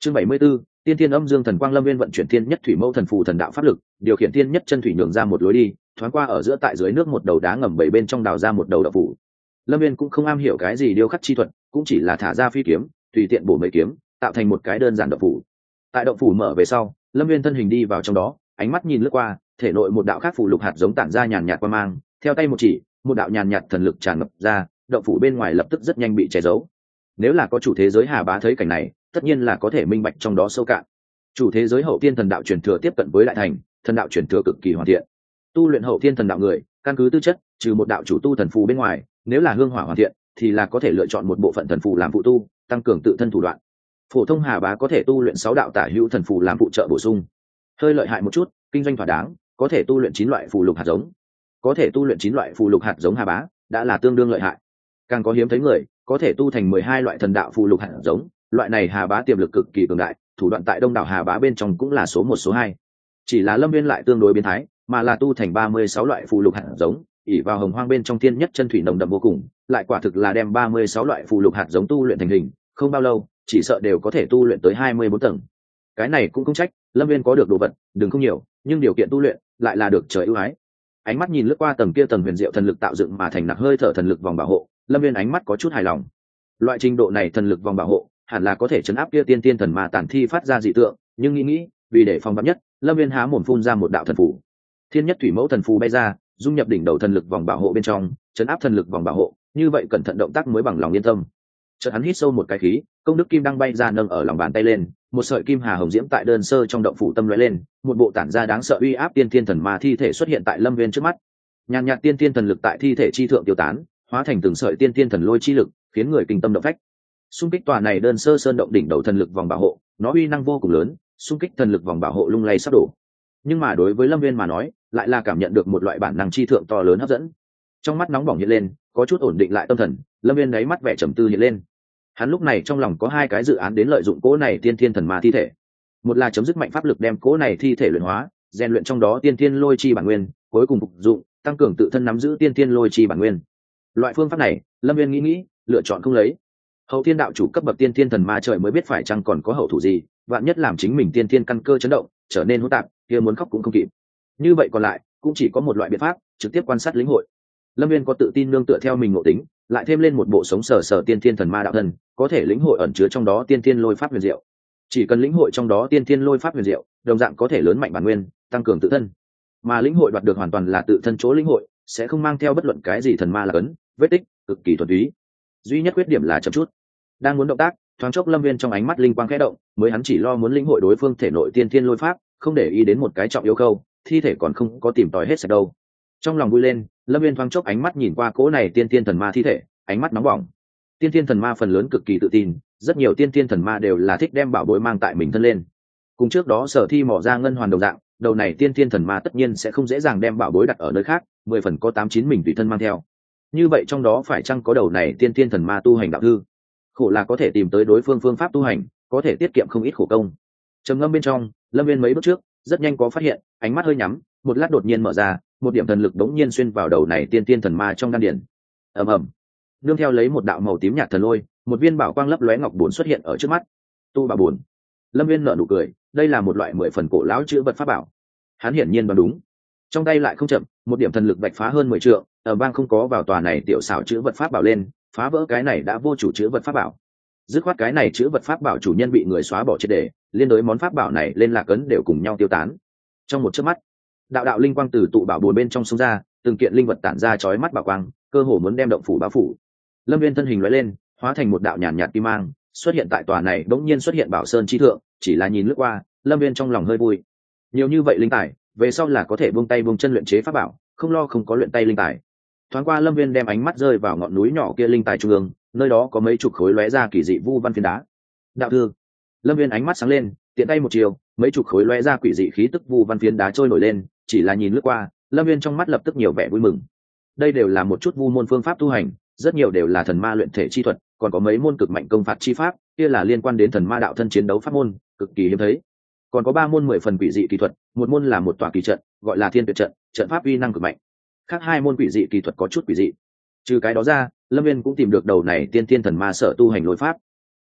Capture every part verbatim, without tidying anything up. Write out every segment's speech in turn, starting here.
Chương bảy mươi 74, Tiên Thiên Âm Dương Thần Quang. Lâm Viên vận chuyển Thiên Nhất Thủy Mâu Thần Phù thần đạo pháp lực, điều khiển Thiên Nhất Chân Thủy nhường ra một lối đi, thoáng qua ở giữa tại dưới nước một đầu đá ngầm bảy bên trong đào ra một đầu đạo phủ. Lâm Viên cũng không am hiểu cái gì điêu khắc chi thuật, cũng chỉ là thả ra phi kiếm, tùy tiện bổ mấy kiếm, tạo thành một cái đơn giản đạo phủ. Tại động phủ mở về sau, Lâm Viên thân hình đi vào trong đó, ánh mắt nhìn lướt qua, thể nội một đạo khác phù lục hạt giống tản ra nhàn nhạt quang mang, theo tay một chỉ, một đạo nhàn nhạt thần lực tràn ngập ra, động phủ bên ngoài lập tức rất nhanh bị che giấu. Nếu là có chủ thế giới Hà Bá thấy cảnh này, tất nhiên là có thể minh bạch trong đó sâu cạn. Chủ thế giới hậu thiên thần đạo truyền thừa tiếp cận với đại thành, thần đạo truyền thừa cực kỳ hoàn thiện. Tu luyện hậu thiên thần đạo người, căn cứ tư chất, trừ một đạo chủ tu thần phù bên ngoài, nếu là hương hỏa hoàn thiện, thì là có thể lựa chọn một bộ phận thần phù làm phụ tu, tăng cường tự thân thủ đoạn. Phổ thông Hà Bá có thể tu luyện sáu đạo tả hữu thần phù làm phụ trợ bổ sung. Hơi lợi hại một chút, kinh doanh thỏa đáng, có thể tu luyện chín loại phù lục hạt giống. Có thể tu luyện chín loại phù lục hạt giống Hà Bá, đã là tương đương lợi hại. Càng có hiếm thấy người, có thể tu thành mười hai loại thần đạo phù lục hạt giống, loại này Hà Bá tiềm lực cực kỳ cường đại, thủ đoạn tại đông đảo Hà Bá bên trong cũng là số một số hai. Chỉ là Lâm Viên lại tương đối biến thái, mà là tu thành ba mươi sáu loại phù lục hạt giống, ỷ vào hồng hoang bên trong Thiên Nhất Chân Thủy nồng đậm vô cùng, lại quả thực là đem ba mươi sáu loại phù lục hạt giống tu luyện thành hình, không bao lâu, chỉ sợ đều có thể tu luyện tới hai mươi bốn tầng. Cái này cũng không trách, Lâm Viên có được đồ vật, đừng không nhiều, nhưng điều kiện tu luyện lại là được trời ưu ái. Ánh mắt nhìn lướt qua tầng kia tầng huyền diệu thần lực tạo dựng mà thành nặc hơi thở thần lực vòng bảo hộ, Lâm Viên ánh mắt có chút hài lòng. Loại trình độ này thần lực vòng bảo hộ, hẳn là có thể chấn áp kia tiên tiên thần ma tản thi phát ra dị tượng, nhưng nghĩ nghĩ, vì để phòng vắn nhất, Lâm Viên há mồm phun ra một đạo thần phù. Thiên Nhất Thủy Mẫu thần phù bay ra, dung nhập đỉnh đầu thần lực vòng bảo hộ bên trong, chấn áp thần lực vòng bảo hộ, như vậy cẩn thận động tác mới bằng lòng yên tâm. Chợt hắn hít sâu một cái khí, công đức kim đang bay ra nâng ở lòng bàn tay lên, một sợi kim hà hồng diễm tại đơn sơ trong động phủ tâm lóe lên, một bộ tản ra đáng sợ uy áp tiên thiên thần ma thi thể xuất hiện tại Lâm Viên trước mắt. Nhàn nhạt tiên thiên thần lực tại thi thể chi thượng tiêu tán, hóa thành từng sợi tiên thiên thần lôi chi lực, khiến người kinh tâm động phách. Xung kích tòa này đơn sơ sơn động đỉnh đầu thần lực vòng bảo hộ, nó uy năng vô cùng lớn, xung kích thần lực vòng bảo hộ lung lay sắp đổ. Nhưng mà đối với Lâm Viên mà nói, lại là cảm nhận được một loại bản năng chi thượng to lớn hấp dẫn. Trong mắt nóng bỏng hiện lên, có chút ổn định lại tâm thần, Lâm Viên đáy mắt vẻ trầm tư hiện lên. Hắn lúc này trong lòng có hai cái dự án đến lợi dụng cỗ này tiên thiên thần ma thi thể. Một là chấm dứt mạnh pháp lực đem cỗ này thi thể luyện hóa, rèn luyện trong đó tiên thiên lôi chi bản nguyên, cuối cùng phục dụng, tăng cường tự thân nắm giữ tiên thiên lôi chi bản nguyên. Loại phương pháp này, Lâm Viên nghĩ nghĩ, lựa chọn không lấy. Hậu thiên đạo chủ cấp bậc tiên thiên thần ma trời mới biết phải chăng còn có hậu thủ gì, vạn nhất làm chính mình tiên thiên căn cơ chấn động, trở nên hỗn tạp, kia muốn khóc cũng không kịp. Như vậy còn lại, cũng chỉ có một loại biện pháp, trực tiếp quan sát lĩnh hội. Lâm Viên có tự tin nương tựa theo mình ngộ tính, lại thêm lên một bộ sống sờ sờ tiên thiên thần ma đạo thân, có thể lĩnh hội ẩn chứa trong đó tiên thiên lôi pháp huyền diệu. Chỉ cần lĩnh hội trong đó tiên thiên lôi pháp huyền diệu, đồng dạng có thể lớn mạnh bản nguyên, tăng cường tự thân. Mà lĩnh hội đoạt được hoàn toàn là tự thân chỗ lĩnh hội, sẽ không mang theo bất luận cái gì thần ma là cấn, vết tích, cực kỳ thuần túy. Duy nhất khuyết điểm là chậm chút. Đang muốn động tác, thoáng chốc Lâm Viên trong ánh mắt linh quang khẽ động, mới hắn chỉ lo muốn lĩnh hội đối phương thể nội tiên thiên lôi pháp, không để ý đến một cái trọng yếu câu, thi thể còn không có tìm tòi hết sạch đâu. Trong lòng vui lên, Lâm Viên thoáng chốc ánh mắt nhìn qua cỗ này tiên thiên thần ma thi thể, ánh mắt nóng bỏng. Tiên thiên thần ma phần lớn cực kỳ tự tin, rất nhiều tiên thiên thần ma đều là thích đem bảo bối mang tại mình thân lên. Cùng trước đó Sở Thi mỏ ra ngân hoàn đồng dạng, đầu này tiên thiên thần ma tất nhiên sẽ không dễ dàng đem bảo bối đặt ở nơi khác, mười phần có tám chín mình tùy thân mang theo. Như vậy trong đó phải chăng có đầu này tiên thiên thần ma tu hành đạo thư? Khổ là có thể tìm tới đối phương phương pháp tu hành, có thể tiết kiệm không ít khổ công. Trầm ngâm bên trong, Lâm Viên mấy bước trước, rất nhanh có phát hiện, ánh mắt hơi nhắm, một lát đột nhiên mở ra, một điểm thần lực đống nhiên xuyên vào đầu này tiên tiên thần ma trong đan điển. Ầm ầm, nương theo lấy một đạo màu tím nhạt thần lôi, một viên bảo quang lấp lóe ngọc bổn xuất hiện ở trước mắt. Tu bảo bổn. Lâm Viên nở nụ cười, đây là một loại mười phần cổ lão chữ vật pháp bảo. Hắn hiển nhiên đoán đúng. Trong tay lại không chậm, một điểm thần lực bạch phá hơn mười trượng, ở bang không có vào tòa này tiểu xảo chữ vật pháp bảo lên, phá vỡ cái này đã vô chủ chữ vật pháp bảo. Dứt khoát cái này chữ vật pháp bảo chủ nhân bị người xóa bỏ triệt để, liên đối món pháp bảo này lên lạc ấn đều cùng nhau tiêu tán. Trong một chớp mắt, đạo đạo linh quang từ tụ bảo bồn bên trong sông ra, từng kiện linh vật tản ra chói mắt bảo quang, cơ hồ muốn đem động phủ bao phủ. Lâm Viên thân hình lóe lên, hóa thành một đạo nhàn nhạt kim mang, xuất hiện tại tòa này đống nhiên xuất hiện bảo sơn chi thượng, chỉ là nhìn lướt qua, Lâm Viên trong lòng hơi vui. Nhiều như vậy linh tài, về sau là có thể buông tay buông chân luyện chế pháp bảo, không lo không có luyện tay linh tài. Thoáng qua Lâm Viên đem ánh mắt rơi vào ngọn núi nhỏ kia linh tài trung ương, nơi đó có mấy chục khối lóe ra kỳ dị vu văn phiến đá. Đạo thư. Lâm Viên ánh mắt sáng lên, tiện tay một chiều, mấy chục khối lóe ra quỷ dị khí tức vu văn phiến đá trôi nổi lên, chỉ là nhìn lướt qua, Lâm Viên trong mắt lập tức nhiều vẻ vui mừng. Đây đều là một chút vu môn phương pháp tu hành, rất nhiều đều là thần ma luyện thể chi thuật, còn có mấy môn cực mạnh công phạt chi pháp, kia là liên quan đến thần ma đạo thân chiến đấu pháp môn, cực kỳ hiếm thấy. Còn có ba môn mười phần quỷ dị kỳ thuật, một môn là một tòa kỳ trận, gọi là Thiên Tuyệt trận, trận pháp uy năng cực mạnh. Khác hai môn quỷ dị kỳ thuật có chút quỷ dị. Trừ cái đó ra, Lâm Viên cũng tìm được đầu này tiên tiên thần ma sở tu hành lôi pháp.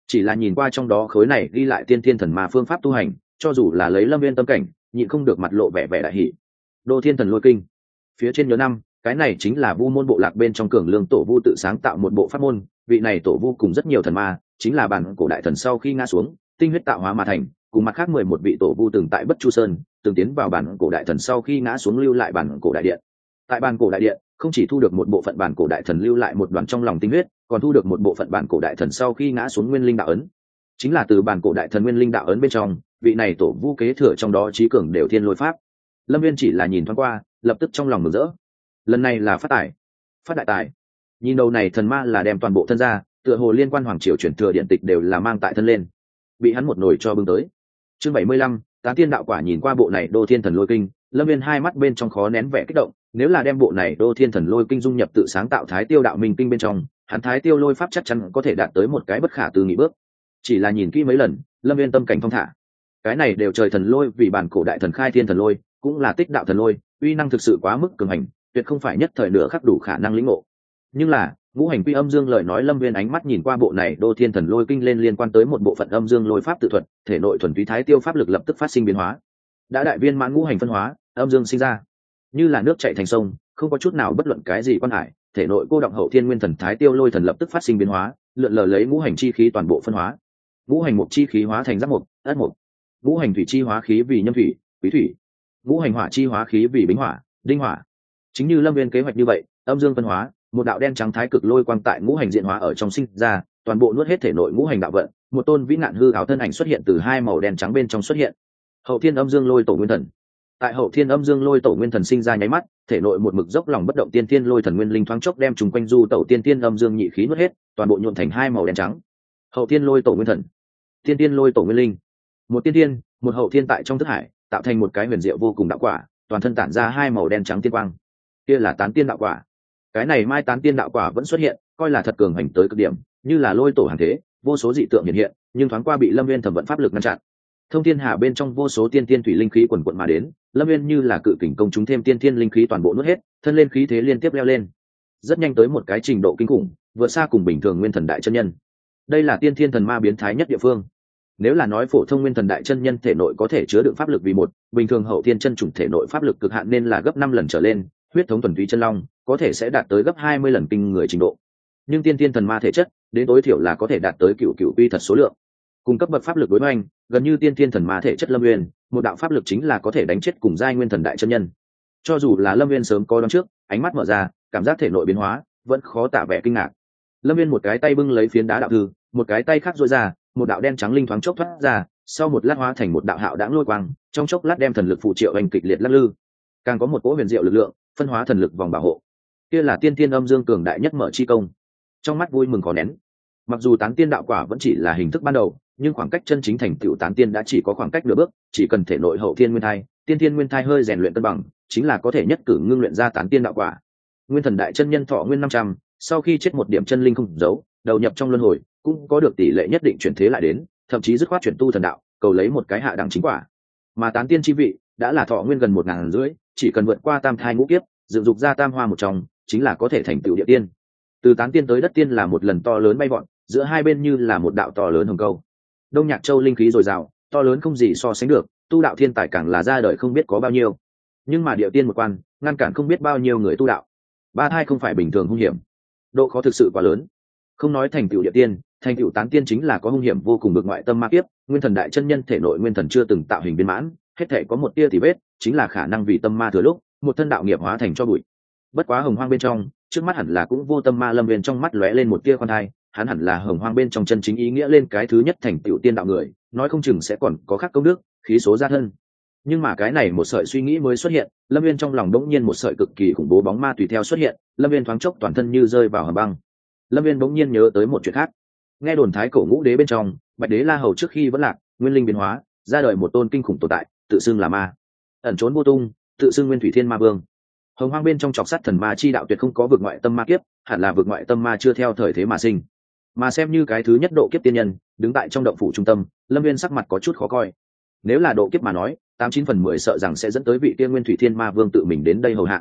chỉ là nhìn qua trong đó khối này ghi lại tiên thiên thần ma phương pháp tu hành, cho dù là lấy Lâm Viên tâm cảnh nhịn không được mặt lộ vẻ vẻ đại hỷ. Đô Thiên Thần Lôi Kinh phía trên nhớ năm, cái này chính là vu môn bộ lạc bên trong cường lương tổ vu tự sáng tạo một bộ pháp môn. Vị này tổ vu cùng rất nhiều thần ma, chính là bản cổ đại thần sau khi ngã xuống tinh huyết tạo hóa mà thành, cùng mặt khác mười một vị tổ vu từng tại Bất Chu Sơn từng tiến vào bản cổ đại thần sau khi ngã xuống lưu lại bản cổ đại điện. Tại bản cổ đại điện không chỉ thu được một bộ phận bản cổ đại thần lưu lại một đoàn trong lòng tinh huyết, còn thu được một bộ phận bản cổ đại thần sau khi ngã xuống nguyên linh đạo ấn. Chính là từ bản cổ đại thần nguyên linh đạo ấn bên trong, vị này tổ vu kế thừa trong đó trí cường đều thiên lôi pháp. Lâm Viên chỉ là nhìn thoáng qua, lập tức trong lòng mừng rỡ. Lần này là phát tài, phát đại tài. Nhìn đầu này thần ma là đem toàn bộ thân ra, tựa hồ liên quan hoàng triều truyền thừa điện tịch đều là mang tại thân lên, bị hắn một nồi cho bưng tới. Chương bảy mươi lăm, Tán Tiên Đạo Quả. Nhìn qua bộ này Đô Thiên Thần Lôi Kinh, Lâm Viên hai mắt bên trong khó nén vẻ kích động. Nếu là đem bộ này Đô Thiên Thần Lôi Kinh dung nhập tự sáng tạo Thái Tiêu Đạo Minh Kinh bên trong, hắn Thái Tiêu Lôi pháp chắc chắn có thể đạt tới một cái bất khả tư nghị bước. Chỉ là nhìn kỹ mấy lần, Lâm Viên tâm cảnh phong thả. Cái này đều trời thần lôi, vì bản cổ đại thần khai thiên thần lôi, cũng là tích đạo thần lôi, uy năng thực sự quá mức cường hành, tuyệt không phải nhất thời nửa khắc đủ khả năng lĩnh ngộ. Nhưng là ngũ hành quy âm dương lời nói, Lâm Viên ánh mắt nhìn qua bộ này Đô Thiên Thần Lôi Kinh lên liên quan tới một bộ phận âm dương lôi pháp tự thuật, thể nội thuần túy thái tiêu pháp lực lập tức phát sinh biến hóa. Đã đại viên mãn ngũ hành phân hóa, âm dương sinh ra, như là nước chảy thành sông, không có chút nào bất luận cái gì quan hải. Thể nội cô động hậu thiên nguyên thần thái tiêu lôi thần lập tức phát sinh biến hóa, lượn lờ lấy ngũ hành chi khí toàn bộ phân hóa. Ngũ hành mộc chi khí hóa thành giáp mộc, ất mộc. Ngũ hành thủy chi hóa khí vì nhâm thủy, quý thủy. Ngũ hành hỏa chi hóa khí vì bính hỏa, đinh hỏa. Chính như Lâm Viên kế hoạch như vậy, âm dương phân hóa, một đạo đen trắng thái cực lôi quang tại ngũ hành diện hóa ở trong sinh ra, toàn bộ nuốt hết thể nội ngũ hành đạo vận. Một tôn vĩ nạn hư ảo thân ảnh xuất hiện từ hai màu đen trắng bên trong xuất hiện. Hậu thiên âm dương lôi tổ nguyên thần. Tại hậu thiên âm dương lôi tổ nguyên thần sinh ra nháy mắt, thể nội một mực dốc lòng bất động tiên thiên lôi thần nguyên linh thoáng chốc đem trùng quanh du tẩu tiên thiên âm dương nhị khí nuốt hết, toàn bộ nhuộm thành hai màu đen trắng. Hậu thiên lôi tổ nguyên thần, tiên thiên lôi tổ nguyên linh, một tiên thiên, một hậu thiên tại trong thức hải, tạo thành một cái huyền diệu vô cùng đạo quả, toàn thân tản ra hai màu đen trắng tiên quang. Kia là tán tiên đạo quả. Cái này mai tán tiên đạo quả vẫn xuất hiện, coi là thật cường hành tới cực điểm, như là lôi tổ hàng thế, vô số dị tượng hiện hiện, nhưng thoáng qua bị Lâm Viên thẩm vận pháp lực ngăn chặn. Thông thiên hà bên trong vô số tiên tiên thủy linh khí quần quận mà đến, Lâm Viên như là cự kình công chúng thêm tiên tiên linh khí toàn bộ nuốt hết, thân lên khí thế liên tiếp leo lên, rất nhanh tới một cái trình độ kinh khủng, vượt xa cùng bình thường nguyên thần đại chân nhân. Đây là tiên thiên thần ma biến thái nhất địa phương. Nếu là nói phổ thông nguyên thần đại chân nhân thể nội có thể chứa đựng pháp lực vì một, bình thường hậu thiên chân chủng thể nội pháp lực cực hạn nên là gấp năm lần trở lên, huyết thống thuần túy chân long có thể sẽ đạt tới gấp hai mươi lần kinh người trình độ. Nhưng tiên thiên thần ma thể chất, đến tối thiểu là có thể đạt tới cựu cựu uy thật số lượng. Cùng cấp bậc pháp lực đối hoành, gần như tiên thiên thần ma thể chất Lâm Nguyên, một đạo pháp lực chính là có thể đánh chết cùng giai nguyên thần đại chân nhân. Cho dù là Lâm Nguyên sớm có đoán trước, ánh mắt mở ra, cảm giác thể nội biến hóa, vẫn khó tả vẻ kinh ngạc. Lâm Nguyên một cái tay bưng lấy phiến đá đạo thư, một cái tay khác duỗi ra, một đạo đen trắng linh thoáng chốc thoát ra, sau một lát hóa thành một đạo hạo đãng lôi quang, trong chốc lát đem thần lực phụ triệu anh kịch liệt lắc lư. Càng có một cỗ huyền diệu lực lượng, phân hóa thần lực vòng bảo hộ. Kia là tiên tiên âm dương cường đại nhất mở chi công. Trong mắt vui mừng khó nén. Mặc dù tán tiên đạo quả vẫn chỉ là hình thức ban đầu, nhưng khoảng cách chân chính thành tựu tán tiên đã chỉ có khoảng cách nửa bước, chỉ cần thể nội hậu thiên nguyên thai, tiên tiên nguyên thai hơi rèn luyện cân bằng, chính là có thể nhất cử ngưng luyện ra tán tiên đạo quả. Nguyên thần đại chân nhân thọ nguyên năm trăm, sau khi chết một điểm chân linh không giấu, đầu nhập trong luân hồi, cũng có được tỷ lệ nhất định chuyển thế lại đến, thậm chí dứt khoát chuyển tu thần đạo, cầu lấy một cái hạ đẳng chính quả. Mà tán tiên chi vị đã là thọ nguyên gần một ngàn rưỡi, chỉ cần vượt qua tam thai ngũ kiếp, dựng dục ra tam hoa một trong, chính là có thể thành tựu địa tiên. Từ tán tiên tới đất tiên là một lần to lớn bay vọt, giữa hai bên như là một đạo to lớn hồng câu. Đông Nhạc Châu linh khí dồi dào, to lớn không gì so sánh được, tu đạo thiên tài càng là ra đời không biết có bao nhiêu. Nhưng mà địa tiên một quan, ngăn cản không biết bao nhiêu người tu đạo. Ba thai không phải bình thường hung hiểm, độ khó thực sự quá lớn. Không nói thành tựu địa tiên, thành tựu tán tiên chính là có hung hiểm vô cùng, bực ngoại tâm ma kiếp, nguyên thần đại chân nhân thể nội nguyên thần chưa từng tạo hình viên mãn, hết thể có một tia tì vết, chính là khả năng vì tâm ma thừa lúc, một thân đạo nghiệp hóa thành cho bụi. Bất quá hồng hoang bên trong, trước mắt hẳn là cũng vô tâm ma. Lâm Viên trong mắt lóe lên một tia khoan thai, hắn hẳn là hồng hoang bên trong chân chính ý nghĩa lên cái thứ nhất thành tựu tiên đạo người, nói không chừng sẽ còn có khác công đức, khí số gia thân. Nhưng mà cái này một sợi suy nghĩ mới xuất hiện, Lâm Viên trong lòng đống nhiên một sợi cực kỳ khủng bố bóng ma tùy theo xuất hiện, Lâm Viên thoáng chốc toàn thân như rơi vào hầm băng. Lâm Viên bỗng nhiên nhớ tới một chuyện khác. Nghe đồn thái cổ ngũ đế bên trong, Bạch Đế La Hầu trước khi vẫn lạc, nguyên linh biến hóa, ra đời một tôn kinh khủng tồn tại, tự xưng là ma, ẩn trốn vô tung, tự xưng Nguyên Thủy Thiên Ma Vương. Hồng hoang bên trong chọc sát thần ma chi đạo tuyệt không có vực ngoại tâm ma kiếp, hẳn là vực ngoại tâm ma chưa theo thời thế mà sinh. Mà xem như cái thứ nhất độ kiếp tiên nhân, đứng tại trong động phủ trung tâm, Lâm Viên sắc mặt có chút khó coi. Nếu là độ kiếp mà nói, tám chín phần mười sợ rằng sẽ dẫn tới vị kia Nguyên Thủy Thiên Ma Vương tự mình đến đây hầu hạ.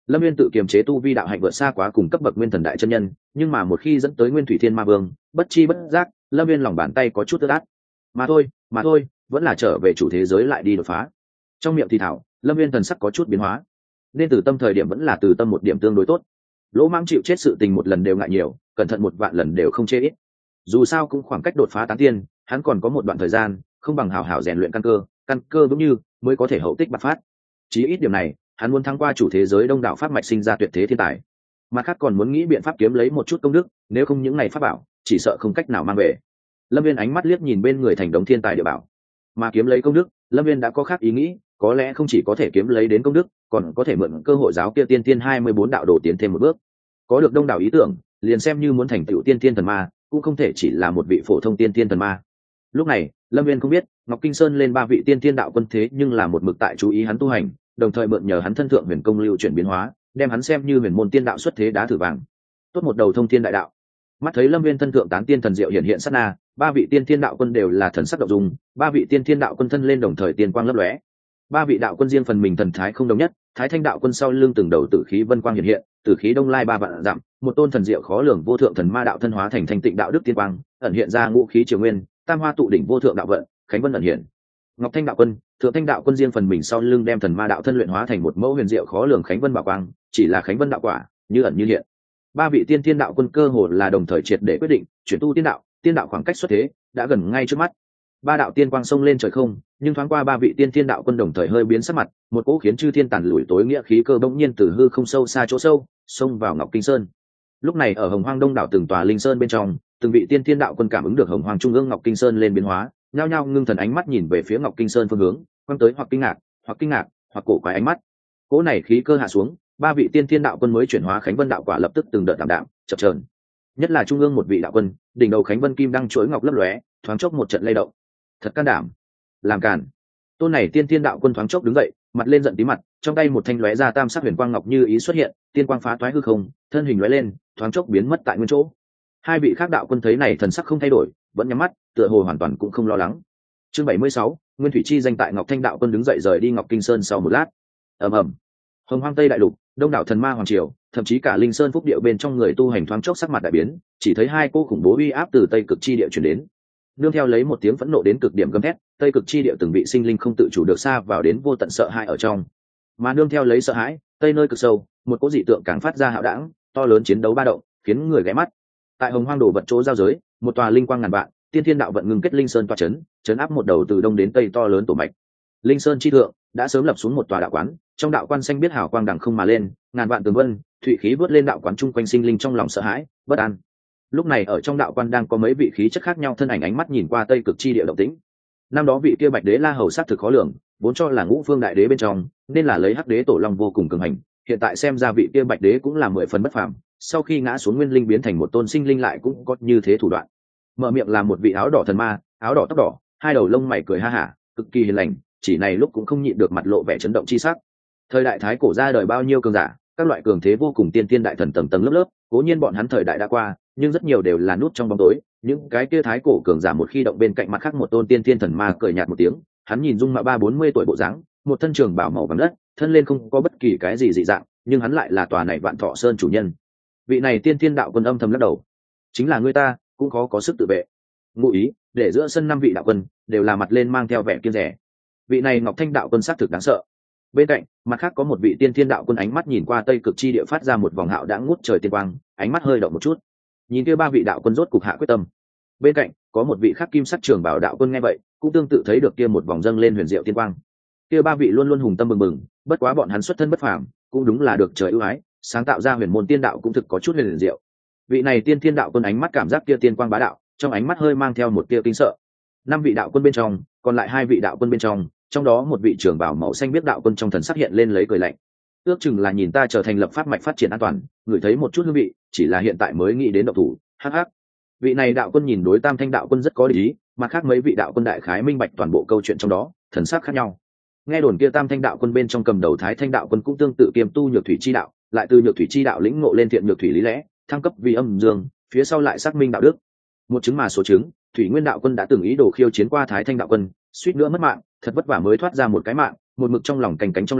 Lâm Viên tự kiềm chế tu vi đạo hạnh vượt xa quá cùng cấp bậc nguyên thần đại chân nhân, nhưng mà một khi dẫn tới Nguyên Thủy Thiên Ma Vương, bất chi bất giác, Lâm Viên lòng bàn tay có chút ướt át. Mà thôi, mà thôi, vẫn là trở về chủ thế giới lại đi đột phá. Trong miệng thì thảo, Lâm Viên thần sắc có chút biến hóa. Nên từ tâm thời điểm vẫn là từ tâm một điểm tương đối tốt. Lỗ Mãng chịu chết sự tình một lần đều ngại nhiều, cẩn thận một vạn lần đều không chê ít. Dù sao cũng khoảng cách đột phá tán tiên, hắn còn có một đoạn thời gian, không bằng hảo hảo rèn luyện căn cơ, căn cơ vững như mới có thể hậu tích bạc phát. Chí ít điểm này, hắn muốn thắng qua chủ thế giới đông đảo pháp mạch sinh ra tuyệt thế thiên tài. Mặt khác còn muốn nghĩ biện pháp kiếm lấy một chút công đức, nếu không những ngày pháp bảo chỉ sợ không cách nào mang về. Lâm Viên ánh mắt liếc nhìn bên người thành đống thiên tài địa bảo, mà kiếm lấy công đức, Lâm Viên đã có khác ý nghĩ, có lẽ không chỉ có thể kiếm lấy đến công đức, còn có thể mượn cơ hội giáo kia tiên tiên hai mươi bốn đạo đồ tiến thêm một bước. Có được đông đảo ý tưởng, liền xem như muốn thành tựu tiên tiên thần ma, cũng không thể chỉ là một vị phổ thông tiên tiên thần ma. Lúc này, Lâm Viên không biết, Ngọc Kinh Sơn lên ba vị tiên tiên đạo quân thế nhưng là một mực tại chú ý hắn tu hành, đồng thời mượn nhờ hắn thân thượng huyền công lưu chuyển biến hóa, đem hắn xem như huyền môn tiên đạo xuất thế đá thử vàng. Tốt một đầu thông thiên đại đạo. Mắt thấy Lâm Viên thân thượng tán tiên thần diệu hiện hiện sát na, ba vị tiên thiên đạo quân đều là thần sắc động dung, ba vị tiên thiên đạo quân thân lên đồng thời tiên quang lấp lóe. Ba vị đạo quân riêng phần mình thần thái không đồng nhất, Thái Thanh đạo quân sau lưng từng đầu tử khí vân quang hiện hiện, tử khí đông lai ba vạn dặm, một tôn thần diệu khó lường vô thượng thần ma đạo thân hóa thành thanh tịnh đạo đức tiên quang, ẩn hiện ra ngũ khí triều nguyên, tam hoa tụ đỉnh vô thượng đạo vận, khánh vân ẩn hiện. Ngọc Thanh đạo quân, Thượng Thanh đạo quân riêng phần mình sau lưng đem thần ma đạo thân luyện hóa thành một mẫu huyền diệu khó lường khánh vân bảo quang, chỉ là khánh vân đạo quả, như ẩn như hiện. Ba vị tiên thiên đạo quân cơ hồ là đồng thời triệt để quyết định, chuyển tu tiên đạo, tiên đạo khoảng cách xuất thế đã gần ngay trước mắt. Ba đạo tiên quang xông lên trời không, nhưng thoáng qua ba vị tiên thiên đạo quân đồng thời hơi biến sắc mặt, một cỗ khiến chư thiên tàn lùi tối nghĩa khí cơ bỗng nhiên từ hư không sâu xa chỗ sâu, xông vào Ngọc Kinh Sơn. Lúc này ở Hồng Hoang Đông đảo từng tòa linh sơn bên trong, từng vị tiên thiên đạo quân cảm ứng được Hồng Hoang trung ương Ngọc Kinh Sơn lên biến hóa, nhao nhao ngưng thần ánh mắt nhìn về phía Ngọc Kinh Sơn phương hướng, quan tới hoặc kinh ngạc, hoặc kinh ngạc, hoặc cổ quái ánh mắt. Cỗ này khí cơ hạ xuống, ba vị tiên thiên đạo quân mới chuyển hóa khánh vân đạo quả lập tức từng đợt đạm đạm, chập chờn. Nhất là trung ương một vị đạo quân, đỉnh đầu khánh vân kim đang chuỗi ngọc lấp lóe, thoáng chốc một trận lay động. Thật can đảm, làm cản. Tôn này tiên thiên đạo quân thoáng chốc đứng dậy, mặt lên giận tí mặt, trong tay một thanh lóe ra tam sắc huyền quang ngọc như ý xuất hiện, tiên quang phá toái hư không, thân hình lóe lên, thoáng chốc biến mất tại nguyên chỗ. Hai vị khác đạo quân thấy này thần sắc không thay đổi, vẫn nhắm mắt, tựa hồ hoàn toàn cũng không lo lắng. Chương bảy mươi sáu, Nguyên Thủy chi danh tại Ngọc Thanh đạo quân đứng dậy rời đi Ngọc Kinh Sơn sau một lát. Ầm ầm. Hồng Hoang Tây đại lục, đông đảo thần ma hoàng triều, thậm chí cả linh sơn phúc điệu bên trong người tu hành thoáng chốc sắc mặt đại biến, chỉ thấy hai cô khủng bố uy áp từ Tây cực chi địa truyền đến. Nương theo lấy một tiếng phẫn nộ đến cực điểm gầm thét, Tây cực chi địa từng vị sinh linh không tự chủ được xa vào đến vô tận sợ hãi ở trong. Mà nương theo lấy sợ hãi, Tây nơi cực sâu, một cỗ dị tượng càng phát ra hạo đãng, to lớn chiến đấu ba động, khiến người ghé mắt. Tại Hồng Hoang đồ vật chỗ giao giới, một tòa linh quang ngàn vạn, tiên thiên đạo vận ngưng kết linh sơn tọa chấn, chấn áp một đầu từ đông đến tây to lớn tổ mạch. Linh sơn chi thượng đã sớm lập xuống một tòa đạo quán, trong đạo quan xanh biết hào quang đằng không mà lên, ngàn vạn tường vân, thủy khí vớt lên đạo quán chung quanh sinh linh trong lòng sợ hãi, bất an. Lúc này ở trong đạo quan đang có mấy vị khí chất khác nhau thân ảnh ánh mắt nhìn qua Tây cực chi địa động tĩnh. Năm đó vị kia Bạch Đế La Hầu sát thực khó lường, vốn cho là Ngũ Phương Đại Đế bên trong, nên là lấy Hắc Đế Tổ Long vô cùng cường hành, hiện tại xem ra vị kia Bạch Đế cũng là mười phần bất phàm, sau khi ngã xuống nguyên linh biến thành một tôn sinh linh lại cũng có như thế thủ đoạn. Mở miệng là một vị áo đỏ thần ma, áo đỏ tóc đỏ, hai đầu lông mày cười ha hả, cực kỳ hiền lành, chỉ này lúc cũng không nhịn được mặt lộ vẻ chấn động chi sắc. Thời đại thái cổ ra đời bao nhiêu cường giả, các loại cường thế vô cùng tiên tiên đại thần tầng tầng lớp lớp, cố nhiên bọn hắn thời đại đã qua, nhưng rất nhiều đều là nút trong bóng tối. Những cái kia thái cổ cường giả một khi động bên cạnh mặt khác một tôn tiên tiên thần ma cười nhạt một tiếng, hắn nhìn dung mạo ba bốn mươi tuổi bộ dáng, một thân trường bảo màu vàng đất, thân lên không có bất kỳ cái gì dị dạng, nhưng hắn lại là tòa này Vạn Thọ Sơn chủ nhân. Vị này tiên tiên đạo quân âm thầm lắc đầu, chính là ngươi ta, cũng khó có sức tự vệ. Ngụ ý, để giữa sân năm vị đạo quân đều là mặt lên mang theo vẻ kiêng rẻ. Vị này Ngọc Thanh đạo quân xác thực đáng sợ. Bên cạnh, mặt khác có một vị tiên thiên đạo quân ánh mắt nhìn qua Tây cực chi địa phát ra một vòng hạo đã ngút trời tiên quang, ánh mắt hơi động một chút. Nhìn kia ba vị đạo quân rốt cục hạ quyết tâm. Bên cạnh, có một vị khác kim sắc trường bảo đạo quân nghe vậy, cũng tương tự thấy được kia một vòng dâng lên huyền diệu tiên quang. Kia ba vị luôn luôn hùng tâm bừng bừng, bất quá bọn hắn xuất thân bất phàm, cũng đúng là được trời ưu ái, sáng tạo ra huyền môn tiên đạo cũng thực có chút huyền diệu. Vị này tiên thiên đạo quân ánh mắt cảm giác kia tiên quang bá đạo, trong ánh mắt hơi mang theo một tia kinh sợ. Năm vị đạo quân bên trong, còn lại hai vị đạo quân bên trong, trong đó một vị trưởng bảo màu xanh biết đạo quân trong thần sắc hiện lên lấy cười lạnh. Ước chừng là nhìn ta trở thành lập pháp mạch phát triển an toàn, ngửi thấy một chút hương vị, chỉ là hiện tại mới nghĩ đến động thủ. Hắc hắc. Vị này đạo quân nhìn đối Tam Thanh đạo quân rất có lý, mà khác mấy vị đạo quân đại khái minh bạch toàn bộ câu chuyện trong đó, thần sắc khác nhau. Nghe đồn kia Tam Thanh đạo quân bên trong cầm đầu Thái Thanh đạo quân cũng tương tự kiêm tu nhược thủy chi đạo, lại từ nhược thủy chi đạo lĩnh ngộ lên thiện nhược thủy lý lẽ, thăng cấp vì âm dương, phía sau lại xác minh đạo đức. Một chứng mà số chứng, Thủy Nguyên đạo quân đã từng ý đồ khiêu chiến qua Thái Thanh đạo quân, suýt nữa mất mạng, thật vất vả mới thoát ra một cái mạng, một mực trong lòng canh cánh trong lòng,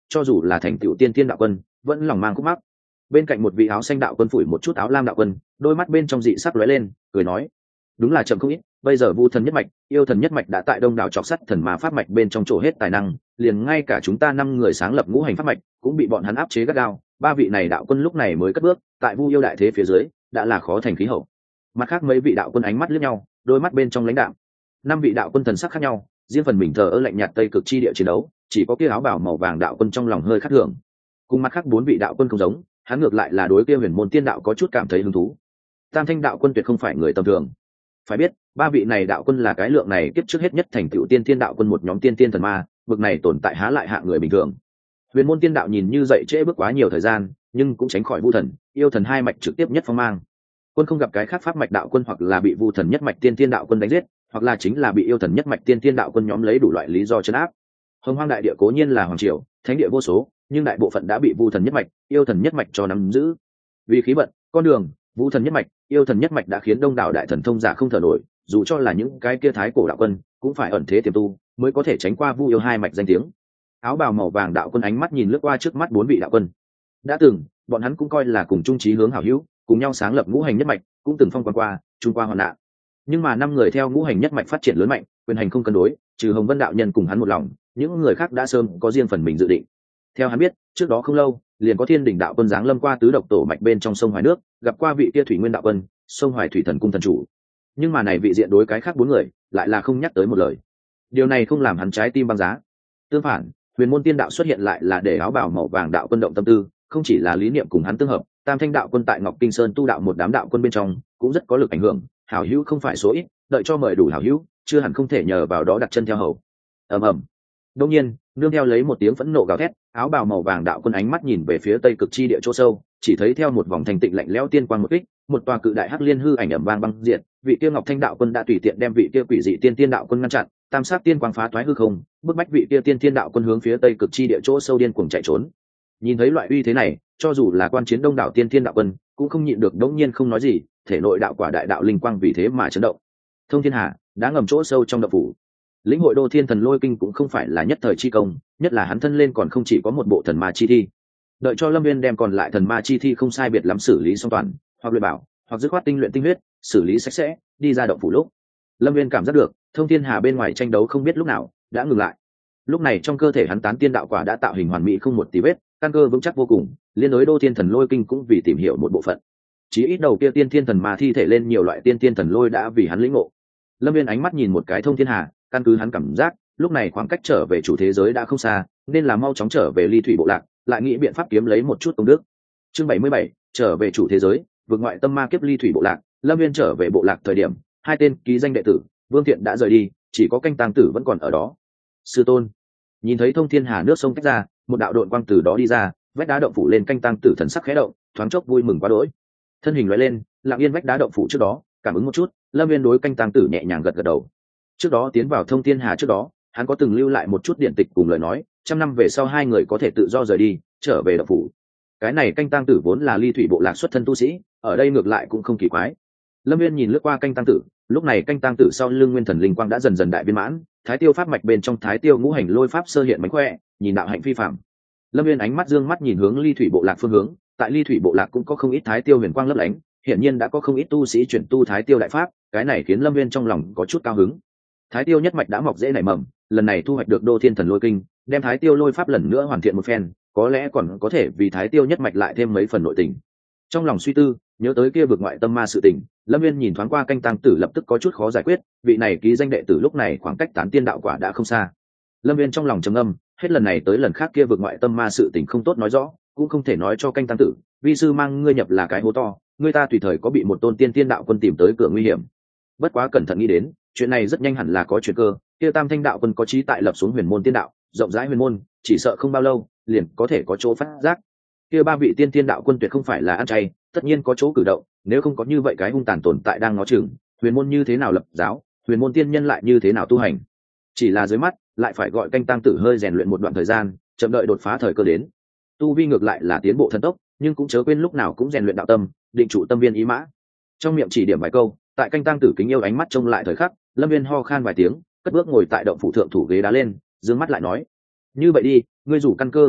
cho dù là thành tựu tiên tiên đạo quân vẫn lòng mang khúc mắc. Bên cạnh một vị áo xanh đạo quân phủi một chút áo lam đạo quân, đôi mắt bên trong dị sắc lóe lên, cười nói: đúng là chậm không ít, bây giờ vu thần nhất mạch, yêu thần nhất mạch đã tại đông đảo chọc sắt thần ma pháp mạch bên trong chỗ hết tài năng, liền ngay cả chúng ta năm người sáng lập ngũ hành pháp mạch cũng bị bọn hắn áp chế gắt gao. Ba vị này đạo quân lúc này mới cất bước, tại vu yêu đại thế phía dưới đã là khó thành khí hậu. Mặt khác mấy vị đạo quân ánh mắt liếc nhau, đôi mắt bên trong lãnh đạm. Năm vị đạo quân thần sắc khác nhau, riêng phần mình thờ ơ lạnh nhạt tây cực chi địa chiến đấu, chỉ có kia áo bào màu vàng đạo quân trong lòng hơi khác thường. Cùng mặt khác bốn vị đạo quân không giống, hắn ngược lại là đối kia huyền môn tiên đạo có chút cảm thấy hứng thú. Tam thanh đạo quân tuyệt không phải người tầm thường. Phải biết, ba vị này đạo quân là cái lượng này kiếp trước hết nhất thành tựu tiên tiên đạo quân một nhóm tiên tiên thần ma, vực này tồn tại há lại hạng người bình thường. Huyền môn tiên đạo nhìn như dậy trễ bước quá nhiều thời gian, nhưng cũng tránh khỏi vu thần, yêu thần hai mạch trực tiếp nhất phong mang. Quân không gặp cái khác pháp mạch đạo quân hoặc là bị vu thần nhất mạch tiên tiên đạo quân đánh giết, hoặc là chính là bị yêu thần nhất mạch tiên tiên đạo quân nhóm lấy đủ loại lý do trấn áp. Hồng Hoang đại địa cố nhiên là hoàng triều, thánh địa vô số, nhưng đại bộ phận đã bị vu thần nhất mạch, yêu thần nhất mạch cho nắm giữ. Vì khí vận, con đường, vu thần nhất mạch, yêu thần nhất mạch đã khiến đông đảo đại thần thông giả không thở nổi, dù cho là những cái kia thái cổ đạo quân cũng phải ẩn thế tiềm tu mới có thể tránh qua vu yêu hai mạch danh tiếng. Áo bào màu vàng đạo quân ánh mắt nhìn lướt qua trước mắt bốn vị đạo quân. Đã từng bọn hắn cũng coi là cùng chung chí hướng hảo hữu, cùng nhau sáng lập ngũ hành nhất mạch, cũng từng phong quan qua chung qua hoạn nạn. Nhưng mà năm người theo ngũ hành nhất mạch phát triển lớn mạnh, quyền hành không cân đối, trừ Hồng Vân đạo nhân cùng hắn một lòng, những người khác đã sớm có riêng phần mình dự định. Theo hắn biết, trước đó không lâu liền có Thiên Đình đạo quân giáng lâm qua tứ độc tổ mạch bên trong sông Hoài nước, gặp qua vị kia Thủy Nguyên đạo quân, sông Hoài thủy thần cung thần chủ. Nhưng mà này vị diện đối cái khác bốn người lại là không nhắc tới một lời. Điều này không làm hắn trái tim băng giá. Tương phản, huyền môn tiên đạo xuất hiện lại là để áo bào màu vàng đạo quân động tâm tư, không chỉ là lý niệm cùng hắn tương hợp, tam thanh đạo quân tại Ngọc Kinh Sơn tu đạo một đám đạo quân bên trong cũng rất có lực ảnh hưởng, hảo hữu không phải số ít, đợi cho mời đủ hảo hữu, chưa hẳn không thể nhờ vào đó đặt chân theo hầu. Ầm ầm. Đương nhiên, nương theo lấy một tiếng phẫn nộ gào thét, áo bào màu vàng đạo quân ánh mắt nhìn về phía tây cực chi địa chỗ sâu, chỉ thấy theo một vòng thành tịnh lạnh lẽo tiên quang một kích, một tòa cự đại hắc liên hư ảnh ầm vang băng diệt, vị kia Ngọc Thanh đạo quân đã tùy tiện đem vị kia quỷ dị tiên tiên đạo quân ngăn chặn, tam sát tiên quang phá thoái hư không, bức bách vị kia tiên tiên đạo quân hướng phía tây cực chi địa chỗ sâu điên cuồng chạy trốn. Nhìn thấy loại uy thế này, cho dù là quan chiến đông đảo tiên tiên đạo quân cũng không nhịn được đống nhiên không nói gì, thể nội đạo quả đại đạo linh quang vì thế mà chấn động. Thông thiên hà đã ngầm chỗ sâu trong đạo phủ, lĩnh hội đô thiên thần lôi kinh cũng không phải là nhất thời chi công, nhất là hắn thân lên còn không chỉ có một bộ thần ma chi thi. Đợi cho Lâm Viên đem còn lại thần ma chi thi không sai biệt lắm xử lý xong toàn, hoặc luyện bảo, hoặc dứt khoát tinh luyện tinh huyết, xử lý sạch sẽ, đi ra động phủ lúc, Lâm Viên cảm giác được thông thiên hà bên ngoài tranh đấu không biết lúc nào đã ngừng lại. Lúc này trong cơ thể hắn tán tiên đạo quả đã tạo hình hoàn mỹ không một tí vết, căn cơ vững chắc vô cùng, liên đối đô thiên thần lôi kinh cũng vì tìm hiểu một bộ phận. Chí ít đầu kia tiên thiên thần ma thi thể lên nhiều loại tiên tiên thần lôi đã vì hắn lĩnh ngộ. Lâm Viên ánh mắt nhìn một cái thông thiên hà, căn cứ hắn cảm giác lúc này khoảng cách trở về chủ thế giới đã không xa, nên là mau chóng trở về ly thủy bộ lạc, lại nghĩ biện pháp kiếm lấy một chút công đức. Chương bảy mươi bảy, trở về chủ thế giới, vượt ngoại tâm ma kiếp ly thủy bộ lạc. Lâm Viên trở về bộ lạc thời điểm, hai tên ký danh đệ tử Vương Thiện đã rời đi, chỉ có canh tàng tử vẫn còn ở đó. Sư tôn. Nhìn thấy thông thiên hà nước sông tách ra, một đạo độn quang từ đó đi ra, vách đá động phủ lên canh tàng tử thần sắc khẽ động, thoáng chốc vui mừng quá đỗi. Thân hình lóe lên, lặng yên vách đá động phủ trước đó, cảm ứng một chút, Lâm Viên đối canh tàng tử nhẹ nhàng gật gật đầu. Trước đó tiến vào thông thiên hà trước đó, hắn có từng lưu lại một chút điện tịch cùng lời nói, trăm năm về sau hai người có thể tự do rời đi, trở về động phủ. Cái này canh tàng tử vốn là ly thủy bộ lạc xuất thân tu sĩ, ở đây ngược lại cũng không kỳ quái. Lâm Viên nhìn lướt qua canh tàng tử, lúc này canh tàng tử sau lưng nguyên thần linh quang đã dần dần đại viên mãn, thái tiêu pháp mạch bên trong thái tiêu ngũ hành lôi pháp sơ hiện mánh khỏe, nhìn đạo hạnh phi phạm. Lâm Viên ánh mắt dương mắt nhìn hướng ly thủy bộ lạc phương hướng, tại ly thủy bộ lạc cũng có không ít thái tiêu huyền quang lấp lánh, hiển nhiên đã có không ít tu sĩ chuyển tu thái tiêu đại pháp, cái này khiến Lâm Viên trong lòng có chút cao hứng. Thái tiêu nhất mạch đã mọc dễ nảy mầm, lần này thu hoạch được đô thiên thần lôi kinh, đem thái tiêu lôi pháp lần nữa hoàn thiện một phen, có lẽ còn có thể vì thái tiêu nhất mạch lại thêm mấy phần nội tình. Trong lòng suy tư, nhớ tới kia vực ngoại tâm ma sự tình, Lâm Viên nhìn thoáng qua canh tàng tử lập tức có chút khó giải quyết, vị này ký danh đệ tử lúc này khoảng cách tán tiên đạo quả đã không xa. Lâm Viên trong lòng trầm ngâm, hết lần này tới lần khác kia vực ngoại tâm ma sự tình không tốt nói rõ, cũng không thể nói cho canh tàng tử, vi sư mang ngươi nhập là cái hố to, ngươi ta tùy thời có bị một tôn tiên tiên đạo quân tìm tới cửa nguy hiểm. Bất quá cẩn thận nghĩ đến, chuyện này rất nhanh hẳn là có chuyện cơ, kia tam thanh đạo quân có chí tại lập xuống huyền môn tiên đạo, rộng rãi huyền môn, chỉ sợ không bao lâu liền có thể có chỗ phát giác. Kia ba vị tiên tiên đạo quân tuyệt không phải là ăn chay, tất nhiên có chỗ cử động, nếu không có như vậy cái hung tàn tồn tại đang ngó chừng, huyền môn như thế nào lập giáo, huyền môn tiên nhân lại như thế nào tu hành. Chỉ là dưới mắt lại phải gọi canh tăng tử hơi rèn luyện một đoạn thời gian, chậm đợi đột phá thời cơ đến. Tu vi ngược lại là tiến bộ thần tốc, nhưng cũng chớ quên lúc nào cũng rèn luyện đạo tâm, định trụ tâm viên ý mã. Trong miệng chỉ điểm vài câu, tại canh tăng tử kính yêu ánh mắt trông lại thời khắc, Lâm Viên ho khan vài tiếng, cất bước ngồi tại động phủ thượng thủ ghế đá lên, dương mắt lại nói: như vậy đi, ngươi rủ căn cơ vững chắc,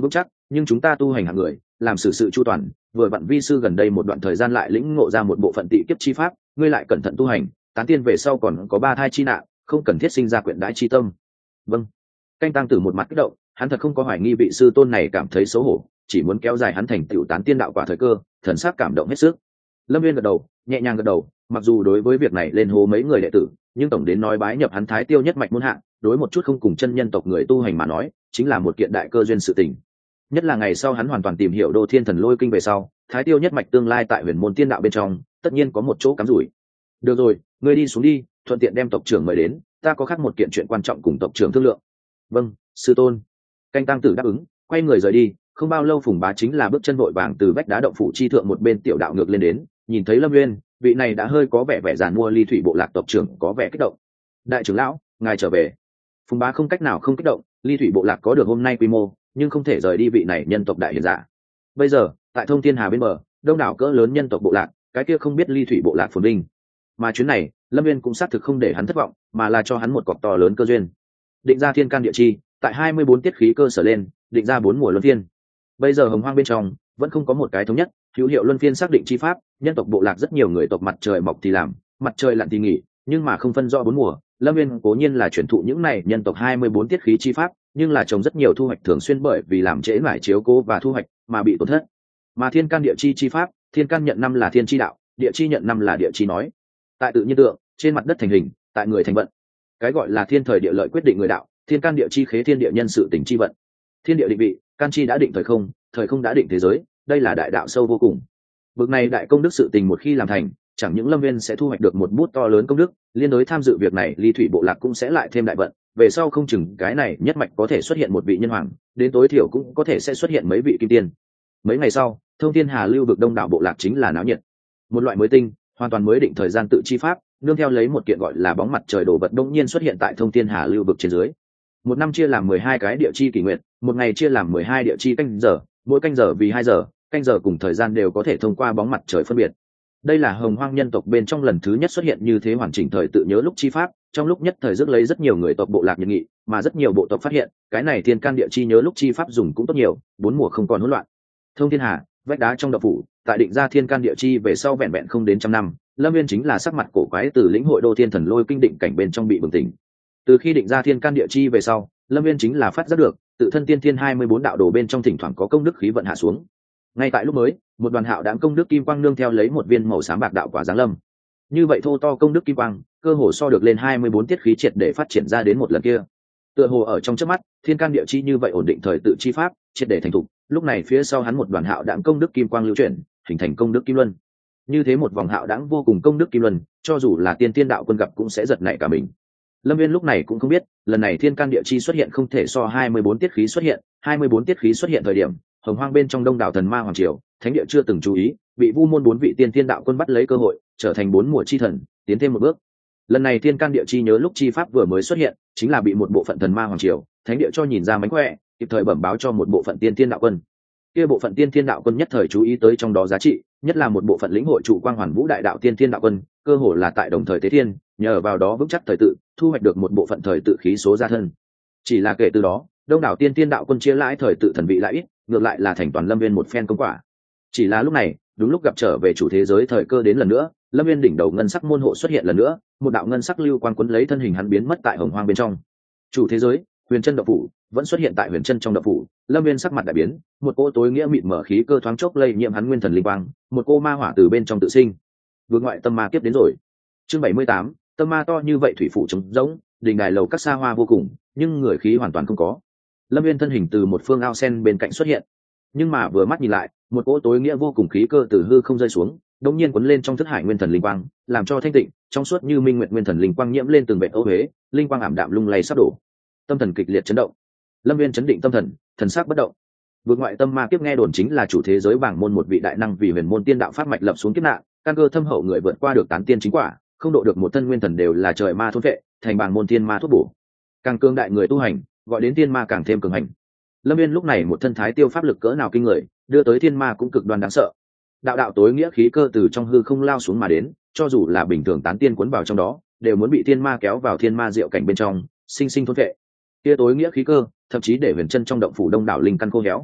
nhưng chúng ta tu hành hạng người làm xử sự chu toàn, vừa vặn vi sư gần đây một đoạn thời gian lại lĩnh ngộ ra một bộ phận tị kiếp chi pháp, ngươi lại cẩn thận tu hành, tán tiên về sau còn có ba thai chi nạn, không cần thiết sinh ra quyển đãi chi tâm. Vâng. Canh tăng tử một mặt kích động, hắn thật không có hoài nghi vị sư tôn này cảm thấy xấu hổ, chỉ muốn kéo dài hắn thành tựu tán tiên đạo quả thời cơ, thần sắc cảm động hết sức. Lâm Viên gật đầu, nhẹ nhàng gật đầu, mặc dù đối với việc này lên hô mấy người đệ tử, nhưng tổng đến nói bái nhập hắn Thái Tiêu nhất mạch môn hạ, đối một chút không cùng chân nhân tộc người tu hành mà nói, chính là một kiện đại cơ duyên sự tình. Nhất là ngày sau hắn hoàn toàn tìm hiểu Đô Thiên Thần Lôi Kinh về sau, Thái Tiêu nhất mạch tương lai tại Huyền Môn Tiên đạo bên trong, tất nhiên có một chỗ cắm rủi. Được rồi, ngươi đi xuống đi, thuận tiện đem tộc trưởng mời đến, ta có khác một kiện chuyện quan trọng cùng tộc trưởng thương lượng. Vâng, sư tôn. Canh tăng tử đáp ứng, quay người rời đi. Không bao lâu Phùng Bá chính là bước chân vội vàng từ vách đá động phủ chi thượng một bên tiểu đạo ngược lên đến, nhìn thấy Lâm Nguyên, vị này đã hơi có vẻ vẻ giàn mua Ly Thủy bộ lạc tộc trưởng có vẻ kích động. Đại trưởng lão, ngài trở về. Phùng Bá không cách nào không kích động, Ly Thủy bộ lạc có được hôm nay quy mô, nhưng không thể rời đi vị này nhân tộc đại hiền giả. Bây giờ, tại Thông Thiên Hà bên bờ, đông đảo cỡ lớn nhân tộc bộ lạc, cái kia không biết Ly Thủy bộ lạc phồn vinh. Mà chuyến này, Lâm Nguyên cũng xác thực không để hắn thất vọng, mà là cho hắn một cọc to lớn cơ duyên. Định ra thiên can địa chi, tại hai mươi bốn tiết khí cơ sở lên, định ra bốn mùa luân phiên. Bây giờ Hồng Hoang bên trong vẫn không có một cái thống nhất, hữu hiệu luân phiên xác định chi pháp, nhân tộc bộ lạc rất nhiều người tộc mặt trời mọc thì làm, mặt trời lặn thì nghỉ, nhưng mà không phân rõ bốn mùa. Lâm Nguyên cố nhiên là truyền thụ những này nhân tộc hai mươi bốn tiết khí chi pháp, nhưng là trồng rất nhiều thu hoạch thường xuyên bởi vì làm trễ mãi chiếu cố và thu hoạch mà bị tổn thất. Mà thiên can địa chi chi pháp, thiên can nhận năm là thiên chi đạo, địa chi nhận năm là địa chi nói. Tại tự nhiên tượng, trên mặt đất thành hình, tại người thành vận. Cái gọi là thiên thời địa lợi quyết định người đạo, thiên can địa chi khế thiên địa nhân sự tình chi vận. Thiên địa định vị, can chi đã định thời không, thời không đã định thế giới, đây là đại đạo sâu vô cùng. Bực này đại công đức sự tình một khi làm thành, chẳng những Lâm Viên sẽ thu hoạch được một bút to lớn công đức, liên đối tham dự việc này Ly Thủy bộ lạc cũng sẽ lại thêm đại vận, về sau không chừng cái này nhất mạch có thể xuất hiện một vị nhân hoàng, đến tối thiểu cũng có thể sẽ xuất hiện mấy vị kim tiên. Mấy ngày sau, Thông Thiên Hà lưu vực đông đảo bộ lạc chính là náo nhiệt. Một loại mới tinh, hoàn toàn mới định thời gian tự chi pháp, nương theo lấy một kiện gọi là bóng mặt trời đồ vật đông nhiên xuất hiện tại Thông Thiên Hà lưu vực trên dưới. Một năm chia làm mười hai cái địa chi kỷ nguyện, một ngày chia làm mười hai địa chi canh giờ, mỗi canh giờ vì hai giờ, canh giờ cùng thời gian đều có thể thông qua bóng mặt trời phân biệt. Đây là Hồng Hoang nhân tộc bên trong lần thứ nhất xuất hiện như thế hoàn chỉnh thời tự nhớ lúc chi pháp, trong lúc nhất thời rước lấy rất nhiều người tộc bộ lạc nhiệt nghị, mà rất nhiều bộ tộc phát hiện, cái này thiên can địa chi nhớ lúc chi pháp dùng cũng tốt nhiều, bốn mùa không còn hỗn loạn. Thông Thiên Hà, vách đá trong động phủ, tại định ra thiên can địa chi về sau vẹn vẹn không đến trăm năm, Lâm Viên chính là sắc mặt cổ quái từ lĩnh hội Đô Thiên Thần Lôi Kinh định cảnh bên trong bị bừng tỉnh. Từ khi định ra thiên can địa chi về sau, Lâm Viên chính là phát giác được, tự thân tiên thiên hai mươi bốn đạo đồ bên trong thỉnh thoảng có công đức khí vận hạ xuống. Ngay tại lúc mới, một đoàn hạo đãng công đức kim quang nương theo lấy một viên màu xám bạc đạo quả giáng lâm. Như vậy thô to công đức kim quang, cơ hồ so được lên hai mươi bốn tiết khí triệt để phát triển ra đến một lần kia. Tựa hồ ở trong chớp mắt, thiên can địa chi như vậy ổn định thời tự chi pháp, triệt để thành thục, lúc này phía sau hắn một đoàn hạo đãng công đức kim quang lưu chuyển, hình thành công đức kim luân. Như thế một vòng hạo đãng vô cùng công đức kim luân, cho dù là tiên tiên đạo quân gặp cũng sẽ giật nảy cả mình. Lâm Viên lúc này cũng không biết, lần này thiên can địa chi xuất hiện không thể so hai mươi bốn tiết khí xuất hiện, hai mươi bốn tiết khí xuất hiện thời điểm, Hồng Hoang bên trong đông đảo thần ma hoàng triều, thánh địa chưa từng chú ý, bị Vu môn bốn vị tiên tiên đạo quân bắt lấy cơ hội, trở thành bốn mùa chi thần, tiến thêm một bước. Lần này thiên can địa chi nhớ lúc chi pháp vừa mới xuất hiện, chính là bị một bộ phận thần ma hoàng triều, thánh địa cho nhìn ra mánh khỏe, kịp thời bẩm báo cho một bộ phận tiên tiên đạo quân. Kia bộ phận tiên tiên đạo quân nhất thời chú ý tới trong đó giá trị, nhất là một bộ phận lĩnh hội trụ quang hoàn vũ đại đạo tiên tiên đạo quân, cơ hồ là tại đồng thời tế thiên, nhờ vào đó vững chắc thời tự, thu hoạch được một bộ phận thời tự khí số gia thân. Chỉ là kể từ đó, đông đảo tiên tiên đạo quân chia lãi thời tự thần vị lại ít, ngược lại là thành toàn Lâm Viên một phen công quả. Chỉ là lúc này, đúng lúc gặp trở về chủ thế giới thời cơ đến lần nữa, Lâm Viên đỉnh đầu ngân sắc môn hộ xuất hiện lần nữa, một đạo ngân sắc lưu quang quấn lấy thân hình hắn biến mất tại Hồng Hoang bên trong. Chủ thế giới, Huyền Chân động phủ, vẫn xuất hiện tại Huyền Chân trong động phủ, Lâm Viên sắc mặt đại biến, một cỗ tối nghĩa mịt mở khí cơ thoáng chốc lây nhiễm hắn nguyên thần linh quang, một cô ma hỏa từ bên trong tự sinh. Vượt ngoại tâm ma kiếp đến rồi. Chương bảy mươi tám, tâm ma to như vậy thủy phủ trống rỗng, đình đài lầu các xa hoa vô cùng, nhưng người khí hoàn toàn không có. Lâm Viên thân hình từ một phương ao sen bên cạnh xuất hiện, nhưng mà vừa mắt nhìn lại, một cỗ tối nghĩa vô cùng khí cơ từ hư không rơi xuống, đột nhiên cuốn lên trong thức hải nguyên thần linh quang, làm cho thanh tịnh, trong suốt như minh nguyệt nguyên thần linh quang nhiễm lên từng vệt ô huế, linh quang ảm đạm lung lay sắp đổ. Tâm thần kịch liệt chấn động. Lâm Viên chấn định tâm thần, thần sắc bất động. Vượt ngoại tâm ma kiếp nghe đồn chính là chủ thế giới bảng môn một vị đại năng vì huyền môn tiên đạo pháp mạch lập xuống kiếp nạn, căn cơ thâm hậu người vượt qua được tán tiên chính quả, không độ được một thân nguyên thần đều là trời ma thôn vệ, thành bảng môn tiên ma thuốc bổ. Càng cường đại người tu hành, gọi đến tiên ma càng thêm cường hành. Lâm Viên lúc này một thân thái tiêu pháp lực cỡ nào kinh người, đưa tới thiên ma cũng cực đoan đáng sợ. Đạo đạo tối nghĩa khí cơ từ trong hư không lao xuống mà đến, cho dù là bình thường tán tiên cuốn vào trong đó, đều muốn bị thiên ma kéo vào thiên ma diệu cảnh bên trong, sinh sinh thôn vệ. Kia tối nghĩa khí cơ, thậm chí để Huyền Chân trong động phủ đông đảo linh căn khô héo.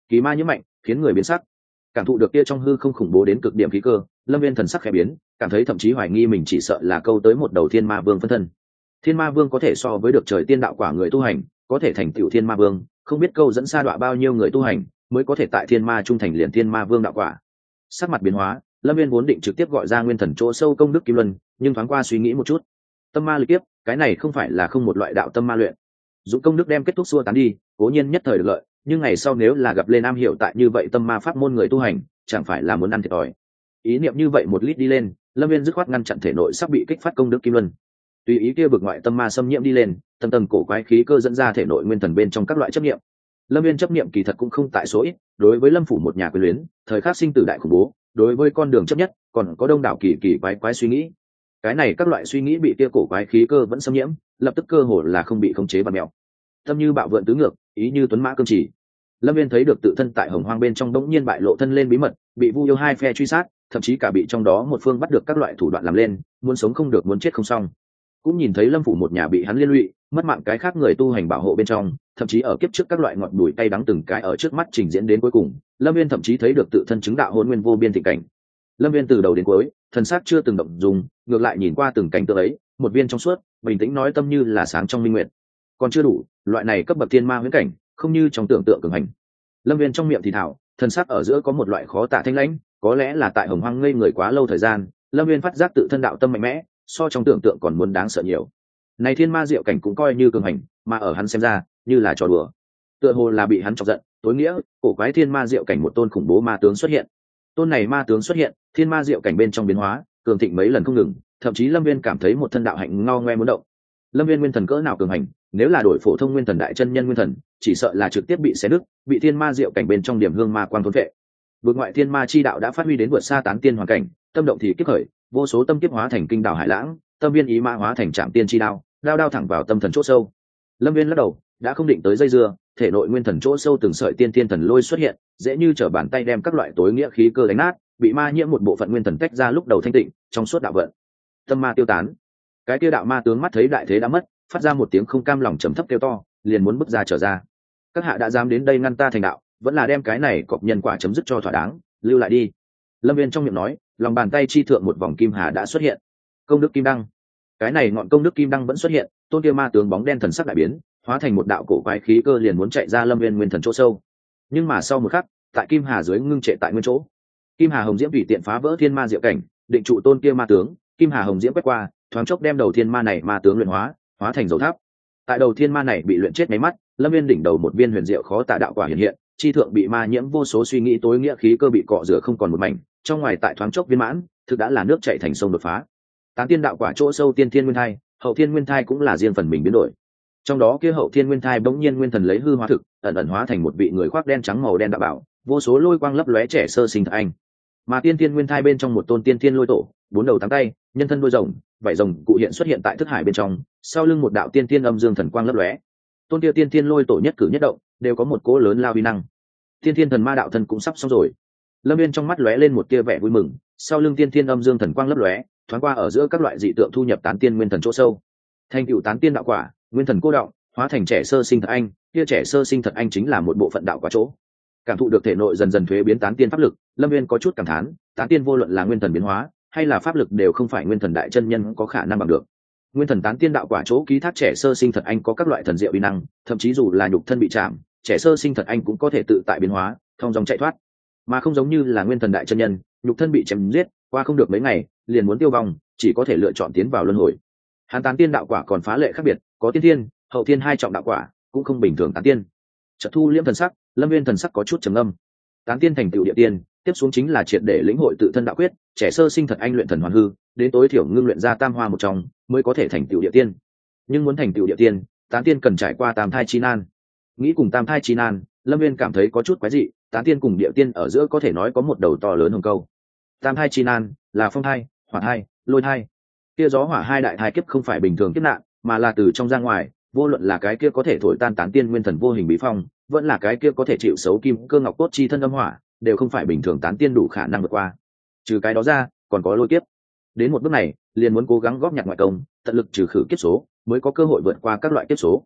kỳ ma nhiễm mạnh khiến người biến sắc. Cảm thụ được kia trong hư không khủng bố đến cực điểm khí cơ, Lâm Viên thần sắc khẽ biến, cảm thấy thậm chí hoài nghi mình chỉ sợ là câu tới một đầu thiên ma vương phân thân. Thiên ma vương có thể so với được trời tiên đạo quả người tu hành, có thể thành tựu thiên ma vương, không biết câu dẫn sa đọa bao nhiêu người tu hành mới có thể tại thiên ma trung thành liền thiên ma vương đạo quả. Sắc mặt biến hóa, Lâm Viên vốn định trực tiếp gọi ra nguyên thần chỗ sâu công đức kim luân, nhưng thoáng qua suy nghĩ một chút, tâm ma lực kiếp, cái này không phải là không một loại đạo tâm ma luyện. Dụng công đức đem kết thúc xua tán đi, cố nhiên nhất thời được lợi, nhưng ngày sau nếu là gặp lên am hiểu tại như vậy tâm ma pháp môn người tu hành, chẳng phải là muốn ăn thiệt thòi. Ý niệm như vậy một lít đi lên, Lâm Viên dứt khoát ngăn chặn thể nội sắp bị kích phát công đức kim luân. Tùy ý kia bực ngoại tâm ma xâm nhiễm đi lên, tầng tầng cổ quái khí cơ dẫn ra thể nội nguyên thần bên trong các loại chấp niệm. Lâm Viên chấp niệm kỳ thật cũng không tại số ít, đối với Lâm phủ một nhà quyến luyến, thời khắc sinh tử đại khủng bố, đối với con đường chấp nhất, còn có đông đảo kỳ kỳ quái quái suy nghĩ. Cái này các loại suy nghĩ bị kia cổ quái khí cơ vẫn xâm nhiễm, lập tức cơ hồ là không bị khống chế bạt mèo. Tâm như bạo vượn tứ ngược, ý như tuấn mã cương chỉ. Lâm Viên thấy được tự thân tại hồng hoang bên trong đống nhiên bại lộ thân lên bí mật, bị Vu yêu hai phe truy sát, thậm chí cả bị trong đó một phương bắt được các loại thủ đoạn làm lên, muốn sống không được muốn chết không xong. Cũng nhìn thấy Lâm phủ một nhà bị hắn liên lụy, mất mạng cái khác người tu hành bảo hộ bên trong, thậm chí ở kiếp trước các loại ngọt bùi cay đắng từng cái ở trước mắt trình diễn đến cuối cùng, Lâm Viên thậm chí thấy được tự thân chứng đạo hôn nguyên vô biên thịnh cảnh. Lâm Viên từ đầu đến cuối, thần sắc chưa từng động dung, ngược lại nhìn qua từng cảnh tượng ấy, một viên trong suốt, bình tĩnh nói tâm như là sáng trong minh nguyệt. Còn chưa đủ, loại này cấp bậc thiên ma huyễn cảnh, không như trong tưởng tượng cường hành. Lâm Viên trong miệng thì thảo, thần sắc ở giữa có một loại khó tả thanh lãnh, có lẽ là tại hồng hoang ngây người quá lâu thời gian, Lâm Viên phát giác tự thân đạo tâm mạnh mẽ, so trong tưởng tượng còn muốn đáng sợ nhiều. Này thiên ma diệu cảnh cũng coi như cường hành, mà ở hắn xem ra, như là trò đùa. Tựa hồ là bị hắn chọc giận, tối nghĩa, cổ quái thiên ma diệu cảnh một tôn khủng bố ma tướng xuất hiện. Tôn này ma tướng xuất hiện, thiên ma diệu cảnh bên trong biến hóa, cường thịnh mấy lần không ngừng, thậm chí Lâm Viên cảm thấy một thân đạo hạnh ngao ngoe muốn động. Lâm Viên nguyên thần cỡ nào cường hành, nếu là đổi phổ thông nguyên thần đại chân nhân nguyên thần, chỉ sợ là trực tiếp bị xé nứt, bị thiên ma diệu cảnh bên trong điểm hương ma quang thôn vệ. Vượt ngoại thiên ma chi đạo đã phát huy đến vượt xa tán tiên hoàn cảnh, tâm động thì kiếp khởi, vô số tâm kiếp hóa thành kinh đảo hải lãng, tâm viên ý ma hóa thành trạm tiên chi đao, đao đao thẳng vào tâm thần chỗ sâu. Lâm Viên lắc đầu, đã không định tới dây dưa, thể nội nguyên thần chỗ sâu từng sợi tiên tiên thần lôi xuất hiện, dễ như trở bàn tay đem các loại tối nghĩa khí cơ đánh nát, bị ma nhiễm một bộ phận nguyên thần tách ra lúc đầu thanh tịnh, trong suốt đạo vận. Tâm ma tiêu tán. Cái kia đạo ma tướng mắt thấy đại thế đã mất, phát ra một tiếng không cam lòng trầm thấp kêu to, liền muốn bước ra trở ra. Các hạ đã dám đến đây ngăn ta thành đạo, vẫn là đem cái này cọp nhân quả chấm dứt cho thỏa đáng, lưu lại đi. Lâm Viên trong miệng nói, lòng bàn tay chi thượng một vòng kim hà đã xuất hiện. Công đức kim đăng. Cái này ngọn công đức kim đăng vẫn xuất hiện, tôn kia ma tướng bóng đen thần sắc đại biến, hóa thành một đạo cổ quái khí cơ liền muốn chạy ra Lâm Viên nguyên thần chỗ sâu. Nhưng mà sau một khắc, tại kim hà dưới ngưng trệ tại nguyên chỗ. Kim hà hồng diễm tùy tiện phá vỡ thiên ma diệu cảnh, định trụ tôn kia ma tướng, kim hà hồng diễm quét qua, thoáng chốc đem đầu thiên ma này ma tướng luyện hóa, hóa thành dầu tháp. Tại đầu thiên ma này bị luyện chết mấy mắt, Lâm Viên đỉnh đầu một viên huyền diệu khó tả đạo quả hiện hiện, chi thượng bị ma nhiễm vô số suy nghĩ tối nghĩa khí cơ bị cọ rửa không còn một mảnh, trong ngoài tại thoáng chốc viên mãn, thực đã là nước chảy thành sông đột phá. Tán tiên đạo quả chỗ sâu tiên thiên nguyên thai, hậu thiên nguyên thai cũng là riêng phần mình biến đổi. Trong đó kia hậu thiên nguyên thai bỗng nhiên nguyên thần lấy hư hóa thực, ẩn ẩn hóa thành một vị người khoác đen trắng màu đen đạo bảo, vô số lôi quang lấp lóe trẻ sơ sinh thật anh. Mà tiên thiên nguyên thai bên trong một tôn tiên thiên lôi tổ, bốn đầu tám tay, nhân thân đuôi rồng, vảy rồng cụ hiện xuất hiện tại thức hải bên trong, sau lưng một đạo tiên thiên âm dương thần quang lấp lóe. Tôn kia tiên thiên lôi tổ nhất cử nhất động đều có một cỗ lớn lao uy năng. Tiên thiên thần ma đạo thân cũng sắp xong rồi. Lâm Viên trong mắt lóe lên một tia vẻ vui mừng, sau lưng tiên thiên âm dương thần quang lấp lóe, thoáng qua ở giữa các loại dị tượng thu nhập tán tiên nguyên thần chỗ sâu. Thành tựu tán tiên đạo quả, nguyên thần cô động, hóa thành trẻ sơ sinh thật anh, kia trẻ sơ sinh thật anh chính là một bộ phận đạo quả chỗ. Cảm thụ được thể nội dần dần thuế biến tán tiên pháp lực, Lâm Viên có chút cảm thán, tán tiên vô luận là nguyên thần biến hóa, hay là pháp lực đều không phải nguyên thần đại chân nhân có khả năng bằng được. Nguyên thần tán tiên đạo quả chỗ ký thác trẻ sơ sinh thật anh có các loại thần diệu uy năng, thậm chí dù là nhục thân bị chạm, trẻ sơ sinh thật anh cũng có thể tự tại biến hóa, thông dòng chạy thoát. Mà không giống như là nguyên thần đại chân nhân, nhục thân bị chém giết, qua không được mấy ngày, liền muốn tiêu vong, chỉ có thể lựa chọn tiến vào luân hồi. Hán tán tiên đạo quả còn phá lệ khác biệt, có tiên thiên, hậu thiên hai trọng đạo quả, cũng không bình thường tán tiên. Chợt thu liễm thần sắc, Lâm Viên thần sắc có chút trầm ngâm. Tán tiên thành tựu địa tiên, tiếp xuống chính là triệt để lĩnh hội tự thân đạo quyết, trẻ sơ sinh thật anh luyện thần hoàn hư, đến tối thiểu ngưng luyện ra tam hoa một trong, mới có thể thành tựu địa tiên. Nhưng muốn thành tựu địa tiên, tán tiên cần trải qua tam thai chi nan. Nghĩ cùng tam thai chi nan, Lâm Viên cảm thấy có chút quái dị, tán tiên cùng địa tiên ở giữa có thể nói có một đầu to lớn hồng câu. Tam thai chi nan là phong thai, hỏa thai, lôi thai. Kia gió hỏa hai đại thai kiếp không phải bình thường kiếp nạn, mà là từ trong ra ngoài, vô luận là cái kia có thể thổi tan tán tiên nguyên thần vô hình bí phong, vẫn là cái kia có thể chịu xấu kim cơ ngọc cốt chi thân âm hỏa, đều không phải bình thường tán tiên đủ khả năng vượt qua. Trừ cái đó ra, còn có lôi kiếp. Đến một bước này, liền muốn cố gắng góp nhặt ngoại công, tận lực trừ khử kiếp số, mới có cơ hội vượt qua các loại kiếp số.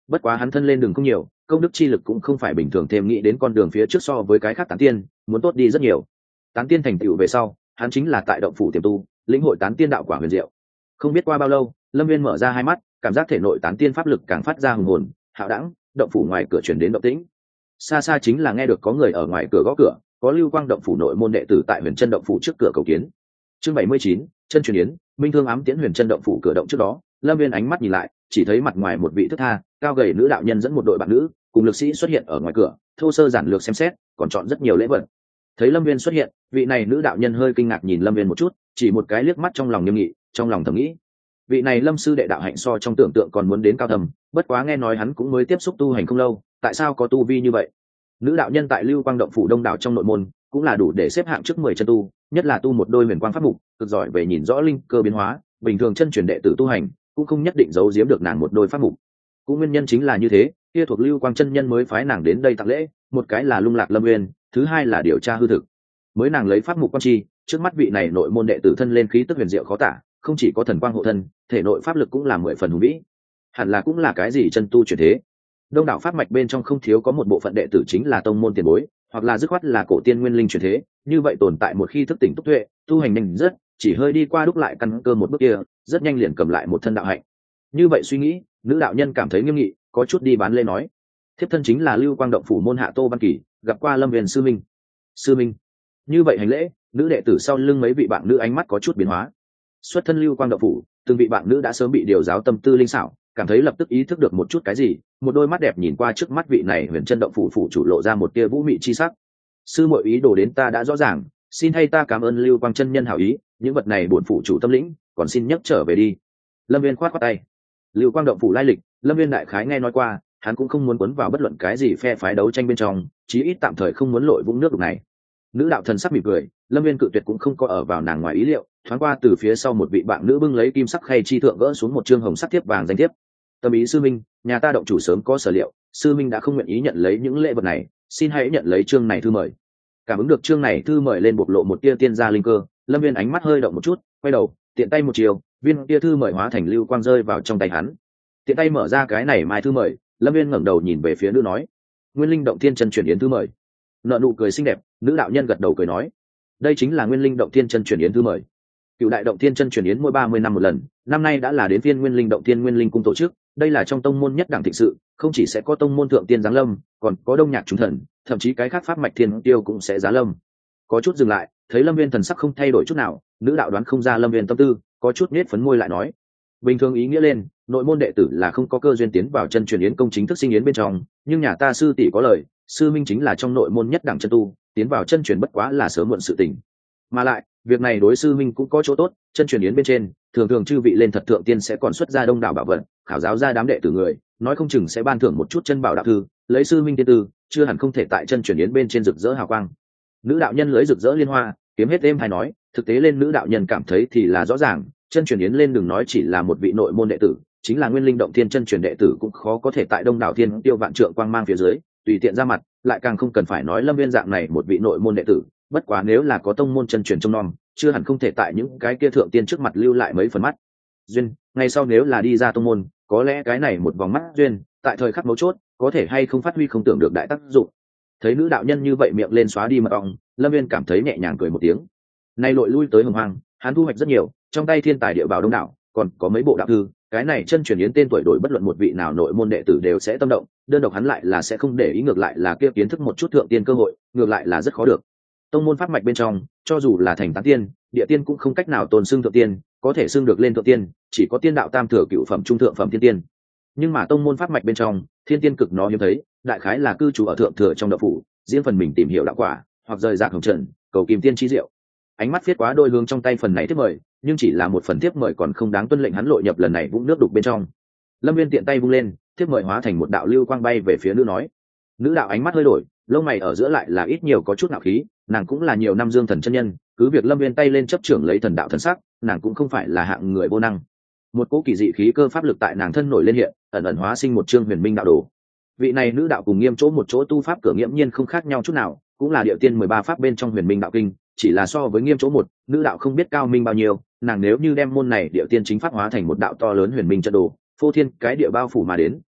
bất quá hắn thân lên đường không nhiều, công đức chi lực cũng không phải bình thường, thêm nghĩ đến con đường phía trước so với cái khác tán tiên muốn tốt đi rất nhiều. Tán tiên thành tựu về sau, hắn chính là tại động phủ tiềm tu, lĩnh hội tán tiên đạo quả huyền diệu. Không biết qua bao lâu, Lâm Viên mở ra hai mắt, cảm giác thể nội tán tiên pháp lực càng phát ra hùng hồn hạo đẳng. Động phủ ngoài cửa truyền đến động tĩnh, xa xa chính là nghe được có người ở ngoài cửa gõ cửa, có Lưu Quang động phủ nội môn đệ tử tại Huyền Chân động phủ trước cửa cầu kiến. Chương bảy mươi chín, chân truyền yến. Minh Thương ám tiễn Huyền Chân động phủ cửa động trước đó, Lâm Viên ánh mắt nhìn lại, chỉ thấy mặt ngoài một vị thức tha cao gầy nữ đạo nhân dẫn một đội bạn nữ cùng lực sĩ xuất hiện ở ngoài cửa, thô sơ giản lược xem xét, còn chọn rất nhiều lễ vật. Thấy Lâm Viên xuất hiện, vị này nữ đạo nhân hơi kinh ngạc nhìn Lâm Viên một chút, chỉ một cái liếc mắt trong lòng nghiêm nghị, trong lòng thầm nghĩ, vị này Lâm sư đệ đạo hạnh so trong tưởng tượng còn muốn đến cao thầm, bất quá nghe nói hắn cũng mới tiếp xúc tu hành không lâu, tại sao có tu vi như vậy? Nữ đạo nhân tại Lưu Quang động phủ đông đảo trong nội môn cũng là đủ để xếp hạng trước mười chân tu, nhất là tu một đôi huyền quang pháp mục, cực giỏi về nhìn rõ linh cơ biến hóa, bình thường chân truyền đệ tử tu hành cũng không nhất định giấu giếm được nàng một đôi pháp mục. Cũng nguyên nhân chính là như thế, kia thuộc Lưu Quang chân nhân mới phái nàng đến đây tặng lễ, một cái là lung lạc Lâm Nguyên, thứ hai là điều tra hư thực. Mới nàng lấy pháp mục quan chi, trước mắt vị này nội môn đệ tử thân lên khí tức huyền diệu khó tả, không chỉ có thần quang hộ thân, thể nội pháp lực cũng là mười phần hùng vĩ, hẳn là cũng là cái gì chân tu chuyển thế. Đông đảo pháp mạch bên trong không thiếu có một bộ phận đệ tử chính là tông môn tiền bối, hoặc là dứt khoát là cổ tiên nguyên linh chuyển thế, như vậy tồn tại một khi thức tỉnh túc tuệ, tu hành nhanh rất, chỉ hơi đi qua đúc lại căn cơ một bước kia, rất nhanh liền cầm lại một thân đạo hạnh. Như vậy suy nghĩ, nữ đạo nhân cảm thấy nghiêm nghị, có chút đi bán lê nói, thiếp thân chính là Lưu Quang động phủ môn hạ Tô Văn Kỳ, gặp qua Lâm Viên sư minh. Sư minh. Như vậy hành lễ, nữ đệ tử sau lưng mấy vị bạn nữ ánh mắt có chút biến hóa. Xuất thân Lưu Quang động phủ, từng vị bạn nữ đã sớm bị điều giáo tâm tư linh xảo, cảm thấy lập tức ý thức được một chút cái gì, một đôi mắt đẹp nhìn qua trước mắt vị này Huyền Chân động phủ phủ chủ lộ ra một tia vũ mị chi sắc. Sư muội ý đồ đến ta đã rõ ràng, xin thay ta cảm ơn Lưu Quang chân nhân hảo ý, những vật này bổn phủ chủ tâm lĩnh, còn xin nhấc trở về đi. Lâm Viên khoát khoát tay. Lưu Quang động phủ lai lịch, Lâm Viên đại khái nghe nói qua, hắn cũng không muốn quấn vào bất luận cái gì phe phái đấu tranh bên trong, chí ít tạm thời không muốn lội vũng nước đục này. Nữ đạo thần sắc mỉm cười, Lâm Viên cự tuyệt cũng không có ở vào nàng ngoài ý liệu, thoáng qua từ phía sau một vị bạn nữ bưng lấy kim sắc khay chi thượng gỡ xuống một trương hồng sắc thiếp vàng danh thiếp. Tâm ý sư minh, nhà ta động chủ sớm có sở liệu, sư minh đã không nguyện ý nhận lấy những lễ vật này, xin hãy nhận lấy trương này thư mời. Cảm ứng được trương này thư mời lên bộc lộ một tia tiên gia linh cơ, Lâm Viên ánh mắt hơi động một chút, quay đầu, tiện tay một chiều, viên tia thư mời hóa thành lưu quang rơi vào trong tay hắn. Tiện tay mở ra cái này mai thư mời, Lâm Viên ngẩng đầu nhìn về phía nữ nói, Nguyên Linh động thiên chân chuyển yến thư mời. Nợ nụ cười xinh đẹp, nữ đạo nhân gật đầu cười nói, đây chính là Nguyên Linh động thiên chân chuyển yến thư mời. Cựu đại động thiên chân chuyển yến mỗi ba mươi năm một lần, năm nay đã là đến phiên Nguyên Linh động thiên Nguyên Linh cung tổ chức, đây là trong tông môn nhất đẳng thịnh sự, không chỉ sẽ có tông môn thượng tiên giáng lâm, còn có đông nhạc chúng thần, thậm chí cái khác pháp mạch thiên tiêu cũng sẽ giáng lâm. Có chút dừng lại, thấy Lâm Viên thần sắc không thay đổi chút nào, nữ đạo đoán không ra Lâm Viên tâm tư, có chút nhếch phấn môi lại nói, bình thường ý nghĩa lên, nội môn đệ tử là không có cơ duyên tiến vào chân truyền yến công chính thức sinh yến bên trong, nhưng nhà ta sư tỷ có lời, sư minh chính là trong nội môn nhất đẳng chân tu, tiến vào chân truyền bất quá là sớm muộn sự tình. Mà lại, việc này đối sư minh cũng có chỗ tốt, chân truyền yến bên trên, thường thường chư vị lên thật thượng tiên sẽ còn xuất ra đông đảo bảo vật, khảo giáo ra đám đệ tử người, nói không chừng sẽ ban thưởng một chút chân bảo đạo thư, lấy sư minh tiên tư, chưa hẳn không thể tại chân truyền yến bên trên rực rỡ hào quang. Nữ đạo nhân lưới rực rỡ liên hoa, kiếm hết êm hay nói, thực tế lên nữ đạo nhân cảm thấy thì là rõ ràng, chân truyền yến lên đừng nói chỉ là một vị nội môn đệ tử, chính là Nguyên Linh động thiên chân truyền đệ tử cũng khó có thể tại đông đảo thiên tiêu vạn trượng quang mang phía dưới tùy tiện ra mặt, lại càng không cần phải nói Lâm Viên dạng này một vị nội môn đệ tử, bất quá nếu là có tông môn chân truyền trông nom, chưa hẳn không thể tại những cái kia thượng tiên trước mặt lưu lại mấy phần mắt duyên, ngay sau nếu là đi ra tông môn, có lẽ cái này một vòng mắt duyên tại thời khắc mấu chốt có thể hay không phát huy không tưởng được đại tác dụng. Thấy nữ đạo nhân như vậy miệng lên xóa đi mật ong, Lâm Viên cảm thấy nhẹ nhàng cười một tiếng. Nay lội lui tới hồng hoang, hắn thu hoạch rất nhiều, trong tay thiên tài địa bảo đông đảo, còn có mấy bộ đạo thư, cái này chân truyền yến tên tuổi đổi bất luận một vị nào nội môn đệ tử đều sẽ tâm động, đơn độc hắn lại là sẽ không để ý, ngược lại là kia kiến thức một chút thượng tiên cơ hội, ngược lại là rất khó được. Tông môn pháp mạch bên trong, cho dù là thành tán tiên, địa tiên cũng không cách nào tôn xưng thượng tiên, có thể xưng được lên thượng tiên, chỉ có tiên đạo tam thừa cựu phẩm trung thượng phẩm tiên tiên. Nhưng mà tông môn pháp mạch bên trong, thiên tiên cực nó hiếm thấy, đại khái là cư trú ở thượng thừa trong đạo phủ, riêng phần mình tìm hiểu đạo quả, hoặc rời rạc hồng trần, cầu kim tiên chi diệu. Ánh mắt viết quá đôi hướng trong tay phần này tiếp mời, nhưng chỉ là một phần tiếp mời còn không đáng tuân lệnh hắn lội nhập lần này vũng nước đục bên trong. Lâm Viên tiện tay vung lên, tiếp mời hóa thành một đạo lưu quang bay về phía nữ nói. Nữ đạo ánh mắt hơi đổi, lông mày ở giữa lại là ít nhiều có chút nạo khí, nàng cũng là nhiều năm dương thần chân nhân, cứ việc Lâm Viên tay lên chấp trưởng lấy thần đạo thần sắc, nàng cũng không phải là hạng người vô năng. Một cỗ kỳ dị khí cơ pháp lực tại nàng thân nổi lên hiện, ẩn ẩn hóa sinh một chương huyền minh đạo đồ. Vị này nữ đạo cùng Nghiêm Chỗ một chỗ tu pháp cửa nghiễm nhiên không khác nhau chút nào, cũng là địa tiên mười ba pháp bên trong huyền minh đạo kinh, chỉ là so với Nghiêm Chỗ một, nữ đạo không biết cao minh bao nhiêu, nàng nếu như đem môn này địa tiên chính pháp hóa thành một đạo to lớn huyền minh trận đồ, phô thiên cái địa bao phủ mà đến,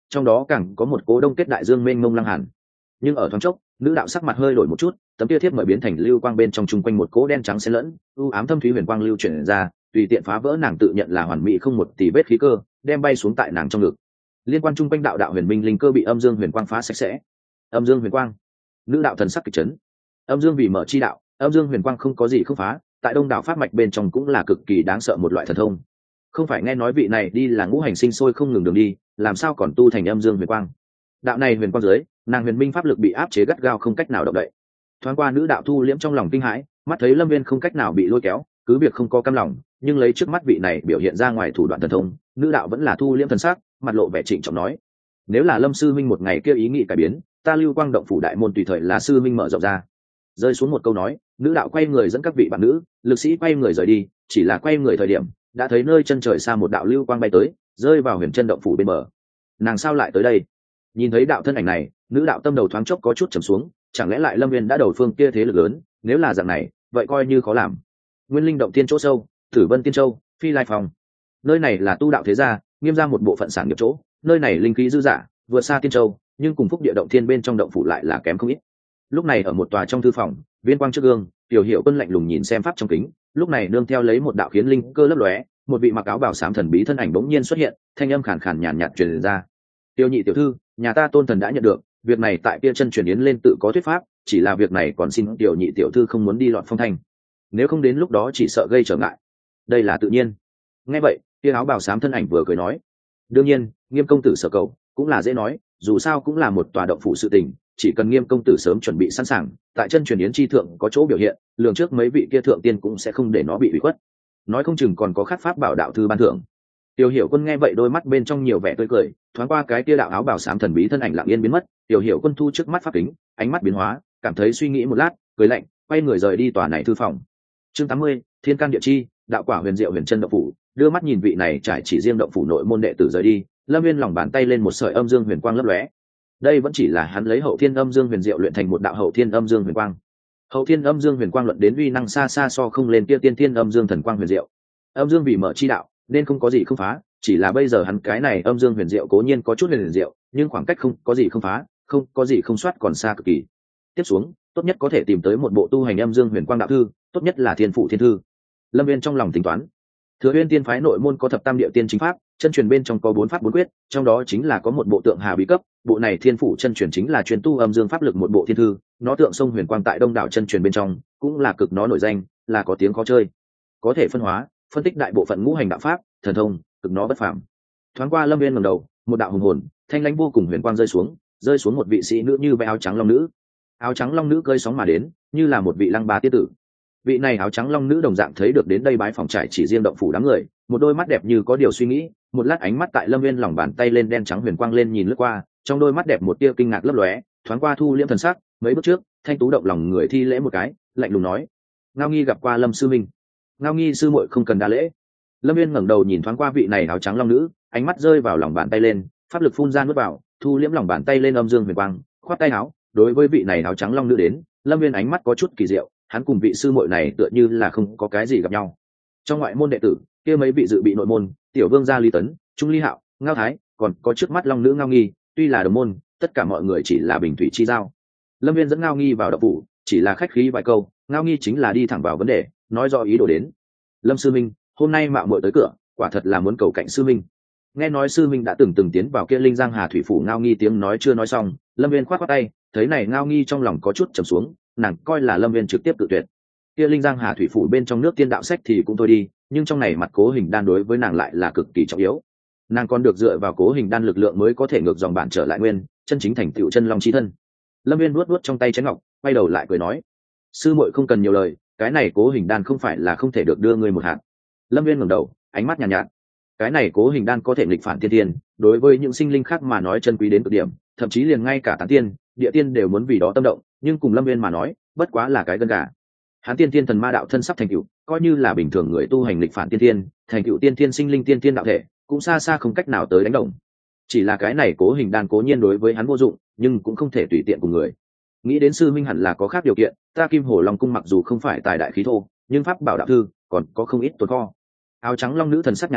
trong đó càng có một cố đông kết đại dương mênh mông lăng hàn. Nhưng ở thoáng chốc, nữ đạo sắc mặt hơi đổi một chút, tấm kia thiếp mở biến thành lưu quang bên trong chung quanh một cố đen trắng xen lẫn, u ám thâm thúy huyền quang lưu chuyển ra, tùy tiện phá vỡ nàng tự nhận là hoàn mỹ không một tì vết khí cơ, đem bay xuống tại nàng trong ngực. Liên quan chung quanh đạo đạo huyền minh linh cơ bị âm dương huyền quang phá sạch sẽ. Âm dương huyền quang, nữ đạo thần sắc kịch chấn. Âm dương vì mở chi đạo, âm dương huyền quang không có gì không phá, tại đông đảo pháp mạch bên trong cũng là cực kỳ đáng sợ một loại thần thông. Không phải nghe nói vị này đi là ngũ hành sinh sôi không ngừng đường đi, làm sao còn tu thành âm dương huyền quang? Đạo này huyền quang dưới, nàng huyền minh pháp lực bị áp chế gắt gao không cách nào động đậy. Thoáng qua nữ đạo thu liễm trong lòng kinh hãi, mắt thấy Lâm Viên không cách nào bị lôi kéo, cứ việc không có cam lòng, nhưng lấy trước mắt vị này biểu hiện ra ngoài thủ đoạn thần thông, nữ đạo vẫn là thu liễm thần sắc, mặt lộ vẻ trịnh trọng nói: nếu là Lâm sư minh một ngày kia ý nghĩ cải biến, ta Lưu Quang động phủ đại môn tùy thời là sư minh mở rộng ra. Rơi xuống một câu nói, nữ đạo quay người dẫn các vị bạn nữ lực sĩ quay người rời đi, chỉ là quay người thời điểm đã thấy nơi chân trời xa một đạo lưu quang bay tới, rơi vào huyền chân động phủ bên bờ. Nàng sao lại tới đây? Nhìn thấy đạo thân ảnh này, nữ đạo tâm đầu thoáng chốc có chút trầm xuống, chẳng lẽ lại Lâm Viên đã đầu phương kia thế lực lớn? Nếu là dạng này, vậy coi như khó làm. Nguyên linh động tiên chỗ sâu, Tử Vân Tiên Châu, Phi Lai Phòng, nơi này là tu đạo thế gia, nghiêm ra một bộ phận sản nghiệp chỗ, nơi này linh khí dư dả, vượt xa Tiên Châu, nhưng cùng phúc địa động thiên bên trong động phủ lại là kém không ít. Lúc này ở một tòa trong thư phòng, viên quang trước gương, Tiểu Hiểu Quân lạnh lùng nhìn xem pháp trong kính, lúc này nương theo lấy một đạo khiến linh cơ lấp lóe, một vị mặc áo bào xám thần bí thân ảnh bỗng nhiên xuất hiện, thanh âm khàn khàn nhàn nhạt truyền ra: "Tiêu nhị tiểu thư, nhà ta Tôn thần đã nhận được, việc này tại kia chân truyền yến lên tự có thuyết pháp, chỉ là việc này còn xin Tiểu nhị tiểu thư không muốn đi loạn phong thanh, nếu không đến lúc đó chỉ sợ gây trở ngại." Đây là tự nhiên. Nghe vậy, kia áo bào xám thân ảnh vừa cười nói: "Đương nhiên, Nghiêm công tử sở cầu, cũng là dễ nói, dù sao cũng là một tòa động phủ sự tình, chỉ cần Nghiêm công tử sớm chuẩn bị sẵn sàng, tại chân truyền yến chi thượng có chỗ biểu hiện, lường trước mấy vị kia thượng tiên cũng sẽ không để nó bị ủy khuất, nói không chừng còn có khắc pháp bảo đạo thư ban thưởng." Tiểu Hiểu Quân nghe vậy đôi mắt bên trong nhiều vẻ tươi cười, thoáng qua cái kia đạo áo bào xám thần bí thân ảnh lặng yên biến mất, Tiểu Hiểu Quân thu trước mắt pháp kính, ánh mắt biến hóa, cảm thấy suy nghĩ một lát, cười lạnh, quay người rời đi tòa này thư phòng. Chương tám mươi, Thiên Can Địa Chi, đạo quả huyền diệu huyền chân động phủ, đưa mắt nhìn vị này trải chỉ riêng động phủ nội môn đệ tử rời đi, Lâm Viên lòng bàn tay lên một sợi âm dương huyền quang lấp lóe. Đây vẫn chỉ là hắn lấy hậu thiên âm dương huyền diệu luyện thành một đạo hậu thiên âm dương huyền quang. Hậu thiên âm dương huyền quang luận đến uy năng xa xa so không lên kia tiên thiên âm dương thần quang huyền diệu. Âm dương vì mở chi đạo, nên không có gì không phá, chỉ là bây giờ hắn cái này âm dương huyền diệu cố nhiên có chút huyền diệu, nhưng khoảng cách không có gì không phá, không có gì không soát còn xa cực kỳ. Tiếp xuống, tốt nhất có thể tìm tới một bộ tu hành âm dương huyền quang đạo thư, tốt nhất là thiên phụ thiên thư. Lâm Viên trong lòng tính toán. Thừa Uyên tiên phái nội môn có thập tam địa tiên chính pháp, chân truyền bên trong có bốn pháp bốn quyết, trong đó chính là có một bộ tượng hà bí cấp, bộ này thiên phủ chân truyền chính là truyền tu âm dương pháp lực một bộ thiên thư, nó tượng sông huyền quang tại đông đảo chân truyền bên trong, cũng là cực nó nổi danh, là có tiếng khó chơi, có thể phân hóa, phân tích đại bộ phận ngũ hành đạo pháp, thần thông, cực nó bất phàm. Thoáng qua Lâm Viên ngẩng đầu, một đạo hùng hồn, thanh lãnh vô cùng huyền quang rơi xuống, rơi xuống một vị sĩ nữ như váy áo trắng long nữ. Áo trắng long nữ cơi sóng mà đến, như là một vị lăng ba tiết tử. Vị này áo trắng long nữ đồng dạng thấy được đến đây bái phòng trải chỉ riêng động phủ đám người, một đôi mắt đẹp như có điều suy nghĩ, một lát ánh mắt tại Lâm Viên lòng bàn tay lên đen trắng huyền quang lên nhìn lướt qua, trong đôi mắt đẹp một tia kinh ngạc lấp lóe, thoáng qua thu liễm thần sắc, mấy bước trước, thanh tú động lòng người thi lễ một cái, lạnh lùng nói: "Ngao Nghi gặp qua Lâm sư minh." "Ngao Nghi sư muội không cần đa lễ." Lâm Viên ngẩng đầu nhìn thoáng qua vị này áo trắng long nữ, ánh mắt rơi vào lòng bàn tay lên, pháp lực phun ra nuốt vào, thu liễm lòng bàn tay lên âm dương huyền quang, khoát tay áo, đối với vị này áo trắng long nữ đến, Lâm Viên ánh mắt có chút kỳ diệu, hắn cùng vị sư muội này tựa như là không có cái gì gặp nhau. Trong ngoại môn đệ tử, kia mấy vị dự bị nội môn, tiểu vương gia Lý Tấn, Trung Ly Hạo, Ngao Thái, còn có trước mắt long nữ Ngao Nghi, tuy là đồng môn, tất cả mọi người chỉ là bình thủy chi giao. Lâm Viên dẫn Ngao Nghi vào động phủ, chỉ là khách khí vài câu, Ngao Nghi chính là đi thẳng vào vấn đề, nói rõ ý đồ đến. "Lâm sư minh, hôm nay mạo muội tới cửa, quả thật là muốn cầu cạnh sư minh." Nghe nói sư minh đã từng từng tiến vào kia linh giang hà thủy phủ, Ngao Nghi tiếng nói chưa nói xong, Lâm Viên khoát khoát tay, thấy này Ngao Nghi trong lòng có chút trầm xuống, nàng coi là Lâm Viên trực tiếp tự tuyệt. Kia linh giang hà thủy phủ bên trong nước tiên đạo sách thì cũng thôi đi, nhưng trong này mặt cố hình đan đối với nàng lại là cực kỳ trọng yếu. Nàng còn được dựa vào cố hình đan lực lượng mới có thể ngược dòng bản trở lại nguyên, chân chính thành tựu chân long chi thân. Lâm Viên nuốt nuốt trong tay chén ngọc, quay đầu lại cười nói: "Sư muội không cần nhiều lời, cái này cố hình đan không phải là không thể được đưa ngươi một hạt." Lâm Viên ngẩng đầu, ánh mắt nhàn nhạt, nhạt. Cái này cố hình đan có thể nghịch phản thiên tiên, đối với những sinh linh khác mà nói chân quý đến cực điểm, thậm chí liền ngay cả tán tiên, địa tiên đều muốn vì đó tâm động, nhưng cùng Lâm Viên mà nói, bất quá là cái gân gà. Hắn tiên tiên thần ma đạo thân sắp thành tựu, coi như là bình thường người tu hành nghịch phản tiên tiên, thành tựu tiên tiên sinh linh tiên tiên đạo thể, cũng xa xa không cách nào tới đánh đồng. Chỉ là cái này cố hình đan cố nhiên đối với hắn vô dụng, nhưng cũng không thể tùy tiện cùng người. Nghĩ đến sư minh hẳn là có khác điều kiện, ta Kim Hổ Long cung mặc dù không phải tài đại khí thô, nhưng pháp bảo đạo thư còn có không ít tồn kho. Áo trắng long nữ thần sắc nhàn nhạt, nhạt,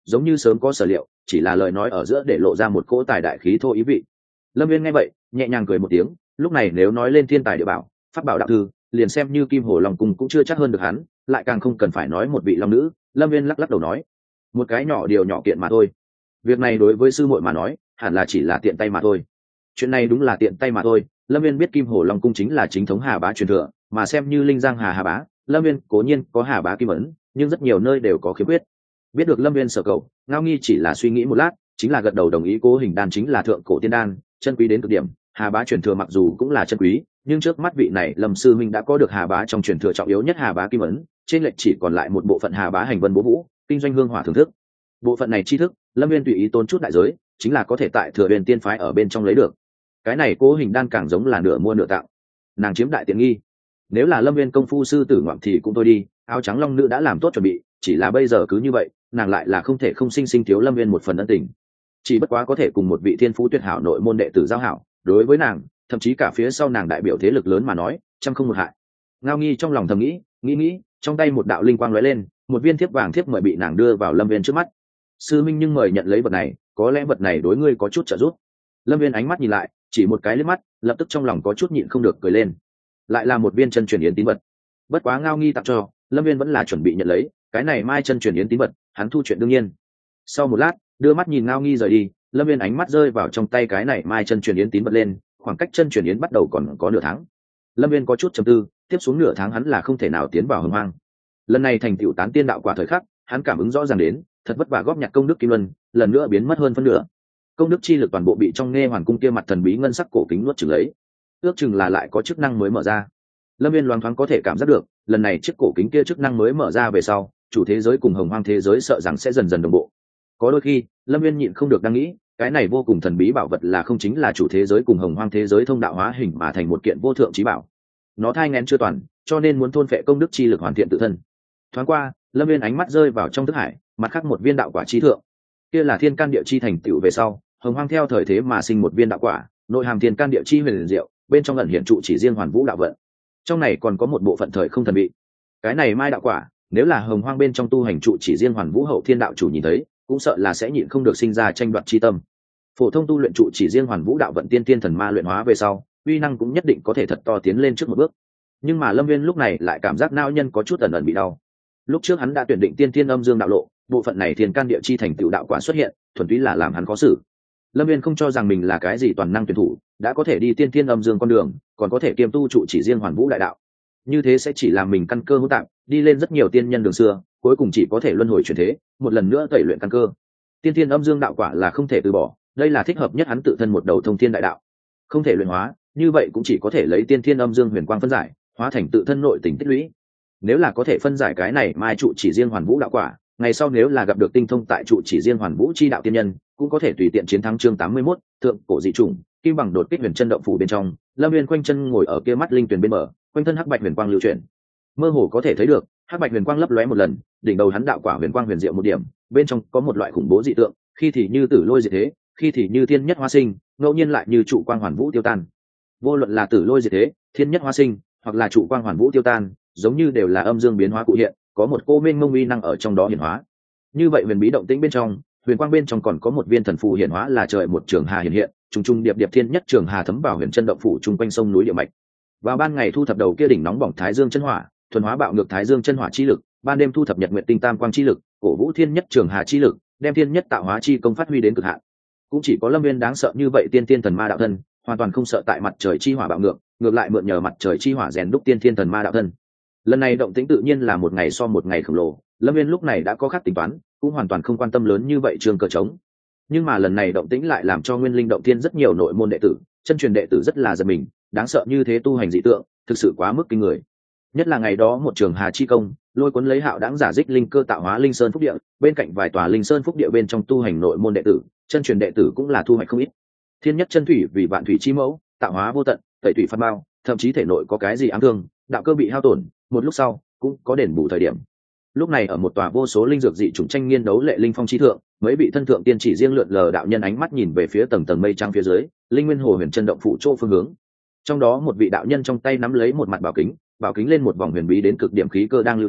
giống như sớm có sở liệu, chỉ là lời nói ở giữa để lộ ra một cỗ tài đại khí thô ý vị. Lâm Viên nghe vậy nhẹ nhàng cười một tiếng, lúc này nếu nói lên thiên tài địa bảo, pháp bảo đạo thư, liền xem như Kim Hồ Long Cung cũng chưa chắc hơn được hắn, lại càng không cần phải nói một vị long nữ. Lâm Viên lắc lắc đầu nói, một cái nhỏ điều nhỏ kiện mà thôi, việc này đối với sư muội mà nói hẳn là chỉ là tiện tay mà thôi. Chuyện này đúng là tiện tay mà thôi. Lâm Viên biết Kim Hồ Long Cung chính là chính thống Hà Bá truyền thừa, mà xem như Linh Giang Hà Hà Bá, Lâm Viên cố nhiên có Hà Bá kim ấn, nhưng rất nhiều nơi đều có khiếm khuyết. Biết được Lâm Viên sở cầu, Ngao Nghi chỉ là suy nghĩ một lát, chính là gật đầu đồng ý. Cố Hình đan chính là thượng cổ tiên đan, chân quý đến cực điểm. Hà Bá truyền thừa mặc dù cũng là chân quý, nhưng trước mắt vị này Lâm sư minh đã có được Hà Bá trong truyền thừa trọng yếu nhất Hà Bá kim ấn, trên lệch chỉ còn lại một bộ phận Hà Bá hành vân bố vũ, kinh doanh hương hỏa thưởng thức. Bộ phận này tri thức, Lâm Viên tùy ý tốn chút đại giới, chính là có thể tại Thừa Huyền Tiên phái ở bên trong lấy được. Cái này Cố Hình đan càng giống là nửa mua nửa tặng, nàng chiếm đại tiện nghi. Nếu là Lâm Viên công phu sư tử ngoạm thì cũng thôi đi, áo trắng long nữ đã làm tốt chuẩn bị, chỉ là bây giờ cứ như vậy, nàng lại là không thể không sinh sinh thiếu Lâm Viên một phần ân tình. Chỉ bất quá có thể cùng một vị thiên phú tuyệt hảo nội môn đệ tử giao hảo, đối với nàng, thậm chí cả phía sau nàng đại biểu thế lực lớn mà nói, trăm không một hại. Ngao Nghi trong lòng thầm nghĩ, nghĩ nghĩ, trong tay một đạo linh quang lóe lên, một viên thiếp vàng thiếp mời bị nàng đưa vào Lâm Viên trước mắt. Sư minh nhưng mời nhận lấy vật này, có lẽ vật này đối ngươi có chút trợ giúp. Lâm Viên ánh mắt nhìn lại, chỉ một cái liếc mắt, lập tức trong lòng có chút nhịn không được cười lên. Lại là một viên chân truyền yến tín vật. Bất quá Ngao Nghi tặng cho, Lâm Viên vẫn là chuẩn bị nhận lấy, cái này mai chân truyền yến tín vật, hắn thu chuyện đương nhiên. Sau một lát, đưa mắt nhìn Ngao Nghi rời đi, Lâm Viên ánh mắt rơi vào trong tay cái này mai chân truyền yến tín vật lên, khoảng cách chân truyền yến bắt đầu còn có nửa tháng. Lâm Viên có chút trầm tư, tiếp xuống nửa tháng hắn là không thể nào tiến vào Hồng Hoang. Lần này thành tựu tán tiên đạo quả thời khắc, hắn cảm ứng rõ ràng đến, thật vất vả góp nhặt công đức kim luân, lần nữa biến mất hơn phân nửa. Công đức chi lực toàn bộ bị trong nghe hoàn cung kia mặt thần bí ngân sắc cổ kính nuốt chửng lấy, ước chừng là lại có chức năng mới mở ra. Lâm Viên loáng thoáng có thể cảm giác được, lần này chiếc cổ kính kia chức năng mới mở ra về sau, chủ thế giới cùng Hồng Hoang thế giới sợ rằng sẽ dần dần đồng bộ. Có đôi khi, Lâm Viên nhịn không được đang nghĩ, cái này vô cùng thần bí bảo vật là không chính là chủ thế giới cùng Hồng Hoang thế giới thông đạo hóa hình mà thành một kiện vô thượng chí bảo. Nó thai nghén chưa toàn, cho nên muốn thôn phệ công đức chi lực hoàn thiện tự thân. Thoáng qua, Lâm Viên ánh mắt rơi vào trong thức hải, mặt khác một viên đạo quả chí thượng. Kia là thiên can địa chi thành tựu về sau, Hồng Hoang theo thời thế mà sinh một viên đạo quả, nội hàm thiên can địa chi huyền diệu, bên trong ẩn hiện trụ chỉ riêng hoàn vũ đạo vận. Trong này còn có một bộ phận thời không thần bị. Cái này mai đạo quả, nếu là Hồng Hoang bên trong tu hành trụ chỉ riêng hoàn vũ hậu thiên đạo chủ nhìn thấy, cũng sợ là sẽ nhịn không được sinh ra tranh đoạt chi tâm. Phổ thông tu luyện trụ chỉ riêng hoàn vũ đạo vận tiên tiên thần ma luyện hóa về sau, uy năng cũng nhất định có thể thật to tiến lên trước một bước. Nhưng mà Lâm Viên lúc này lại cảm giác não nhân có chút ẩn ẩn bị đau. Lúc trước hắn đã tuyển định tiên tiên âm dương đạo lộ, bộ phận này thiên can địa chi thành tựu đạo quả xuất hiện, thuần túy là làm hắn khó xử. Lâm Viên không cho rằng mình là cái gì toàn năng tuyển thủ, đã có thể đi tiên tiên âm dương con đường, còn có thể kiêm tu trụ chỉ riêng hoàn vũ đại đạo. Như thế sẽ chỉ làm mình căn cơ hỗn tạp, đi lên rất nhiều tiên nhân đường xưa, cuối cùng chỉ có thể luân hồi chuyển thế, một lần nữa tẩy luyện căn cơ. Tiên tiên âm dương đạo quả là không thể từ bỏ, đây là thích hợp nhất hắn tự thân một đầu thông thiên đại đạo. Không thể luyện hóa, như vậy cũng chỉ có thể lấy tiên thiên âm dương huyền quang phân giải, hóa thành tự thân nội tình tích lũy. Nếu là có thể phân giải cái này mai trụ chỉ riêng hoàn vũ đạo quả, ngày sau nếu là gặp được tinh thông tại trụ chỉ riêng hoàn vũ chi đạo tiên nhân, cũng có thể tùy tiện chiến thắng chương tám mươi mốt, thượng cổ dị chủng, kim bằng đột kích huyền chân động phủ bên trong. Lâm Viên quanh chân ngồi ở kia mắt linh tuyển bên bờ, quanh thân hắc bạch huyền quang lưu chuyển, mơ hồ có thể thấy được hắc bạch huyền quang lấp lóe một lần, đỉnh đầu hắn đạo quả huyền quang huyền diệu một điểm, bên trong có một loại khủng bố dị tượng, khi thì như tử lôi diệt thế, khi thì như thiên nhất hóa sinh, ngẫu nhiên lại như trụ quang hoàn vũ tiêu tan. Vô luận là tử lôi diệt thế, thiên nhất hóa sinh, hoặc là trụ quang hoàn vũ tiêu tan, giống như đều là âm dương biến hóa cụ hiện, có một cô minh mông uy năng ở trong đó hiển hóa. Như vậy huyền bí động tĩnh bên trong, huyền quang bên trong còn có một viên thần phù hiển hóa là trời một trường hà hiện hiện, trùng trùng điệp điệp thiên nhất trường hà thấm vào huyền chân động phủ chung quanh sông núi địa mạch. Vào ban ngày thu thập đầu kia đỉnh nóng bỏng thái dương chân hỏa, thuần hóa bạo ngược thái dương chân hỏa chi lực, ban đêm thu thập nhật nguyện tinh tam quang chi lực, cổ vũ thiên nhất trường hà chi lực, đem thiên nhất tạo hóa chi công phát huy đến cực hạn. Cũng chỉ có Lâm Viên đáng sợ như vậy tiên tiên thần ma đạo thân, hoàn toàn không sợ tại mặt trời chi hỏa bạo ngược, ngược lại mượn nhờ mặt trời chi hỏa rèn đúc tiên thiên thần ma đạo thân. Lần này động tĩnh tự nhiên là một ngày so một ngày khổng lồ, Lâm Viên lúc này đã có khác tính toán, cũng hoàn toàn không quan tâm lớn như vậy trường cờ trống. Nhưng mà lần này động tĩnh lại làm cho Nguyên Linh động tiên rất nhiều nội môn đệ tử, chân truyền đệ tử rất là giật mình, đáng sợ như thế tu hành dị tượng, thực sự quá mức kinh người. Nhất là ngày đó một trường hà chi công, lôi cuốn lấy hạo đãng giả dích linh cơ tạo hóa linh sơn phúc địa, bên cạnh vài tòa linh sơn phúc địa bên trong tu hành nội môn đệ tử, chân truyền đệ tử cũng là thu hoạch không ít. Thiên nhất chân thủy vì vạn thủy chi mẫu, tạo hóa vô tận, tẩy thủy phát bao, thậm chí thể nội có cái gì ám thương, đạo cơ bị hao tổn, một lúc sau cũng có đền bù thời điểm. Lúc này ở một tòa vô số linh dược dị chủng tranh nghiên đấu lệ linh phong chi thượng, mấy vị thân thượng tiên chỉ riêng lượn lờ đạo nhân ánh mắt nhìn về phía tầng tầng mây trắng phía dưới, linh nguyên hồ huyền chân động phủ chỗ phương hướng. Trong đó một vị đạo nhân trong tay nắm lấy một mặt bảo kính, bảo kính lên một vòng huyền bí đến cực điểm khí cơ đang lưu chuyển,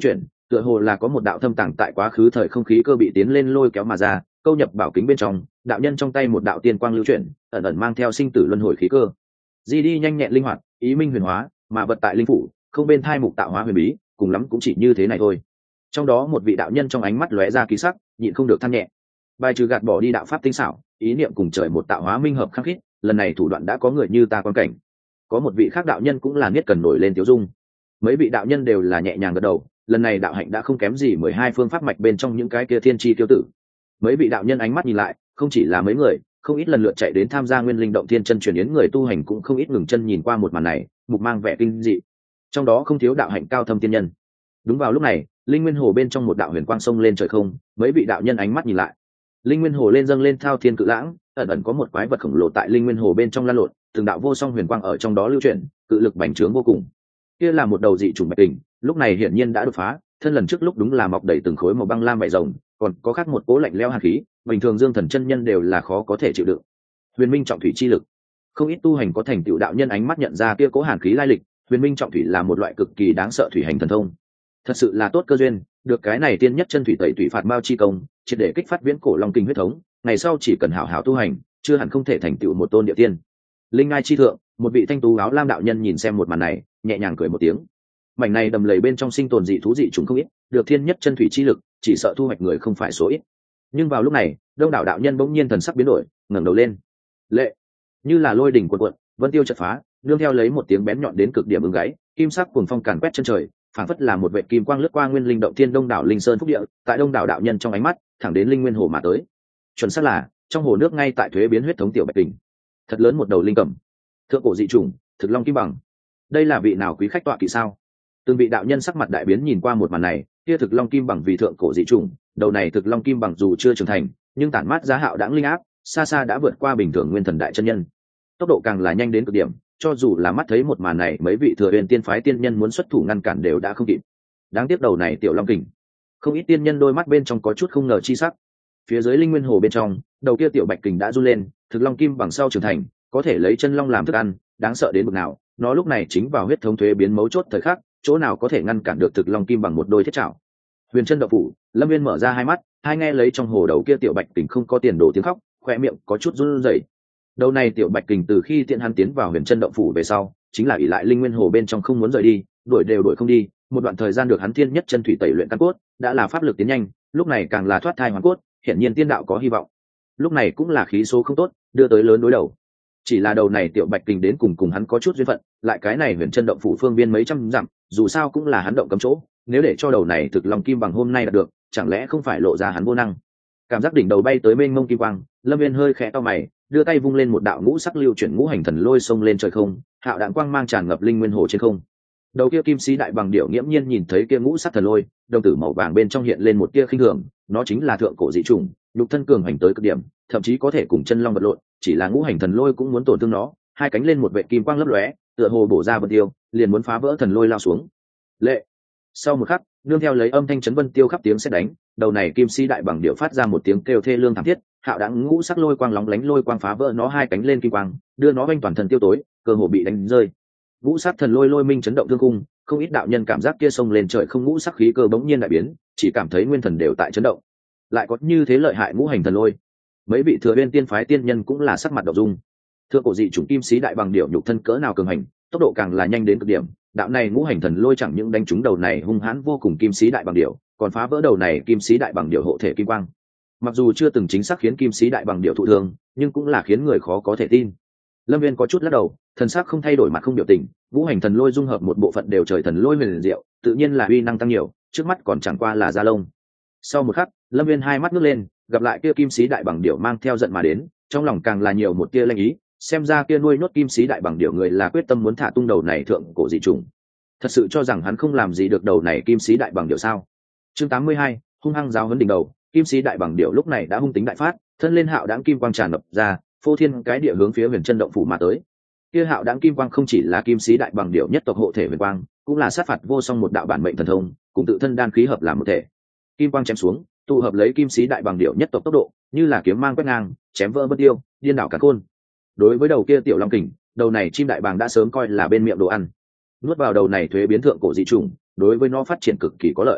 tựa hồ là có một đạo thâm tàng tại quá khứ thời không khí cơ bị tiến lên lôi kéo mà ra, câu nhập bảo kính bên trong. Đạo nhân trong tay một đạo tiên quang lưu chuyển, ẩn ẩn mang theo sinh tử luân hồi khí cơ. Di đi nhanh nhẹn linh hoạt, ý minh huyền hóa, mà vật tại linh phủ, không bên thai mục tạo hóa huyền bí, cùng lắm cũng chỉ như thế này thôi. Trong đó một vị đạo nhân trong ánh mắt lóe ra ký sắc, nhịn không được than nhẹ. Bài trừ gạt bỏ đi đạo pháp tinh xảo, ý niệm cùng trời một tạo hóa minh hợp khắc khít, lần này thủ đoạn đã có người như ta quan cảnh. Có một vị khác đạo nhân cũng là niết cần nổi lên tiêu dung. Mấy vị đạo nhân đều là nhẹ nhàng gật đầu, lần này đạo hạnh đã không kém gì mười hai phương pháp mạch bên trong những cái kia thiên chi tiêu tử. Mấy vị đạo nhân ánh mắt nhìn lại, không chỉ là mấy người, không ít lần lượt chạy đến tham gia nguyên linh động thiên chân truyền yến người tu hành cũng không ít ngừng chân nhìn qua một màn này, mục mang vẻ kinh dị. Trong đó không thiếu đạo hạnh cao thâm tiên nhân. Đúng vào lúc này, linh nguyên hồ bên trong một đạo huyền quang sông lên trời không, mấy vị đạo nhân ánh mắt nhìn lại. Linh nguyên hồ lên dâng lên thao thiên cự lãng, ẩn ẩn có một quái vật khổng lồ tại linh nguyên hồ bên trong lan lộn, từng đạo vô song huyền quang ở trong đó lưu chuyển, cự lực bành trướng vô cùng. Kia là một đầu dị chủng bạch kình, lúc này hiển nhiên đã đột phá, thân lần trước lúc đúng là mọc đầy từng khối màu băng lam vảy rồng, còn có khác một cố lạnh lẽo hàn khí, bình thường dương thần chân nhân đều là khó có thể chịu đựng. Huyền minh trọng thủy chi lực, không ít tu hành có thành tựu đạo nhân ánh mắt nhận ra kia cố hàn khí lai lịch. Huyền minh trọng thủy là một loại cực kỳ đáng sợ thủy hành thần thông, thật sự là tốt cơ duyên, được cái này tiên nhất chân thủy tẩy thủy phạt mao chi công, triệt để kích phát viễn cổ long kinh huyết thống, ngày sau chỉ cần hảo hảo tu hành, chưa hẳn không thể thành tựu một tôn địa tiên. Linh ngai chi thượng, một vị thanh tú áo lam đạo nhân nhìn xem một màn này, nhẹ nhàng cười một tiếng. Mảnh này đầm lầy bên trong sinh tồn dị thú dị chúng không ít, được thiên nhất chân thủy chi lực, chỉ sợ thu hoạch người không phải số ít. Nhưng vào lúc này, đông đảo đạo nhân bỗng nhiên thần sắc biến đổi, ngẩng đầu lên. Lệ, như là lôi đỉnh cuộn cuộn, vân tiêu chợt phá, nương theo lấy một tiếng bén nhọn đến cực điểm ưng gáy, kim sắc cuồng phong càn quét chân trời, phảng phất là một vệt kim quang lướt qua nguyên linh động thiên đông đảo linh sơn phúc địa, tại đông đảo đạo nhân trong ánh mắt, thẳng đến linh nguyên hồ mà tới. Chuẩn xác là, trong hồ nước ngay tại thuế biến huyết thống tiểu bạch kình, thật lớn một đầu linh cầm, thượng cổ dị trùng, thực long kim bằng. Đây là vị nào quý khách tọa kỵ sao? Từng vị đạo nhân sắc mặt đại biến nhìn qua một màn này, kia thực long kim bằng vì thượng cổ dị trùng, đầu này thực long kim bằng dù chưa trưởng thành, nhưng tản mát giá hạo đãng linh áp, xa xa đã vượt qua bình thường nguyên thần đại chân nhân. Tốc độ càng là nhanh đến cực điểm, cho dù là mắt thấy một màn này, mấy vị thừa huyền tiên phái tiên nhân muốn xuất thủ ngăn cản đều đã không kịp. Đáng tiếc đầu này tiểu long kình, không ít tiên nhân đôi mắt bên trong có chút không ngờ chi sắc. Phía dưới linh nguyên hồ bên trong, đầu kia tiểu bạch kình đã run lên, thực long kim bằng sau trưởng thành, có thể lấy chân long làm thức ăn, đáng sợ đến mức nào, nó lúc này chính vào huyết thống thuế biến mấu chốt thời khắc, chỗ nào có thể ngăn cản được thực long kim bằng một đôi thiết chảo. Huyền chân đậu phủ, Lâm Viên mở ra hai mắt, hai nghe lấy trong hồ đầu kia tiểu bạch kình không có tiền đồ tiếng khóc, khoe miệng có chút run rẩy. Đầu này tiểu bạch kình từ khi tiện hắn tiến vào huyền chân động phủ về sau, chính là ỷ lại linh nguyên hồ bên trong không muốn rời đi, đuổi đều đuổi không đi, một đoạn thời gian được hắn thiên nhất chân thủy tẩy luyện căn cốt, đã là pháp lực tiến nhanh, lúc này càng là thoát thai hoàn cốt, hiển nhiên tiên đạo có hy vọng. Lúc này cũng là khí số không tốt, đưa tới lớn đối đầu. Chỉ là đầu này tiểu bạch kình đến cùng cùng hắn có chút duyên phận, lại cái này huyền chân động phủ phương biên mấy trăm dặm, dù sao cũng là hắn động cấm chỗ, nếu để cho đầu này thực long kim bằng hôm nay đạt được, chẳng lẽ không phải lộ ra hắn vô năng. Cảm giác đỉnh đầu bay tới mênh mông kim quang, Lâm Viên hơi khẽ to mày, đưa tay vung lên một đạo ngũ sắc lưu chuyển ngũ hành thần lôi xông lên trời không, hạo đạn quang mang tràn ngập linh nguyên hồ trên không. Đầu kia kim sĩ đại bằng điểu nghiễm nhiên nhìn thấy kia ngũ sắc thần lôi, đồng tử màu vàng bên trong hiện lên một tia khinh thường, nó chính là thượng cổ dị trùng, nhục thân cường hành tới cực điểm, thậm chí có thể cùng chân long vật lộn, chỉ là ngũ hành thần lôi cũng muốn tổn thương nó, hai cánh lên một vệ kim quang lấp lóe, tựa hồ bổ ra vân tiêu, liền muốn phá vỡ thần lôi lao xuống. Lệ. Sau một khắc, nương theo lấy âm thanh chấn vân tiêu khắp tiếng sét đánh, đầu này kim sĩ đại bằng điểu phát ra một tiếng kêu thê lương thảm thiết, hạo đãng ngũ sắc lôi quang lóng lánh lôi quang phá vỡ nó hai cánh lên kim quang, đưa nó vênh toàn thân tiêu tối, cơ hồ bị đánh rơi. Ngũ sắc thần lôi lôi minh chấn động thương cung, không ít đạo nhân cảm giác kia sông lên trời không ngũ sắc khí cơ bỗng nhiên đại biến, chỉ cảm thấy nguyên thần đều tại chấn động. Lại có như thế lợi hại ngũ hành thần lôi. Mấy vị thừa bên tiên phái tiên nhân cũng là sắc mặt động dung. Thượng cổ dị chủng kim sĩ đại bằng điểu nhục thân cỡ nào cường hành, tốc độ càng là nhanh đến cực điểm, đạo này ngũ hành thần lôi chẳng những đánh trúng đầu này hung hãn vô cùng kim sĩ đại bằng điểu, còn phá vỡ đầu này kim sĩ đại bằng điểu hộ thể kim quang. Mặc dù chưa từng chính xác khiến kim sĩ đại bằng điểu thụ thương, nhưng cũng là khiến người khó có thể tin. Lâm Viên có chút lắc đầu, thần sắc không thay đổi, mặt không biểu tình, ngũ hành thần lôi dung hợp một bộ phận đều trời thần lôi huyền diệu, tự nhiên là uy năng tăng nhiều, trước mắt còn chẳng qua là da lông. Sau một khắc, Lâm Viên hai mắt ngước lên, gặp lại kia kim sĩ đại bằng điểu mang theo giận mà đến, trong lòng càng là nhiều một tia lanh ý, xem ra kia nuôi nốt kim sĩ đại bằng điểu người là quyết tâm muốn thả tung đầu này thượng cổ dị trùng. Thật sự cho rằng hắn không làm gì được đầu này kim sĩ đại bằng điểu sao? Chương tám mươi hai, hung hăng giáo huấn đỉnh đầu, kim sĩ đại bằng điểu lúc này đã hung tính đại phát, thân lên hạo đãng kim quang tràn ngập ra, phô thiên cái địa hướng phía huyền chân động phủ mà tới. Kia hạo đãng kim quang không chỉ là kim sĩ đại bằng điểu nhất tộc hộ thể huyền quang, cũng là sát phạt vô song một đạo bản mệnh thần thông, cùng tự thân đan khí hợp làm một thể. Kim quang chém xuống, tụ hợp lấy kim sĩ đại bằng điểu nhất tộc tốc độ, như là kiếm mang quét ngang, chém vỡ bất tiêu, điên đảo cả khôn. Đối với đầu kia tiểu long kình, đầu này chim đại bàng đã sớm coi là bên miệng đồ ăn. Nuốt vào đầu này thuế biến thượng cổ dị trùng, đối với nó phát triển cực kỳ có lợi.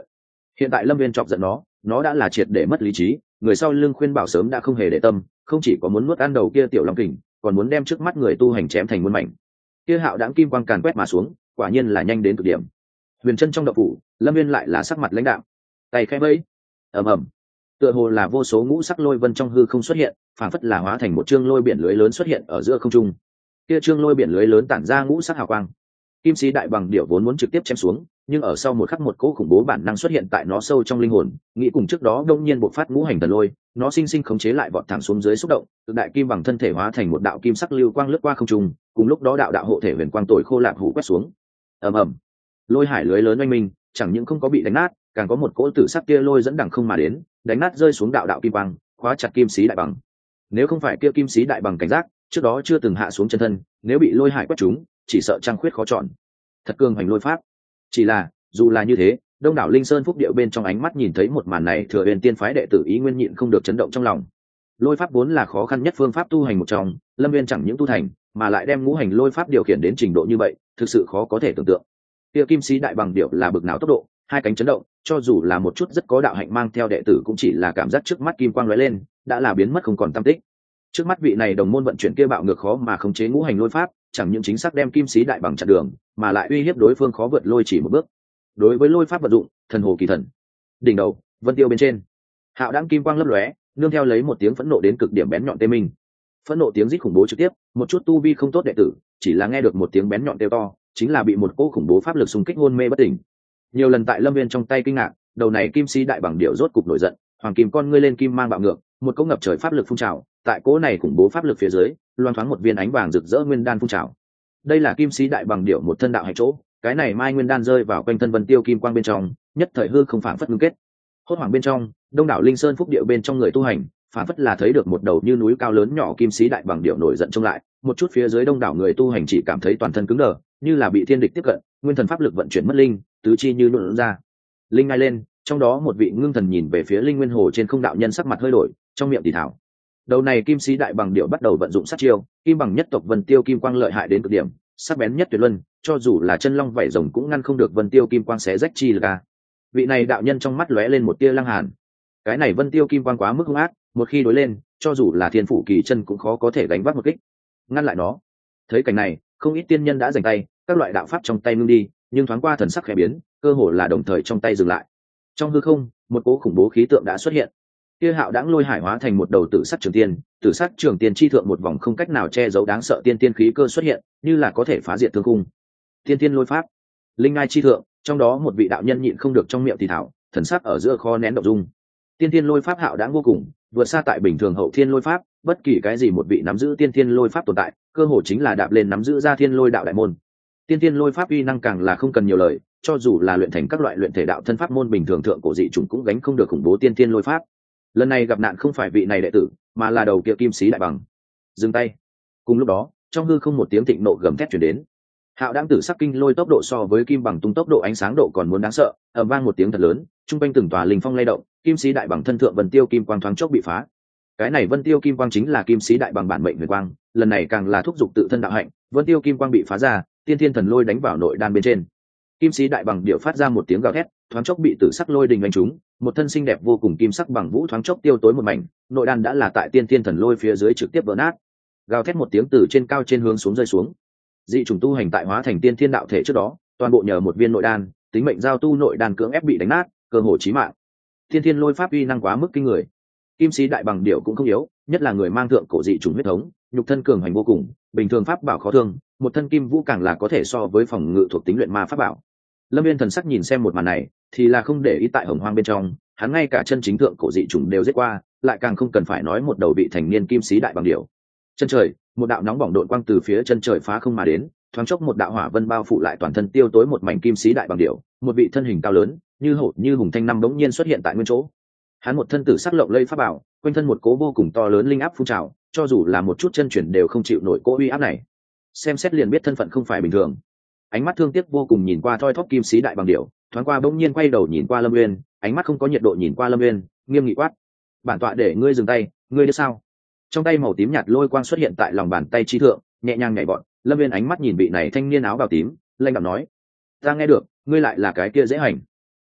Hiện tại Lâm Viên chọc giận nó, nó đã là triệt để mất lý trí, người sau lưng khuyên bảo sớm đã không hề để tâm, không chỉ có muốn nuốt ăn đầu kia tiểu long kình, còn muốn đem trước mắt người tu hành chém thành muôn mảnh. Kia hạo đãng kim quang càn quét mà xuống, quả nhiên là nhanh đến cực điểm. Huyền chân trong động phủ, Lâm Viên lại là sắc mặt lãnh đạm, tay khẽ vẫy, ầm ầm, tựa hồ là vô số ngũ sắc lôi vân trong hư không xuất hiện, phảng phất là hóa thành một chương lôi biển lưới lớn xuất hiện ở giữa không trung. Kia chương lôi biển lưới lớn tản ra ngũ sắc hào quang. Kim sĩ đại bằng điểu vốn muốn trực tiếp chém xuống, nhưng ở sau một khắc một cỗ khủng bố bản năng xuất hiện tại nó sâu trong linh hồn, nghĩ cùng trước đó đông nhiên bộc phát ngũ hành thần lôi, nó sinh sinh khống chế lại vọt thẳng xuống dưới xúc động, tự đại kim bằng thân thể hóa thành một đạo kim sắc lưu quang lướt qua không trung, cùng lúc đó đạo đạo hộ thể huyền quang tồi khô lạc hủ quét xuống. Ầm ầm, lôi hải lưới lớn oanh minh, chẳng những không có bị đánh nát, càng có một cỗ tử sắc kia lôi dẫn đẳng không mà đến, đánh nát rơi xuống đạo đạo kim quang, khóa chặt kim sĩ đại bằng. Nếu không phải kia kim sĩ đại bằng cảnh giác, trước đó chưa từng hạ xuống chân thân, nếu bị lôi hải quét trúng, chỉ sợ trăng khuyết khó chọn. Thật cường hành lôi pháp. Chỉ là, dù là như thế, đông đảo linh sơn phúc điệu bên trong ánh mắt nhìn thấy một màn này, thừa huyền tiên phái đệ tử ý nguyên nhịn không được chấn động trong lòng. Lôi pháp vốn là khó khăn nhất phương pháp tu hành một trong, Lâm Viên chẳng những tu thành, mà lại đem ngũ hành lôi pháp điều khiển đến trình độ như vậy, thực sự khó có thể tưởng tượng. Kia kim sĩ đại bằng điệu là bực nào tốc độ, hai cánh chấn động, cho dù là một chút rất có đạo hạnh mang theo đệ tử cũng chỉ là cảm giác trước mắt kim quang lóe lên, đã là biến mất không còn tăm tích. Trước mắt vị này đồng môn vận chuyển kia bạo ngược khó mà khống chế ngũ hành lôi pháp, chẳng những chính xác đem kim sĩ đại bằng chặn đường, mà lại uy hiếp đối phương khó vượt lôi chỉ một bước. Đối với lôi pháp vận dụng, thần hồ kỳ thần. Đỉnh đầu, vân tiêu bên trên, hạo đãng kim quang lấp lóe, nương theo lấy một tiếng phẫn nộ đến cực điểm bén nhọn tê minh. Phẫn nộ tiếng rít khủng bố trực tiếp, một chút tu vi không tốt đệ tử, chỉ là nghe được một tiếng bén nhọn kêu to, chính là bị một cỗ khủng bố pháp lực xung kích hôn mê bất tỉnh. Nhiều lần tại Lâm Viên trong tay kinh ngạc, đầu này kim sĩ đại bằng điệu rốt cục nổi giận, hoàng kim con ngươi lên kim mang bạo ngược, một cỗ ngập trời pháp lực phun trào, tại cỗ này khủng bố pháp lực phía dưới, loan thoáng một viên ánh vàng rực rỡ nguyên đan phun trào. Đây là kim sĩ đại bằng điệu một thân đạo hành chỗ, cái này mai nguyên đan rơi vào quanh thân vân tiêu kim quang bên trong, nhất thời hư không phảng phất ngưng kết. Hốt hoảng bên trong, đông đảo linh sơn phúc điệu bên trong người tu hành, phảng phất là thấy được một đầu như núi cao lớn nhỏ kim sĩ đại bằng điệu nổi giận trông lại, một chút phía dưới đông đảo người tu hành chỉ cảm thấy toàn thân cứng đờ, như là bị thiên địch tiếp cận, nguyên thần pháp lực vận chuyển mất linh, tứ chi như nhuộn ra. Linh ngay lên, trong đó một vị ngưng thần nhìn về phía linh nguyên hồ trên không đạo nhân sắc mặt hơi đổi, trong miệng thì thảo. Đầu này kim sĩ đại bằng điệu bắt đầu vận dụng sát chiêu, kim bằng nhất tộc vân tiêu kim quang lợi hại đến cực điểm, sắc bén nhất tuyệt luân, cho dù là chân long vảy rồng cũng ngăn không được vân tiêu kim quang xé rách chi là. Vị này đạo nhân trong mắt lóe lên một tia lăng hàn. Cái này vân tiêu kim quang quá mức hung ác, một khi đối lên, cho dù là thiên phủ kỳ chân cũng khó có thể đánh vác một kích. Ngăn lại nó. Thấy cảnh này, không ít tiên nhân đã giành tay, các loại đạo pháp trong tay ngưng đi, nhưng thoáng qua thần sắc khẽ biến, cơ hồ là đồng thời trong tay dừng lại. Trong hư không, một cỗ khủng bố khí tượng đã xuất hiện. Kia hạo đãng lôi hải hóa thành một đầu tử sắc trường tiên, tử sắc trường tiên chi thượng một vòng không cách nào che giấu đáng sợ tiên tiên khí cơ xuất hiện, như là có thể phá diệt thương khung. Tiên tiên lôi pháp, linh ngai chi thượng, trong đó một vị đạo nhân nhịn không được trong miệng thì thảo, thần sắc ở giữa kho nén động dung. Tiên tiên lôi pháp hạo đãng vô cùng, vượt xa tại bình thường hậu thiên lôi pháp, bất kỳ cái gì một vị nắm giữ tiên tiên lôi pháp tồn tại, cơ hồ chính là đạp lên nắm giữ ra thiên lôi đạo đại môn. Tiên tiên lôi pháp uy năng càng là không cần nhiều lời, cho dù là luyện thành các loại luyện thể đạo thân pháp môn bình thường thượng cổ dị chủng cũng gánh không được khủng bố tiên tiên lôi pháp. Lần này gặp nạn không phải vị này đệ tử, mà là đầu kia kim sĩ đại bằng. Dừng tay. Cùng lúc đó, trong hư không một tiếng thịnh nộ gầm thét truyền đến. Hạo đãng tử sắc kinh lôi tốc độ so với kim bằng tung tốc độ ánh sáng độ còn muốn đáng sợ, ầm vang một tiếng thật lớn, trung quanh từng tòa linh phong lay động, kim sĩ đại bằng thân thượng vân tiêu kim quang thoáng chốc bị phá. Cái này vân tiêu kim quang chính là kim sĩ đại bằng bản mệnh huyền quang, lần này càng là thúc giục tự thân đạo hạnh, vân tiêu kim quang bị phá ra, tiên thiên thần lôi đánh vào nội đan bên trên. Kim sĩ đại bằng điệu phát ra một tiếng gào thét, thoáng chốc bị tử sắc lôi đình đánh trúng, một thân xinh đẹp vô cùng kim sắc bằng vũ thoáng chốc tiêu tối một mảnh, nội đan đã là tại tiên thiên thần lôi phía dưới trực tiếp vỡ nát. Gào thét một tiếng từ trên cao trên hướng xuống rơi xuống. Dị trùng tu hành tại hóa thành tiên thiên đạo thể trước đó, toàn bộ nhờ một viên nội đan, tính mệnh giao tu nội đan cưỡng ép bị đánh nát, cơ hội chí mạng. Tiên thiên lôi pháp uy năng quá mức kinh người. Kim sĩ đại bằng điệu cũng không yếu, nhất là người mang thượng cổ dị trùng huyết thống, nhục thân cường hành vô cùng, bình thường pháp bảo khó thương, một thân kim vũ càng là có thể so với phòng ngự thuộc tính luyện ma pháp bảo. Lâm Viên thần sắc nhìn xem một màn này, thì là không để ý tại hồng hoang bên trong, hắn ngay cả chân chính thượng cổ dị trùng đều giết qua, lại càng không cần phải nói một đầu vị thành niên kim sĩ đại bằng điểu. Chân trời, một đạo nóng bỏng độn quang từ phía chân trời phá không mà đến, thoáng chốc một đạo hỏa vân bao phủ lại toàn thân tiêu tối một mảnh kim sĩ đại bằng điểu, một vị thân hình cao lớn, như hổ như hùng thanh năm bỗng nhiên xuất hiện tại nguyên chỗ. Hắn một thân tử sắc lộng lây pháp bảo, quanh thân một cố vô cùng to lớn linh áp phun trào, cho dù là một chút chân chuyển đều không chịu nổi cỗ uy áp này. Xem xét liền biết thân phận không phải bình thường. Ánh mắt thương tiếc vô cùng nhìn qua thoi thóp kim sĩ đại bằng điểu, thoáng qua bỗng nhiên quay đầu nhìn qua Lâm Uyên, ánh mắt không có nhiệt độ nhìn qua Lâm Uyên, nghiêm nghị quát: "Bản tọa để ngươi dừng tay, ngươi đứa sao?" Trong tay màu tím nhạt lôi quang xuất hiện tại lòng bàn tay chi thượng, nhẹ nhàng nhảy vọt. Lâm Uyên ánh mắt nhìn vị này thanh niên áo bào tím, lạnh giọng nói: "Ta nghe được, ngươi lại là cái kia dễ hành."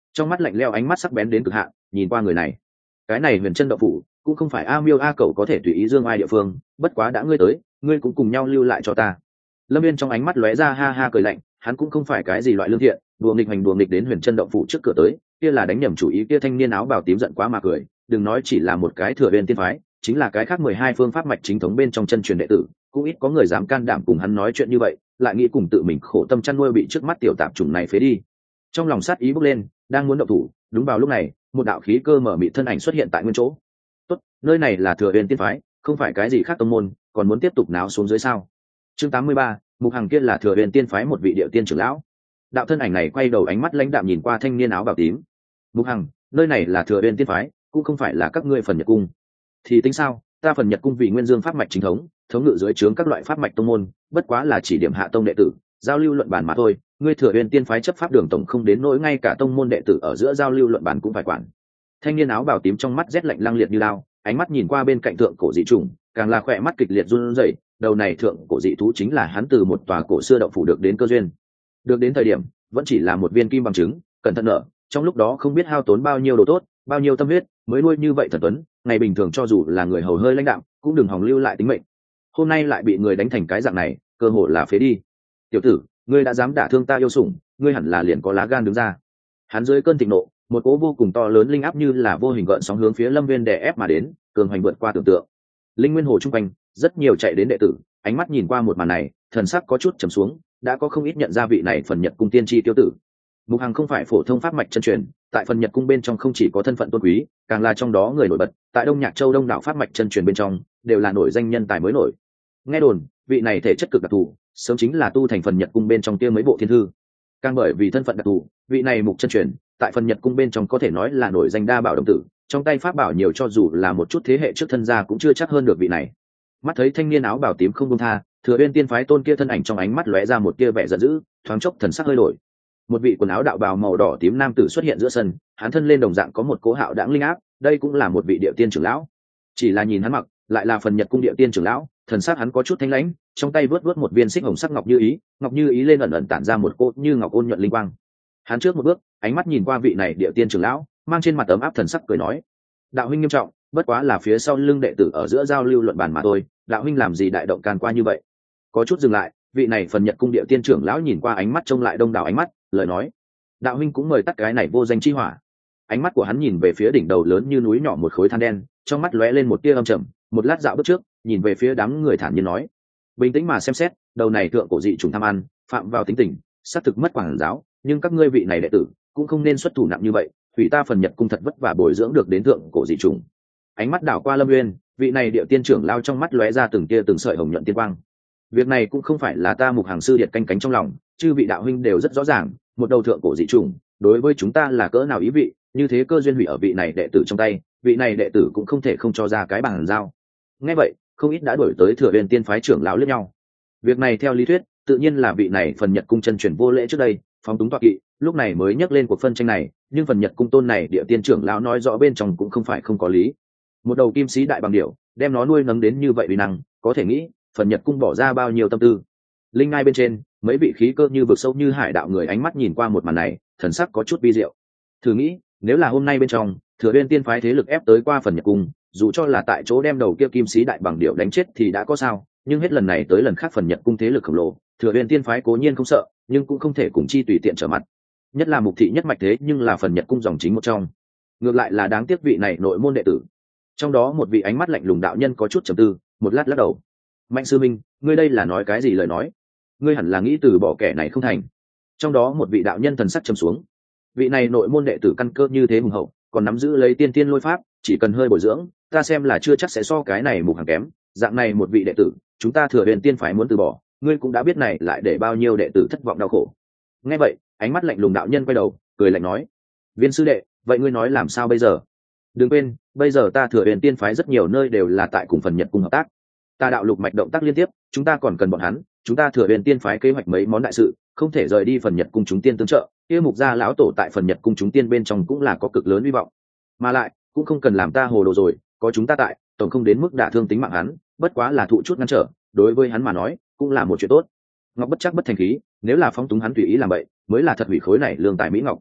trong mắt lạnh leo ánh mắt sắc bén đến cực hạn nhìn qua người này. Cái này huyền chân đậu phủ cũng không phải a miêu a cẩu có thể tùy ý dương ai địa phương, bất quá đã ngươi tới, ngươi cũng cùng nhau lưu lại cho ta. Lâm viên trong ánh mắt lóe ra ha ha cười lạnh, hắn cũng không phải cái gì loại lương thiện, đùa nghịch hành đùa nghịch đến huyền chân đậu phủ trước cửa tới, kia là đánh nhầm chủ ý. Kia thanh niên áo bào tím giận quá mà cười, đừng nói chỉ là một cái thừa huyền tiên phái, chính là cái khác mười hai phương pháp mạch chính thống bên trong chân truyền đệ tử, cũng ít có người dám can đảm cùng hắn nói chuyện như vậy, lại nghĩ cùng tự mình khổ tâm chăn nuôi bị trước mắt tiểu tạp chủng này phế đi. Trong lòng sát ý bốc lên, đang muốn động thủ, đúng vào lúc này một đạo khí cơ mở mịt thân ảnh xuất hiện tại nguyên chỗ. Tốt, nơi này là thừa huyền tiên phái, không phải cái gì khác tông môn, còn muốn tiếp tục náo xuống dưới sao? Chương tám mươi ba, Mục Hằng kia là thừa huyền tiên phái một vị điệu tiên trưởng lão. Đạo thân ảnh này quay đầu ánh mắt lãnh đạm nhìn qua thanh niên áo bào tím. Mục Hằng, nơi này là thừa huyền tiên phái, cũng không phải là các ngươi phần Nhật cung. Thì tính sao? Ta phần Nhật cung vì nguyên dương pháp mạch chính thống, thống ngự dưới trướng các loại pháp mạch tông môn, bất quá là chỉ điểm hạ tông đệ tử, giao lưu luận bàn mà thôi. Ngươi thừa huyền tiên phái chấp pháp đường tổng không đến nỗi ngay cả tông môn đệ tử ở giữa giao lưu luận bàn cũng phải quản. Thanh niên áo bào tím trong mắt rét lạnh lăng liệt như lao, ánh mắt nhìn qua bên cạnh thượng cổ dị trùng, càng là khỏe mắt kịch liệt run rẩy. Đầu này thượng cổ dị thú chính là hắn từ một tòa cổ xưa động phủ được đến cơ duyên, được đến thời điểm vẫn chỉ là một viên kim bằng trứng, cẩn thận nở, trong lúc đó không biết hao tốn bao nhiêu đồ tốt, bao nhiêu tâm huyết mới nuôi như vậy thần tuấn. Ngày bình thường cho dù là người hầu hơi lãnh đạm cũng đừng hòng lưu lại tính mệnh, hôm nay lại bị người đánh thành cái dạng này, cơ hội là phế đi. Tiểu tử, ngươi đã dám đả thương ta yêu sủng, ngươi hẳn là liền có lá gan đứng ra. Hắn dưới cơn thịnh nộ, một cỗ vô cùng to lớn linh áp như là vô hình gợn sóng hướng phía Lâm Viên đè ép mà đến, cường hoành vượt qua tưởng tượng. Linh nguyên hồ trung quanh rất nhiều chạy đến đệ tử, ánh mắt nhìn qua một màn này, thần sắc có chút trầm xuống, đã có không ít nhận ra vị này phần Nhật cung tiên tri tiêu tử. Mục Hằng không phải phổ thông pháp mạch chân truyền, tại phần Nhật cung bên trong không chỉ có thân phận tôn quý, càng là trong đó người nổi bật, tại Đông Nhạc Châu đông đảo pháp mạch chân truyền bên trong, đều là nổi danh nhân tài mới nổi. Nghe đồn, vị này thể chất cực đặc thù, sớm chính là tu thành phần Nhật cung bên trong kia mấy bộ thiên thư. Càng bởi vì thân phận đặc thù, vị này mục chân truyền, tại phần Nhật cung bên trong có thể nói là nổi danh đa bảo đồng tử, trong tay pháp bảo nhiều, cho dù là một chút thế hệ trước thân gia cũng chưa chắc hơn được vị này. Mắt thấy thanh niên áo bào tím không buông tha, thừa uyên tiên phái tôn kia thân ảnh trong ánh mắt lóe ra một tia vẻ giận dữ, thoáng chốc thần sắc hơi đổi. Một vị quần áo đạo bào màu đỏ tím nam tử xuất hiện giữa sân, hắn thân lên đồng dạng có một cố hạo đãng linh áp, đây cũng là một vị địa tiên trưởng lão. Chỉ là nhìn hắn mặc, lại là phần Nhật cung địa tiên trưởng lão, thần sắc hắn có chút thanh lãnh, trong tay vớt vớt một viên xích hồng sắc ngọc như ý, ngọc như ý lên ẩn ẩn tản ra một cỗ như ngọc ôn nhuận linh quang. Hắn trước một bước, ánh mắt nhìn qua vị này địa tiên trưởng lão, mang trên mặt ấm áp thần sắc cười nói: đạo huynh nghiêm trọng, bất quá là phía sau lưng đệ tử ở giữa giao lưu luận bàn mà thôi, đạo huynh làm gì đại động can qua như vậy? Có chút dừng lại, vị này phần Nhật cung địa tiên trưởng lão nhìn qua ánh mắt trông lại đông đảo ánh mắt, lời nói: đạo huynh cũng mời tắt cái này vô danh chi hỏa. Ánh mắt của hắn nhìn về phía đỉnh đầu lớn như núi nhỏ một khối than đen, trong mắt lóe lên một tia âm trầm, một lát dạo bước trước, nhìn về phía đám người thản nhiên nói: bình tĩnh mà xem xét, đầu này thượng cổ dị trùng tham ăn, phạm vào tính tình, xác thực mất quảng giáo, nhưng các ngươi vị này đệ tử cũng không nên xuất thủ nặng như vậy, hủy ta phần Nhật cung thật vất vả bồi dưỡng được đến thượng cổ dị trùng. Ánh mắt đảo qua Lâm Nguyên, vị này địa tiên trưởng lao trong mắt lóe ra từng tia từng sợi hồng nhuận tiên quang. Việc này cũng không phải là ta Mục Hằng sư điệt canh cánh trong lòng, chư vị đạo huynh đều rất rõ ràng, một đầu thượng cổ dị trùng đối với chúng ta là cỡ nào ý vị, như thế cơ duyên hủy ở vị này đệ tử trong tay, vị này đệ tử cũng không thể không cho ra cái bàn giao. Nghe vậy, không ít đã đổi tới thừa huyền tiên phái trưởng lão liếc nhau. Việc này theo lý thuyết, tự nhiên là vị này phần Nhật cung chân truyền vô lễ trước đây, phóng túng toạc kỵ, lúc này mới nhắc lên cuộc phân tranh này, nhưng phần Nhật cung tôn này địa tiên trưởng lão nói rõ bên trong cũng không phải không có lý. Một đầu kim sĩ đại bằng điểu, đem nó nuôi nấng đến như vậy uy năng, có thể nghĩ phần Nhật cung bỏ ra bao nhiêu tâm tư. Linh ngai bên trên, mấy vị khí cơ như vực sâu như hải đạo người ánh mắt nhìn qua một màn này, thần sắc có chút vi diệu. Thử nghĩ, nếu là hôm nay bên trong thừa huyền tiên phái thế lực ép tới qua phần Nhật cung, dù cho là tại chỗ đem đầu kia kim sĩ đại bằng điểu đánh chết thì đã có sao, nhưng hết lần này tới lần khác phần Nhật cung thế lực khổng lồ, thừa huyền tiên phái cố nhiên không sợ, nhưng cũng không thể cùng chi tùy tiện trở mặt. Nhất là mục thị nhất mạch thế nhưng là phần Nhật cung dòng chính một trong, ngược lại là đáng tiếc vị này nội môn đệ tử. Trong đó một vị ánh mắt lạnh lùng đạo nhân có chút trầm tư, một lát lắc đầu: Mạnh sư minh, ngươi đây là nói cái gì lời nói? Ngươi hẳn là nghĩ từ bỏ kẻ này không thành. Trong đó một vị đạo nhân thần sắc trầm xuống. Vị này nội môn đệ tử căn cơ như thế hùng hậu, còn nắm giữ lấy tiên tiên lôi pháp, chỉ cần hơi bồi dưỡng, ta xem là chưa chắc sẽ so cái này Mục Hằng kém. Dạng này một vị đệ tử, chúng ta thừa huyền tiên phái muốn từ bỏ, ngươi cũng đã biết này lại để bao nhiêu đệ tử thất vọng đau khổ. Nghe vậy, ánh mắt lạnh lùng đạo nhân quay đầu, cười lạnh nói: Viên sư đệ, vậy ngươi nói làm sao bây giờ? Đừng quên, bây giờ ta thừa huyền tiên phái rất nhiều nơi đều là tại cùng phần Nhật cung hợp tác. Ta đạo lục mạch động tác liên tiếp, chúng ta còn cần bọn hắn, chúng ta thừa huyền tiên phái kế hoạch mấy món đại sự, không thể rời đi phần Nhật cung chúng tiên tương trợ. Kia Mục gia lão tổ tại phần Nhật cung chúng tiên bên trong cũng là có cực lớn hy vọng, mà lại cũng không cần làm ta hồ đồ rồi, có chúng ta tại, tổng không đến mức đả thương tính mạng hắn, bất quá là thụ chút ngăn trở, đối với hắn mà nói cũng là một chuyện tốt. Ngọc bất chắc bất thành khí, nếu là phóng túng hắn tùy ý làm vậy, mới là thật hủy khối này lương tài mỹ ngọc.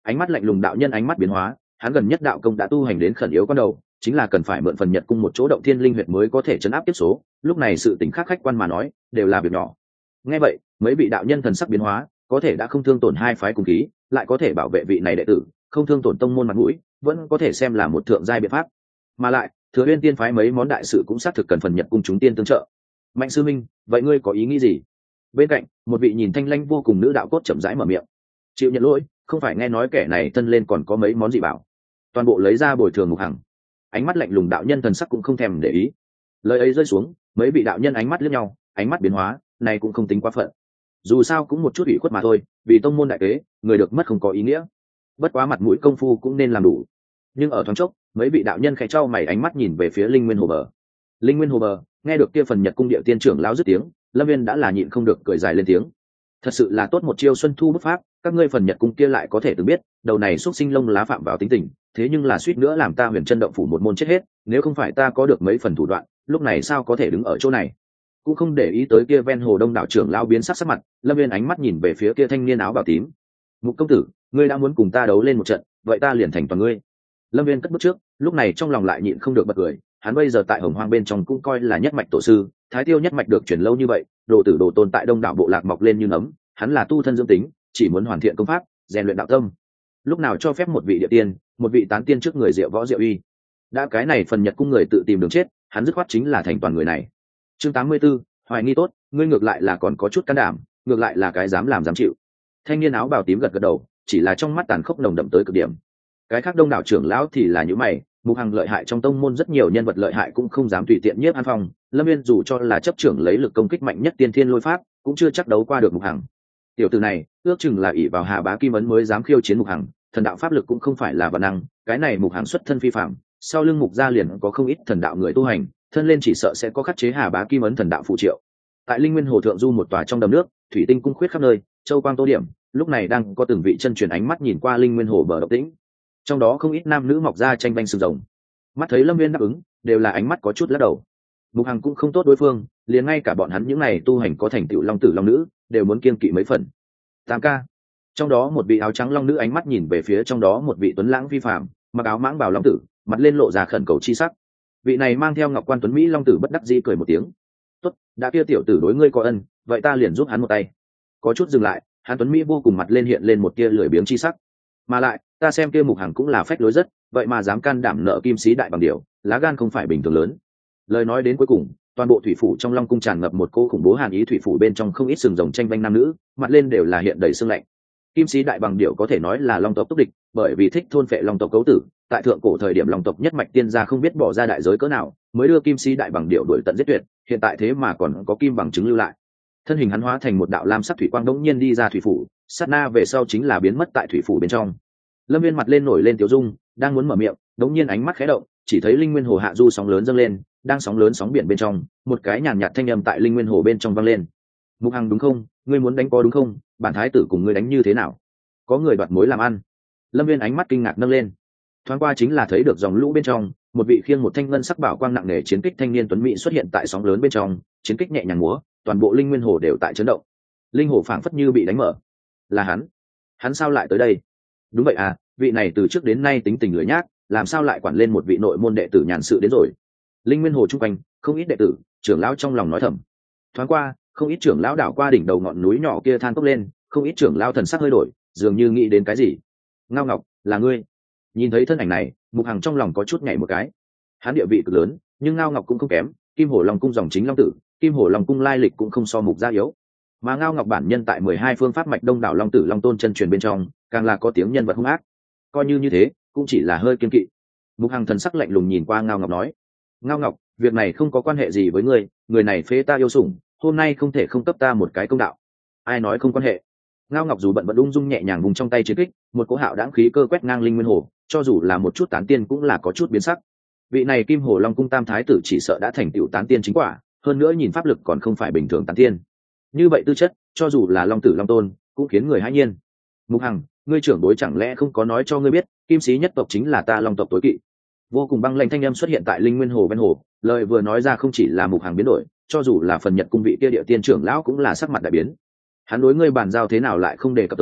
Ánh mắt lạnh lùng đạo nhân ánh mắt biến hóa, hắn gần nhất đạo công đã tu hành đến khẩn yếu con đầu, chính là cần phải mượn phần nhật cung một chỗ động thiên linh huyệt mới có thể chấn áp tiếp số, lúc này sự tình khác khách quan mà nói đều là việc nhỏ. Nghe vậy, mấy vị đạo nhân thần sắc biến hóa, có thể đã không thương tổn hai phái cùng khí, lại có thể bảo vệ vị này đệ tử, không thương tổn tông môn mặt mũi, vẫn có thể xem là một thượng giai biện pháp. Mà lại, Thừa Uyên tiên phái mấy món đại sự cũng xác thực cần phần nhật cung chúng tiên tương trợ. Mạnh sư minh, vậy ngươi có ý nghĩ gì? Bên cạnh, một vị nhìn thanh lãnh vô cùng nữ đạo cốt chậm rãi mở miệng. Chịu nhận lỗi, không phải nghe nói kẻ này thân lên còn có mấy món gì bảo. Toàn bộ lấy ra bồi thường Mục Hằng. Ánh mắt lạnh lùng đạo nhân thần sắc cũng không thèm để ý. Lời ấy rơi xuống, mấy vị đạo nhân ánh mắt liếc nhau, ánh mắt biến hóa, này cũng không tính quá phận. Dù sao cũng một chút ủy khuất mà thôi, vì tông môn đại kế, người được mất không có ý nghĩa. Bất quá mặt mũi công phu cũng nên làm đủ. Nhưng ở thoáng chốc, mấy vị đạo nhân khẽ trao mày ánh mắt nhìn về phía Linh Nguyên Hồ bờ. Linh Nguyên Hồ bờ, nghe được kia phần Nhật cung địa tiên trưởng lão dứt tiếng, Lâm Viên đã là nhịn không được cười dài lên tiếng. Thật sự là tốt một chiêu xuân thu bút pháp, các ngươi phần Nhật cung kia lại có thể từng biết, đầu này xuất sinh lông lá phạm vào tính tình, thế nhưng là suýt nữa làm ta Huyền Chân động phủ một môn chết hết, nếu không phải ta có được mấy phần thủ đoạn, lúc này sao có thể đứng ở chỗ này. Cũng không để ý tới kia ven hồ đông đảo trưởng lão biến sắc sắc mặt, Lâm Viên ánh mắt nhìn về phía kia thanh niên áo bào tím. Mục công tử, ngươi đã muốn cùng ta đấu lên một trận, vậy ta liền thành toàn ngươi. Lâm Viên cất bước trước, lúc này trong lòng lại nhịn không được bật cười, hắn bây giờ tại Hồng Hoang bên trong cũng coi là nhất mạch tổ sư, Thái Tiêu nhất mạch được truyền lâu như vậy, đồ tử đồ tôn tại đông đảo bộ lạc mọc lên như nấm, hắn là tu thân dưỡng tính, chỉ muốn hoàn thiện công pháp, rèn luyện đạo tâm. Lúc nào cho phép một vị địa tiên, một vị tán tiên trước người Diệu Võ Diệu Uy. Đã cái này phần Nhật cung người tự tìm đường chết, hắn dứt khoát chính là thành toàn người này. Chương tám mươi 84, hoài nghi tốt, ngươi ngược lại là còn có chút can đảm, ngược lại là cái dám làm dám chịu. Thanh niên áo bào tím gật gật đầu, chỉ là trong mắt tàn khốc nồng đậm tới cực điểm. Cái khác đông đảo trưởng lão thì là những mày, Mục Hằng lợi hại trong tông môn rất nhiều nhân vật lợi hại cũng không dám tùy tiện nhiếp an phong. Lâm Viên dù cho là chấp trưởng lấy lực công kích mạnh nhất tiên thiên lôi pháp, cũng chưa chắc đấu qua được Mục Hằng. Tiểu tử này, ước chừng là ỷ vào Hà Bá Kim ấn mới dám khiêu chiến Mục Hằng, thần đạo pháp lực cũng không phải là vật năng, cái này Mục Hằng xuất thân phi phàm, sau lưng Mục gia liền có không ít thần đạo người tu hành, thân lên chỉ sợ sẽ có khắc chế Hà Bá Kim ấn thần đạo phụ triệu. Tại Linh Nguyên Hồ thượng du một tòa trong đầm nước, thủy tinh cung khuyết khắp nơi, châu quang tô điểm, lúc này đang có từng vị chân truyền ánh mắt nhìn qua Linh Nguyên Hồ bờ động tĩnh. Trong đó không ít nam nữ mọc ra tranh banh sừng rồng. Mắt thấy Lâm Viên đáp ứng, đều là ánh mắt có chút lắc đầu. Mục Hằng cũng không tốt đối phương, liền ngay cả bọn hắn những này tu hành có thành tựu long tử long nữ, đều muốn kiêng kỵ mấy phần. Tam ca. Trong đó một vị áo trắng long nữ ánh mắt nhìn về phía trong đó một vị tuấn lãng phi phàm, mặc áo mãng bào long tử, mặt lên lộ ra khẩn cầu chi sắc. Vị này mang theo ngọc quan tuấn mỹ long tử bất đắc dĩ cười một tiếng. Tốt, đã kia tiểu tử đối ngươi có ân, vậy ta liền giúp hắn một tay. Có chút dừng lại, hắn tuấn mỹ vô cùng mặt lên hiện lên một tia lười biếng chi sắc. Mà lại, ta xem kia Mục Hằng cũng là phách lối rất, vậy mà dám can đảm nợ kim sĩ đại bằng điều, lá gan không phải bình thường lớn. Lời nói đến cuối cùng, toàn bộ thủy phủ trong long cung tràn ngập một cô khủng bố hàn ý, thủy phủ bên trong không ít sừng rồng tranh vanh nam nữ, mặt lên đều là hiện đầy sương lạnh. Kim sĩ đại bằng điểu có thể nói là long tộc túc địch, bởi vì thích thôn phệ long tộc cấu tử, tại thượng cổ thời điểm long tộc nhất mạch tiên gia không biết bỏ ra đại giới cỡ nào, mới đưa kim sĩ đại bằng điểu đuổi tận giết tuyệt, hiện tại thế mà còn có kim bằng chứng lưu lại. Thân hình hắn hóa thành một đạo lam sắc thủy quang đống nhiên đi ra thủy phủ, sát na về sau chính là biến mất tại thủy phủ bên trong. Lâm Viên mặt lên nổi lên tiểu dung, đang muốn mở miệng, đống nhiên ánh mắt khẽ động, chỉ thấy Linh Nguyên Hồ hạ du sóng lớn dâng lên, đang sóng lớn sóng biển bên trong, một cái nhàn nhạt thanh âm tại Linh Nguyên Hồ bên trong vang lên. Mục Hằng đúng không? Ngươi muốn đánh có đúng không? Bản thái tử cùng ngươi đánh như thế nào? Có người đoạt mối làm ăn. Lâm Viên ánh mắt kinh ngạc nâng lên, thoáng qua chính là thấy được dòng lũ bên trong, một vị khiêng một thanh ngân sắc bảo quang nặng nề chiến kích thanh niên tuấn mỹ xuất hiện tại sóng lớn bên trong, chiến kích nhẹ nhàng múa, toàn bộ Linh Nguyên Hồ đều tại chấn động. Linh hồ phảng phất như bị đánh mở. Là hắn? Hắn sao lại tới đây? Đúng vậy à, vị này từ trước đến nay tính tình lười nhác, làm sao lại quản lên một vị nội môn đệ tử nhàn sự đến rồi. Linh Nguyên Hồ chung quanh không ít đệ tử, trưởng lão trong lòng nói thầm. Thoáng qua, không ít trưởng lão đảo qua đỉnh đầu ngọn núi nhỏ kia than tốc lên, không ít trưởng lão thần sắc hơi đổi, dường như nghĩ đến cái gì. Ngao Ngọc, là ngươi? Nhìn thấy thân ảnh này, Mục Hằng trong lòng có chút nhảy một cái. Hắn địa vị cực lớn, nhưng Ngao Ngọc cũng không kém, Kim Hổ Long cung dòng chính long tử, Kim Hổ Long cung lai lịch cũng không so Mục gia yếu. Mà Ngao Ngọc bản nhân tại mười hai phương pháp mạch đông đảo long tử long tôn chân truyền bên trong, càng là có tiếng nhân vật hung ác. Coi như như thế, cũng chỉ là hơi kiên kỵ. Mục Hằng thần sắc lạnh lùng nhìn qua Ngao Ngọc nói: Ngao Ngọc, việc này không có quan hệ gì với ngươi, người này phế ta yêu sủng, hôm nay không thể không cấp ta một cái công đạo. Ai nói không quan hệ? Ngao Ngọc dù bận bận ung dung nhẹ nhàng vùng trong tay chiến kích, một cỗ hạo đãng khí cơ quét ngang Linh Nguyên Hồ, cho dù là một chút tán tiên cũng là có chút biến sắc. Vị này Kim Hồ Long cung tam thái tử chỉ sợ đã thành tựu tán tiên chính quả, hơn nữa nhìn pháp lực còn không phải bình thường tán tiên. Như vậy tư chất, cho dù là long tử long tôn, cũng khiến người hãi nhiên. Mục Hằng, ngươi trưởng bối chẳng lẽ không có nói cho ngươi biết, Kim sĩ nhất tộc chính là ta long tộc tối kỵ? Vô cùng băng lãnh thanh âm xuất hiện tại Linh Nguyên Hồ ven hồ, lời vừa nói ra không chỉ là Mục Hằng biến đổi, cho dù là phần Nhật cung vị kia địa tiên trưởng lão cũng là sắc mặt đại biến. Hắn đối ngươi bàn giao thế nào lại không đề cập tới,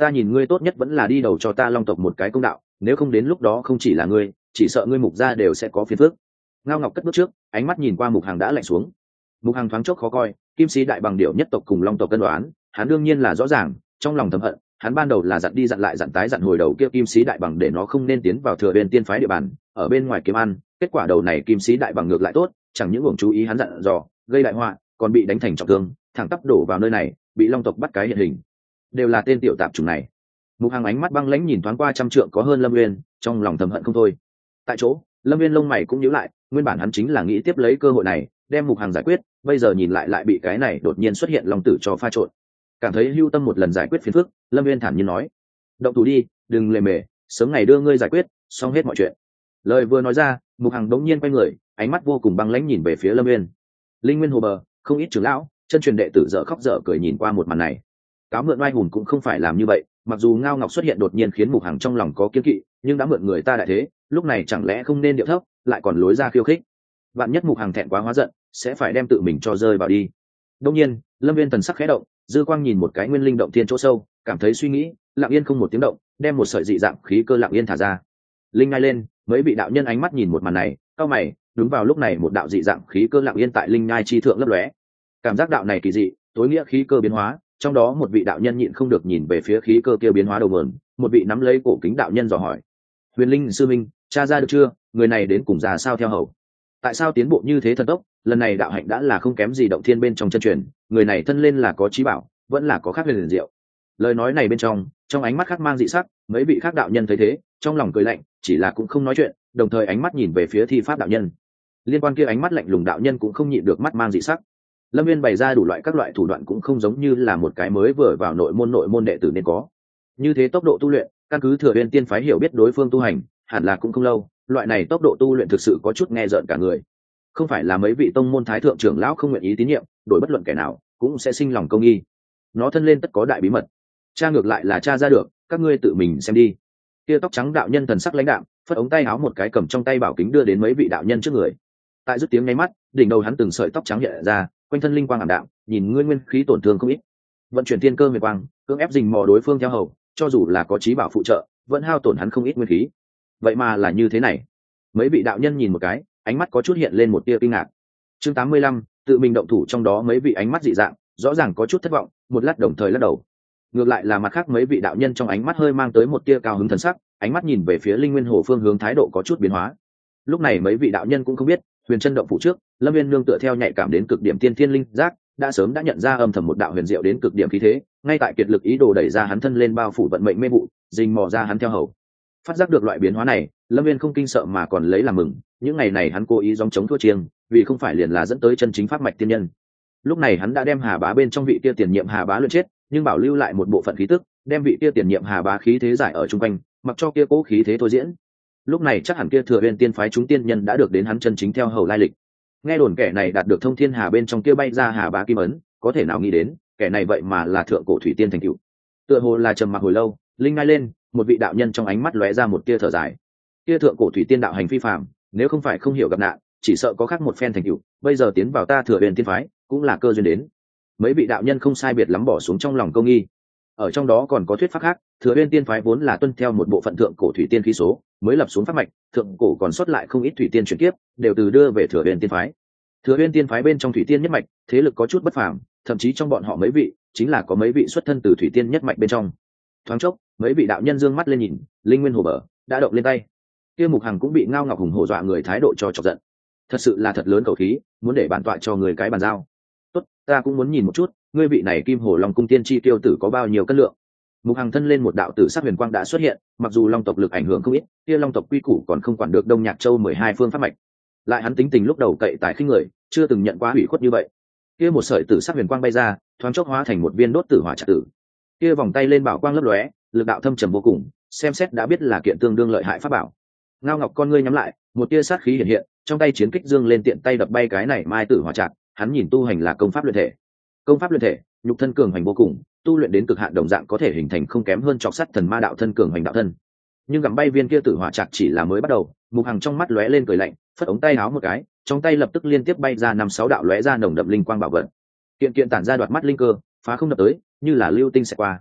ta nhìn ngươi tốt nhất vẫn là đi đầu cho ta long tộc một cái công đạo, nếu không đến lúc đó không chỉ là ngươi, chỉ sợ ngươi mục gia đều sẽ có phiền phức. Ngao Ngọc cất bước trước, ánh mắt nhìn qua Mục Hằng đã lạnh xuống. Mục Hằng thoáng chốc khó coi, kim sĩ đại bằng điểu nhất tộc cùng long tộc cân đoán, hắn đương nhiên là rõ ràng, trong lòng thầm hận, hắn ban đầu là dặn đi dặn lại dặn tái dặn hồi đầu kia kim sĩ đại bằng để nó không nên tiến vào thừa bên tiên phái địa bàn, ở bên ngoài kiếm ăn, kết quả đầu này kim sĩ đại bằng ngược lại tốt, chẳng những uổng chú ý hắn dặn dò, gây đại họa, còn bị đánh thành trọng thương, thẳng tắp đổ vào nơi này, bị long tộc bắt cái hiện hình. Đều là tên tiểu tạp chủng này. Mục Hằng ánh mắt băng lãnh nhìn thoáng qua trăm trượng có hơn Lâm Nguyên, trong lòng thầm hận không thôi. Tại chỗ, Lâm Nguyên lông mày cũng nhíu lại, nguyên bản hắn chính là nghĩ tiếp lấy cơ hội này, đem Mục Hằng giải quyết, bây giờ nhìn lại lại bị cái này đột nhiên xuất hiện long tử cho pha trộn. Cảm thấy hưu tâm một lần giải quyết phiền phức, Lâm Nguyên thản nhiên nói: "Động thủ đi, đừng lề mề, sớm ngày đưa ngươi giải quyết, xong hết mọi chuyện." Lời vừa nói ra, Mục Hằng đống nhiên quay người, ánh mắt vô cùng băng lãnh nhìn về phía Lâm Nguyên. Linh Nguyên hồ bờ, không ít trưởng lão, chân truyền đệ tử dở khóc dở cười nhìn qua một màn này. Cáo mượn oai hùng cũng không phải làm như vậy, mặc dù Ngao Ngọc xuất hiện đột nhiên khiến Mục Hằng trong lòng có kiêng kỵ, nhưng đã mượn người ta đại thế, lúc này chẳng lẽ không nên điệu thấp, lại còn lối ra khiêu khích. Vạn nhất Mục Hằng thẹn quá hóa giận, sẽ phải đem tự mình cho rơi vào đi. Đương nhiên, Lâm Viên thần sắc khẽ động, dư quang nhìn một cái nguyên linh động thiên chỗ sâu, cảm thấy suy nghĩ, lặng yên không một tiếng động, đem một sợi dị dạng khí cơ lặng yên thả ra. Linh ngay lên, mấy vị đạo nhân ánh mắt nhìn một màn này, cau mày, đúng vào lúc này một đạo dị dạng khí cơ lặng yên tại linh nhai chi thượng lấp lóe. Cảm giác đạo này kỳ dị, tối nghĩa khí cơ biến hóa, trong đó một vị đạo nhân nhịn không được nhìn về phía khí cơ kia biến hóa đầu nguồn, một vị nắm lấy cổ kính đạo nhân dò hỏi: "Huyền Linh sư minh, tra ra được chưa, người này đến cùng già sao theo hầu? Tại sao tiến bộ như thế thần tốc, lần này đạo hạnh đã là không kém gì động thiên bên trong chân truyền, người này thân lên là có trí bảo, vẫn là có khác huyền diệu." Lời nói này bên trong, trong ánh mắt khác mang dị sắc, mấy vị khác đạo nhân thấy thế, trong lòng cười lạnh, chỉ là cũng không nói chuyện, đồng thời ánh mắt nhìn về phía Thi Pháp đạo nhân. Liên quan kia ánh mắt lạnh lùng đạo nhân cũng không nhịn được mắt mang dị sắc. Lâm Viên bày ra đủ loại các loại thủ đoạn cũng không giống như là một cái mới vừa vào nội môn nội môn đệ tử nên có. Như thế tốc độ tu luyện, căn cứ Thừa Uyên tiên phái hiểu biết đối phương tu hành, hẳn là cũng không lâu, loại này tốc độ tu luyện thực sự có chút nghe rợn cả người. Không phải là mấy vị tông môn thái thượng trưởng lão không nguyện ý tín nhiệm, đổi bất luận kẻ nào cũng sẽ sinh lòng công nghi. Nó thân lên tất có đại bí mật. Cha ngược lại là cha ra được, các ngươi tự mình xem đi. Kia tóc trắng đạo nhân thần sắc lãnh đạm, phất ống tay áo một cái cầm trong tay bảo kính đưa đến mấy vị đạo nhân trước người. Tại dứt tiếng nháy mắt, đỉnh đầu hắn từng sợi tóc trắng hiện ra, quanh thân linh quang ảm đạm, nhìn nguyên nguyên khí tổn thương không ít. Vận chuyển thiên cơ huyền quang, cưỡng ép dình mò đối phương theo hầu, cho dù là có trí bảo phụ trợ, vẫn hao tổn hắn không ít nguyên khí. Vậy mà là như thế này. Mấy vị đạo nhân nhìn một cái, ánh mắt có chút hiện lên một tia kinh ngạc. Chương tám mươi lăm, tự mình động thủ, trong đó mấy vị ánh mắt dị dạng, rõ ràng có chút thất vọng, một lát đồng thời lắc đầu. Ngược lại là mặt khác mấy vị đạo nhân trong ánh mắt hơi mang tới một tia cao hứng thần sắc, ánh mắt nhìn về phía Linh Nguyên Hồ phương hướng thái độ có chút biến hóa. Lúc này mấy vị đạo nhân cũng không biết, Huyền Chân động phủ trước, Lâm Viên nương tựa theo nhạy cảm đến cực điểm tiên thiên linh giác, đã sớm đã nhận ra âm thầm một đạo huyền diệu đến cực điểm khí thế, ngay tại kiệt lực ý đồ đẩy ra hắn thân lên bao phủ vận mệnh mê vụ, rình mò ra hắn theo hầu. Phát giác được loại biến hóa này, Lâm Viên không kinh sợ mà còn lấy làm mừng, những ngày này hắn cố ý gióng chống thua chiêng, vì không phải liền là dẫn tới chân chính pháp mạch tiên nhân. Lúc này hắn đã đem Hà Bá bên trong vị kia tiền nhiệm Hà Bá luyện chết, nhưng bảo lưu lại một bộ phận khí tức, đem vị kia tiền nhiệm Hà Bá khí thế giải ở trung quanh, mặc cho kia cố khí thế thôi diễn. Lúc này chắc hẳn kia Thừa Uyên tiên phái chúng tiên nhân đã được đến hắn chân chính theo hầu lai lịch. Nghe đồn kẻ này đạt được thông thiên hà bên trong kia bay ra Hà Bá kim ấn, có thể nào nghĩ đến, kẻ này vậy mà là thượng cổ thủy tiên thành cựu. Tựa hồ là trầm mặc hồi lâu, linh ngay lên, một vị đạo nhân trong ánh mắt lóe ra một tia thở dài. Kia thượng cổ thủy tiên đạo hành phi phàm, nếu không phải không hiểu gặp nạn, chỉ sợ có khác một phen thành cựu, bây giờ tiến vào ta Thừa Uyên tiên phái, cũng là cơ duyên đến. Mấy vị đạo nhân không sai biệt lắm bỏ xuống trong lòng câu nghi. Ở trong đó còn có thuyết pháp khác, Thừa Uyên tiên phái vốn là tuân theo một bộ phận thượng cổ thủy tiên khí số, mới lập xuống pháp mạch, thượng cổ còn sót lại không ít thủy tiên chuyển kiếp, đều từ đưa về Thừa Uyên tiên phái. Thừa Uyên tiên phái bên trong thủy tiên nhất mạch, thế lực có chút bất phàm, thậm chí trong bọn họ mấy vị, chính là có mấy vị xuất thân từ thủy tiên nhất mạch bên trong. Thoáng chốc, mấy vị đạo nhân dương mắt lên nhìn, Linh Nguyên Hồ bờ đã động lên tay. Kia Mục Hằng cũng bị Ngao Ngọc hùng hổ dọa người thái độ cho chọc giận. Thật sự là thật lớn khẩu khí, muốn để bản tọa cho người cái bàn giao. Tốt, ta cũng muốn nhìn một chút, ngươi vị này Kim Hồ Long cung tiên chi tiêu tử có bao nhiêu cân lượng. Mục Hằng thân lên một đạo tử sắc huyền quang đã xuất hiện, mặc dù long tộc lực ảnh hưởng không ít, kia long tộc quy củ còn không quản được Đông Nhạc Châu mười hai phương pháp mạch. Lại hắn tính tình lúc đầu cậy tài khinh người, chưa từng nhận qua hủy khuất như vậy. Kia một sợi tử sắc huyền quang bay ra, thoáng chốc hóa thành một viên đốt tử hỏa trạc tử. Kia vòng tay lên bảo quang lấp lóe, lực đạo thâm trầm vô cùng, xem xét đã biết là kiện tương đương lợi hại pháp bảo. Ngao Ngọc con ngươi nhắm lại, một tia sát khí hiện hiện, trong tay chiến kích dương lên tiện tay đập bay cái này mai tử hỏa trạc, hắn nhìn tu hành là công pháp luyện thể. Công pháp luyện thể, nhục thân cường hành vô cùng, tu luyện đến cực hạn đồng dạng có thể hình thành không kém hơn chọc sắt thần ma đạo thân cường hành đạo thân. Nhưng gặm bay viên kia tử hỏa trạc chỉ là mới bắt đầu, Mục Hằng trong mắt lóe lên cười lạnh, phất ống tay áo một cái, trong tay lập tức liên tiếp bay ra năm sáu đạo lóe ra nồng đậm linh quang bảo vật. Kiện kiện tản ra đoạt mắt linh cơ, phá không đập tới, như là lưu tinh sẽ qua.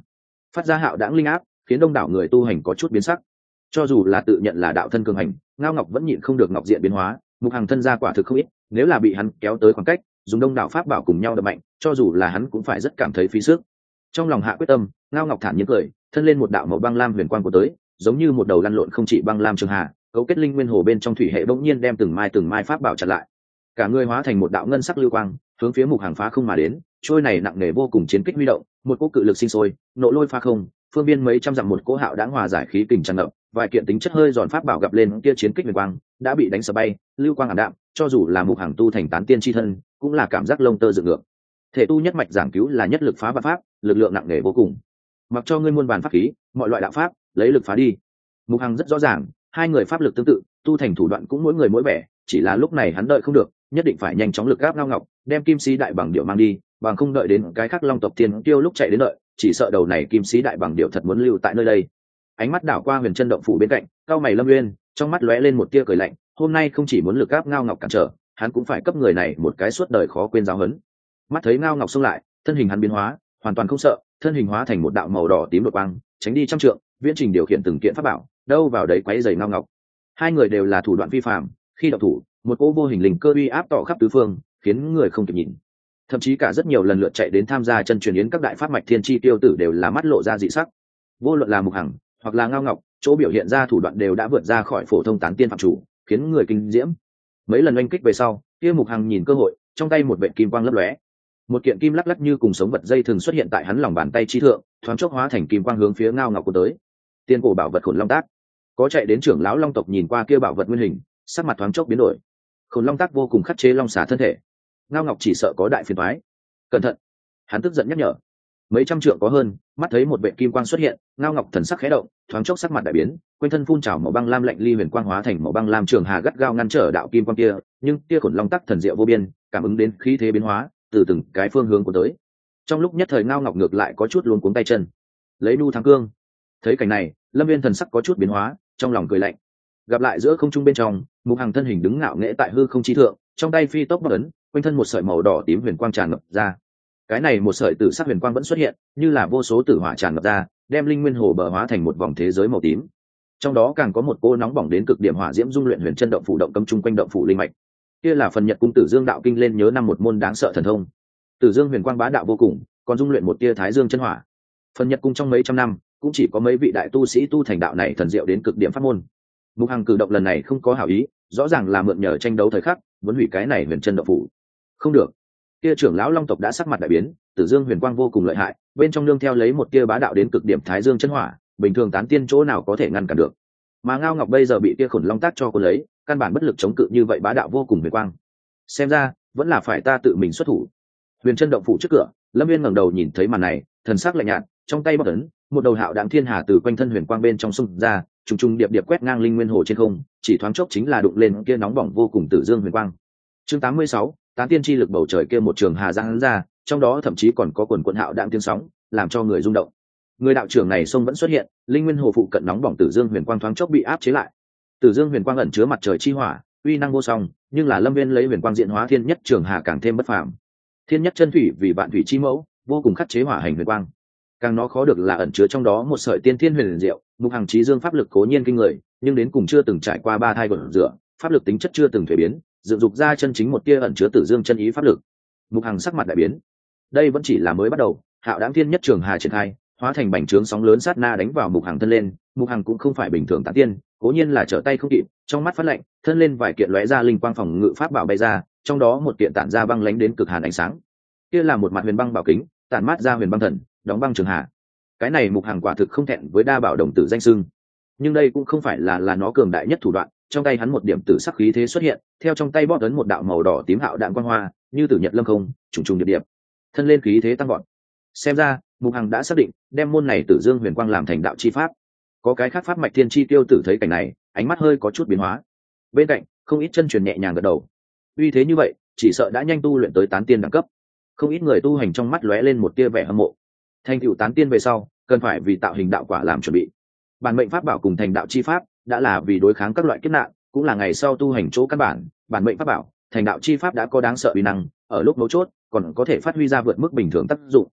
phát ra hạo đãng linh áp, khiến đông đảo người tu hành có chút biến sắc. Cho dù là tự nhận là đạo thân cường hành, Ngao Ngọc vẫn nhịn không được ngọc diện biến hóa, Mục Hằng thân ra quả thực không ít, nếu là bị hắn kéo tới khoảng cách, dùng đông đảo pháp bảo cùng nhau đập mạnh, cho dù là hắn cũng phải rất cảm thấy phí sức. Trong lòng hạ quyết tâm, Ngao Ngọc thản nhiên cười, thân lên một đạo màu băng lam huyền quang của tới, giống như một đầu lăn lộn không chỉ băng lam trường hà, cấu kết linh nguyên hồ bên trong thủy hệ bỗng nhiên đem từng mai từng mai pháp bảo chặn lại. Cả người hóa thành một đạo ngân sắc lưu quang, hướng phía Mục Hằng phá không mà đến, trôi này nặng nề vô cùng chiến kích huy động, một cỗ cự lực sinh sôi, nộ lôi phá không, phương biên mấy trăm dặm một cỗ hạo đãng hòa giải khí kình tràn ngập, vài kiện tính chất hơi giòn pháp bảo gặp lên kia chiến kích huyền quang, đã bị đánh sập bay, lưu quang ảm đạm, cho dù là Mục Hằng tu thành tán tiên chi thân, cũng là cảm giác lông tơ dựng ngược. Thể tu nhất mạch giảng cứu là nhất lực phá vạn pháp, lực lượng nặng nề vô cùng. Mặc cho ngươi muôn vàn pháp khí, mọi loại đạo pháp, lấy lực phá đi. Mục Hằng rất rõ ràng, hai người pháp lực tương tự, tu thành thủ đoạn cũng mỗi người mỗi vẻ, chỉ là lúc này hắn đợi không được, nhất định phải nhanh chóng lực gáp Ngao Ngọc, đem Kim Sĩ đại bằng điệu mang đi, bằng không đợi đến cái khác Long tộc tiên tiêu lúc chạy đến đợi, chỉ sợ đầu này Kim Sĩ đại bằng điệu thật muốn lưu tại nơi đây. Ánh mắt đảo qua Huyền Chân động phủ bên cạnh, cao mày Lâm Nguyên, trong mắt lóe lên một tia cười lạnh, hôm nay không chỉ muốn lực gáp Ngao Ngọc cản trở, hắn cũng phải cấp người này một cái suốt đời khó quên giáo huấn. Mắt thấy Ngao Ngọc xông lại, thân hình hắn biến hóa, hoàn toàn không sợ, thân hình hóa thành một đạo màu đỏ tím đột quang, tránh đi trăm trượng, viễn trình điều khiển từng kiện pháp bảo, đâu vào đấy quấy rầy Ngao Ngọc. Hai người đều là thủ đoạn vi phạm, khi động thủ, một cỗ vô hình linh cơ uy áp tỏ khắp tứ phương, khiến người không kịp nhìn. Thậm chí cả rất nhiều lần lượt chạy đến tham gia chân truyền yến các đại pháp mạch thiên chi tiêu tử đều là mắt lộ ra dị sắc. Vô luận là Mục Hằng hoặc là Ngao Ngọc, chỗ biểu hiện ra thủ đoạn đều đã vượt ra khỏi phổ thông tán tiên phạm chủ, khiến người kinh diễm. Mấy lần oanh kích về sau, kia Mục Hằng nhìn cơ hội, trong tay một vệt kim quang lấp lóe, một kiện kim lắc lắc như cùng sống vật dây thường xuất hiện tại hắn lòng bàn tay chi thượng, thoáng chốc hóa thành kim quang hướng phía Ngao Ngọc của tới. Tiên cổ bảo vật Khổn Long Tác. Có chạy đến trưởng lão Long tộc nhìn qua kia bảo vật nguyên hình, sắc mặt thoáng chốc biến đổi. Khổn Long Tác vô cùng khắc chế long xà thân thể, Ngao Ngọc chỉ sợ có đại phiền toái. Cẩn thận! Hắn tức giận nhắc nhở. Mấy trăm trượng có hơn, mắt thấy một vệt kim quang xuất hiện, Ngao Ngọc thần sắc khẽ động, thoáng chốc sắc mặt đại biến, quanh thân phun trào màu băng lam lạnh ly huyền quang hóa thành màu băng lam trường hà gắt gao ngăn trở đạo kim quang kia, nhưng kia Khổn Long Tác thần diệu vô biên, cảm ứng đến khí thế biến hóa, từ từng cái phương hướng của tới. Trong lúc nhất thời Ngao Ngọc ngược lại có chút luống cuống tay chân. Lấy nu thắng cương. Thấy cảnh này, Lâm Viên thần sắc có chút biến hóa, trong lòng cười lạnh. Gặp lại giữa không trung bên trong, Mục Hằng thân hình đứng ngạo nghễ tại hư không chi thượng, trong tay phi tốc bắc ấn, quanh thân một sợi màu đỏ tím huyền quang tràn ngập ra. Cái này một sợi tử sắc huyền quang vẫn xuất hiện, như là vô số tử hỏa tràn ngập ra, đem linh nguyên hồ bờ hóa thành một vòng thế giới màu tím. Trong đó càng có một cô nóng bỏng đến cực điểm hỏa diễm dung luyện Huyền Chân động phủ động cấm trung quanh động phủ linh mạch. Kia là phần Nhật cung Tử Dương đạo kinh lên nhớ năm một môn đáng sợ thần thông. Tử Dương huyền quang bá đạo vô cùng, còn dung luyện một tia Thái Dương chân hỏa. Phần Nhật cung trong mấy trăm năm, cũng chỉ có mấy vị đại tu sĩ tu thành đạo này thần diệu đến cực điểm pháp môn. Mục Hằng cử động lần này không có hảo ý, rõ ràng là mượn nhờ tranh đấu thời khắc, muốn hủy cái này Huyền Chân động phủ. Không được. Kia trưởng lão Long tộc đã sắc mặt đại biến, Tử Dương huyền quang vô cùng lợi hại, bên trong nương theo lấy một tia bá đạo đến cực điểm Thái Dương chân hỏa, bình thường tán tiên chỗ nào có thể ngăn cản được. Mà Ngao Ngọc bây giờ bị kia Khổn Long Tác cho cô lấy, căn bản bất lực chống cự như vậy bá đạo vô cùng huyền quang. Xem ra, vẫn là phải ta tự mình xuất thủ. Huyền Chân động phủ trước cửa, Lâm Viên ngẩng đầu nhìn thấy màn này, thần sắc lạnh nhạt, trong tay bóc ấn, một đầu hạo đãng thiên hà từ quanh thân huyền quang bên trong xung ra, trùng trùng điệp điệp quét ngang linh nguyên hồ trên không, chỉ thoáng chốc chính là đụng lên kia nóng bỏng vô cùng Tử Dương huyền quang. Chương tám mươi sáu, tán tiên chi lực bầu trời kia một trường hà giáng ra, trong đó thậm chí còn có quần quần hạo đãng tiếng sóng, làm cho người rung động. Người đạo trưởng này xông vẫn xuất hiện, linh nguyên hồ phụ cận nóng bỏng Tử Dương huyền quang thoáng chốc bị áp chế lại. Tử Dương huyền quang ẩn chứa mặt trời chi hỏa, uy năng vô song, nhưng là Lâm Viên lấy huyền quang diện hóa thiên nhất trường hà càng thêm bất phàm. Thiên nhất chân thủy vì vạn thủy chi mẫu, vô cùng khắc chế hỏa hành huyền quang. Càng nó khó được là ẩn chứa trong đó một sợi tiên thiên huyền diệu, Mục Hằng chí dương pháp lực cố nhiên kinh người, nhưng đến cùng chưa từng trải qua ba thai gột rửa, pháp lực tính chất chưa từng thay biến, dựng dục ra chân chính một tia ẩn chứa Tử Dương chân ý pháp lực. Mục Hằng sắc mặt đại biến. Đây vẫn chỉ là mới bắt đầu, hạo đãng thiên nhất trường hà triển khai, hóa thành bành trướng sóng lớn sát na đánh vào Mục Hằng thân lên. Mục Hằng cũng không phải bình thường tán tiên, cố nhiên là trở tay không kịp, trong mắt phát lạnh, thân lên vài kiện lóe ra linh quang phòng ngự pháp bảo bay ra, trong đó một kiện tản ra băng lánh đến cực hàn ánh sáng. Kia là một mặt huyền băng bảo kính, tản mát ra huyền băng thần, đóng băng trường hà. Cái này Mục Hằng quả thực không thẹn với đa bảo đồng tử danh xưng, nhưng đây cũng không phải là là nó cường đại nhất thủ đoạn. Trong tay hắn một điểm tử sắc khí thế xuất hiện, theo trong tay bóp ấn một đạo màu đỏ tím hạo đạn quang hoa, như tử nhật lâm không, trùng trùng điệp điệp, thân lên khí thế tăng vọt. Xem ra, Mục Hằng đã xác định đem môn này Tử Dương huyền quang làm thành đạo chi pháp. Có cái khác pháp mạch thiên chi tiêu tử thấy cảnh này, ánh mắt hơi có chút biến hóa. Bên cạnh, không ít chân truyền nhẹ nhàng gật đầu. Uy thế như vậy, chỉ sợ đã nhanh tu luyện tới tán tiên đẳng cấp. Không ít người tu hành trong mắt lóe lên một tia vẻ hâm mộ. Thành tựu tán tiên về sau, cần phải vì tạo hình đạo quả làm chuẩn bị. Bản mệnh pháp bảo cùng thành đạo chi pháp, đã là vì đối kháng các loại kiếp nạn, cũng là ngày sau tu hành chỗ căn bản. Bản mệnh pháp bảo, thành đạo chi pháp đã có đáng sợ uy năng, ở lúc mấu chốt, còn có thể phát huy ra vượt mức bình thường tác dụng.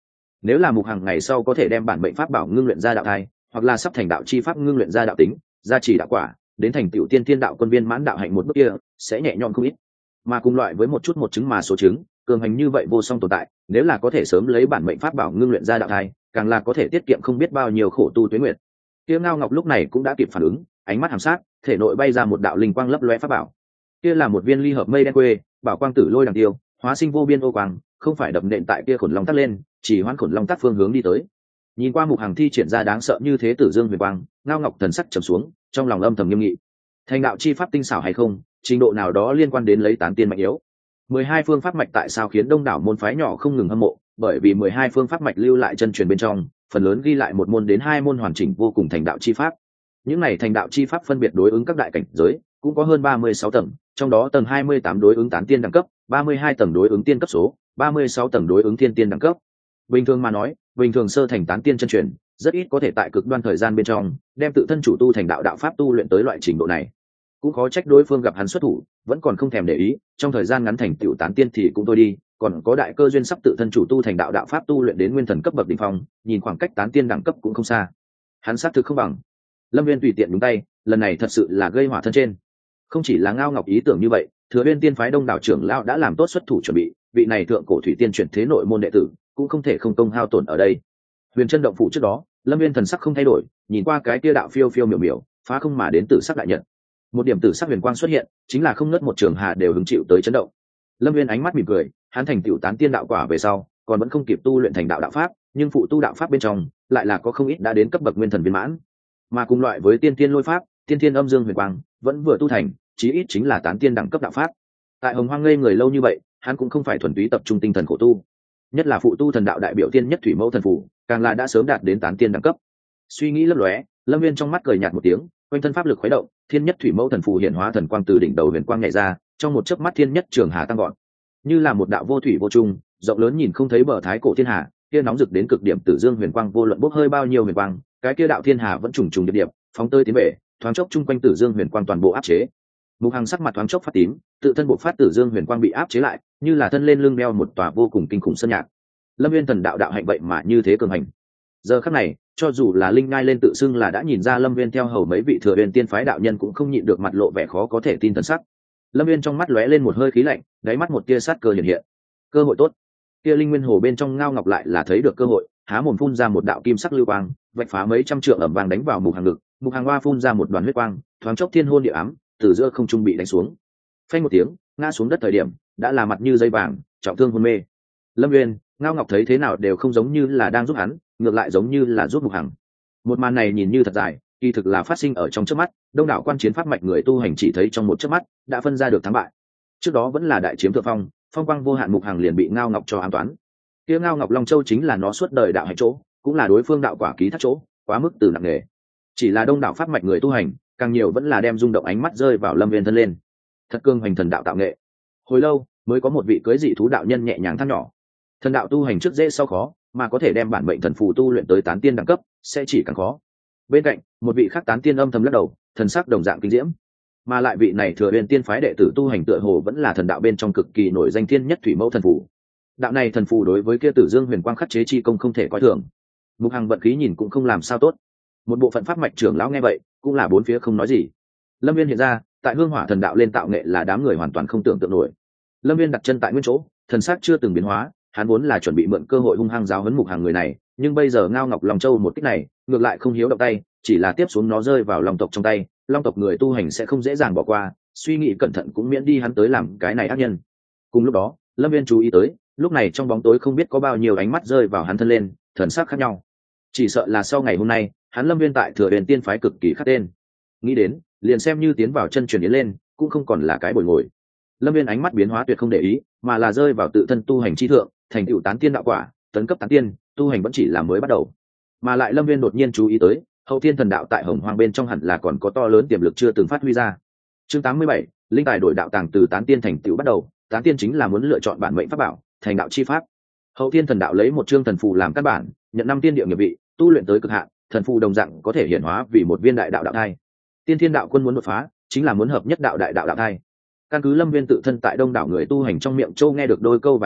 Nếu là Mục Hằng ngày sau có thể đem bản mệnh pháp bảo ngưng luyện ra đạo thai, hoặc là sắp thành đạo chi pháp ngưng luyện ra đạo tính, gia trì đạo quả, đến thành tựu tiên tiên đạo quân viên mãn đạo hạnh một bước kia, sẽ nhẹ nhõm không ít. Mà cùng loại với một chút một chứng mà số chứng, cường hành như vậy vô song tồn tại, nếu là có thể sớm lấy bản mệnh pháp bảo ngưng luyện ra đạo thai, càng là có thể tiết kiệm không biết bao nhiêu khổ tu tuế nguyệt. Kia Ngao Ngọc lúc này cũng đã kịp phản ứng, ánh mắt hàm sát, thể nội bay ra một đạo linh quang lấp lóe pháp bảo. Kia là một viên ly hợp mây đen quê, bảo quang tử lôi đằng tiêu, hóa sinh vô biên ô quang, không phải đập nện tại kia khổn long tắt lên, chỉ hoán khổn long tắt phương hướng đi tới. Nhìn qua Mục Hằng thi triển ra đáng sợ như thế Tử Dương huyền quang, Ngao Ngọc thần sắc trầm xuống, trong lòng âm thầm nghiêm nghị. Thành đạo chi pháp tinh xảo hay không, trình độ nào đó liên quan đến lấy tán tiên mạnh yếu. Mười hai phương pháp mạch tại sao khiến đông đảo môn phái nhỏ không ngừng hâm mộ, bởi vì mười hai phương pháp mạch lưu lại chân truyền bên trong, phần lớn ghi lại một môn đến hai môn hoàn chỉnh vô cùng thành đạo chi pháp. Những này thành đạo chi pháp phân biệt đối ứng các đại cảnh giới, cũng có hơn ba mươi sáu tầng, trong đó tầng hai mươi tám đối ứng tán tiên đẳng cấp, ba mươi hai tầng đối ứng tiên cấp số, ba mươi sáu tầng đối ứng thiên tiên đẳng cấp. Bình thường mà nói, bình thường sơ thành tán tiên chân truyền, rất ít có thể tại cực đoan thời gian bên trong, đem tự thân chủ tu thành đạo đạo pháp tu luyện tới loại trình độ này. Cũng khó trách đối phương gặp hắn xuất thủ, vẫn còn không thèm để ý, trong thời gian ngắn thành tựu tán tiên thì cũng thôi đi, còn có đại cơ duyên sắp tự thân chủ tu thành đạo đạo pháp tu luyện đến nguyên thần cấp bậc đỉnh phong, nhìn khoảng cách tán tiên đẳng cấp cũng không xa. Hắn xác thực không bằng. Lâm Viên tùy tiện nhúng tay, lần này thật sự là gây hỏa thân trên. Không chỉ là Ngao Ngọc ý tưởng như vậy, Thừa Uyên tiên phái đông đảo trưởng lão đã làm tốt xuất thủ chuẩn bị, vị này thượng cổ thủy tiên chuyển thế nội môn đệ tử, cũng không thể không công hao tổn ở đây. Huyền Chân động phủ trước đó, Lâm Viên thần sắc không thay đổi, nhìn qua cái kia đạo phiêu phiêu miểu miểu, phá không mà đến tử sắc đại nhật. Một điểm tử sắc huyền quang xuất hiện, chính là không nứt một trường hà đều hứng chịu tới chấn động. Lâm Viên ánh mắt mỉm cười, hắn thành tựu tán tiên đạo quả về sau, còn vẫn không kịp tu luyện thành đạo đạo pháp, nhưng phụ tu đạo pháp bên trong, lại là có không ít đã đến cấp bậc nguyên thần viên mãn. Mà cùng loại với tiên tiên lôi pháp, tiên tiên âm dương huyền quang, vẫn vừa tu thành, chí ít chính là tán tiên đẳng cấp đạo pháp. Tại Hồng Hoang ngây người lâu như vậy, hắn cũng không phải thuần túy tập trung tinh thần khổ tu, nhất là phụ tu thần đạo đại biểu tiên nhất thủy mẫu thần phù, càng là đã sớm đạt đến tán tiên đẳng cấp. Suy nghĩ lấp lóe, Lâm Viên trong mắt cười nhạt một tiếng, quanh thân pháp lực khuấy động, thiên nhất thủy mẫu thần phù hiện hóa thần quang từ đỉnh đầu huyền quang nhảy ra, trong một chớp mắt thiên nhất trường hà tăng gọn, như là một đạo vô thủy vô chung, rộng lớn nhìn không thấy bờ thái cổ thiên hà, kia nóng rực đến cực điểm tử dương huyền quang vô luận bốc hơi bao nhiêu huyền quang, cái kia đạo thiên hà vẫn trùng trùng điệp điệp, phóng tơi tiến bể, thoáng chốc chung quanh tử dương huyền quang toàn bộ áp chế. Mục Hằng sắc mặt thoáng chốc phát tím, tự thân bộ phát tử dương huyền quang bị áp chế lại, như là thân lên lưng đeo một tòa vô cùng kinh khủng sơn nhạc. Lâm Viên thần đạo đạo hạnh vậy mà như thế cường hành. Giờ khắc này, cho dù là linh ngai lên tự xưng là đã nhìn ra Lâm Viên theo hầu mấy vị Thừa Uyên tiên phái đạo nhân cũng không nhịn được mặt lộ vẻ khó có thể tin thần sắc. Lâm Viên trong mắt lóe lên một hơi khí lạnh, đáy mắt một tia sát cơ hiện hiện. Cơ hội tốt. Kia linh nguyên hồ bên trong Ngao Ngọc lại là thấy được cơ hội, há mồm phun ra một đạo kim sắc lưu quang, vạch phá mấy trăm trượng ẩm vàng đánh vào Mục Hằng ngực. Mục Hằng hoa phun ra một đoàn huyết quang, thoáng chốc thiên hôn địa ám, từ giữa không trung bị đánh xuống. Phanh một tiếng, ngã xuống đất thời điểm, đã là mặt như dây vàng, trọng thương hôn mê. Lâm Viên, Ngao Ngọc thấy thế nào đều không giống như là đang giúp hắn, ngược lại giống như là giúp Mục Hằng. Một màn này nhìn như thật dài, kỳ thực là phát sinh ở trong chớp mắt, đông đảo quan chiến pháp mạch người tu hành chỉ thấy trong một chớp mắt đã phân ra được thắng bại. Trước đó vẫn là đại chiếm thượng phong, phong quang vô hạn, Mục Hằng liền bị Ngao Ngọc cho ám toán. Kia Ngao Ngọc Long Châu chính là nó suốt đời đạo hạnh chỗ, cũng là đối phương đạo quả ký thác chỗ, quá mức từ nặng nề. Chỉ là đông đảo pháp mạch người tu hành, càng nhiều vẫn là đem rung động ánh mắt rơi vào Lâm Viên thân lên. Thật cương hoành thần đạo tạo nghệ. Hồi lâu mới có một vị cưới dị thú đạo nhân nhẹ nhàng than nhỏ. Thần đạo tu hành trước dễ sau khó, mà có thể đem bản mệnh thần phù tu luyện tới tán tiên đẳng cấp, sẽ chỉ càng khó. Bên cạnh, một vị khác tán tiên âm thầm lắc đầu, thần sắc đồng dạng kinh diễm. Mà lại vị này Thừa Uyên tiên phái đệ tử tu hành tựa hồ vẫn là thần đạo bên trong cực kỳ nổi danh thiên nhất thủy mẫu thần phù. Đạo này thần phù đối với kia Tử Dương huyền quang khắc chế chi công không thể coi thường. Mục Hằng vận khí nhìn cũng không làm sao tốt. Một bộ phận pháp mạch trưởng lão nghe vậy, cũng là bốn phía không nói gì. Lâm Viên hiện ra, tại Hương Hỏa thần đạo lên tạo nghệ là đám người hoàn toàn không tưởng tượng nổi. Lâm Viên đặt chân tại nguyên chỗ, thần sắc chưa từng biến hóa, hắn vốn là chuẩn bị mượn cơ hội hung hăng giáo huấn Mục Hằng người này, nhưng bây giờ Ngao Ngọc Long Châu một kích này, ngược lại không hiếu động tay, chỉ là tiếp xuống nó rơi vào Long tộc trong tay, Long tộc người tu hành sẽ không dễ dàng bỏ qua, suy nghĩ cẩn thận cũng miễn đi hắn tới làm cái này ác nhân. Cùng lúc đó, Lâm Viên chú ý tới, lúc này trong bóng tối không biết có bao nhiêu ánh mắt rơi vào hắn thân lên, thần sắc khác nhau. Chỉ sợ là sau ngày hôm nay, hắn Lâm Viên tại Thừa Uyên tiên phái cực kỳ khắc tên. Nghĩ đến, liền xem như tiến vào chân truyền yến lên, cũng không còn là cái bồi ngồi. Lâm Viên ánh mắt biến hóa tuyệt không để ý, mà là rơi vào tự thân tu hành chi thượng, thành tựu tán tiên đạo quả, tấn cấp tán tiên, tu hành vẫn chỉ là mới bắt đầu. Mà lại Lâm Viên đột nhiên chú ý tới, hậu thiên thần đạo tại Hồng Hoang bên trong hẳn là còn có to lớn tiềm lực chưa từng phát huy ra. Chương tám mươi bảy, linh tài đổi đạo tàng từ tán tiên thành tựu bắt đầu, tán tiên chính là muốn lựa chọn bản mệnh pháp bảo, thành đạo chi pháp. Hậu thiên thần đạo lấy một chương thần phù làm căn bản, nhận năm tiên địa nghiệp vị, tu luyện tới cực hạn, thần phù đồng dạng có thể hiển hóa vì một viên đại đạo đạo thai. Tiên thiên đạo quân muốn đột phá, chính là muốn hợp nhất đạo đại đạo đạo thai. Căn cứ Lâm Viên tự thân tại đông đảo người tu hành trong miệng châu nghe được đôi câu vài lời,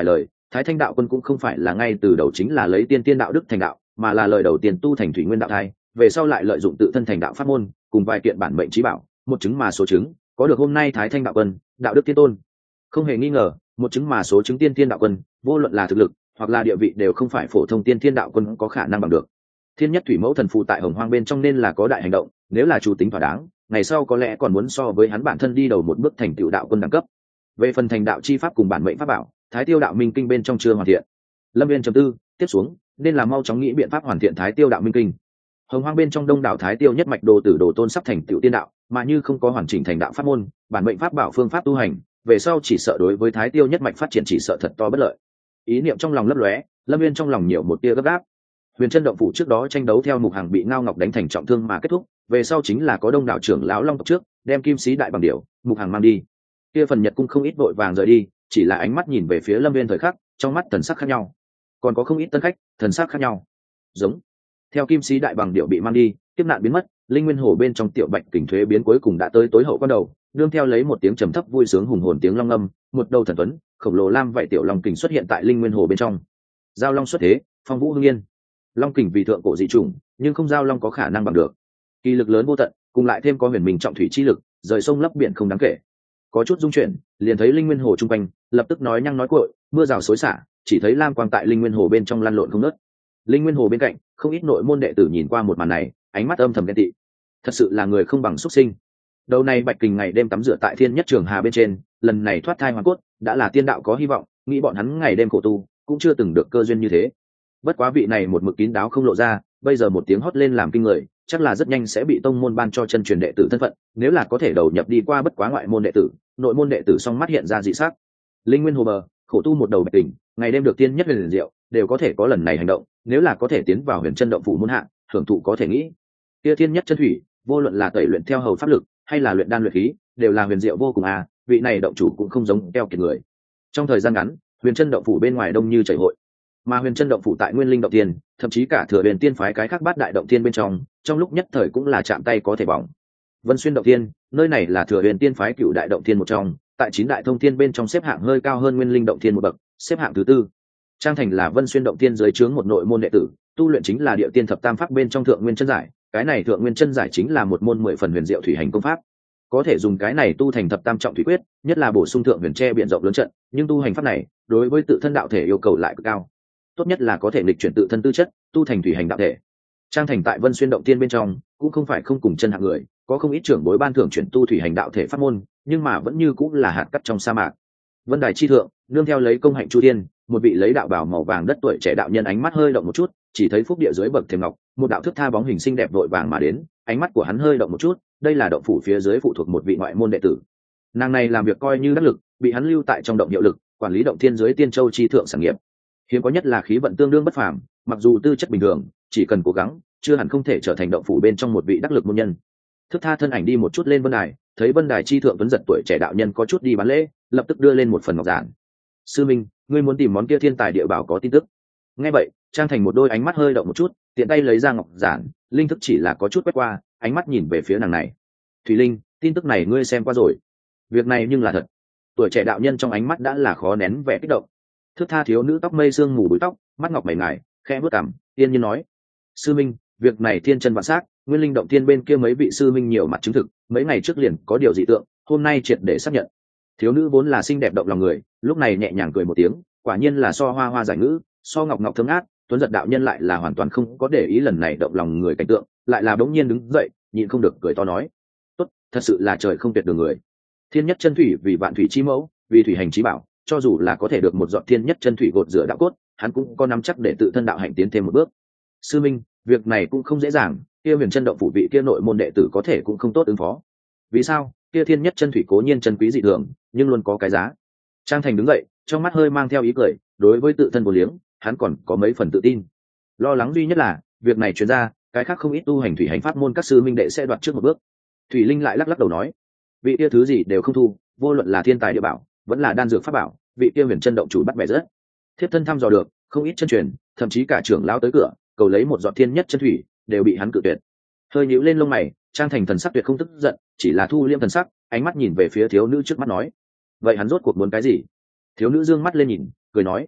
Thái Thanh đạo quân cũng không phải là ngay từ đầu chính là lấy tiên tiên đạo đức thành đạo, mà là lời đầu tiên tu thành thủy nguyên đạo thai, về sau lại lợi dụng tự thân thành đạo pháp môn cùng vài kiện bản mệnh trí bảo, một chứng mà số chứng có được hôm nay Thái Thanh đạo quân, đạo đức tiên tôn. Không hề nghi ngờ, một chứng mà số chứng tiên tiên đạo quân, vô luận là thực lực hoặc là địa vị đều không phải phổ thông tiên tiên đạo quân có khả năng bằng được. Thiên nhất thủy mẫu thần phù tại hồng hoang bên trong nên là có đại hành động, nếu là chủ tính thỏa đáng, ngày sau có lẽ còn muốn so với hắn bản thân đi đầu một bước thành tựu đạo quân đẳng cấp. Về phần thành đạo chi pháp cùng bản mệnh pháp bảo, Thái Tiêu đạo minh kinh bên trong chưa hoàn thiện. Lâm Viên trầm tư, tiếp xuống nên là mau chóng nghĩ biện pháp hoàn thiện Thái Tiêu đạo minh kinh. Hồng hoang bên trong đông đảo Thái Tiêu nhất mạch đồ tử đồ tôn sắp thành tựu tiên đạo, mà như không có hoàn chỉnh thành đạo pháp môn, bản mệnh pháp bảo phương pháp tu hành, về sau chỉ sợ đối với Thái Tiêu nhất mạch phát triển chỉ sợ thật to bất lợi. Ý niệm trong lòng lấp lóe, Lâm Viên trong lòng nhiều một tia gấp gáp. Huyền Chân động phủ trước đó tranh đấu theo Mục Hằng bị Ngao Ngọc đánh thành trọng thương mà kết thúc, về sau chính là có đông đảo trưởng lão long tộc trước đem kim sĩ đại bằng điểu Mục Hằng mang đi. Kia phần Nhật cung không ít vội vàng rời đi, chỉ là ánh mắt nhìn về phía Lâm Viên thời khắc, trong mắt thần sắc khác nhau. Còn có không ít tân khách, thần sắc khác nhau. Giống theo kim sĩ đại bằng điểu bị mang đi, kiếp nạn biến mất, linh nguyên hồ bên trong tiểu bạch kình thuế biến cuối cùng đã tới tối hậu quan đầu, nương theo lấy một tiếng trầm thấp vui sướng hùng hồn tiếng long âm, một đầu thần tuấn khổng lồ lam vậy tiểu long kình xuất hiện tại linh nguyên hồ bên trong. Giao long xuất thế, phong vũ hưng yên. Long kình vì thượng cổ dị trùng, nhưng không giao long có khả năng bằng được. Kỳ lực lớn vô tận, cùng lại thêm có huyền mình trọng thủy chi lực, rời sông lấp biển không đáng kể. Có chút dung chuyển, liền thấy linh nguyên hồ trung quanh lập tức nói nhăng nói cuội, mưa rào xối xả, chỉ thấy lam quang tại linh nguyên hồ bên trong lăn lộn không ngớt. Linh nguyên hồ bên cạnh, không ít nội môn đệ tử nhìn qua một màn này, ánh mắt âm thầm ghen tị. Thật sự là người không bằng xuất sinh. Đầu này bạch kình ngày đêm tắm rửa tại thiên nhất trường hà bên trên, lần này thoát thai hoàn cốt, đã là tiên đạo có hy vọng, nghĩ bọn hắn ngày đêm khổ tu, cũng chưa từng được cơ duyên như thế. Bất quá vị này một mực kín đáo không lộ ra, bây giờ một tiếng hót lên làm kinh người, chắc là rất nhanh sẽ bị tông môn ban cho chân truyền đệ tử thân phận, nếu là có thể đầu nhập đi qua bất quá ngoại môn đệ tử, nội môn đệ tử song mắt hiện ra dị sắc. Linh nguyên hồ bờ, khổ tu một đầu bạch kình, ngày đêm được tiên nhất huyền diệu, đều có thể có lần này hành động, nếu là có thể tiến vào huyền chân động phủ môn hạ, hưởng thụ có thể nghĩ. Kia thiên nhất chân thủy, vô luận là tẩy luyện theo hầu pháp lực, hay là luyện đan luyện khí, đều là huyền diệu vô cùng à, vị này động chủ cũng không giống keo kiệt người. Trong thời gian ngắn, huyền chân động phủ bên ngoài đông như chảy hội, mà huyền chân động phủ tại nguyên linh động tiên, thậm chí cả thừa huyền tiên phái cái khác bát đại động tiên bên trong, trong lúc nhất thời cũng là chạm tay có thể bỏng. Vân Xuyên động tiên, nơi này là thừa huyền tiên phái cựu đại động tiên một trong, tại chín đại thông tiên bên trong xếp hạng hơi cao hơn nguyên linh động tiên một bậc, xếp hạng thứ tư. Trang thành là Vân Xuyên động tiên dưới trướng một nội môn đệ tử, tu luyện chính là địa tiên thập tam pháp bên trong thượng nguyên chân giải, cái này thượng nguyên chân giải chính là một môn mười phần huyền diệu thủy hành công pháp, có thể dùng cái này tu thành thập tam trọng thủy quyết, nhất là bổ sung thượng huyền tre biện rộng lớn trận, nhưng tu hành pháp này đối với tự thân đạo thể yêu cầu lại cực cao, tốt nhất là có thể lịch chuyển tự thân tư chất, tu thành thủy hành đạo thể. Trang thành tại Vân Xuyên động tiên bên trong cũng không phải không cùng chân hạng người, có không ít trưởng bối ban thưởng chuyển tu thủy hành đạo thể pháp môn, nhưng mà vẫn như cũng là hạt cát trong sa mạc. Vân đài chi thượng, nương theo lấy công hạnh chu thiên, một vị lấy đạo bào màu vàng đất tuổi trẻ đạo nhân ánh mắt hơi động một chút, chỉ thấy phúc địa dưới bậc thềm ngọc, một đạo thức tha bóng hình xinh đẹp vội vàng mà đến, ánh mắt của hắn hơi động một chút, đây là động phủ phía dưới phụ thuộc một vị ngoại môn đệ tử. Nàng này làm việc coi như đắc lực, bị hắn lưu tại trong động hiệu lực, quản lý động thiên dưới tiên châu chi thượng sản nghiệp. Hiếm có nhất là khí vận tương đương bất phàm, mặc dù tư chất bình thường, chỉ cần cố gắng, chưa hẳn không thể trở thành động phủ bên trong một vị đắc lực môn nhân. Thức tha thân ảnh đi một chút lên vân đài, thấy vân đài chi thượng tuấn giật tuổi trẻ đạo nhân có chút đi bán lễ, lập tức đưa lên một phần ngọc giản. Sư minh, ngươi muốn tìm món kia thiên tài địa bảo có tin tức? Nghe vậy, Trang thành một đôi ánh mắt hơi động một chút, tiện tay lấy ra ngọc giản, linh thức chỉ là có chút quét qua, ánh mắt nhìn về phía nàng này. Thủy Linh, tin tức này ngươi xem qua rồi? Việc này nhưng là thật. Tuổi trẻ đạo nhân trong ánh mắt đã là khó nén vẻ kích động. Thước tha thiếu nữ tóc mây sương mù búi tóc, mắt ngọc mày ngài, khẽ bước cằm, tiên nhiên nói: sư minh, việc này thiên chân vạn sắc, nguyên linh động tiên bên kia mấy vị sư minh nhiều mặt chứng thực, mấy ngày trước liền có điều dị tượng, hôm nay triệt để xác nhận. Thiếu nữ vốn là xinh đẹp động lòng người, lúc này nhẹ nhàng cười một tiếng, quả nhiên là so hoa hoa giải ngữ, so ngọc ngọc thơm ngát. Tuấn giật đạo nhân lại là hoàn toàn không có để ý lần này động lòng người cảnh tượng, lại là bỗng nhiên đứng dậy, nhịn không được cười to nói: tốt, thật sự là trời không tuyệt đường người. Thiên nhất chân thủy vì vạn thủy chi mẫu, vì thủy hành chí bảo, cho dù là có thể được một giọt thiên nhất chân thủy gột rửa đạo cốt, hắn cũng có nắm chắc để tự thân đạo hạnh tiến thêm một bước. Sư minh, việc này cũng không dễ dàng, kia huyền chân động phủ vị kia nội môn đệ tử có thể cũng không tốt ứng phó. Vì sao? Kia thiên nhất chân thủy cố nhiên chân quý dị thường, nhưng luôn có cái giá. Trang thành đứng dậy, trong mắt hơi mang theo ý cười, đối với tự thân vô liếng, hắn còn có mấy phần tự tin. Lo lắng duy nhất là việc này truyền ra, cái khác không ít tu hành thủy hành pháp môn các sư minh đệ sẽ đoạt trước một bước. Thủy Linh lại lắc lắc đầu nói: vị kia thứ gì đều không thu, vô luận là thiên tài địa bảo, vẫn là đan dược pháp bảo, vị kia huyền chân động chủ bắt bẻ rất. Thiếp thân thăm dò được, không ít chân truyền, thậm chí cả trưởng lão tới cửa, cầu lấy một giọt thiên nhất chân thủy, đều bị hắn cự tuyệt. Hơi nhíu lên lông mày, Trang thành thần sắc tuyệt không tức giận, chỉ là thu liêm thần sắc, ánh mắt nhìn về phía thiếu nữ trước mắt nói: vậy hắn rốt cuộc muốn cái gì? Thiếu nữ dương mắt lên nhìn, cười nói: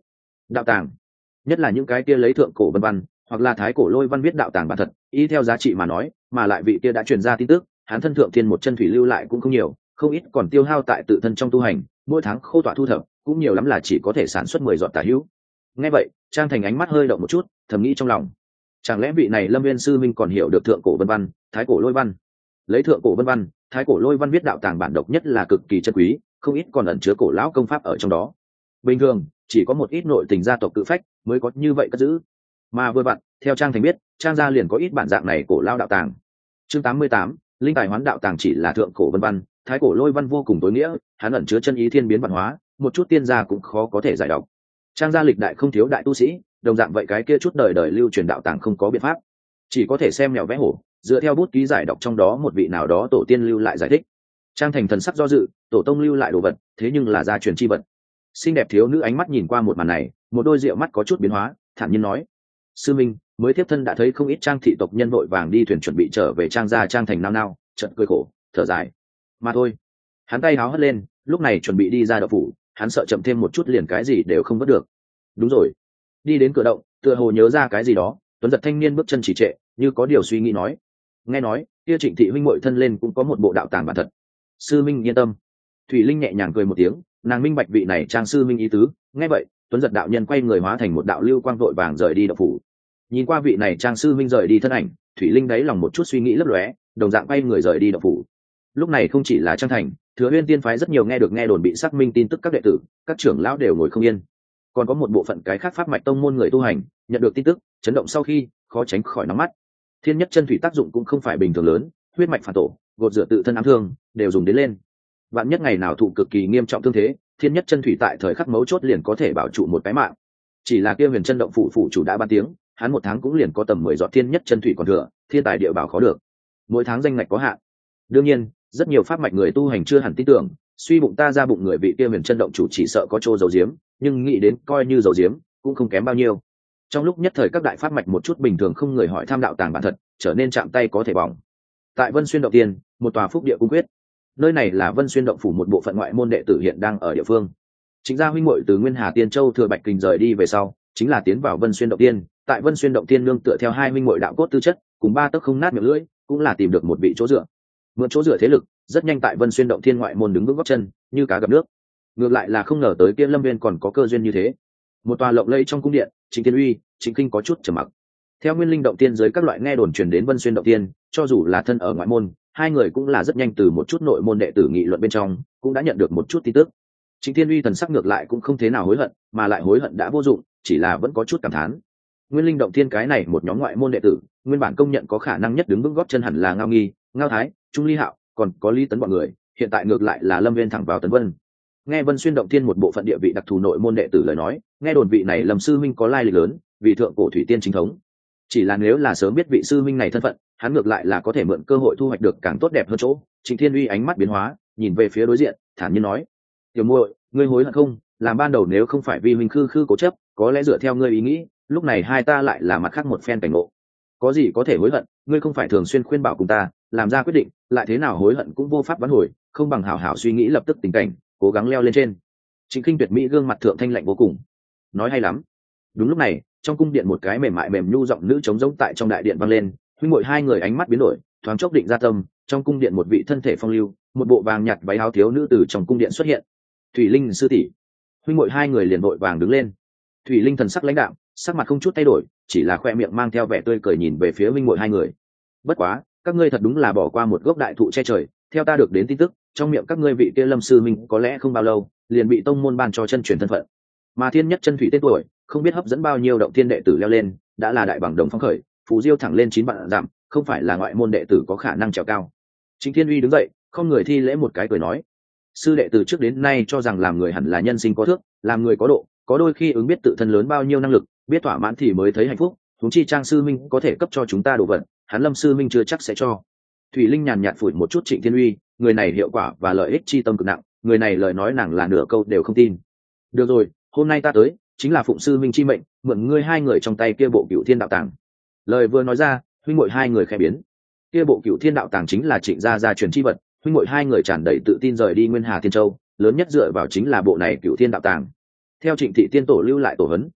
Đạo tàng, nhất là những cái kia lấy thượng cổ vân văn hoặc là thái cổ lôi văn viết đạo tàng bản thật, ý theo giá trị mà nói, mà lại vị kia đã truyền ra tin tức, hắn thân thượng thiên một chân thủy lưu lại cũng không nhiều, không ít còn tiêu hao tại tự thân trong tu hành, mỗi tháng khô tọa thu thập, cũng nhiều lắm là chỉ có thể sản xuất mười giọt tả hữu. Nghe vậy, Trang Thành ánh mắt hơi động một chút, thầm nghĩ trong lòng, chẳng lẽ vị này Lâm Viên sư minh còn hiểu được thượng cổ vân văn, thái cổ lôi văn? Lấy thượng cổ vân văn, thái cổ lôi văn viết đạo tàng bản độc nhất là cực kỳ chân quý, không ít còn ẩn chứa cổ lão công pháp ở trong đó. Bình thường, chỉ có một ít nội tình gia tộc cự phách mới có như vậy cất giữ. Mà vừa vặn, theo Trang Thành biết, Trang gia liền có ít bản dạng này cổ lao đạo tàng. Chương tám mươi tám, linh tài hoán đạo tàng chỉ là thượng cổ vân văn, thái cổ lôi văn vô cùng tối nghĩa, hắn ẩn chứa chân ý thiên biến văn hóa, một chút tiên gia cũng khó có thể giải đọc. Trang gia lịch đại không thiếu đại tu sĩ, đồng dạng vậy cái kia chút đời đời lưu truyền đạo tàng không có biện pháp, chỉ có thể xem mèo vẽ hổ, dựa theo bút ký giải đọc trong đó một vị nào đó tổ tiên lưu lại giải thích. Trang Thành thần sắc do dự, tổ tông lưu lại đồ vật, thế nhưng là gia truyền chi vật. Xinh đẹp thiếu nữ ánh mắt nhìn qua một màn này, một đôi rượu mắt có chút biến hóa, thản nhiên nói: sư minh, mới tiếp thân đã thấy không ít Trang thị tộc nhân vội vàng đi thuyền chuẩn bị trở về Trang gia. Trang Thành nao nao, chợt cười khổ, thở dài: mà thôi. Hắn tay háo hất lên, lúc này chuẩn bị đi ra đậu phủ, hắn sợ chậm thêm một chút liền cái gì đều không vớt được. Đúng rồi. Đi đến cửa động, tựa hồ nhớ ra cái gì đó, tuấn giật thanh niên bước chân chỉ trệ, như có điều suy nghĩ nói: nghe nói kia Trịnh thị huynh muội thân lên cũng có một bộ đạo tàng bản thật. Sư minh yên tâm. Thủy Linh nhẹ nhàng cười một tiếng, nàng minh bạch vị này Trang sư minh ý tứ. Nghe vậy, tuấn giật đạo nhân quay người hóa thành một đạo lưu quang vội vàng rời đi đậu phủ. Nhìn qua vị này Trang sư minh rời đi thân ảnh, Thủy Linh đáy lòng một chút suy nghĩ lấp lóe, đồng dạng quay người rời đi đậu phủ. Lúc này không chỉ là Trang Thành, Thừa Uyên tiên phái rất nhiều nghe được nghe đồn bị xác minh tin tức các đệ tử, các trưởng lão đều ngồi không yên. Còn có một bộ phận cái khác pháp mạch tông môn người tu hành, nhận được tin tức, chấn động sau khi, khó tránh khỏi nóng mắt. Thiên nhất chân thủy tác dụng cũng không phải bình thường lớn, huyết mạch phản tổ, gột rửa tự thân ám thương, đều dùng đến lên. Vạn nhất ngày nào thụ cực kỳ nghiêm trọng thương thế, thiên nhất chân thủy tại thời khắc mấu chốt liền có thể bảo trụ một cái mạng. Chỉ là kia Huyền Chân động phủ phủ chủ đã ban tiếng, hắn một tháng cũng liền có tầm mười giọt thiên nhất chân thủy còn thừa, thiên tài địa bảo khó được. Mỗi tháng danh ngạch có hạn. Đương nhiên, rất nhiều pháp mạch người tu hành chưa hẳn tin tưởng, suy bụng ta ra bụng người vị kia Huyền Chân động chủ chỉ sợ có chỗ giấu giếm, nhưng nghĩ đến coi như giấu giếm, cũng không kém bao nhiêu. Trong lúc nhất thời các đại pháp mạch một chút bình thường không người hỏi tham đạo tàng bản thật, trở nên chạm tay có thể bỏng. Tại Vân Xuyên động tiên, một tòa phúc địa cung quyết. Nơi này là Vân Xuyên động phủ một bộ phận ngoại môn đệ tử hiện đang ở địa phương. Chính gia huynh muội từ Nguyên Hà Tiên Châu thừa Bạch Kình rời đi về sau, chính là tiến vào Vân Xuyên động tiên, tại Vân Xuyên động tiên nương tựa theo hai huynh muội đạo cốt tư chất, cùng ba tấc không nát miệng lưỡi, cũng là tìm được một vị chỗ dựa. Mượn chỗ dựa thế lực, rất nhanh tại Vân Xuyên động tiên ngoại môn đứng vững gót chân, như cá gặp nước. Ngược lại là không ngờ tới kia Lâm Viên còn có cơ duyên như thế. Một tòa lộng lẫy trong cung điện, Trịnh Thiên Uy, Trịnh Kinh có chút trầm mặc. Theo Nguyên Linh động tiên dưới các loại nghe đồn truyền đến Vân Xuyên động tiên, cho dù là thân ở ngoại môn, hai người cũng là rất nhanh từ một chút nội môn đệ tử nghị luận bên trong, cũng đã nhận được một chút tin tức. Trịnh Thiên Uy thần sắc ngược lại cũng không thế nào hối hận, mà lại hối hận đã vô dụng, chỉ là vẫn có chút cảm thán. Nguyên Linh động tiên cái này một nhóm ngoại môn đệ tử, nguyên bản công nhận có khả năng nhất đứng vững gót chân hẳn là Ngao Nghi, Ngao Thái, Trung Ly Hạo, còn có Lý Tấn bọn người, hiện tại ngược lại là Lâm Viên thẳng vào Tấn Vân. Nghe Vân Xuyên động tiên một bộ phận địa vị đặc thù nội môn đệ tử lời nói, nghe đồn vị này Lâm sư huynh có lai lịch lớn, vì thượng cổ thủy tiên chính thống. Chỉ là nếu là sớm biết vị sư huynh này thân phận, hắn ngược lại là có thể mượn cơ hội thu hoạch được càng tốt đẹp hơn chỗ. Trịnh Thiên Uy ánh mắt biến hóa, nhìn về phía đối diện, thản nhiên nói: "Tiểu muội, ngươi hối hận không? Làm ban đầu nếu không phải vì huynh khư khư cố chấp, có lẽ dựa theo ngươi ý nghĩ, lúc này hai ta lại là mặt khác một phen cảnh ngộ. Có gì có thể hối hận, ngươi không phải thường xuyên khuyên bảo cùng ta, làm ra quyết định, lại thế nào hối hận cũng vô pháp vãn hồi, không bằng hảo hảo suy nghĩ lập tức tình cảnh, cố gắng leo lên trên." Trịnh Kinh tuyệt mỹ gương mặt thượng thanh lạnh vô cùng. Nói hay lắm. Đúng lúc này, trong cung điện một cái mềm mại mềm nhu giọng nữ trống rỗng tại trong đại điện vang lên, huynh muội hai người ánh mắt biến đổi, thoáng chốc định ra tâm. Trong cung điện một vị thân thể phong lưu, một bộ vàng nhạt váy áo thiếu nữ từ trong cung điện xuất hiện. Thủy Linh sư tỷ. Huynh muội hai người liền vội vàng đứng lên. Thủy Linh thần sắc lãnh đạm, sắc mặt không chút thay đổi, chỉ là khoe miệng mang theo vẻ tươi cười nhìn về phía huynh muội hai người. Bất quá, các ngươi thật đúng là bỏ qua một gốc đại thụ che trời. Theo ta được đến tin tức, trong miệng các ngươi vị kia Lâm sư minh có lẽ không bao lâu liền bị tông môn ban cho chân truyền thân phận, mà thiên nhất chân thủy tên tuổi không biết hấp dẫn bao nhiêu động thiên đệ tử leo lên, đã là đại bằng đồng phong khởi, phù diêu thẳng lên chín vạn dặm, không phải là ngoại môn đệ tử có khả năng trèo cao. Trịnh Thiên Uy đứng dậy, không người thi lễ một cái cười nói: sư đệ từ trước đến nay cho rằng làm người hẳn là nhân sinh có thước, làm người có độ, có đôi khi ứng biết tự thân lớn bao nhiêu năng lực, biết thỏa mãn thì mới thấy hạnh phúc. Huống chi Trang sư minh có thể cấp cho chúng ta đồ vật, hắn Lâm sư minh chưa chắc sẽ cho. Thủy Linh nhàn nhạt phủi một chút Trịnh Thiên Uy, người này hiệu quả và lợi ích chi tâm cực nặng, người này lời nói nàng là nửa câu đều không tin. Được rồi, hôm nay ta tới chính là phụng sư minh chi mệnh, mượn ngươi hai người trong tay kia bộ Cửu Thiên đạo tàng. Lời vừa nói ra, huynh muội hai người khẽ biến. Kia bộ Cửu Thiên đạo tàng chính là Trịnh gia gia truyền chi vật, huynh muội hai người tràn đầy tự tin rời đi Nguyên Hà Tiên Châu, lớn nhất dựa vào chính là bộ này Cửu Thiên đạo tàng. Theo Trịnh thị tiên tổ lưu lại tổ huấn,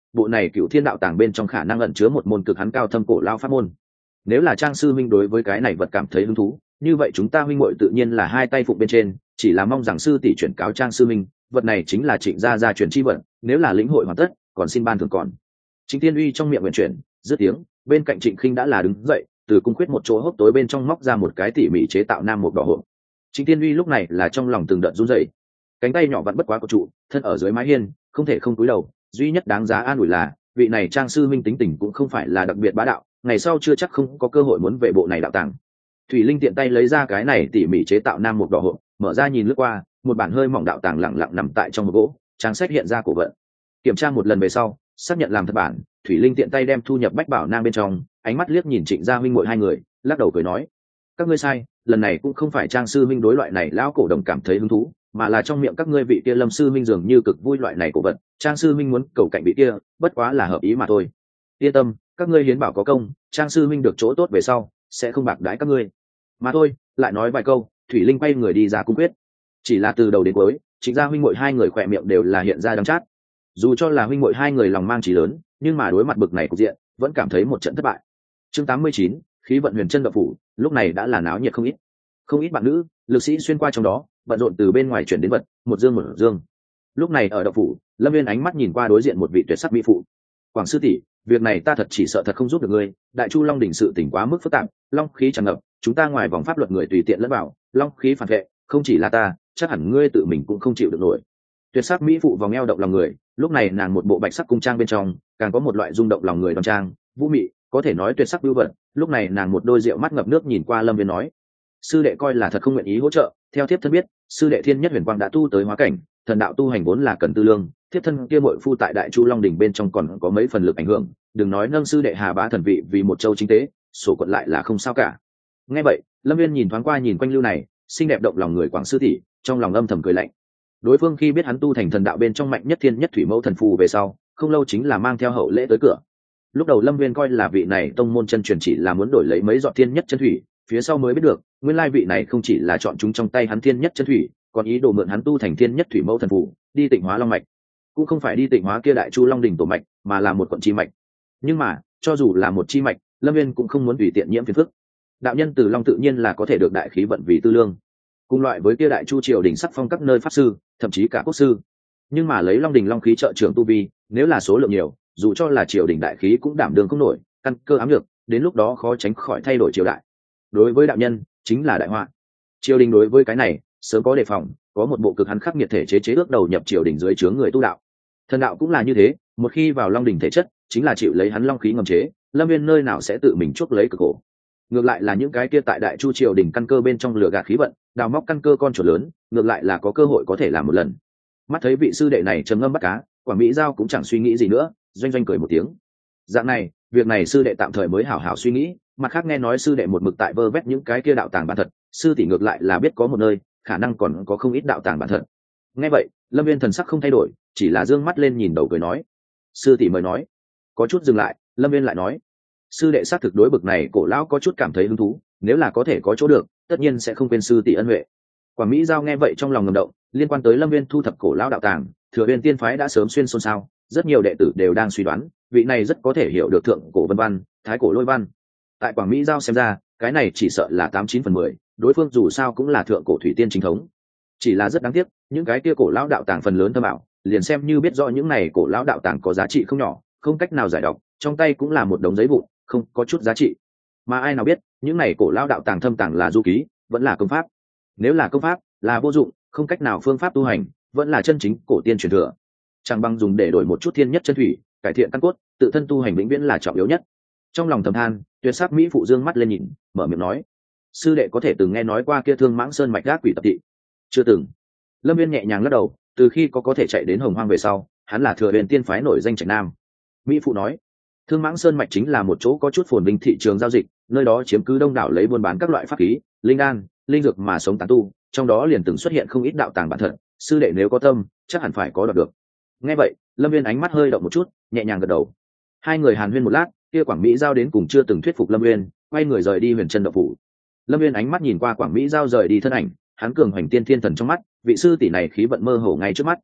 bộ này cựu thiên đạo tàng bên trong khả năng ẩn chứa một môn cực hắn cao thâm cổ lao pháp môn. Nếu là Trang sư minh đối với cái này vật cảm thấy hứng thú, như vậy chúng ta huynh muội tự nhiên là hai tay phụng bên trên, chỉ là mong rằng sư tỷ chuyển cáo Trang sư minh, vật này chính là Trịnh gia gia truyền chi vật, nếu là lĩnh hội hoàn tất, còn xin ban thưởng còn. Trịnh Tiên Uy trong miệng nguyện chuyển, dứt tiếng, bên cạnh Trịnh Khinh đã là đứng dậy, từ cung khuyết một chỗ hốc tối bên trong móc ra một cái tỉ mỉ chế tạo nam một đỏ hộp. Trịnh Tiên Uy lúc này là trong lòng từng đợt run rẩy, cánh tay nhỏ vẫn bất quá của trụ, thân ở dưới mái hiên, không thể không cúi đầu, duy nhất đáng giá an ủi là, vị này Trang sư minh tính tình cũng không phải là đặc biệt bá đạo, ngày sau chưa chắc không có cơ hội muốn về bộ này đạo tàng. Thủy Linh tiện tay lấy ra cái này tỉ mỉ chế tạo nam một đỏ hộp, mở ra nhìn lướt qua, một bản hơi mỏng đạo tàng lặng lặng nằm tại trong một gỗ, trang sách hiện ra cổ vận. Kiểm tra một lần về sau, xác nhận làm thật bản, Thủy Linh tiện tay đem thu nhập bách bảo nang bên trong, ánh mắt liếc nhìn Trịnh gia huynh muội hai người, lắc đầu cười nói: các ngươi sai, lần này cũng không phải Trang sư huynh đối loại này lão cổ đồng cảm thấy hứng thú, mà là trong miệng các ngươi vị kia Lâm sư huynh dường như cực vui loại này cổ vật, Trang sư huynh muốn cầu cạnh vị kia, bất quá là hợp ý mà thôi. Yên tâm, các ngươi hiến bảo có công, Trang sư huynh được chỗ tốt về sau, sẽ không bạc đãi các ngươi. Mà thôi, lại nói vài câu, Thủy Linh quay người đi ra cung quyết. Chỉ là từ đầu đến cuối, Trịnh gia huynh muội hai người khỏe miệng đều là hiện ra đắng chát. Dù cho là huynh muội hai người lòng mang chí lớn, nhưng mà đối mặt bực này cục diện, vẫn cảm thấy một trận thất bại. Chương tám mươi chín, khí vận huyền chân động phủ, lúc này đã là náo nhiệt không ít. Không ít bạn nữ, lực sĩ xuyên qua trong đó, bận rộn từ bên ngoài chuyển đến vật, một dương một dương. Lúc này ở động phủ, Lâm Viên ánh mắt nhìn qua đối diện một vị tuyệt sắc mỹ phụ. Quảng sư tỷ, việc này ta thật chỉ sợ thật không giúp được ngươi, Đại Chu Long đỉnh sự tình quá mức phức tạp, long khí tràn ngập, chúng ta ngoài vòng pháp luật người tùy tiện lẫn vào, long khí phản vệ, không chỉ là ta, chắc hẳn ngươi tự mình cũng không chịu được nổi. Tuyệt sắc mỹ phụ vòng eo động lòng người, lúc này nàng một bộ bạch sắc cung trang bên trong, càng có một loại rung động lòng người đoan trang, vũ mị, có thể nói tuyệt sắc vưu vật. Lúc này nàng một đôi rượu mắt ngập nước nhìn qua Lâm Viên nói: sư đệ coi là thật không nguyện ý hỗ trợ, theo thiếp thân biết, sư đệ thiên nhất huyền quang đã tu tới hóa cảnh, thần đạo tu hành vốn là cần tư lương, thiếp thân kia muội phu tại Đại Chu Long đỉnh bên trong còn có mấy phần lực ảnh hưởng, đừng nói nâng sư đệ Hà Bá thần vị vì một châu chính tế, sổ quận lại là không sao cả. Nghe vậy, Lâm Viên nhìn thoáng qua nhìn quanh lưu này, xinh đẹp động lòng người Quảng sư tỷ, trong lòng âm thầm cười lạnh. Đối phương khi biết hắn tu thành thần đạo bên trong mạnh nhất thiên nhất thủy mẫu thần phù về sau, không lâu chính là mang theo hậu lễ tới cửa. Lúc đầu Lâm Viên coi là vị này tông môn chân truyền chỉ là muốn đổi lấy mấy giọt thiên nhất chân thủy, phía sau mới biết được, nguyên lai vị này không chỉ là chọn chúng trong tay hắn thiên nhất chân thủy, còn ý đồ mượn hắn tu thành thiên nhất thủy mẫu thần phù, đi tịnh hóa long mạch. Cũng không phải đi tịnh hóa kia Đại Chu Long đỉnh tổ mạch, mà là một quận chi mạch. Nhưng mà, cho dù là một chi mạch, Lâm Viên cũng không muốn tùy tiện nhiễm phiền phức. Đạo nhân từ long tự nhiên là có thể được đại khí vận vì tư lương, cùng loại với kia Đại Chu triều đình sắc phong các nơi pháp sư, thậm chí cả quốc sư. Nhưng mà lấy long đỉnh long khí trợ trưởng tu vi, nếu là số lượng nhiều, dù cho là triều đình đại khí cũng đảm đương không nổi, căn cơ ám lược, đến lúc đó khó tránh khỏi thay đổi triều đại. Đối với đạo nhân, chính là đại họa. Triều đình đối với cái này sớm có đề phòng, có một bộ cực hắn khắc nghiệt thể chế chế ước đầu nhập triều đình dưới trướng người tu đạo. Thần đạo cũng là như thế, một khi vào long đỉnh thể chất, chính là chịu lấy hắn long khí ngầm chế, Lâm Viên nơi nào sẽ tự mình chuốc lấy cực khổ. Ngược lại là những cái kia tại Đại Chu triều đình căn cơ bên trong lửa gạt khí vận, đào móc căn cơ con chuột lớn, ngược lại là có cơ hội có thể làm một lần. Mắt thấy vị sư đệ này trầm ngâm bắt cá, Quảng Mỹ Giao cũng chẳng suy nghĩ gì nữa, doanh doanh cười một tiếng. Dạng này, việc này sư đệ tạm thời mới hảo hảo suy nghĩ, mặt khác nghe nói sư đệ một mực tại vơ vét những cái kia đạo tàng bản thật, sư tỷ ngược lại là biết có một nơi, khả năng còn có không ít đạo tàng bản thật. Nghe vậy, Lâm Viên thần sắc không thay đổi, chỉ là dương mắt lên nhìn đầu cười nói: sư tỷ mời nói. Có chút dừng lại, Lâm Viên lại nói: sư đệ xác thực đối bực này cổ lão có chút cảm thấy hứng thú, nếu là có thể có chỗ được, tất nhiên sẽ không quên sư tỷ ân huệ. Quảng Mỹ Giao nghe vậy trong lòng ngầm động, liên quan tới Lâm Viên thu thập cổ lão đạo tàng, Thừa Uyên tiên phái đã sớm xuyên xôn xao, rất nhiều đệ tử đều đang suy đoán, vị này rất có thể hiểu được thượng cổ vân văn, thái cổ lôi văn. Tại Quảng Mỹ Giao xem ra, cái này chỉ sợ là tám chín phần mười, đối phương dù sao cũng là thượng cổ thủy tiên chính thống. Chỉ là rất đáng tiếc, những cái kia cổ lão đạo tàng phần lớn thâm ảo, liền xem như biết rõ những này cổ lão đạo tàng có giá trị không nhỏ, không cách nào giải đọc, trong tay cũng là một đống giấy vụn, không có chút giá trị. Mà ai nào biết, những này cổ lão đạo tàng thâm tàng là du ký, vẫn là công pháp. Nếu là công pháp, là vô dụng, không cách nào phương pháp tu hành, vẫn là chân chính cổ tiên truyền thừa. Chẳng bằng dùng để đổi một chút thiên nhất chân thủy, cải thiện căn cốt, tự thân tu hành vĩnh viễn là trọng yếu nhất. Trong lòng thầm than, Tuyệt sắc mỹ phụ dương mắt lên nhìn, mở miệng nói: sư đệ có thể từng nghe nói qua kia Thương Mãng Sơn mạch gác quỷ tập thị? Chưa từng. Lâm Viên nhẹ nhàng lắc đầu, từ khi có có thể chạy đến Hồng Hoang về sau, hắn là Thừa Huyền tiên phái nổi danh Trạch Nam. Mỹ phụ nói: Thương Mãng Sơn mạch chính là một chỗ có chút phồn vinh thị trường giao dịch, nơi đó chiếm cứ đông đảo lấy buôn bán các loại pháp khí, linh đan, linh dược mà sống tán tu, trong đó liền từng xuất hiện không ít đạo tàng bản thật, sư đệ nếu có tâm, chắc hẳn phải có đoạt được. Nghe vậy, Lâm Viên ánh mắt hơi động một chút, nhẹ nhàng gật đầu. Hai người hàn huyên một lát, kia Quảng Mỹ Giao đến cùng chưa từng thuyết phục Lâm Viên, quay người rời đi Huyền Chân Động phủ. Lâm Viên ánh mắt nhìn qua Quảng Mỹ Giao rời đi thân ảnh, hắn cường hoành tiên thiên thần trong mắt, vị sư tỷ này khí vận mơ hồ ngay trước mắt.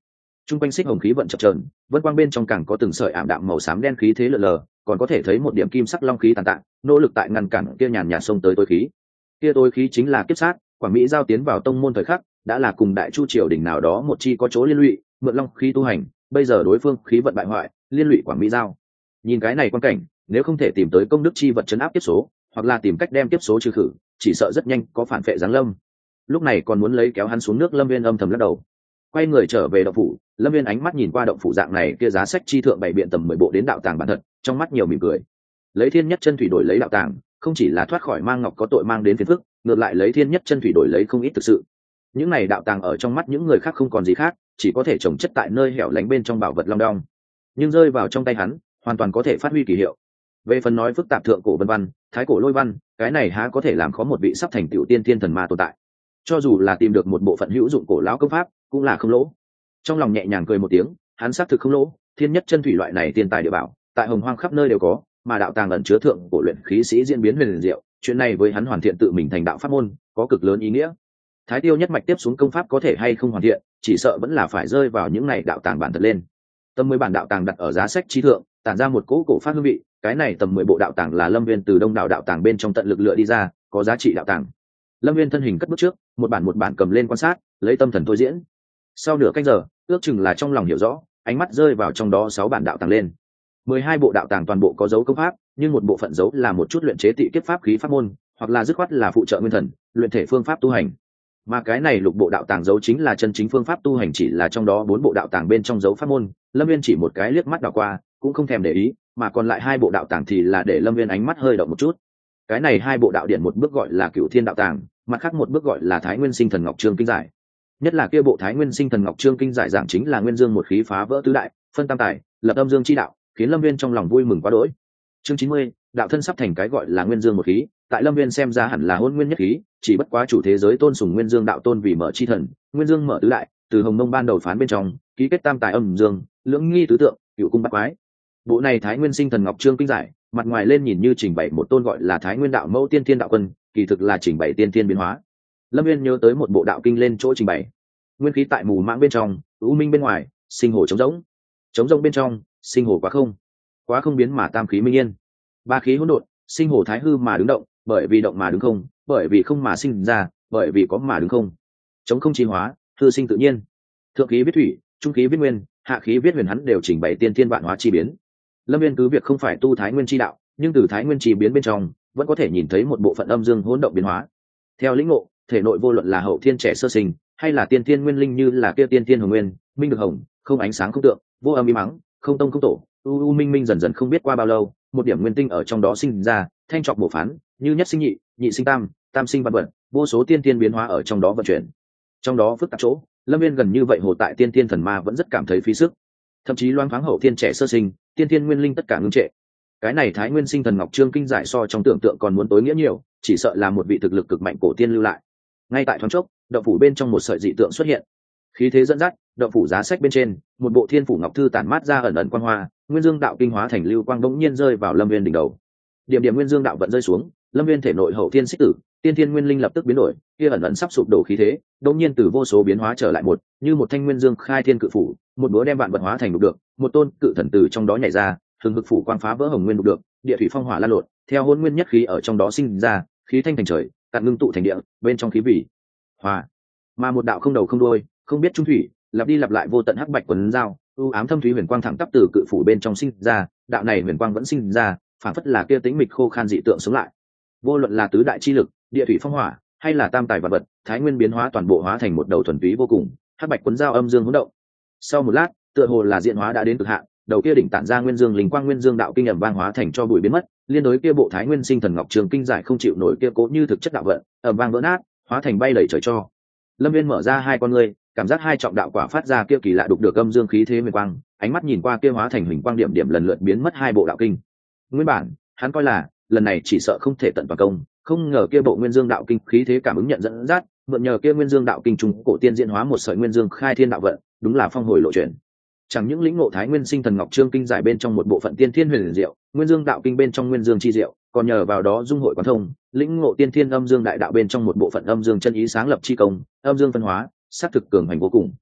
Trung quanh xích hồng khí vận chập chờn, vân quang bên trong càng có từng sợi ảm đạm màu xám đen khí thế lờ lờ, còn có thể thấy một điểm kim sắc long khí tàn tạ, nỗ lực tại ngăn cản kia nhàn nhạt xông tới tối khí. Kia tối khí chính là kiếp sát, Quảng Mỹ giao tiến vào tông môn thời khắc, đã là cùng Đại Chu triều đình nào đó một chi có chỗ liên lụy, mượn long khí tu hành, bây giờ đối phương khí vận bại hoại, liên lụy Quảng Mỹ giao. Nhìn cái này quan cảnh, nếu không thể tìm tới công đức chi vật chấn áp kiếp số, hoặc là tìm cách đem kiếp số trừ khử, chỉ sợ rất nhanh có phản phệ giáng lâm. Lúc này còn muốn lấy kéo hắn xuống nước, Lâm Viên âm thầm lắc đầu. Quay người trở về động phủ, Lâm Viên ánh mắt nhìn qua động phủ dạng này kia giá sách chi thượng bày biện tầm mười bộ đến đạo tàng bản thật, trong mắt nhiều mỉm cười. Lấy thiên nhất chân thủy đổi lấy đạo tàng, không chỉ là thoát khỏi mang ngọc có tội mang đến phiền phức, ngược lại lấy thiên nhất chân thủy đổi lấy không ít thực sự. Những này đạo tàng ở trong mắt những người khác không còn gì khác, chỉ có thể trồng chất tại nơi hẻo lánh bên trong bảo vật long đong, nhưng rơi vào trong tay hắn, hoàn toàn có thể phát huy kỳ hiệu. Về phần nói phức tạp thượng cổ vân văn, thái cổ lôi văn, cái này há có thể làm khó một vị sắp thành tiểu tiên thiên thần ma tồn tại. Cho dù là tìm được một bộ phận hữu dụng cổ lão công pháp, cũng là không lỗ. Trong lòng nhẹ nhàng cười một tiếng, hắn xác thực không lỗ, thiên nhất chân thủy loại này tiền tài địa bảo, tại hồng hoang khắp nơi đều có, mà đạo tàng ẩn chứa thượng cổ luyện khí sĩ diễn biến huyền diệu, chuyện này với hắn hoàn thiện tự mình thành đạo pháp môn, có cực lớn ý nghĩa. Thái tiêu nhất mạch tiếp xuống công pháp có thể hay không hoàn thiện, chỉ sợ vẫn là phải rơi vào những này đạo tàng bản thật lên. Tầm mười bản đạo tàng đặt ở giá sách trí thượng, tản ra một cỗ cổ phát hương vị, cái này tầm mười bộ đạo tàng là Lâm Viên từ đông đảo đạo tàng bên trong tận lực lựa đi ra, có giá trị đạo tàng. Lâm Viên thân hình cất bước trước, một bản một bản cầm lên quan sát, lấy tâm thần thôi diễn. Sau nửa canh giờ, ước chừng là trong lòng hiểu rõ, ánh mắt rơi vào trong đó sáu bản đạo tàng lên. Mười hai bộ đạo tàng toàn bộ có dấu công pháp, nhưng một bộ phận dấu là một chút luyện chế tị kiếp pháp khí pháp môn, hoặc là dứt khoát là phụ trợ nguyên thần, luyện thể phương pháp tu hành. Mà cái này lục bộ đạo tàng dấu chính là chân chính phương pháp tu hành, chỉ là trong đó bốn bộ đạo tàng bên trong dấu pháp môn, Lâm Viên chỉ một cái liếc mắt đảo qua, cũng không thèm để ý, mà còn lại hai bộ đạo tàng thì là để Lâm Viên ánh mắt hơi động một chút. Cái này hai bộ đạo điển một bước gọi là Cửu Thiên đạo tàng, mặt khác một bước gọi là Thái Nguyên Sinh Thần Ngọc Trương Kinh Giải. Nhất là kia bộ Thái Nguyên Sinh Thần Ngọc Trương Kinh Giải giảng chính là nguyên dương một khí phá vỡ tứ đại, phân tam tài, lập âm dương chi đạo, khiến Lâm Viên trong lòng vui mừng quá đỗi. Chương chín mươi, đạo thân sắp thành cái gọi là nguyên dương một khí, tại Lâm Viên xem ra hẳn là hôn nguyên nhất khí, chỉ bất quá chủ thế giới tôn sùng nguyên dương đạo tôn vì mở chi thần, nguyên dương mở tứ đại, từ hồng mông ban đầu phán bên trong, ký kết tam tài âm dương, lưỡng nghi tứ tượng, cửu cung bát quái. Bộ này Thái Nguyên Sinh Thần Ngọc Trương Kinh Giải, mặt ngoài lên nhìn như trình bày một tôn gọi là Thái Nguyên đạo mẫu tiên thiên đạo quân, kỳ thực là trình bày tiên thiên biến hóa. Lâm Viên nhớ tới một bộ đạo kinh lên chỗ trình bày. Nguyên khí tại mù mãng bên trong, u minh bên ngoài, sinh hồ trống rỗng. Trống rỗng bên trong, sinh hồ quá không. Quá không biến mà tam khí minh yên. Ba khí hỗn độn, sinh hồ thái hư mà đứng động, bởi vì động mà đứng không, bởi vì không mà sinh ra, bởi vì có mà đứng không. Trống không chi hóa, hư sinh tự nhiên. Thượng khí viết thủy, trung khí viết nguyên, hạ khí viết huyền, hắn đều trình bày tiên thiên vạn hóa chi biến. Lâm Viên cứ việc không phải tu Thái Nguyên chi đạo, nhưng từ Thái Nguyên chi biến bên trong, vẫn có thể nhìn thấy một bộ phận âm dương hỗn động biến hóa. Theo lĩnh ngộ, thể nội vô luận là hậu thiên trẻ sơ sinh, hay là tiên thiên nguyên linh như là kia tiên thiên hồng nguyên, minh được hồng, không ánh sáng không tượng, vô âm im mắng, không tông không tổ, u u minh minh dần dần không biết qua bao lâu, một điểm nguyên tinh ở trong đó sinh ra, thanh trọc bổ phán, như nhất sinh nhị, nhị sinh tam, tam sinh văn vận, vô số tiên thiên biến hóa ở trong đó vận chuyển. Trong đó phức tạp chỗ, Lâm Viên gần như vậy hồ tại tiên thiên thần ma vẫn rất cảm thấy phí sức, thậm chí loáng thoáng hậu thiên trẻ sơ sinh, tiên thiên nguyên linh tất cả ngưng trệ. Cái này Thái Nguyên Sinh Thần Ngọc Trương Kinh Giải so trong tưởng tượng còn muốn tối nghĩa nhiều, chỉ sợ là một vị thực lực cực mạnh cổ tiên lưu lại. Ngay tại thoáng chốc, động phủ bên trong một sợi dị tượng xuất hiện, khí thế dẫn dắt, động phủ giá sách bên trên, một bộ Thiên Phủ Ngọc Thư tản mát ra ẩn ẩn quang hoa, nguyên dương đạo kinh hóa thành lưu quang bỗng nhiên rơi vào Lâm Viên đỉnh đầu. Điểm điểm nguyên dương đạo vận rơi xuống, Lâm Viên thể nội hậu thiên xích tử, tiên thiên nguyên linh lập tức biến đổi, kia ẩn ẩn sắp sụp đổ khí thế, đột nhiên từ vô số biến hóa trở lại một, như một thanh nguyên dương khai thiên cự phủ, một búa đem vạn vật hóa thành đục được, một tôn cự thần từ trong đó nhảy ra, hừng hực phủ quang phá vỡ hồng nguyên đục được, địa thủy phong hỏa lan lộn, theo hỗn nguyên nhất khí ở trong đó sinh ra, khí thanh thành trời, cạn ngưng tụ thành địa, bên trong khí vị hòa. Mà một đạo không đầu không đuôi, không biết trung thủy, lặp đi lặp lại vô tận hắc bạch quấn dao, u ám thâm thúy huyền quang thẳng tắp từ cự phủ bên trong sinh ra, đạo này huyền quang vẫn sinh ra, phản phất là kia tĩnh mịch khô khan dị tượng sống lại. Vô luận là tứ đại chi lực, địa thủy phong hỏa, hay là tam tài vật vật, thái nguyên biến hóa toàn bộ hóa thành một đầu thuần túy vô cùng, hắc bạch quấn dao âm dương hỗn động. Sau một lát, tựa hồ là diện hóa đã đến cực hạn, đầu kia đỉnh tản ra nguyên dương linh quang nguyên dương đạo kinh ẩm vang hóa thành cho bụi biến mất, liên đối kia bộ Thái Nguyên Sinh Thần Ngọc Trường Kinh Giải không chịu nổi kia cố như thực chất đạo vận, ẩm vang vỡ nát, hóa thành bay lầy trời cho. Lâm Viên mở ra hai con ngươi, cảm giác hai trọng đạo quả phát ra kia kỳ lạ đục được âm dương khí thế huyền quang, ánh mắt nhìn qua kia hóa thành hình quang điểm điểm lần lượt biến mất hai bộ đạo kinh. Nguyên bản, hắn coi là lần này chỉ sợ không thể tận toàn công, không ngờ kia bộ nguyên dương đạo kinh khí thế cảm ứng nhận dẫn dắt, mượn nhờ kia nguyên dương đạo kinh trùng cổ tiên diễn hóa một sợi nguyên dương khai thiên đạo vận, đúng là phong hồi lộ chuyển. Chẳng những lĩnh ngộ Thái Nguyên Sinh Thần Ngọc Trương Kinh Giải bên trong một bộ phận tiên thiên huyền diệu, nguyên dương đạo kinh bên trong nguyên dương chi diệu, còn nhờ vào đó dung hội quán thông, lĩnh ngộ tiên thiên âm dương đại đạo bên trong một bộ phận âm dương chân ý sáng lập chi công, âm dương phân hóa, sát thực cường hành vô cùng.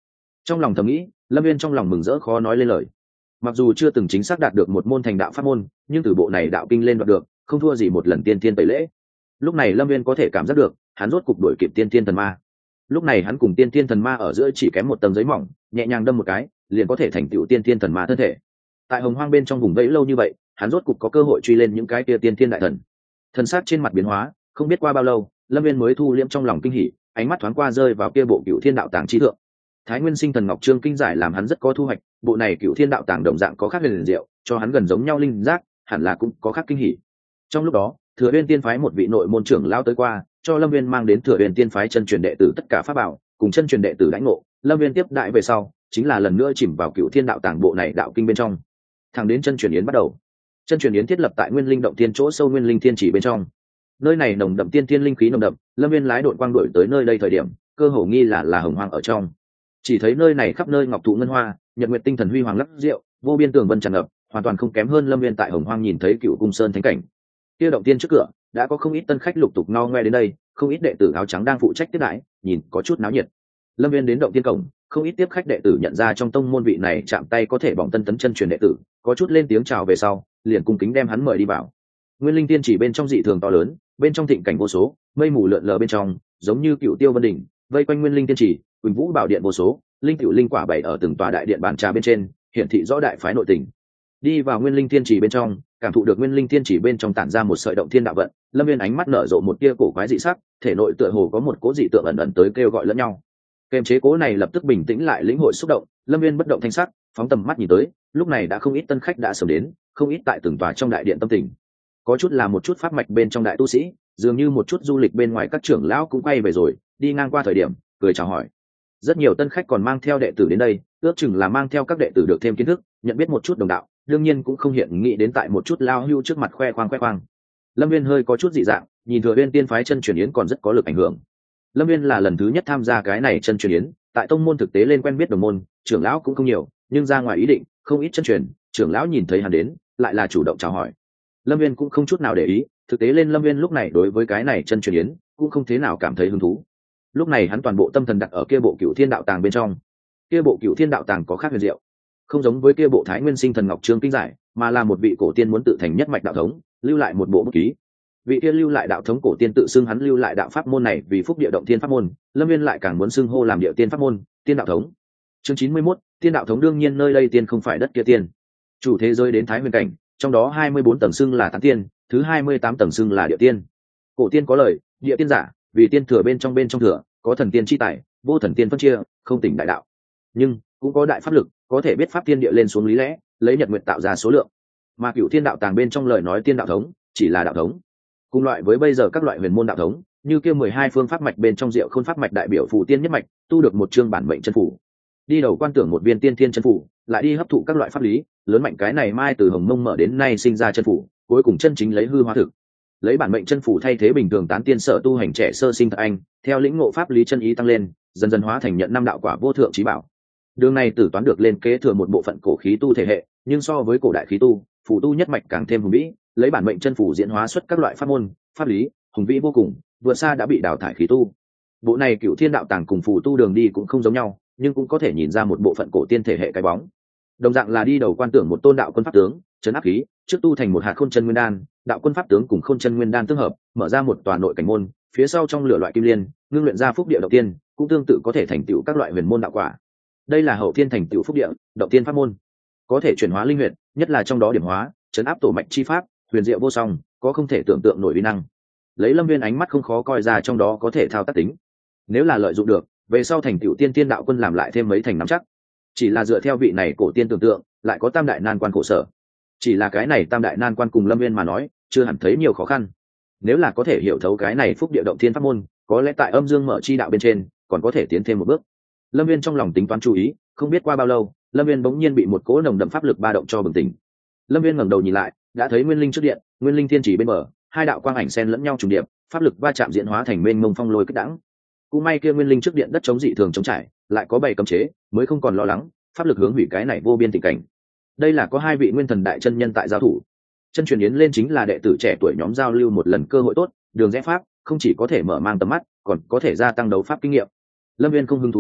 Trong lòng thầm nghĩ, Lâm Viên trong lòng mừng rỡ khó nói lên lời. Mặc dù chưa từng chính xác đạt được một môn thành đạo pháp môn, nhưng từ bộ này đạo kinh lên đoạt được, không thua gì một lần tiên tiên tẩy lễ. Lúc này Lâm Viên có thể cảm giác được, hắn rốt cục đuổi kịp tiên tiên thần ma. Lúc này hắn cùng tiên tiên thần ma ở giữa chỉ kém một tầng giấy mỏng, nhẹ nhàng đâm một cái, liền có thể thành tựu tiên tiên thần ma thân thể. Tại Hồng Hoang bên trong vùng vẫy lâu như vậy, hắn rốt cục có cơ hội truy lên những cái kia tiên tiên đại thần. Thần sắc trên mặt biến hóa, không biết qua bao lâu, Lâm Viên mới thu liễm trong lòng kinh hỉ, ánh mắt thoáng qua rơi vào kia bộ Cửu Thiên Đạo Tàng chi thượng. Thái Nguyên Sinh Thần Ngọc Trương kinh giải làm hắn rất có thu hoạch, bộ này Cửu Thiên Đạo Tàng đồng dạng có khác huyền diệu, cho hắn gần giống nhau linh giác, hẳn là cũng có khác kinh hỉ. Trong lúc đó, Thừa Uyên Tiên phái một vị nội môn trưởng lao tới qua, cho Lâm Viên mang đến Thừa Uyên Tiên phái chân truyền đệ tử tất cả pháp bảo, cùng chân truyền đệ tử lãnh ngộ. Lâm Viên tiếp đại về sau, chính là lần nữa chìm vào Cửu Thiên Đạo Tàng bộ này đạo kinh bên trong. Thẳng đến chân truyền yến bắt đầu. Chân truyền yến thiết lập tại Nguyên Linh động tiên chỗ sâu Nguyên Linh Thiên chỉ bên trong. Nơi này nồng đậm tiên tiên linh khí nồng đậm, Lâm Viên lái đội quang đuổi tới nơi đây thời điểm, cơ hồ nghi là là Hồng Hoang ở trong. Chỉ thấy nơi này khắp nơi ngọc thụ ngân hoa, nhật nguyệt tinh thần huy hoàng lắc rượu, vô biên tường vân tràn ngập, hoàn toàn không kém hơn Lâm Viên tại Hồng Hoang nhìn thấy Cựu Cung Sơn thánh cảnh. Kia động tiên trước cửa đã có không ít tân khách lục tục ngao ngoe đến đây, không ít đệ tử áo trắng đang phụ trách tiếp đãi, nhìn có chút náo nhiệt. Lâm Viên đến động tiên cổng, không ít tiếp khách đệ tử nhận ra trong tông môn vị này chạm tay có thể bỏng tân tấn chân truyền đệ tử, có chút lên tiếng chào về sau, liền cung kính đem hắn mời đi vào. Nguyên Linh Tiên chỉ bên trong dị thường to lớn, bên trong thịnh cảnh vô số, mây mù lượn lờ bên trong, giống như cựu tiêu vân đỉnh, vây quanh Nguyên Linh Tiên chỉ, quỳnh vũ bảo điện vô số, linh cựu linh quả bày ở từng tòa đại điện bàn trà bên trên, hiển thị rõ đại phái nội tình. Đi vào Nguyên Linh Tiên chỉ bên trong, cảm thụ được Nguyên Linh Tiên chỉ bên trong tản ra một sợi động thiên đạo vận, Lâm Viên ánh mắt nở rộ một tia cổ quái dị sắc, thể nội tựa hồ có một cố dị tượng ẩn ẩn tới kêu gọi lẫn nhau. Kềm chế cố này lập tức bình tĩnh lại lĩnh hội xúc động, Lâm Viên bất động thanh sắc, phóng tầm mắt nhìn tới, lúc này đã không ít tân khách đã sớm đến, không ít tại từng tòa trong đại điện tâm tình. Có chút là một chút pháp mạch bên trong đại tu sĩ, dường như một chút du lịch bên ngoài các trưởng lão cũng quay về rồi, đi ngang qua thời điểm, cười chào hỏi. Rất nhiều tân khách còn mang theo đệ tử đến đây, ước chừng là mang theo các đệ tử được thêm kiến thức, nhận biết một chút đồng đạo, đương nhiên cũng không hiện nghĩ đến tại một chút lao hưu trước mặt khoe khoang khoe khoang. Lâm Viên hơi có chút dị dạng, nhìn Thừa Uyên Tiên phái chân truyền yến còn rất có lực ảnh hưởng. Lâm Viên là lần thứ nhất tham gia cái này chân truyền yến, tại tông môn thực tế lên quen biết đồng môn, trưởng lão cũng không nhiều, nhưng ra ngoài ý định, không ít chân truyền, trưởng lão nhìn thấy hắn đến, lại là chủ động chào hỏi. Lâm Viên cũng không chút nào để ý, thực tế lên Lâm Viên lúc này đối với cái này chân truyền yến cũng không thế nào cảm thấy hứng thú. Lúc này hắn toàn bộ tâm thần đặt ở kia bộ Cửu Thiên Đạo Tàng bên trong. Kia bộ Cửu Thiên Đạo Tàng có khác huyền diệu, không giống với kia bộ Thái Nguyên Sinh Thần Ngọc Trương kinh giải, mà là một vị cổ tiên muốn tự thành nhất mạch đạo thống, lưu lại một bộ bút ký. Vị kia lưu lại đạo thống cổ tiên tự xưng hắn lưu lại đạo pháp môn này vì phúc địa động tiên pháp môn, Lâm Viên lại càng muốn xưng hô làm địa tiên pháp môn, tiên đạo thống. Chương chín mươi mốt, tiên đạo thống đương nhiên nơi đây tiên không phải đất kia tiên. Chủ thế giới đến Thái Huyền cảnh, trong đó hai mươi bốn tầng xưng là tán tiên, thứ hai mươi tám tầng xưng là địa tiên. Cổ tiên có lời, địa tiên giả, vì tiên thừa bên trong bên trong thừa, có thần tiên chi tài, vô thần tiên phân chia, không tỉnh đại đạo. Nhưng cũng có đại pháp lực, có thể biết pháp tiên địa lên xuống lý lẽ, lấy nhật nguyệt tạo ra số lượng. Mà Cửu Thiên Đạo Tàng bên trong lời nói tiên đạo thống, chỉ là đạo thống. Cùng loại với bây giờ các loại huyền môn đạo thống, như kia mười hai phương pháp mạch bên trong Diệu Khôn pháp mạch đại biểu phụ tiên nhất mạch, tu được một chương bản mệnh chân phủ. Đi đầu quan tưởng một viên tiên thiên chân phủ, lại đi hấp thụ các loại pháp lý, lớn mạnh cái này mai từ hồng mông mở đến nay sinh ra chân phủ, cuối cùng chân chính lấy hư hóa thực. Lấy bản mệnh chân phủ thay thế bình thường tán tiên sở tu hành trẻ sơ sinh thật anh, theo lĩnh ngộ pháp lý chân ý tăng lên, dần dần hóa thành nhận năm đạo quả vô thượng chí bảo. Đường này tử toán được lên kế thừa một bộ phận cổ khí tu thể hệ, nhưng so với cổ đại khí tu, phù tu nhất mạch càng thêm hùng vĩ, lấy bản mệnh chân phủ diễn hóa xuất các loại pháp môn, pháp lý, hùng vĩ vô cùng, vượt xa đã bị đào thải khí tu. Bộ này Cửu Thiên Đạo Tàng cùng phù tu đường đi cũng không giống nhau, nhưng cũng có thể nhìn ra một bộ phận cổ tiên thể hệ cái bóng. Đồng dạng là đi đầu quan tưởng một tôn đạo quân pháp tướng, trấn áp khí, trước tu thành một hạt khôn chân nguyên đan, đạo quân pháp tướng cùng khôn chân nguyên đan tương hợp, mở ra một tòa nội cảnh môn, phía sau trong lửa loại kim liên, ngưng luyện ra phúc địa động tiên, cũng tương tự có thể thành tựu các loại huyền môn đạo quả. Đây là hậu thiên thành tựu phúc địa, động tiên pháp môn, có thể chuyển hóa linh huyệt, nhất là trong đó điểm hóa, trấn áp tổ mạch chi pháp, huyền diệu vô song, có không thể tưởng tượng nổi uy năng. Lấy Lâm Viên ánh mắt không khó coi ra trong đó có thể thao tác tính. Nếu là lợi dụng được, về sau thành tựu tiên tiên đạo quân làm lại thêm mấy thành nắm chắc. Chỉ là dựa theo vị này cổ tiên tưởng tượng, lại có tam đại nan quan khổ sở. Chỉ là cái này tam đại nan quan cùng Lâm Viên mà nói, chưa hẳn thấy nhiều khó khăn. Nếu là có thể hiểu thấu cái này phúc địa động thiên pháp môn, có lẽ tại âm dương mở chi đạo bên trên, còn có thể tiến thêm một bước. Lâm Viên trong lòng tính toán chú ý, không biết qua bao lâu, Lâm Viên bỗng nhiên bị một cỗ nồng đậm pháp lực ba động cho bừng tỉnh. Lâm Viên ngẩng đầu nhìn lại, đã thấy Nguyên Linh trước điện, Nguyên Linh Thiên chỉ bên bờ, hai đạo quang ảnh xen lẫn nhau trùng điệp, pháp lực va chạm diễn hóa thành mênh mông phong lôi kích đãng. Cũng may kia Nguyên Linh trước điện đất chống dị thường chống trải, lại có bảy cấm chế, mới không còn lo lắng, pháp lực hướng hủy cái này vô biên tình cảnh. Đây là có hai vị nguyên thần đại chân nhân tại giao thủ. Chân truyền yến lên chính là đệ tử trẻ tuổi nhóm giao lưu một lần cơ hội tốt, đường rẽ pháp, không chỉ có thể mở mang tầm mắt, còn có thể gia tăng đấu pháp kinh nghiệm. Lâm Viên không hứng thú lắm,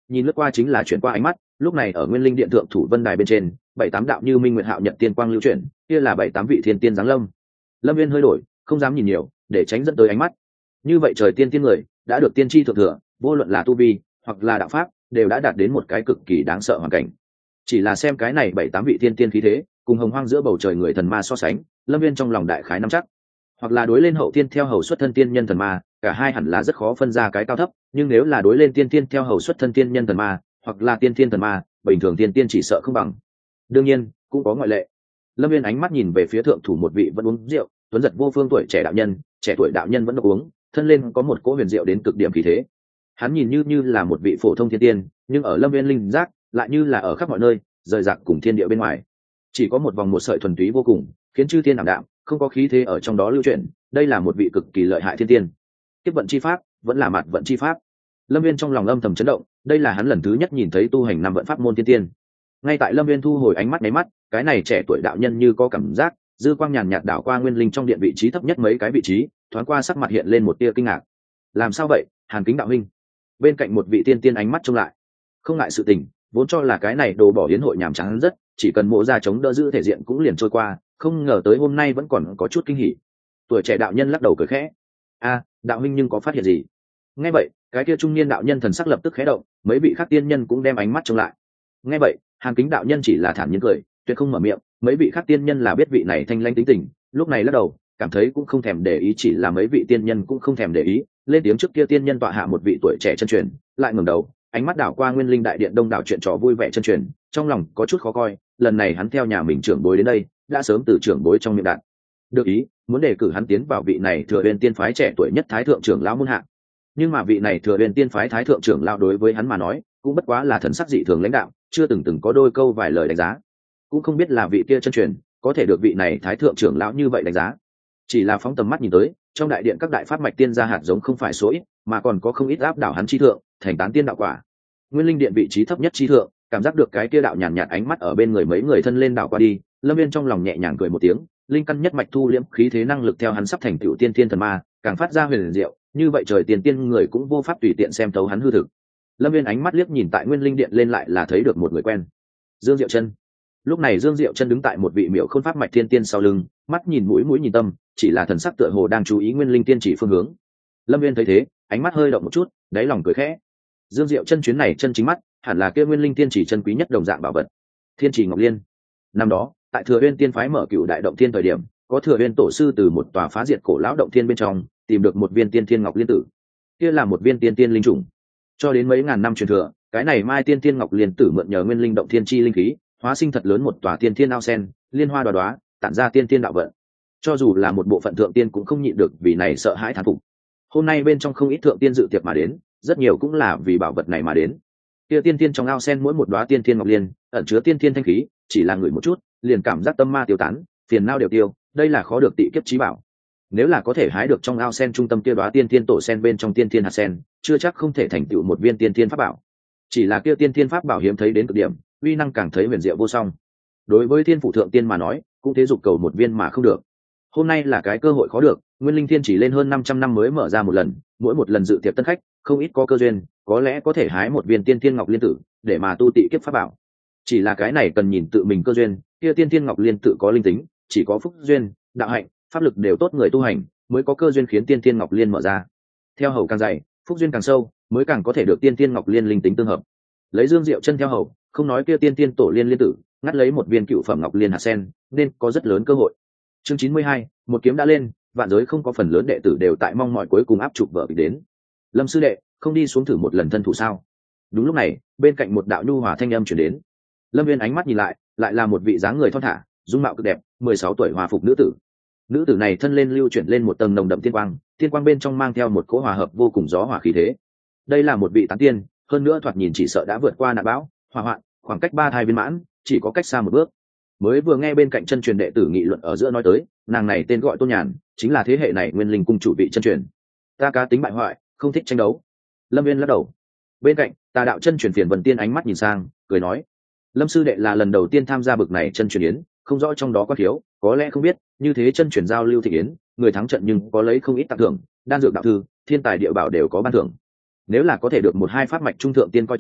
nhìn lướt qua chính là chuyển qua ánh mắt. Lúc này ở Nguyên Linh Điện thượng thủ vân đài bên trên, bảy tám đạo như minh nguyệt hạo nhật tiên quang lưu chuyển, kia là bảy tám vị thiên tiên giáng lâm. Lâm Viên hơi đổi, không dám nhìn nhiều, để tránh dẫn tới ánh mắt. Như vậy trời tiên tiên người đã được tiên tri thượng thừa, vô luận là tu vi hoặc là đạo pháp, đều đã đạt đến một cái cực kỳ đáng sợ hoàn cảnh. Chỉ là xem cái này bảy tám vị thiên tiên khí thế, cùng hồng hoang giữa bầu trời người thần ma so sánh, Lâm Viên trong lòng đại khái nắm chắc. Hoặc là đối lên hậu tiên theo hầu xuất thân tiên nhân thần ma, cả hai hẳn là rất khó phân ra cái cao thấp, nhưng nếu là đối lên tiên tiên theo hầu xuất thân tiên nhân thần ma, hoặc là tiên tiên thần ma, bình thường tiên tiên chỉ sợ không bằng. Đương nhiên, cũng có ngoại lệ. Lâm Viên ánh mắt nhìn về phía thượng thủ một vị vẫn uống rượu, tuấn giật vô phương tuổi trẻ đạo nhân, trẻ tuổi đạo nhân vẫn uống, thân lên có một cỗ huyền diệu đến cực điểm khí thế. Hắn nhìn như như là một vị phổ thông thiên tiên, nhưng ở Lâm Viên linh giác, lại như là ở khắp mọi nơi, rời rạc cùng thiên địa bên ngoài. Chỉ có một vòng một sợi thuần túy vô cùng, khiến chư thiên ảm đạm, không có khí thế ở trong đó lưu chuyển. Đây là một vị cực kỳ lợi hại thiên tiên. Kiếp vận chi pháp, vẫn là mạt vận chi pháp. Lâm Viên trong lòng âm thầm chấn động, đây là hắn lần thứ nhất nhìn thấy tu hành năm vận pháp môn thiên tiên. Ngay tại Lâm Viên thu hồi ánh mắt nháy mắt, cái này trẻ tuổi đạo nhân như có cảm giác, dư quang nhàn nhạt đảo qua Nguyên Linh trong điện vị trí thấp nhất mấy cái vị trí, thoáng qua sắc mặt hiện lên một tia kinh ngạc. Làm sao vậy, Hàn Kính đạo huynh? Bên cạnh một vị tiên tiên ánh mắt trông lại, không ngại sự tình, vốn cho là cái này đồ bỏ hiến hội nhàm chán rất, chỉ cần mộ ra chống đỡ giữ thể diện cũng liền trôi qua, không ngờ tới hôm nay vẫn còn có chút kinh hỉ. Tuổi trẻ đạo nhân lắc đầu cười khẽ, a đạo huynh nhưng có phát hiện gì? Nghe vậy, cái kia trung niên đạo nhân thần sắc lập tức khẽ động, mấy vị khác tiên nhân cũng đem ánh mắt trông lại. Nghe vậy, Hàn Kính đạo nhân chỉ là thản nhiên cười, tuyệt không mở miệng. Mấy vị khác tiên nhân là biết vị này thanh lãnh tính tình, lúc này lắc đầu, cảm thấy cũng không thèm để ý, chỉ là mấy vị tiên nhân cũng không thèm để ý. Lên tiếng trước kia tiên nhân tọa hạ một vị tuổi trẻ chân truyền, lại ngẩng đầu, ánh mắt đảo qua Nguyên Linh đại điện đông đảo chuyện trò vui vẻ chân truyền, trong lòng có chút khó coi. Lần này hắn theo nhà mình trưởng bối đến đây, đã sớm từ trưởng bối trong miệng đạt được ý, muốn đề cử hắn tiến vào vị này thừa bên tiên phái trẻ tuổi nhất thái thượng trưởng lão môn hạ. Nhưng mà vị này thừa bên tiên phái thái thượng trưởng lão đối với hắn mà nói, cũng bất quá là thần sắc dị thường lãnh đạo, chưa từng từng có đôi câu vài lời đánh giá. Cũng không biết là vị kia chân truyền có thể được vị này thái thượng trưởng lão như vậy đánh giá. Chỉ là phóng tầm mắt nhìn tới, trong đại điện các đại pháp mạch tiên gia hạt giống không phải số ít, mà còn có không ít áp đảo hắn chi thượng, thành tán tiên đạo quả. Nguyên Linh điện vị trí thấp nhất chi thượng, cảm giác được cái kia đạo nhàn nhạt ánh mắt ở bên người mấy người thân lên đảo qua đi, Lâm Viên trong lòng nhẹ nhàng cười một tiếng, linh căn nhất mạch thu liễm khí thế năng lực theo hắn sắp thành tựu tiên thiên thần ma, càng phát ra huyền diệu, như vậy trời tiền tiên người cũng vô pháp tùy tiện xem thấu hắn hư thực. Lâm Viên ánh mắt liếc nhìn tại Nguyên Linh điện lên lại là thấy được một người quen, Dương Diệu Chân. Lúc này Dương Diệu Chân đứng tại một vị miểu khôn pháp mạch thiên tiên sau lưng, mắt nhìn mũi mũi nhìn tâm, chỉ là thần sắc tựa hồ đang chú ý Nguyên Linh tiên chỉ phương hướng. Lâm Viên thấy thế, ánh mắt hơi động một chút, đáy lòng cười khẽ. Dương Diệu Chân chuyến này chân chính mắt, hẳn là kia Nguyên Linh tiên chỉ chân quý nhất đồng dạng bảo vật, Thiên Chỉ Ngọc Liên. Năm đó, tại Thừa Uyên tiên phái mở cựu đại động thiên thời điểm, có Thừa Uyên tổ sư từ một tòa phá diệt cổ lão động thiên bên trong tìm được một viên tiên thiên ngọc liên tử. Kia là một viên tiên tiên linh trùng. Cho đến mấy ngàn năm truyền thừa, cái này mai tiên tiên ngọc liên tử mượn nhờ Nguyên Linh động thiên chi linh khí, hóa sinh thật lớn một tòa tiên thiên ao sen, liên hoa đóa đóa, tản ra tiên tiên đạo vận. Cho dù là một bộ phận thượng tiên cũng không nhịn được vì này sợ hãi thán phục. Hôm nay bên trong không ít thượng tiên dự tiệc mà đến, rất nhiều cũng là vì bảo vật này mà đến. Kia tiên tiên trong ao sen mỗi một đóa tiên tiên ngọc liên, ẩn chứa tiên tiên thanh khí, chỉ là ngửi một chút, liền cảm giác tâm ma tiêu tán, phiền não đều tiêu, đây là khó được tị kiếp chí bảo. Nếu là có thể hái được trong ao sen trung tâm kia đóa tiên tiên tổ sen bên trong tiên tiên hạt sen, chưa chắc không thể thành tựu một viên tiên tiên pháp bảo. Chỉ là kia tiên tiên pháp bảo hiếm thấy đến cực điểm, uy năng càng thấy huyền diệu vô song. Đối với thiên phủ thượng tiên mà nói, cũng thế dục cầu một viên mà không được. Hôm nay là cái cơ hội khó được, Nguyên Linh Thiên chỉ lên hơn năm trăm năm mới mở ra một lần, mỗi một lần dự tiệc tân khách, không ít có cơ duyên, có lẽ có thể hái một viên tiên tiên ngọc liên tử, để mà tu tị kiếp pháp bảo. Chỉ là cái này cần nhìn tự mình cơ duyên, kia tiên tiên ngọc liên tự có linh tính, chỉ có phúc duyên, đạo hạnh, pháp lực đều tốt người tu hành, mới có cơ duyên khiến tiên tiên ngọc liên mở ra. Theo hầu càng dày, phúc duyên càng sâu, mới càng có thể được tiên tiên ngọc liên linh tính tương hợp. Lấy Dương Diệu Chân theo hầu, không nói kia tiên tiên tổ liên liên tử, ngắt lấy một viên cựu phẩm ngọc liên hạt sen, nên có rất lớn cơ hội. Chương chín mươi hai, một kiếm đã lên, vạn giới không có phần lớn đệ tử đều tại mong mỏi cuối cùng áp chụp vợ đến. Lâm sư đệ, không đi xuống thử một lần thân thủ sao? Đúng lúc này, bên cạnh một đạo nhu hòa thanh âm truyền đến. Lâm Viên ánh mắt nhìn lại, lại là một vị dáng người thon thả, dung mạo cực đẹp, mười sáu tuổi hòa phục nữ tử. Nữ tử này thân lên lưu chuyển lên một tầng nồng đậm tiên quang, tiên quang bên trong mang theo một cỗ hòa hợp vô cùng gió hòa khí thế. Đây là một vị tán tiên, hơn nữa thoạt nhìn chỉ sợ đã vượt qua nạn bão, hỏa hoạn, khoảng cách ba thai viên mãn, chỉ có cách xa một bước. Mới vừa nghe bên cạnh chân truyền đệ tử nghị luận ở giữa nói tới, nàng này tên gọi Tôn Nhàn, chính là thế hệ này Nguyên Linh cung chủ vị chân truyền. Ta cá tính bại hoại, không thích tranh đấu. Lâm Viên lắc đầu. Bên cạnh, Tà đạo chân truyền Phiền Vân Tiên ánh mắt nhìn sang, cười nói: Lâm sư đệ là lần đầu tiên tham gia bực này chân truyền yến, không rõ trong đó có thiếu, có lẽ không biết, như thế chân truyền giao lưu thị yến, người thắng trận nhưng có lấy không ít tặng thưởng, đan dược đạo thư, thiên tài địa bảo đều có ban thưởng. Nếu là có thể được một hai pháp mạch trung thượng tiên coi trọng,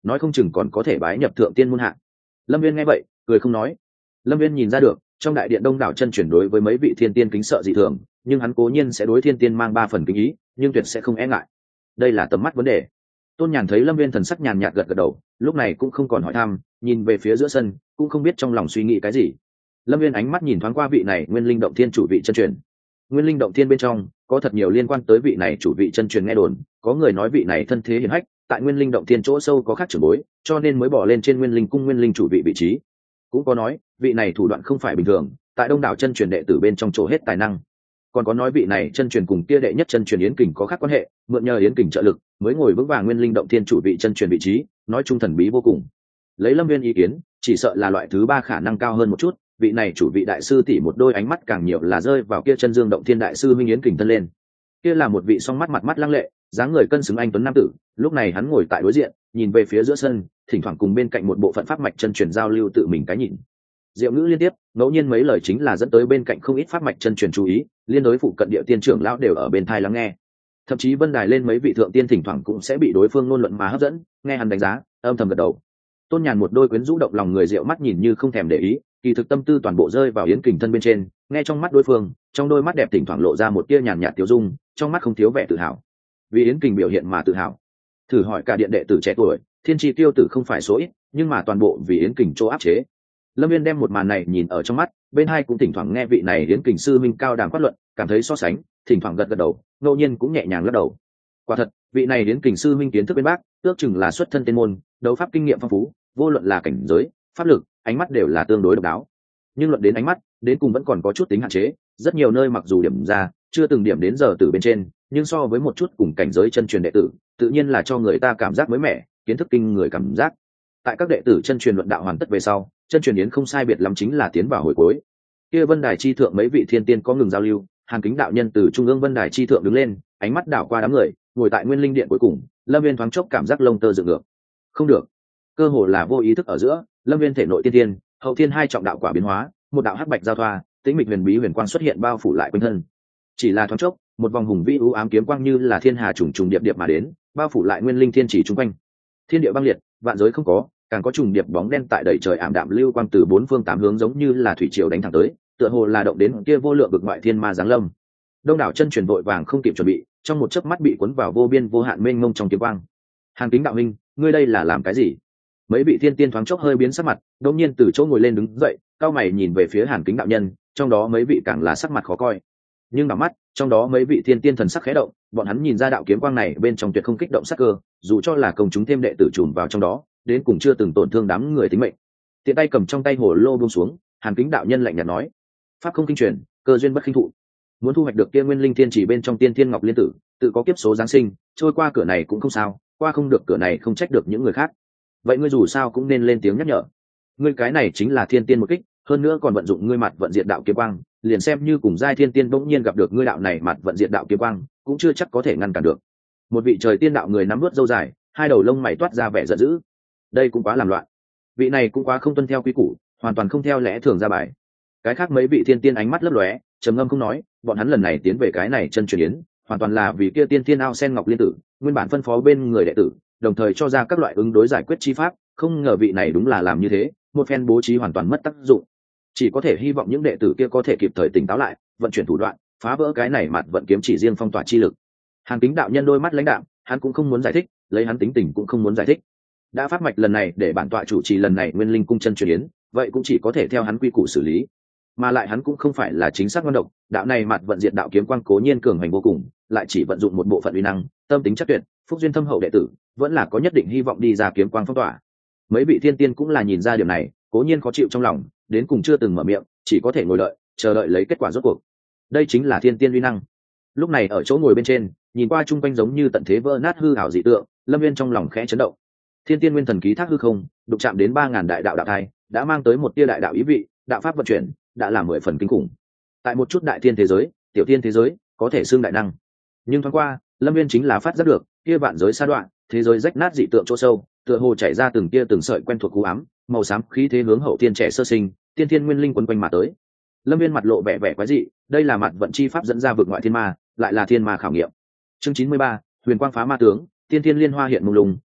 nói không chừng còn có thể bái nhập thượng tiên môn hạ. Lâm Viên nghe vậy cười không nói. Lâm Viên nhìn ra được trong đại điện đông đảo chân truyền đối với mấy vị thiên tiên kính sợ dị thường, nhưng hắn cố nhiên sẽ đối thiên tiên mang ba phần kính ý, nhưng tuyệt sẽ không e ngại. Đây là tầm mắt vấn đề. Tôn Nhàn thấy Lâm Viên thần sắc nhàn nhạt gật gật đầu, lúc này cũng không còn hỏi thăm, nhìn về phía giữa sân cũng không biết trong lòng suy nghĩ cái gì. Lâm Viên ánh mắt nhìn thoáng qua vị này Nguyên Linh Động Thiên chủ vị chân truyền. Nguyên Linh Động Thiên bên trong có thật nhiều liên quan tới vị này chủ vị chân truyền nghe đồn, có người nói vị này thân thế hiển hách, tại Nguyên Linh Động Thiên chỗ sâu có khác trưởng bối, cho nên mới bỏ lên trên Nguyên Linh cung Nguyên Linh chủ vị vị trí. Cũng có nói vị này thủ đoạn không phải bình thường, tại đông đảo chân truyền đệ tử bên trong chỗ hết tài năng. Còn có nói vị này chân truyền cùng kia đệ nhất chân truyền Yến Kình có khác quan hệ, mượn nhờ Yến Kình trợ lực mới ngồi vững vàng Nguyên Linh Động Thiên chủ vị chân truyền vị trí, nói chung thần bí vô cùng. Lấy Lâm Viên ý kiến, chỉ sợ là loại thứ ba khả năng cao hơn một chút, vị này chủ vị đại sư tỷ một đôi ánh mắt càng nhiều là rơi vào kia chân dương động thiên đại sư Minh Yến Kình thân lên. Kia là một vị song mắt mặt mắt lăng lệ, dáng người cân xứng anh tuấn nam tử, lúc này hắn ngồi tại đối diện, nhìn về phía giữa sân, thỉnh thoảng cùng bên cạnh một bộ phận pháp mạch chân truyền giao lưu tự mình cái nhìn. Diệu ngữ liên tiếp, ngẫu nhiên mấy lời chính là dẫn tới bên cạnh không ít pháp mạch chân truyền chú ý, liên đối phụ cận địa tiên trưởng lão đều ở bên thai lắng nghe. Thậm chí vân đài lên mấy vị thượng tiên thỉnh thoảng cũng sẽ bị đối phương ngôn luận mà hấp dẫn, nghe hắn đánh giá, âm thầm gật đầu. Tôn Nhàn một đôi quyến rũ động lòng người Diệu mắt nhìn như không thèm để ý, kỳ thực tâm tư toàn bộ rơi vào Yến Kình thân bên trên, nghe trong mắt đối phương, trong đôi mắt đẹp thỉnh thoảng lộ ra một tia nhàn nhạt tiêu dung, trong mắt không thiếu vẻ tự hào. Vì Yến Kình biểu hiện mà tự hào. Thử hỏi cả điện đệ tử trẻ tuổi, thiên tri tiêu tử không phải số ít, nhưng mà toàn bộ vì Yến Kình chỗ áp chế. Lâm Viên đem một màn này nhìn ở trong mắt, bên hai cũng thỉnh thoảng nghe vị này Yến Kình sư minh cao đàm phát luận, cảm thấy so sánh, thỉnh thoảng gật gật đầu, ngẫu nhiên cũng nhẹ nhàng lắc đầu. Quả thật, vị này Yến Kình sư minh kiến thức bên bác, ước chừng là xuất thân tiên môn, đấu pháp kinh nghiệm phong phú, vô luận là cảnh giới, pháp lực, ánh mắt đều là tương đối độc đáo. Nhưng luận đến ánh mắt, đến cùng vẫn còn có chút tính hạn chế, rất nhiều nơi mặc dù điểm ra, chưa từng điểm đến giờ từ bên trên, nhưng so với một chút cùng cảnh giới chân truyền đệ tử, tự nhiên là cho người ta cảm giác mới mẻ, kiến thức kinh người cảm giác. Tại các đệ tử chân truyền luận đạo hoàn tất về sau, chân truyền yến không sai biệt lắm chính là tiến vào hồi cuối. Kia Vân Đài chi thượng mấy vị thiên tiên có ngừng giao lưu, Hàn Kính đạo nhân từ trung ương Vân Đài chi thượng đứng lên, ánh mắt đảo qua đám người, ngồi tại Nguyên Linh điện cuối cùng, Lâm Viên thoáng chốc cảm giác lông tơ dựng ngược. Không được, cơ hồ là vô ý thức ở giữa, Lâm Viên thể nội tiên tiên, hậu thiên hai trọng đạo quả biến hóa, một đạo hắc bạch giao thoa, tĩnh mịch huyền bí huyền quang xuất hiện bao phủ lại quanh thân. Chỉ là thoáng chốc, một vòng hùng vĩ u ám kiếm quang như là thiên hà trùng trùng điệp điệp mà đến, bao phủ lại Nguyên Linh thiên chỉ chung quanh. Thiên địa băng liệt, vạn giới không có, càng có trùng điệp bóng đen tại đầy trời ảm đạm lưu quang từ bốn phương tám hướng giống như là thủy triều đánh thẳng tới, tựa hồ là động đến kia vô lượng vực ngoại thiên ma giáng lâm. Đông đảo chân truyền vội vàng không kịp chuẩn bị, trong một chớp mắt bị cuốn vào vô biên vô hạn mênh mông trong kiếm quang. Hàn Kính đạo huynh, ngươi đây là làm cái gì? Mấy vị thiên tiên thoáng chốc hơi biến sắc mặt, đột nhiên từ chỗ ngồi lên đứng dậy, cao mày nhìn về phía Hàn Kính đạo nhân, trong đó mấy vị càng là sắc mặt khó coi. Nhưng đảo mắt, trong đó mấy vị thiên tiên thần sắc khẽ động, bọn hắn nhìn ra đạo kiếm quang này bên trong tuyệt không kích động sắc cơ, dù cho là công chúng thêm đệ tử trùm vào trong đó, đến cùng chưa từng tổn thương đám người tính mệnh. Tiện tay cầm trong tay hồ lô buông xuống, Hàn Kính đạo nhân lạnh nhạt nói: pháp không kinh truyền, cơ duyên bất khinh thụ. Muốn thu hoạch được kia Nguyên Linh Thiên chỉ bên trong Tiên Thiên Ngọc Liên Tử, tự có kiếp số giáng sinh, trôi qua cửa này cũng không sao, qua không được cửa này không trách được những người khác. Vậy ngươi dù sao cũng nên lên tiếng nhắc nhở. Ngươi cái này chính là thiên tiên một kích, hơn nữa còn vận dụng ngươi mặt vận diệt đạo kiếm quang, liền xem như cùng giai thiên tiên bỗng nhiên gặp được ngươi đạo này mặt vận diệt đạo kiếm quang, cũng chưa chắc có thể ngăn cản được. Một vị trời tiên đạo người nắm vớt râu dài, hai đầu lông mày toát ra vẻ giận dữ. Đây cũng quá làm loạn. Vị này cũng quá không tuân theo quy củ, hoàn toàn không theo lẽ thường ra bài. Cái khác mấy vị thiên tiên ánh mắt lấp lóe, trầm ngâm không nói, bọn hắn lần này tiến về cái này chân truyền yến, hoàn toàn là vì kia tiên thiên ao sen ngọc liên tử, nguyên bản phân phó bên người đệ tử, đồng thời cho ra các loại ứng đối giải quyết chi pháp, không ngờ vị này đúng là làm như thế, một phen bố trí hoàn toàn mất tác dụng. Chỉ có thể hy vọng những đệ tử kia có thể kịp thời tỉnh táo lại, vận chuyển thủ đoạn, phá vỡ cái này mặt vận kiếm chỉ riêng phong tỏa chi lực. Hàn Kính đạo nhân đôi mắt lãnh đạm, hắn cũng không muốn giải thích, lấy hắn tính tình cũng không muốn giải thích. Đã pháp mạch lần này để bản tọa chủ trì lần này Nguyên Linh cung chân truyền yến, vậy cũng chỉ có thể theo hắn quy củ xử lý. Mà lại hắn cũng không phải là chính xác ngon độc, đạo này mặt vận diệt đạo kiếm quang cố nhiên cường hành vô cùng, lại chỉ vận dụng một bộ phận uy năng, tâm tính chắc tuyệt, phúc duyên thâm hậu đệ tử, vẫn là có nhất định hy vọng đi ra kiếm quang phong tỏa. Mấy vị thiên tiên cũng là nhìn ra điều này, cố nhiên khó chịu trong lòng, đến cùng chưa từng mở miệng, chỉ có thể ngồi đợi, chờ đợi lấy kết quả rốt cuộc. Đây chính là thiên tiên uy năng. Lúc này ở chỗ ngồi bên trên, nhìn qua chung quanh giống như tận thế vỡ nát hư ảo dị tượng, Lâm Viên trong lòng khẽ chấn động. Thiên tiên nguyên thần ký thác hư không, đụng chạm đến ba ngàn đại đạo đạo thai, đã mang tới một tia đại đạo ý vị, đạo pháp vận chuyển, đã là mười phần kinh khủng. Tại một chút đại thiên thế giới, tiểu thiên thế giới, có thể xưng đại năng. Nhưng thoáng qua, Lâm Viên chính là phát giác được, kia vạn giới sa đoạn, thế giới rách nát dị tượng chỗ sâu, tựa hồ chảy ra từng tia từng sợi quen thuộc cú ám, màu xám khí thế hướng hậu tiên trẻ sơ sinh, tiên thiên nguyên linh quấn quanh mà tới. Lâm Viên mặt lộ vẻ vẻ quái dị, đây là mặt vận chi pháp dẫn ra vực ngoại thiên ma, lại là thiên ma khảo nghiệm. Chương chín mươi ba, huyền quang phá ma tướng, tiên thiên liên hoa hiện mông lung,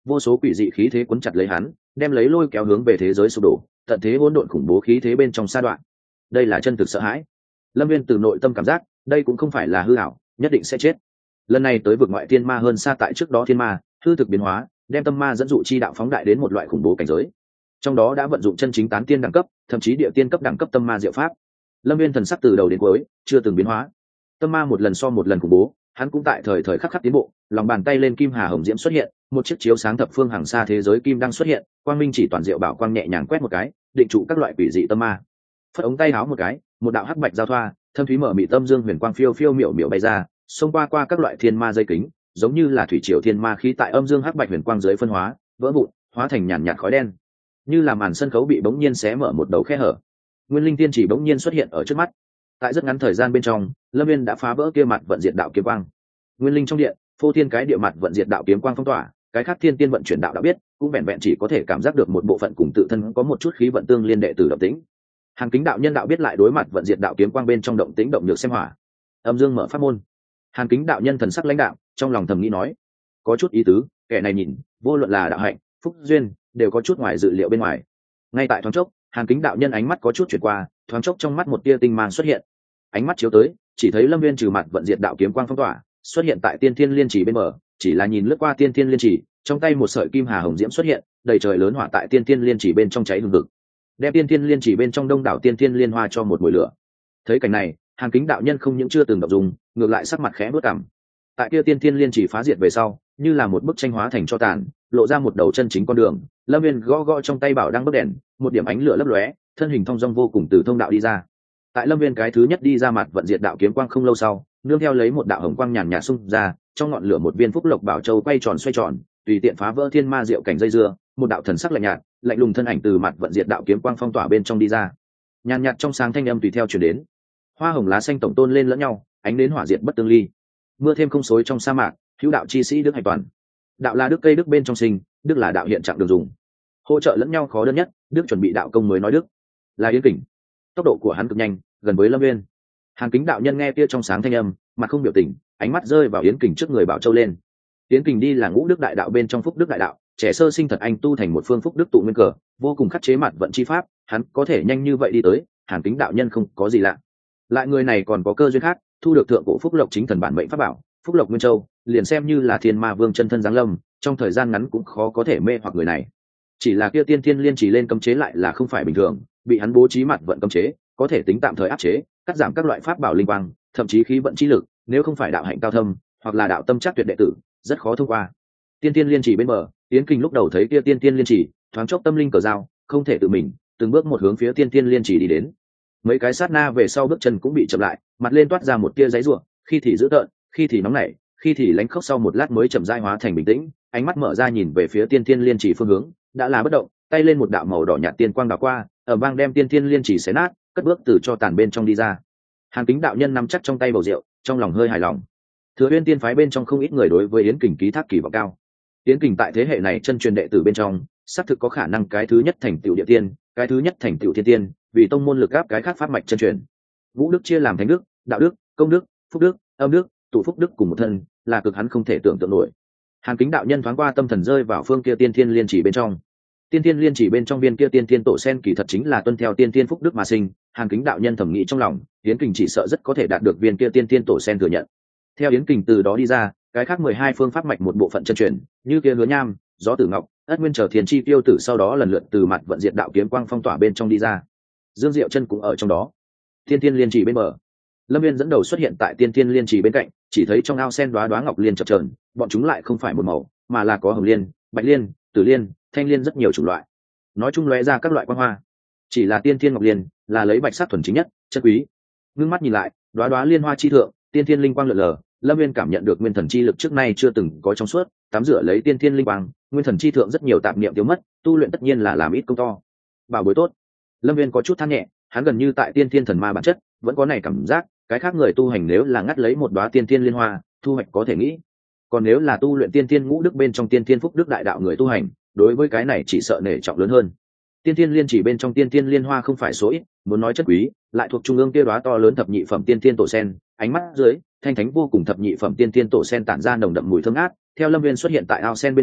vô số quỷ dị khí thế cuốn chặt lấy hắn, đem lấy lôi kéo hướng về thế giới sụp đổ, tận thế hỗn độn khủng bố khí thế bên trong sa đoạn. Đây là chân thực sợ hãi. Lâm Viên từ nội tâm cảm giác, đây cũng không phải là hư ảo, nhất định sẽ chết. Lần này tới vực ngoại thiên ma hơn xa tại trước đó thiên ma, hư thực biến hóa, đem tâm ma dẫn dụ chi đạo phóng đại đến một loại khủng bố cảnh giới. Trong đó đã vận dụng chân chính tán tiên đẳng cấp, thậm chí địa tiên cấp đẳng cấp tâm ma diệu pháp. Lâm Viên thần sắc từ đầu đến cuối chưa từng biến hóa. Tâm ma một lần so một lần khủng bố, hắn cũng tại thời thời khắc khắc tiến bộ, lòng bàn tay lên kim hà hồng diễm xuất hiện, một chiếc chiếu sáng thập phương hàng xa thế giới kim đang xuất hiện, quang minh chỉ toàn diệu bảo quang nhẹ nhàng quét một cái, định trụ các loại quỷ dị tâm ma. Phất ống tay háo một cái, một đạo hắc bạch giao thoa, thâm thúy mở mị tâm dương huyền quang phiêu phiêu miểu miểu bay ra, xông qua qua các loại thiên ma dây kính, giống như là thủy triều thiên ma khí tại âm dương hắc bạch huyền quang dưới phân hóa, vỡ vụn, hóa thành nhàn nhạt khói đen. Như là màn sân khấu bị bỗng nhiên xé mở một đầu khe hở. Nguyên linh tiên chỉ bỗng nhiên xuất hiện ở trước mắt. Tại rất ngắn thời gian bên trong, Lâm Viên đã phá vỡ kia mặt vận diệt đạo kiếm quang. Nguyên linh trong điện, phô thiên cái địa mặt vận diệt đạo kiếm quang phong tỏa, cái khác thiên tiên vận chuyển đạo đã biết, cũng vẹn vẹn chỉ có thể cảm giác được một bộ phận cùng tự thân có một chút khí vận tương liên đệ tử động tĩnh. Hàng Kính đạo nhân đạo biết lại đối mặt vận diệt đạo kiếm quang bên trong động tĩnh động nhược xem hỏa. Âm dương mở pháp môn. Hàn Kính đạo nhân thần sắc lãnh đạo, trong lòng thầm nghĩ nói, có chút ý tứ, kẻ này nhìn, vô luận là đạo hạnh, phúc duyên, đều có chút ngoài dự liệu bên ngoài. Ngay tại thoáng chốc, Hàn Kính đạo nhân ánh mắt có chút chuyển qua, thoáng chốc trong mắt một tia tinh mang xuất hiện. Ánh mắt chiếu tới, chỉ thấy Lâm Viên trừ mặt vận diệt đạo kiếm quang phong tỏa, xuất hiện tại Tiên Thiên Liên Chỉ bên bờ, chỉ là nhìn lướt qua Tiên Thiên Liên Chỉ, trong tay một sợi kim hà hồng diễm xuất hiện, đầy trời lớn hỏa tại Tiên Thiên Liên Chỉ bên trong cháy hừng hực, đem Tiên Thiên Liên Chỉ bên trong đông đảo Tiên Thiên Liên Hoa cho một mùi lửa. Thấy cảnh này, Hàn Kính đạo nhân không những chưa từng động dung, ngược lại sắc mặt khẽ bước cằm. Tại kia Tiên Thiên Liên Chỉ phá diệt về sau, như là một bức tranh hóa thành cho tàn, lộ ra một đầu chân chính con đường. Lâm Viên gõ gõ trong tay bảo đang bấc đèn, một điểm ánh lửa lấp lóe, thân hình thong dong vô cùng từ thông đạo đi ra. Tại Lâm Viên cái thứ nhất đi ra mặt vận diệt đạo kiếm quang không lâu sau, nương theo lấy một đạo hồng quang nhàn nhạt xung ra, trong ngọn lửa một viên phúc lộc bảo châu quay tròn xoay tròn, tùy tiện phá vỡ thiên ma diệu cảnh dây dưa, một đạo thần sắc lạnh nhạt, lạnh lùng thân ảnh từ mặt vận diệt đạo kiếm quang phong tỏa bên trong đi ra. Nhàn nhạt trong sáng thanh âm tùy theo truyền đến. Hoa hồng lá xanh tổng tôn lên lẫn nhau, ánh đến hỏa diệt bất tương ly. Mưa thêm không xối trong sa mạc, hữu đạo chi sĩ đức hạnh toàn. Đạo là đức cây đức bên trong sinh, đức là đạo hiện trạng đường dùng. Hỗ trợ lẫn nhau khó đơn nhất, đức chuẩn bị đạo công mới nói đức. Là Yến Kình. Tốc độ của hắn cực nhanh, gần với Lâm Viên. Hàn Kính đạo nhân nghe kia trong sáng thanh âm, mặt không biểu tình, ánh mắt rơi vào Yến Kình trước người bảo châu lên. Yến Kình đi là ngũ đức đại đạo bên trong phúc đức đại đạo, trẻ sơ sinh thật anh tu thành một phương phúc đức tụ nguyên cờ, vô cùng khắc chế mặt vận chi pháp, hắn có thể nhanh như vậy đi tới, Hàn Kính đạo nhân không có gì lạ. Lại người này còn có cơ duyên khác, thu được thượng cổ phúc lộc chính thần bản mệnh pháp bảo, phúc lộc nguyên châu, liền xem như là thiên ma vương chân thân giáng lâm, trong thời gian ngắn cũng khó có thể mê hoặc người này. Chỉ là kia Tiên Thiên Liên Chỉ lên cấm chế lại là không phải bình thường, bị hắn bố trí mặt vận cấm chế, có thể tính tạm thời áp chế, cắt giảm các loại pháp bảo linh quang, thậm chí khí vận chi lực, nếu không phải đạo hạnh cao thâm, hoặc là đạo tâm chắc tuyệt đệ tử, rất khó thông qua. Tiên Thiên Liên Chỉ bên bờ, Yến Kình lúc đầu thấy kia Tiên Thiên Liên Chỉ, thoáng chốc tâm linh cờ dao, không thể tự mình, từng bước một hướng phía Tiên Thiên Liên Chỉ đi đến. Mấy cái sát na về sau bước chân cũng bị chậm lại, mặt lên toát ra một tia giấy rủa, khi thì dữ tợn, khi thì nóng nảy, khi thì lánh khóc, sau một lát mới chậm rãi hóa thành bình tĩnh, ánh mắt mở ra nhìn về phía Tiên Thiên Liên Chỉ phương hướng, đã là bất động, tay lên một đạo màu đỏ nhạt tiên quang đảo qua, ở bang đem Tiên Thiên Liên Chỉ xé nát, cất bước từ cho tàn bên trong đi ra. Hàn Kính đạo nhân nắm chắc trong tay bầu rượu, trong lòng hơi hài lòng. Thừa Uyên tiên phái bên trong không ít người đối với Yến Kình ký thác kỳ vọng cao. Yến Kình tại thế hệ này chân truyền đệ tử bên trong, xác thực có khả năng cái thứ nhất thành tựu địa tiên, cái thứ nhất thành tựu thiên tiên, vì tông môn lực áp cái khác pháp mạch chân truyền. Vũ đức chia làm thánh đức, đạo đức, công đức, phúc đức, âm đức, tụ phúc đức cùng một thân, là cực hắn không thể tưởng tượng nổi. Hàn Kính đạo nhân thoáng qua tâm thần rơi vào phương kia Tiên Thiên Liên Chỉ bên trong. Tiên Thiên Liên Chỉ bên trong viên kia tiên thiên tổ sen kỳ thật chính là tuân theo tiên thiên phúc đức mà sinh, Hàn Kính đạo nhân thẩm nghĩ trong lòng, Yến Kình chỉ sợ rất có thể đạt được viên kia tiên thiên tổ sen thừa nhận. Theo Yến Kình từ đó đi ra, cái khác mười hai phương pháp mạch một bộ phận chân truyền, như kia Hứa Nham, Gió Tử Ngọc, Ất Nguyên trở Thiên Chi Tiêu Tử sau đó lần lượt từ mặt vận diệt đạo kiếm quang phong tỏa bên trong đi ra. Dương Diệu Chân cũng ở trong đó. Tiên Thiên Liên Chỉ bên bờ, Lâm Viên dẫn đầu xuất hiện tại Tiên Thiên Liên Chỉ bên cạnh, chỉ thấy trong ao sen đóa đóa ngọc liên chập chờn, bọn chúng lại không phải một màu, mà là có hồng liên, bạch liên, tử liên, thanh liên rất nhiều chủng loại. Nói chung lóe ra các loại quang hoa. Chỉ là Tiên Thiên Ngọc Liên, là lấy bạch sắc thuần chính nhất, chất quý. Ngưng mắt nhìn lại, đóa đóa liên hoa chi thượng, tiên thiên linh quang lượn lờ, Lâm Viên cảm nhận được nguyên thần chi lực trước nay chưa từng có trong suốt, tắm rửa lấy tiên thiên linh quang, nguyên thần chi thượng rất nhiều tạp niệm tiêu mất, tu luyện tất nhiên là làm ít công to. Bảo bối tốt. Lâm Viên có chút than nhẹ, hắn gần như tại tiên thiên thần ma bản chất, vẫn có này cảm giác, cái khác người tu hành nếu là ngắt lấy một đóa tiên thiên liên hoa, thu hoạch có thể nghĩ. Còn nếu là tu luyện tiên thiên ngũ đức bên trong tiên thiên phúc đức đại đạo người tu hành, đối với cái này chỉ sợ nể trọng lớn hơn. Tiên thiên liên chỉ bên trong tiên thiên liên hoa không phải số ít, muốn nói chất quý, lại thuộc trung ương kia đóa to lớn thập nhị phẩm tiên thiên tổ sen, ánh mắt dưới, thanh thánh vô cùng thập nhị phẩm tiên thiên tổ sen tản ra nồng đậm mùi thơm ngát. Theo Lâm Viên xuất hiện tại ao sen bên bờ,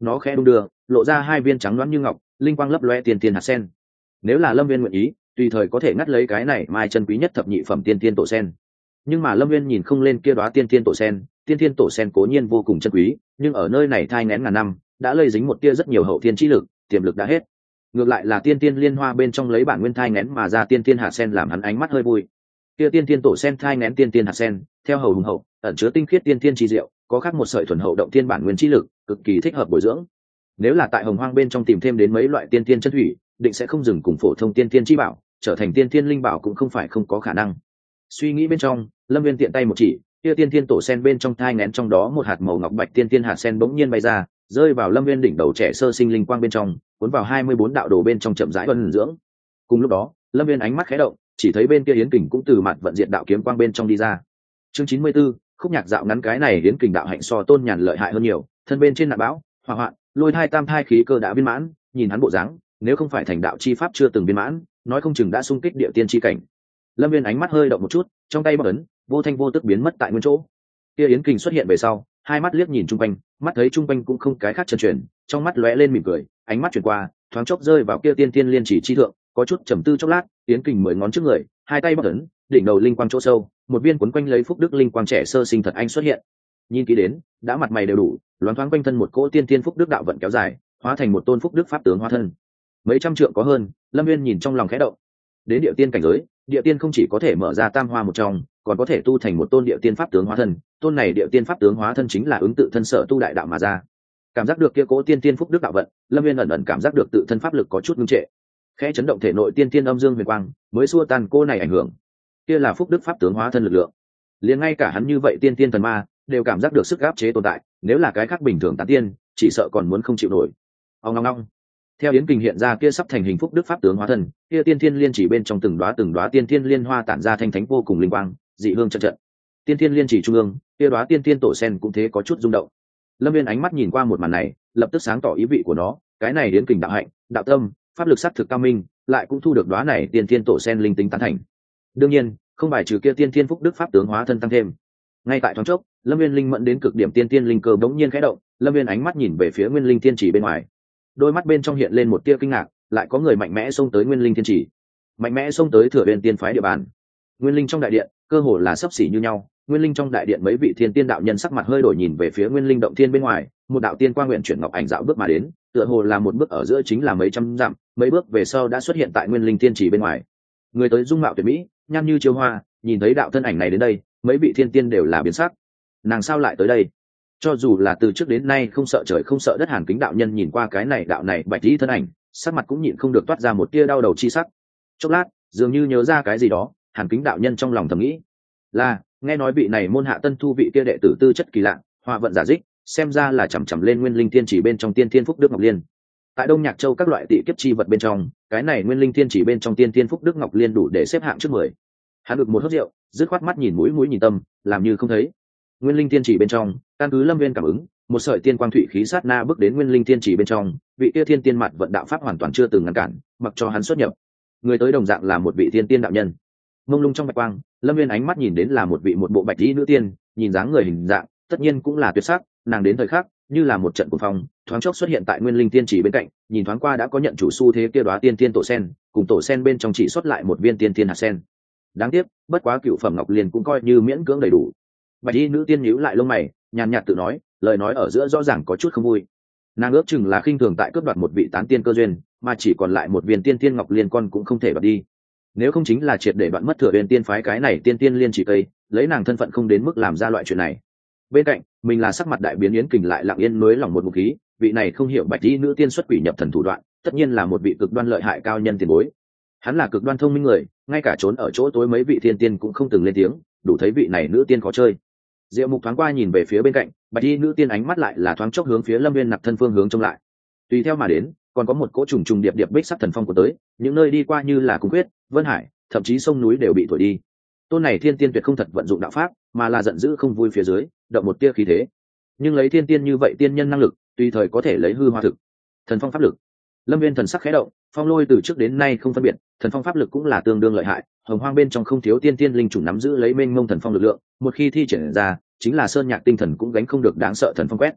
nó khẽ đung đưa, lộ ra hai viên trắng loáng như ngọc, linh quang lấp loe tiên tiên hạt sen. Nếu là Lâm Viên nguyện ý, tùy thời có thể ngắt lấy cái này mai chân quý nhất thập nhị phẩm tiên tiên tổ sen. Nhưng mà Lâm Viên nhìn không lên kia đóa tiên tiên tổ sen, tiên tiên tổ sen cố nhiên vô cùng chân quý, nhưng ở nơi này thai nghén ngàn năm, đã lây dính một tia rất nhiều hậu thiên chi lực, tiềm lực đã hết. Ngược lại là tiên tiên liên hoa bên trong lấy bản nguyên thai nghén mà ra tiên tiên hạt sen làm hắn ánh mắt hơi vui. Kia tiên tiên tổ sen thai nghén tiên tiên hạt sen, theo hầu hùng hậu, ẩn chứa tinh khiết tiên tiên chi diệu, có khác một sợi thuần hậu động tiên bản nguyên chi lực, cực kỳ thích hợp bồi dưỡng. Nếu là tại hồng hoang bên trong tìm thêm đến mấy loại tiên tiên chân thủy, định sẽ không dừng cùng phổ thông tiên tiên chi bảo, trở thành tiên tiên linh bảo cũng không phải không có khả năng. Suy nghĩ bên trong, Lâm Viên tiện tay một chỉ, kia tiên tiên tổ sen bên trong thai nghén trong đó một hạt màu ngọc bạch tiên tiên hạt sen bỗng nhiên bay ra, rơi vào Lâm Viên đỉnh đầu trẻ sơ sinh linh quang bên trong, cuốn vào hai mươi bốn đạo đồ bên trong chậm rãi vân dưỡng. Cùng lúc đó, Lâm Viên ánh mắt khẽ động, chỉ thấy bên kia Yến Kình cũng từ mặt vận diệt đạo kiếm quang bên trong đi ra. Chương chín mươi 94, khúc nhạc dạo ngắn cái này Yến Kình đạo hạnh so Tôn Nhàn lợi hại hơn nhiều, thân bên trên nạn bão, hỏa hoạn, lôi thai tam thai khí cơ đã viên mãn, nhìn hắn bộ dáng, nếu không phải thành đạo chi pháp chưa từng viên mãn, nói không chừng đã xung kích địa tiên chi cảnh. Lâm Viên ánh mắt hơi động một chút, trong tay bấm ấn, vô thanh vô tức biến mất tại nguyên chỗ. Kia Yến Kình xuất hiện về sau, hai mắt liếc nhìn chung quanh, mắt thấy chung quanh cũng không cái khác chân truyền, trong mắt lóe lên mỉm cười, ánh mắt chuyển qua, thoáng chốc rơi vào kia tiên tiên liên chỉ chi thượng, có chút trầm tư chốc lát, Yến Kình mười ngón trước người, hai tay bấm ấn, đỉnh đầu linh quang chỗ sâu, một viên cuốn quanh lấy phúc đức linh quang trẻ sơ sinh thật anh xuất hiện. Nhìn kỹ đến, đã mặt mày đều đủ, loáng thoáng quanh thân một cỗ tiên tiên phúc đức đạo vận kéo dài, hóa thành một tôn phúc đức pháp tướng hóa thân. Mấy trăm trượng có hơn, Lâm Viên nhìn trong lòng khẽ động. Đến địa tiên cảnh giới, địa tiên không chỉ có thể mở ra tam hoa một trong, còn có thể tu thành một tôn địa tiên pháp tướng hóa thân. Tôn này địa tiên pháp tướng hóa thân chính là ứng tự thân sở tu đại đạo mà ra. Cảm giác được kia cố tiên tiên phúc đức đạo vận, Lâm Viên ẩn ẩn cảm giác được tự thân pháp lực có chút ngưng trệ. Khẽ chấn động thể nội tiên tiên âm dương huyền quang, mới xua tan cô này ảnh hưởng. Kia là phúc đức pháp tướng hóa thân lực lượng. Liền ngay cả hắn như vậy tiên tiên thần ma, đều cảm giác được sức áp chế tồn tại, nếu là cái khác bình thường tán tiên, chỉ sợ còn muốn không chịu nổi. Ong ong ong. Theo Yến Kình hiện ra kia sắp thành hình phúc đức pháp tướng hóa thân, kia tiên thiên liên chỉ bên trong từng đóa từng đóa tiên thiên liên hoa tản ra thanh thánh vô cùng linh quang, dị hương trận trận. Tiên thiên liên chỉ trung ương, kia đóa tiên thiên tổ sen cũng thế có chút rung động. Lâm Viên ánh mắt nhìn qua một màn này, lập tức sáng tỏ ý vị của nó, cái này Yến Kình đạo hạnh, đạo tâm, pháp lực sắc thực cao minh, lại cũng thu được đóa này tiên thiên tổ sen linh tính tán thành. Đương nhiên, không bài trừ kia tiên thiên phúc đức pháp tướng hóa thân tăng thêm. Ngay tại thoáng chốc, Lâm Viên linh mẫn đến cực điểm tiên tiên linh cơ bỗng nhiên khẽ động, Lâm Viên ánh mắt nhìn về phía Nguyên Linh Thiên Chỉ bên ngoài. Đôi mắt bên trong hiện lên một tia kinh ngạc, lại có người mạnh mẽ xông tới Nguyên Linh Thiên Chỉ, mạnh mẽ xông tới Thừa Uyên Tiên phái địa bàn. Nguyên Linh trong đại điện, cơ hồ là sấp xỉ như nhau, Nguyên Linh trong đại điện mấy vị thiên tiên đạo nhân sắc mặt hơi đổi nhìn về phía Nguyên Linh động thiên bên ngoài, một đạo tiên quang nguyện chuyển ngọc ảnh dạo bước mà đến, tựa hồ là một bước ở giữa chính là mấy trăm dặm, mấy bước về sau đã xuất hiện tại Nguyên Linh Thiên Chỉ bên ngoài. Người tới dung mạo tuyệt mỹ, nhan như chiêu hoa, nhìn thấy đạo thân ảnh này đến đây, mấy vị thiên tiên đều là biến sắc. Nàng sao lại tới đây? Cho dù là từ trước đến nay không sợ trời không sợ đất Hàn Kính đạo nhân nhìn qua cái này đạo này bạch y thân ảnh, sắc mặt cũng nhịn không được toát ra một tia đau đầu chi sắc. Chốc lát, dường như nhớ ra cái gì đó, Hàn Kính đạo nhân trong lòng thầm nghĩ, là nghe nói vị này môn hạ tân thu vị kia đệ tử tư chất kỳ lạ, hòa vận giả dích, xem ra là chằm chằm lên Nguyên Linh Thiên Chỉ bên trong tiên thiên phúc đức ngọc liên. Tại Đông Nhạc Châu các loại tị kiếp chi vật bên trong, cái này Nguyên Linh Thiên Chỉ bên trong tiên thiên phúc đức ngọc liên đủ để xếp hạng trước mười. Hắn được một hớp rượu, dứt khoát mắt nhìn mũi mũi nhìn tâm, làm như không thấy. Nguyên Linh Thiên Chỉ bên trong, căn cứ Lâm Viên cảm ứng, một sợi tiên quang thủy khí sát na bước đến Nguyên Linh Thiên Chỉ bên trong, vị kia thiên tiên mặt vận đạo pháp hoàn toàn chưa từng ngăn cản, mặc cho hắn xuất nhập. Người tới đồng dạng là một vị thiên tiên đạo nhân. Mông lung trong bạch quang, Lâm Viên ánh mắt nhìn đến là một vị một bộ bạch y nữ tiên, nhìn dáng người hình dạng, tất nhiên cũng là tuyệt sắc, nàng đến thời khắc, như là một trận cuồng phong, thoáng chốc xuất hiện tại Nguyên Linh Thiên Chỉ bên cạnh, nhìn thoáng qua đã có nhận chủ xu thế kia đóa tiên tiên tổ sen, cùng tổ sen bên trong chỉ xuất lại một viên tiên tiên hạt sen. Đáng tiếc, bất quá cựu phẩm ngọc liền cũng coi như miễn cưỡng đầy đủ. Bạch y nữ tiên nhíu lại lông mày, nhàn nhạt tự nói, lời nói ở giữa rõ ràng có chút không vui. Nàng ước chừng là khinh thường tại cướp đoạt một vị tán tiên cơ duyên, mà chỉ còn lại một viên tiên tiên ngọc liên con cũng không thể đoạt đi. Nếu không chính là triệt để đoạn mất Thừa Uyên Tiên phái cái này tiên tiên liên chỉ cây, lấy nàng thân phận không đến mức làm ra loại chuyện này. Bên cạnh, mình là sắc mặt đại biến Yến Kình lại lặng yên nối lòng một ngụm khí, vị này không hiểu bạch y nữ tiên xuất quỷ nhập thần thủ đoạn, tất nhiên là một vị cực đoan lợi hại cao nhân tiền bối. Hắn là cực đoan thông minh người, ngay cả trốn ở chỗ tối mấy vị thiên tiên cũng không từng lên tiếng, đủ thấy vị này nữ tiên khó chơi. Diệu Mục thoáng qua nhìn về phía bên cạnh, bạch y nữ tiên ánh mắt lại là thoáng chốc hướng phía Lâm Viên nặc thân phương hướng trông lại. Tùy theo mà đến, còn có một cỗ trùng trùng điệp điệp bích sắc thần phong của tới, những nơi đi qua như là Cung Quyết, Vân Hải, thậm chí sông núi đều bị thổi đi. Tôn này thiên tiên tuyệt không thật vận dụng đạo pháp, mà là giận dữ không vui phía dưới, động một tia khí thế. Nhưng lấy thiên tiên như vậy tiên nhân năng lực, tùy thời có thể lấy hư hoa thực. Thần phong pháp lực. Lâm Viên thần sắc khẽ động, phong lôi từ trước đến nay không phân biệt, thần phong pháp lực cũng là tương đương lợi hại, hồng hoang bên trong không thiếu tiên tiên linh chủ nắm giữ lấy mênh mông thần phong lực lượng, một khi thi triển ra, chính là sơn nhạc tinh thần cũng gánh không được đáng sợ thần phong quét.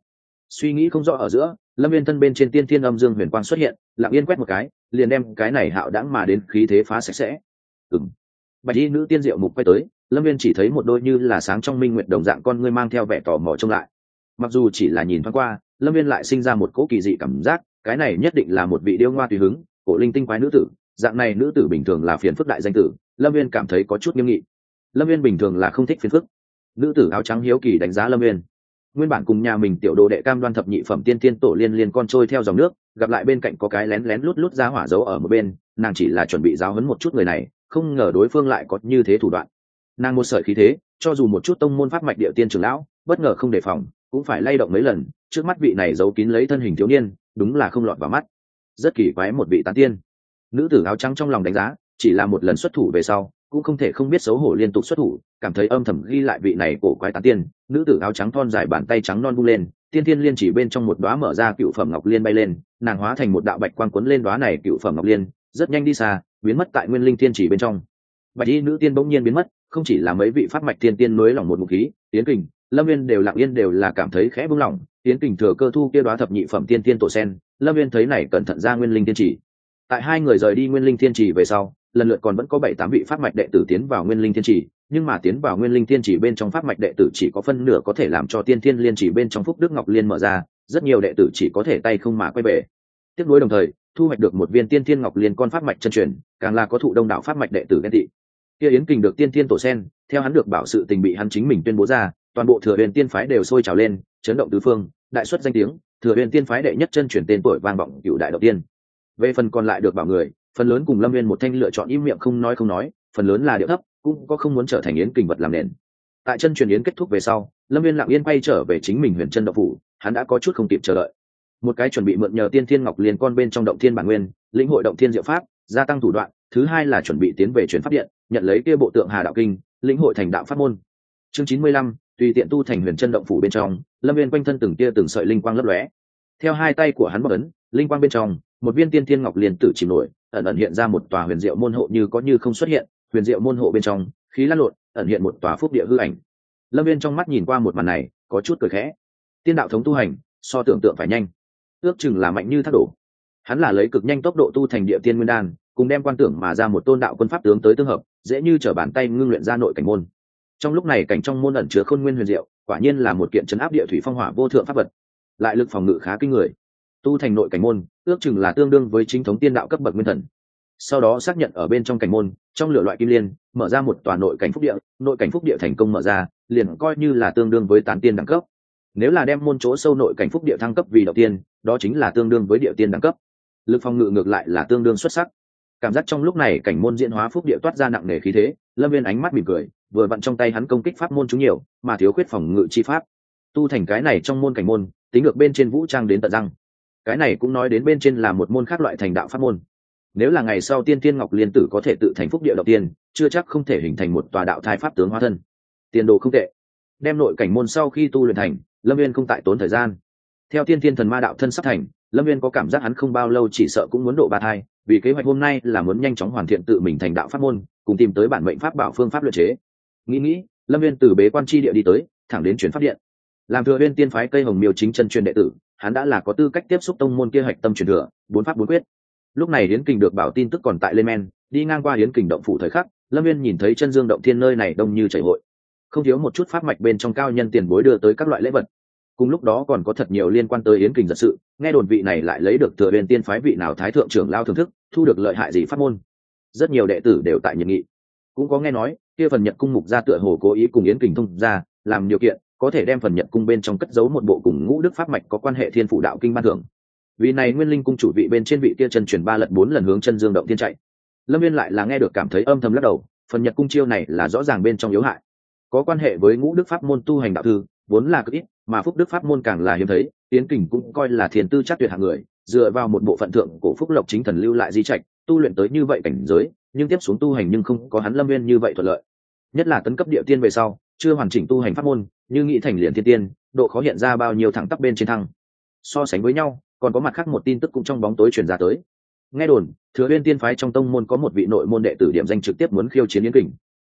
Suy nghĩ không rõ ở giữa, Lâm Viên thân bên trên tiên thiên âm dương huyền quang xuất hiện, lặng yên quét một cái, liền đem cái này hạo đãng mà đến khí thế phá sạch sẽ. Ừm. Bạch y nữ tiên diệu mục quay tới, Lâm Viên chỉ thấy một đôi như là sáng trong minh nguyệt đồng dạng con ngươi mang theo vẻ tò mò trông lại. Mặc dù chỉ là nhìn thoáng qua, Lâm Viên lại sinh ra một cỗ kỳ dị cảm giác, cái này nhất định là một vị điêu ngoa tùy hứng, cổ linh tinh quái nữ tử, dạng này nữ tử bình thường là phiền phức đại danh tử, Lâm Viên cảm thấy có chút nghiêm nghị. Lâm Viên bình thường là không thích phiền phức. Nữ tử áo trắng hiếu kỳ đánh giá Lâm Viên. Nguyên bản cùng nhà mình tiểu đồ đệ cam đoan thập nhị phẩm tiên tiên tổ liên liên con trôi theo dòng nước, gặp lại bên cạnh có cái lén lén lút lút ra hỏa dấu ở một bên, nàng chỉ là chuẩn bị giáo huấn một chút người này, không ngờ đối phương lại có như thế thủ đoạn. Nàng một sợi khí thế, cho dù một chút tông môn pháp mạch địa tiên trưởng lão, bất ngờ không đề phòng, cũng phải lay động mấy lần. Trước mắt vị này giấu kín lấy thân hình thiếu niên, đúng là không lọt vào mắt. Rất kỳ quái một vị tán tiên. Nữ tử áo trắng trong lòng đánh giá, chỉ là một lần xuất thủ về sau, cũng không thể không biết xấu hổ liên tục xuất thủ, cảm thấy âm thầm ghi lại vị này cổ quái tán tiên. Nữ tử áo trắng thon dài bàn tay trắng non vung lên, tiên tiên liên chỉ bên trong một đóa mở ra cựu phẩm ngọc liên bay lên, nàng hóa thành một đạo bạch quang cuốn lên đóa này cựu phẩm ngọc liên, rất nhanh đi xa, biến mất tại nguyên linh tiên chỉ bên trong. Bạch y nữ tiên bỗng nhiên biến mất, không chỉ là mấy vị pháp mạch tiên tiên nối lòng một ngụm khí, Tiến Kình, Lâm Viên đều lặng yên đều là cảm thấy khẽ buông lỏng. Tiến Kình thừa cơ thu kia đóa thập nhị phẩm tiên tiên tổ sen, Lâm Viên thấy này cẩn thận ra nguyên linh tiên chỉ. Tại hai người rời đi nguyên linh tiên chỉ về sau, lần lượt còn vẫn có bảy tám vị pháp mạch đệ tử tiến vào nguyên linh tiên chỉ, nhưng mà tiến vào nguyên linh tiên chỉ bên trong pháp mạch đệ tử chỉ có phân nửa có thể làm cho tiên thiên liên chỉ bên trong phúc đức ngọc liên mở ra, rất nhiều đệ tử chỉ có thể tay không mà quay về. Tiếp nối đồng thời, thu hoạch được một viên tiên thiên ngọc liên con pháp mạch chân truyền, càng là có thụ đông đạo pháp mạch đệ tử ghen tị. Kia Yến Kình được tiên thiên tổ sen, theo hắn được bảo sự tình bị hắn chính mình tuyên bố ra, toàn bộ Thừa Huyền Tiên phái đều sôi trào lên, chấn động tứ phương, đại xuất danh tiếng, Thừa Huyền Tiên phái đệ nhất chân truyền tên tuổi vang vọng cửu đại đầu tiên. Về phần còn lại được bảo người, phần lớn cùng Lâm Viên một thanh lựa chọn im miệng không nói không nói, phần lớn là điệu thấp, cũng có không muốn trở thành Yến Kình vật làm nền. Tại chân truyền yến kết thúc về sau, Lâm Viên lặng yên bay trở về chính mình Huyền Chân động phủ, hắn đã có chút không kịp chờ đợi. Một cái chuẩn bị mượn nhờ tiên thiên ngọc liên con bên trong động thiên bản nguyên, lĩnh hội động thiên diệu pháp, gia tăng thủ đoạn, thứ hai là chuẩn bị tiến về truyền pháp điện, nhận lấy kia bộ tượng Hà đạo kinh, lĩnh hội thành đạo pháp môn. Chương chín mươi lăm, tùy tiện tu thành Huyền Chân động phủ bên trong, Lâm Viên quanh thân từng tia từng sợi linh quang lấp lóe. Theo hai tay của hắn bấm ấn, linh quang bên trong, một viên tiên thiên ngọc liên tử chìm nổi, ẩn ẩn hiện ra một tòa huyền diệu môn hộ như có như không xuất hiện, huyền diệu môn hộ bên trong, khí lăn lộn, ẩn hiện một tòa phúc địa hư ảnh. Lâm Viên trong mắt nhìn qua một màn này, có chút cười khẽ. Tiên đạo thống tu hành, so tưởng tượng phải nhanh, ước chừng là mạnh như thác đổ. Hắn là lấy cực nhanh tốc độ tu thành địa tiên nguyên đan, cùng đem quan tưởng mà ra một tôn đạo quân pháp tướng tới tương hợp, dễ như trở bàn tay ngưng luyện ra nội cảnh môn. Trong lúc này cảnh trong môn ẩn chứa khôn nguyên huyền diệu, quả nhiên là một kiện trấn áp địa thủy phong hỏa vô thượng pháp vật, lại lực phòng ngự khá kinh người. Tu thành nội cảnh môn, ước chừng là tương đương với chính thống tiên đạo cấp bậc nguyên thần. Sau đó xác nhận ở bên trong cảnh môn, trong lửa loại kim liên, mở ra một tòa nội cảnh phúc địa, nội cảnh phúc địa thành công mở ra, liền coi như là tương đương với tán tiên đẳng cấp. Nếu là đem môn chỗ sâu nội cảnh phúc địa thăng cấp vì đầu tiên, đó chính là tương đương với địa tiên đẳng cấp. Lực phòng ngự ngược lại là tương đương xuất sắc. Cảm giác trong lúc này cảnh môn diễn hóa phúc địa toát ra nặng nề khí thế, Lâm Viên ánh mắt mỉm cười, vừa vặn trong tay hắn công kích pháp môn chúng nhiều, mà thiếu khuyết phòng ngự chi pháp. Tu thành cái này trong môn cảnh môn, tính được bên trên vũ trang đến tận răng. Cái này cũng nói đến bên trên là một môn khác loại thành đạo pháp môn. Nếu là ngày sau tiên tiên ngọc liên tử có thể tự thành phúc địa đầu tiên, chưa chắc không thể hình thành một tòa đạo thai pháp tướng hóa thân. Tiền đồ không tệ. Đem nội cảnh môn sau khi tu luyện thành, Lâm Viên không tại tốn thời gian. Theo tiên tiên thần ma đạo thân sắp thành, Lâm Viên có cảm giác hắn không bao lâu chỉ sợ cũng muốn độ ba thai, vì kế hoạch hôm nay là muốn nhanh chóng hoàn thiện tự mình thành đạo pháp môn, cùng tìm tới bản mệnh pháp bảo phương pháp luyện chế. Nghĩ nghĩ, Lâm Viên từ bế quan chi địa đi tới, thẳng đến truyền pháp điện. Làm Thừa Uyên Tiên phái cây hồng miêu chính chân truyền đệ tử, hắn đã là có tư cách tiếp xúc tông môn kia hạch tâm truyền thừa, bốn pháp bốn quyết. Lúc này Yến Kình được bảo tin tức còn tại lên men, đi ngang qua Yến Kình động phủ thời khắc, Lâm Viên nhìn thấy chân dương động thiên nơi này đông như chảy hội, không thiếu một chút pháp mạch bên trong cao nhân tiền bối đưa tới các loại lễ vật. Cùng lúc đó còn có thật nhiều liên quan tới Yến Kình giật sự, nghe đồn vị này lại lấy được Thừa Uyên Tiên phái vị nào thái thượng trưởng lao thưởng thức, thu được lợi hại gì pháp môn. Rất nhiều đệ tử đều tại nhiệt nghị. Cũng có nghe nói, kia phần Nhật cung mục gia tựa hồ cố ý cùng Yến Kình thông ra, làm điều kiện, có thể đem phần Nhật cung bên trong cất giấu một bộ cùng ngũ đức pháp mạch có quan hệ thiên phủ đạo kinh ban thưởng. Vì này Nguyên Linh cung chủ vị bên trên vị kia chân truyền ba lần bốn lần hướng chân dương động thiên chạy. Lâm Viên lại là nghe được cảm thấy âm thầm lắc đầu, phần Nhật cung chiêu này là rõ ràng bên trong yếu hại. Có quan hệ với ngũ đức pháp môn tu hành đạo thư, vốn là cực ít, mà phúc đức pháp môn càng là hiếm thấy, Yến Kình cũng coi là thiên tư chắc tuyệt hạng người, dựa vào một bộ phận thượng cổ phúc lộc chính thần lưu lại di trạch, tu luyện tới như vậy cảnh giới, nhưng tiếp xuống tu hành nhưng không có hắn Lâm Viên như vậy thuận lợi. Nhất là tấn cấp địa tiên về sau, chưa hoàn chỉnh tu hành pháp môn, như nghĩ thành liền thiên tiên, độ khó hiện ra bao nhiêu thẳng tắp bên trên thăng. So sánh với nhau, còn có mặt khác một tin tức cũng trong bóng tối truyền ra tới. Nghe đồn, Thừa Uyên Tiên phái trong tông môn có một vị nội môn đệ tử điểm danh trực tiếp muốn khiêu chiến Yến Kình.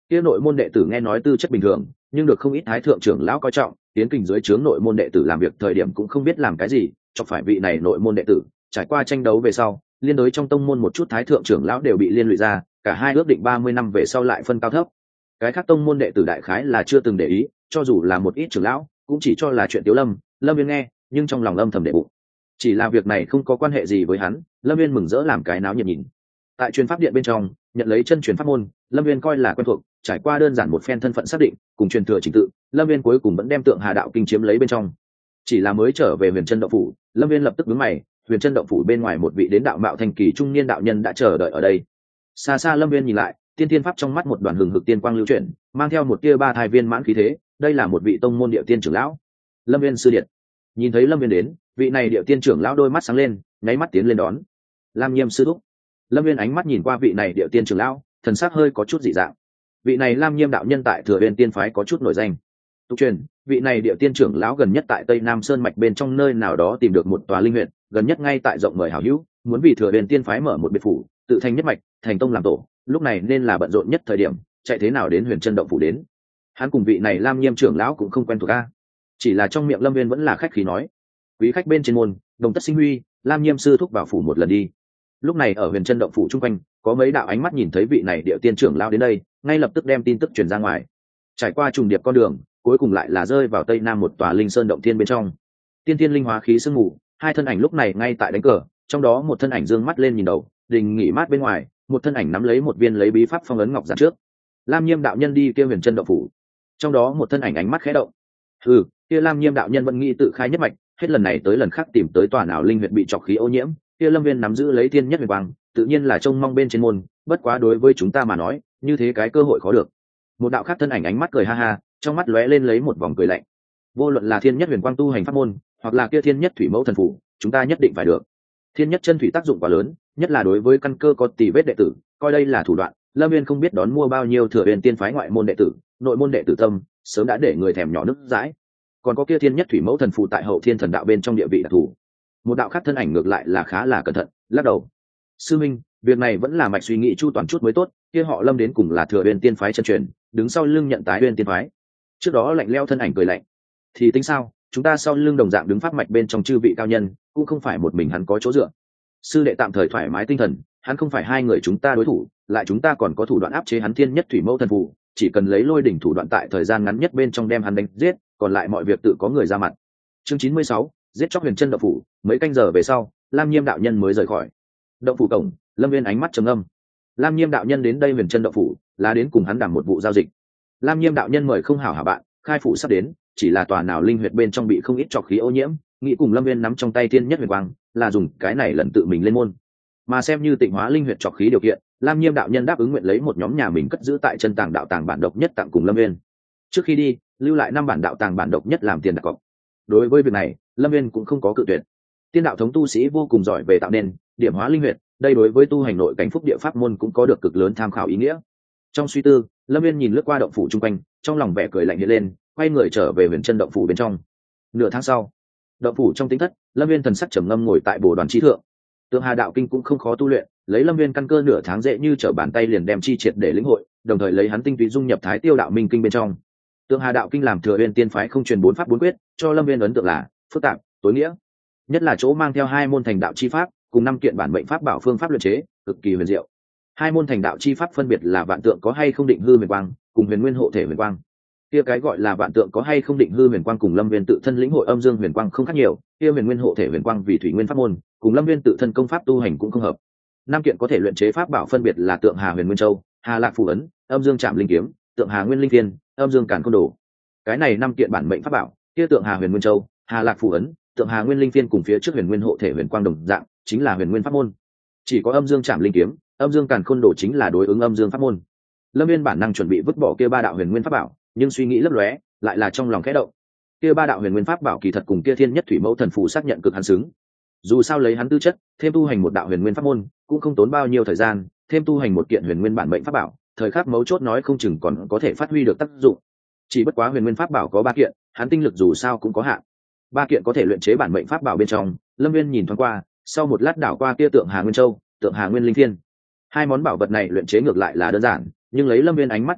kia nội môn đệ tử nghe nói tư chất bình thường, nhưng được không ít thái thượng trưởng lão coi trọng, tiến kình dưới trướng nội môn đệ tử làm việc thời điểm cũng không biết làm cái gì, chọc phải vị này nội môn đệ tử, trải qua tranh đấu về sau, liên đối trong tông môn một chút thái thượng trưởng lão đều bị liên lụy ra, cả hai ước định ba mươi năm về sau lại phân cao thấp. Cái khác tông môn đệ tử đại khái là chưa từng để ý, cho dù là một ít trưởng lão, cũng chỉ cho là chuyện Tiếu Lâm, Lâm Viên nghe, nhưng trong lòng âm thầm đệ bụng. Chỉ là việc này không có quan hệ gì với hắn, Lâm Viên mừng rỡ làm cái náo nhiệt nhìn. Tại truyền pháp điện bên trong, nhận lấy chân truyền pháp môn, Lâm Viên coi là quen thuộc, trải qua đơn giản một phen thân phận xác định, cùng truyền thừa trình tự, Lâm Viên cuối cùng vẫn đem Tượng Hà đạo kinh chiếm lấy bên trong. Chỉ là mới trở về Huyền Chân động phủ, Lâm Viên lập tức nhướng mày, Huyền Chân động phủ bên ngoài một vị đến đạo mạo thanh kỳ trung niên đạo nhân đã chờ đợi ở đây. Xa xa Lâm Viên nhìn lại, tiên tiên pháp trong mắt một đoàn hừng hực tiên quang lưu chuyển, mang theo một tia ba thai viên mãn khí thế, đây là một vị tông môn địa tiên trưởng lão. Lâm Viên sư điện. Nhìn thấy Lâm Viên đến, vị này địa tiên trưởng lão đôi mắt sáng lên, nháy mắt tiến lên đón. Lam Nhiêm sư thúc. Lâm Viên ánh mắt nhìn qua vị này địa tiên trưởng lão, thần sắc hơi có chút dị dạng. Vị này Lam Nhiêm đạo nhân tại Thừa Huyền tiên phái có chút nổi danh. Tục truyền, vị này địa tiên trưởng lão gần nhất tại Tây Nam Sơn mạch bên trong nơi nào đó tìm được một tòa linh huyện, gần nhất ngay tại rộng mời hảo hữu, muốn vì Thừa Huyền tiên phái mở một biệt phủ, tự thành nhất mạch, thành tông làm tổ, lúc này nên là bận rộn nhất thời điểm, chạy thế nào đến Huyền Chân động phủ đến. Hắn cùng vị này Lam Nhiêm trưởng lão cũng không quen thuộc a. Chỉ là trong miệng Lâm Viên vẫn là khách khí nói, quý khách bên trên môn, đồng tất sinh huy, Lam Nhiêm sư thúc vào phủ một lần đi. Lúc này ở Huyền Chân động phủ chung quanh, có mấy đạo ánh mắt nhìn thấy vị này địa tiên trưởng lão đến đây, ngay lập tức đem tin tức truyền ra ngoài. Trải qua trùng điệp con đường, cuối cùng lại là rơi vào tây nam một tòa linh sơn động thiên bên trong. Tiên tiên linh hóa khí sương mù, hai thân ảnh lúc này ngay tại đánh cờ, trong đó một thân ảnh dương mắt lên nhìn đầu, đình nghỉ mát bên ngoài, một thân ảnh nắm lấy một viên lấy bí pháp phong ấn ngọc giản trước. Lam Nhiêm đạo nhân đi kia Huyền Chân động phủ, trong đó một thân ảnh ánh mắt khẽ động. Ừ, kia Lam Nhiêm đạo nhân vẫn nghĩ tự khai nhất mạch, hết lần này tới lần khác tìm tới tòa nào linh huyệt bị trọc khí ô nhiễm, kia Lâm Viên nắm giữ lấy thiên nhất huyền quang, tự nhiên là trông mong bên trên môn, bất quá đối với chúng ta mà nói, như thế cái cơ hội khó được. Một đạo khác thân ảnh ánh mắt cười ha ha, trong mắt lóe lên lấy một vòng cười lạnh. Vô luận là thiên nhất huyền quang tu hành pháp môn, hoặc là kia thiên nhất thủy mẫu thần phủ, chúng ta nhất định phải được. Thiên nhất chân thủy tác dụng quá lớn, nhất là đối với căn cơ có tỷ vết đệ tử, coi đây là thủ đoạn. Lâm Viên không biết đón mua bao nhiêu Thừa Huyền tiên phái ngoại môn đệ tử, nội môn đệ tử tâm, sớm đã để người thèm nhỏ nước dãi. Còn có kia thiên nhất thủy mẫu thần phù tại hậu thiên thần đạo bên trong địa vị đặc thù. Một đạo khác thân ảnh ngược lại là khá là cẩn thận, lắc đầu. Sư minh, việc này vẫn là mạch suy nghĩ chu toàn chút mới tốt, kia họ Lâm đến cùng là Thừa Huyền tiên phái chân truyền, đứng sau lưng nhận tái Huyền tiên phái. Trước đó lạnh leo thân ảnh cười lạnh. Thì tính sao, chúng ta sau lưng đồng dạng đứng pháp mạch bên trong chư vị cao nhân, cũng không phải một mình hắn có chỗ dựa. Sư đệ tạm thời thoải mái tinh thần, hắn không phải hai người chúng ta đối thủ, lại chúng ta còn có thủ đoạn áp chế hắn thiên nhất thủy mẫu thần phù, chỉ cần lấy lôi đỉnh thủ đoạn tại thời gian ngắn nhất bên trong đem hắn đánh giết, còn lại mọi việc tự có người ra mặt. Chương chín mươi sáu, giết chóc Huyền Chân động phủ. Mấy canh giờ về sau, Lam Nhiêm đạo nhân mới rời khỏi động phủ cổng. Lâm Viên ánh mắt trầm ngâm. Lam Nhiêm đạo nhân đến đây Huyền Chân động phủ là đến cùng hắn đảm một vụ giao dịch. Lam Nhiêm đạo nhân mời không hảo hảo bạn, khai phủ sắp đến, chỉ là tòa nào linh huyệt bên trong bị không ít trọc khí ô nhiễm, nghĩ cùng Lâm Viên nắm trong tay thiên nhất huyền quang, là dùng cái này lần tự mình lên môn. Mà xem như tịnh hóa linh huyệt trọc khí điều kiện, Lam Nhiêm đạo nhân đáp ứng nguyện lấy một nhóm nhà mình cất giữ tại chân tàng đạo tàng bản độc nhất tặng cùng Lâm Viên. Trước khi đi, lưu lại năm bản đạo tàng bản độc nhất làm tiền đặt cọc. Đối với việc này, Lâm Viên cũng không có cự tuyệt. Tiên đạo thống tu sĩ vô cùng giỏi về tạo nên điểm hóa linh huyệt, đây đối với tu hành nội cảnh phúc địa pháp môn cũng có được cực lớn tham khảo ý nghĩa. Trong suy tư, Lâm Viên nhìn lướt qua động phủ chung quanh, trong lòng vẻ cười lạnh hiện lên, quay người trở về Huyền Chân động phủ bên trong. Nửa tháng sau, động phủ trong tính thất, Lâm Viên thần sắc trầm ngâm ngồi tại bồ đoàn trí thượng. Tượng Hà đạo kinh cũng không khó tu luyện, lấy Lâm Viên căn cơ nửa tháng dễ như trở bàn tay liền đem chi triệt để lĩnh hội, đồng thời lấy hắn tinh túy dung nhập Thái Tiêu đạo minh kinh bên trong. Tượng Hà đạo kinh làm Thừa Huyền tiên phái không truyền bốn pháp bốn quyết, cho Lâm Viên ấn tượng là phức tạp, tối nghĩa, nhất là chỗ mang theo hai môn thành đạo chi pháp, cùng năm kiện bản mệnh pháp bảo phương pháp luyện chế, cực kỳ huyền diệu. Hai môn thành đạo chi pháp phân biệt là vạn tượng có hay không định hư huyền quang, cùng huyền nguyên hộ thể huyền quang. Kia cái gọi là vạn tượng có hay không định hư huyền quang cùng Lâm Viên tự thân lĩnh hội âm dương huyền quang không khác nhiều, kia huyền nguyên hộ thể huyền quang vì thủy nguyên pháp môn, cùng Lâm Viên tự thân công pháp tu hành cũng không hợp. Năm kiện có thể luyện chế pháp bảo phân biệt là Tượng Hà Huyền Nguyên Châu, Hà Lạc phù ấn, Âm Dương Trảm Linh Kiếm, Tượng Hà Nguyên Linh Thiên, Âm Dương Càn Khôn Đồ. Cái này năm kiện bản mệnh pháp bảo, kia Tượng Hà Huyền Nguyên Châu, Hà Lạc phù ấn, Tượng Hà Nguyên Linh Thiên cùng phía trước huyền nguyên hộ thể huyền quang đồng dạng, chính là huyền nguyên pháp môn. Chỉ có Âm Dương Trảm Linh Kiếm, Âm Dương Càn Khôn Đồ chính là đối ứng âm dương pháp môn. Lâm Viên bản năng chuẩn bị vứt bỏ kia ba đạo huyền nguyên pháp bảo, nhưng suy nghĩ lấp lóe, lại là trong lòng khẽ động. Kia ba đạo huyền nguyên pháp bảo kỳ thật cùng kia thiên nhất thủy mẫu thần phù xác nhận cực hắn xứng. Dù sao lấy hắn tư chất, thêm tu hành một đạo huyền nguyên pháp môn, cũng không tốn bao nhiêu thời gian, thêm tu hành một kiện huyền nguyên bản mệnh pháp bảo, thời khắc mấu chốt nói không chừng còn có thể phát huy được tác dụng. Chỉ bất quá huyền nguyên pháp bảo có ba kiện, hắn tinh lực dù sao cũng có hạn. Ba kiện có thể luyện chế bản mệnh pháp bảo bên trong, Lâm Viên nhìn thoáng qua, sau một lát đảo qua kia Tượng Hà Nguyên Châu, Tượng Hà Nguyên Linh Thiên. Hai món bảo vật này luyện chế ngược lại là đơn giản, nhưng lấy Lâm Viên ánh mắt trông lại,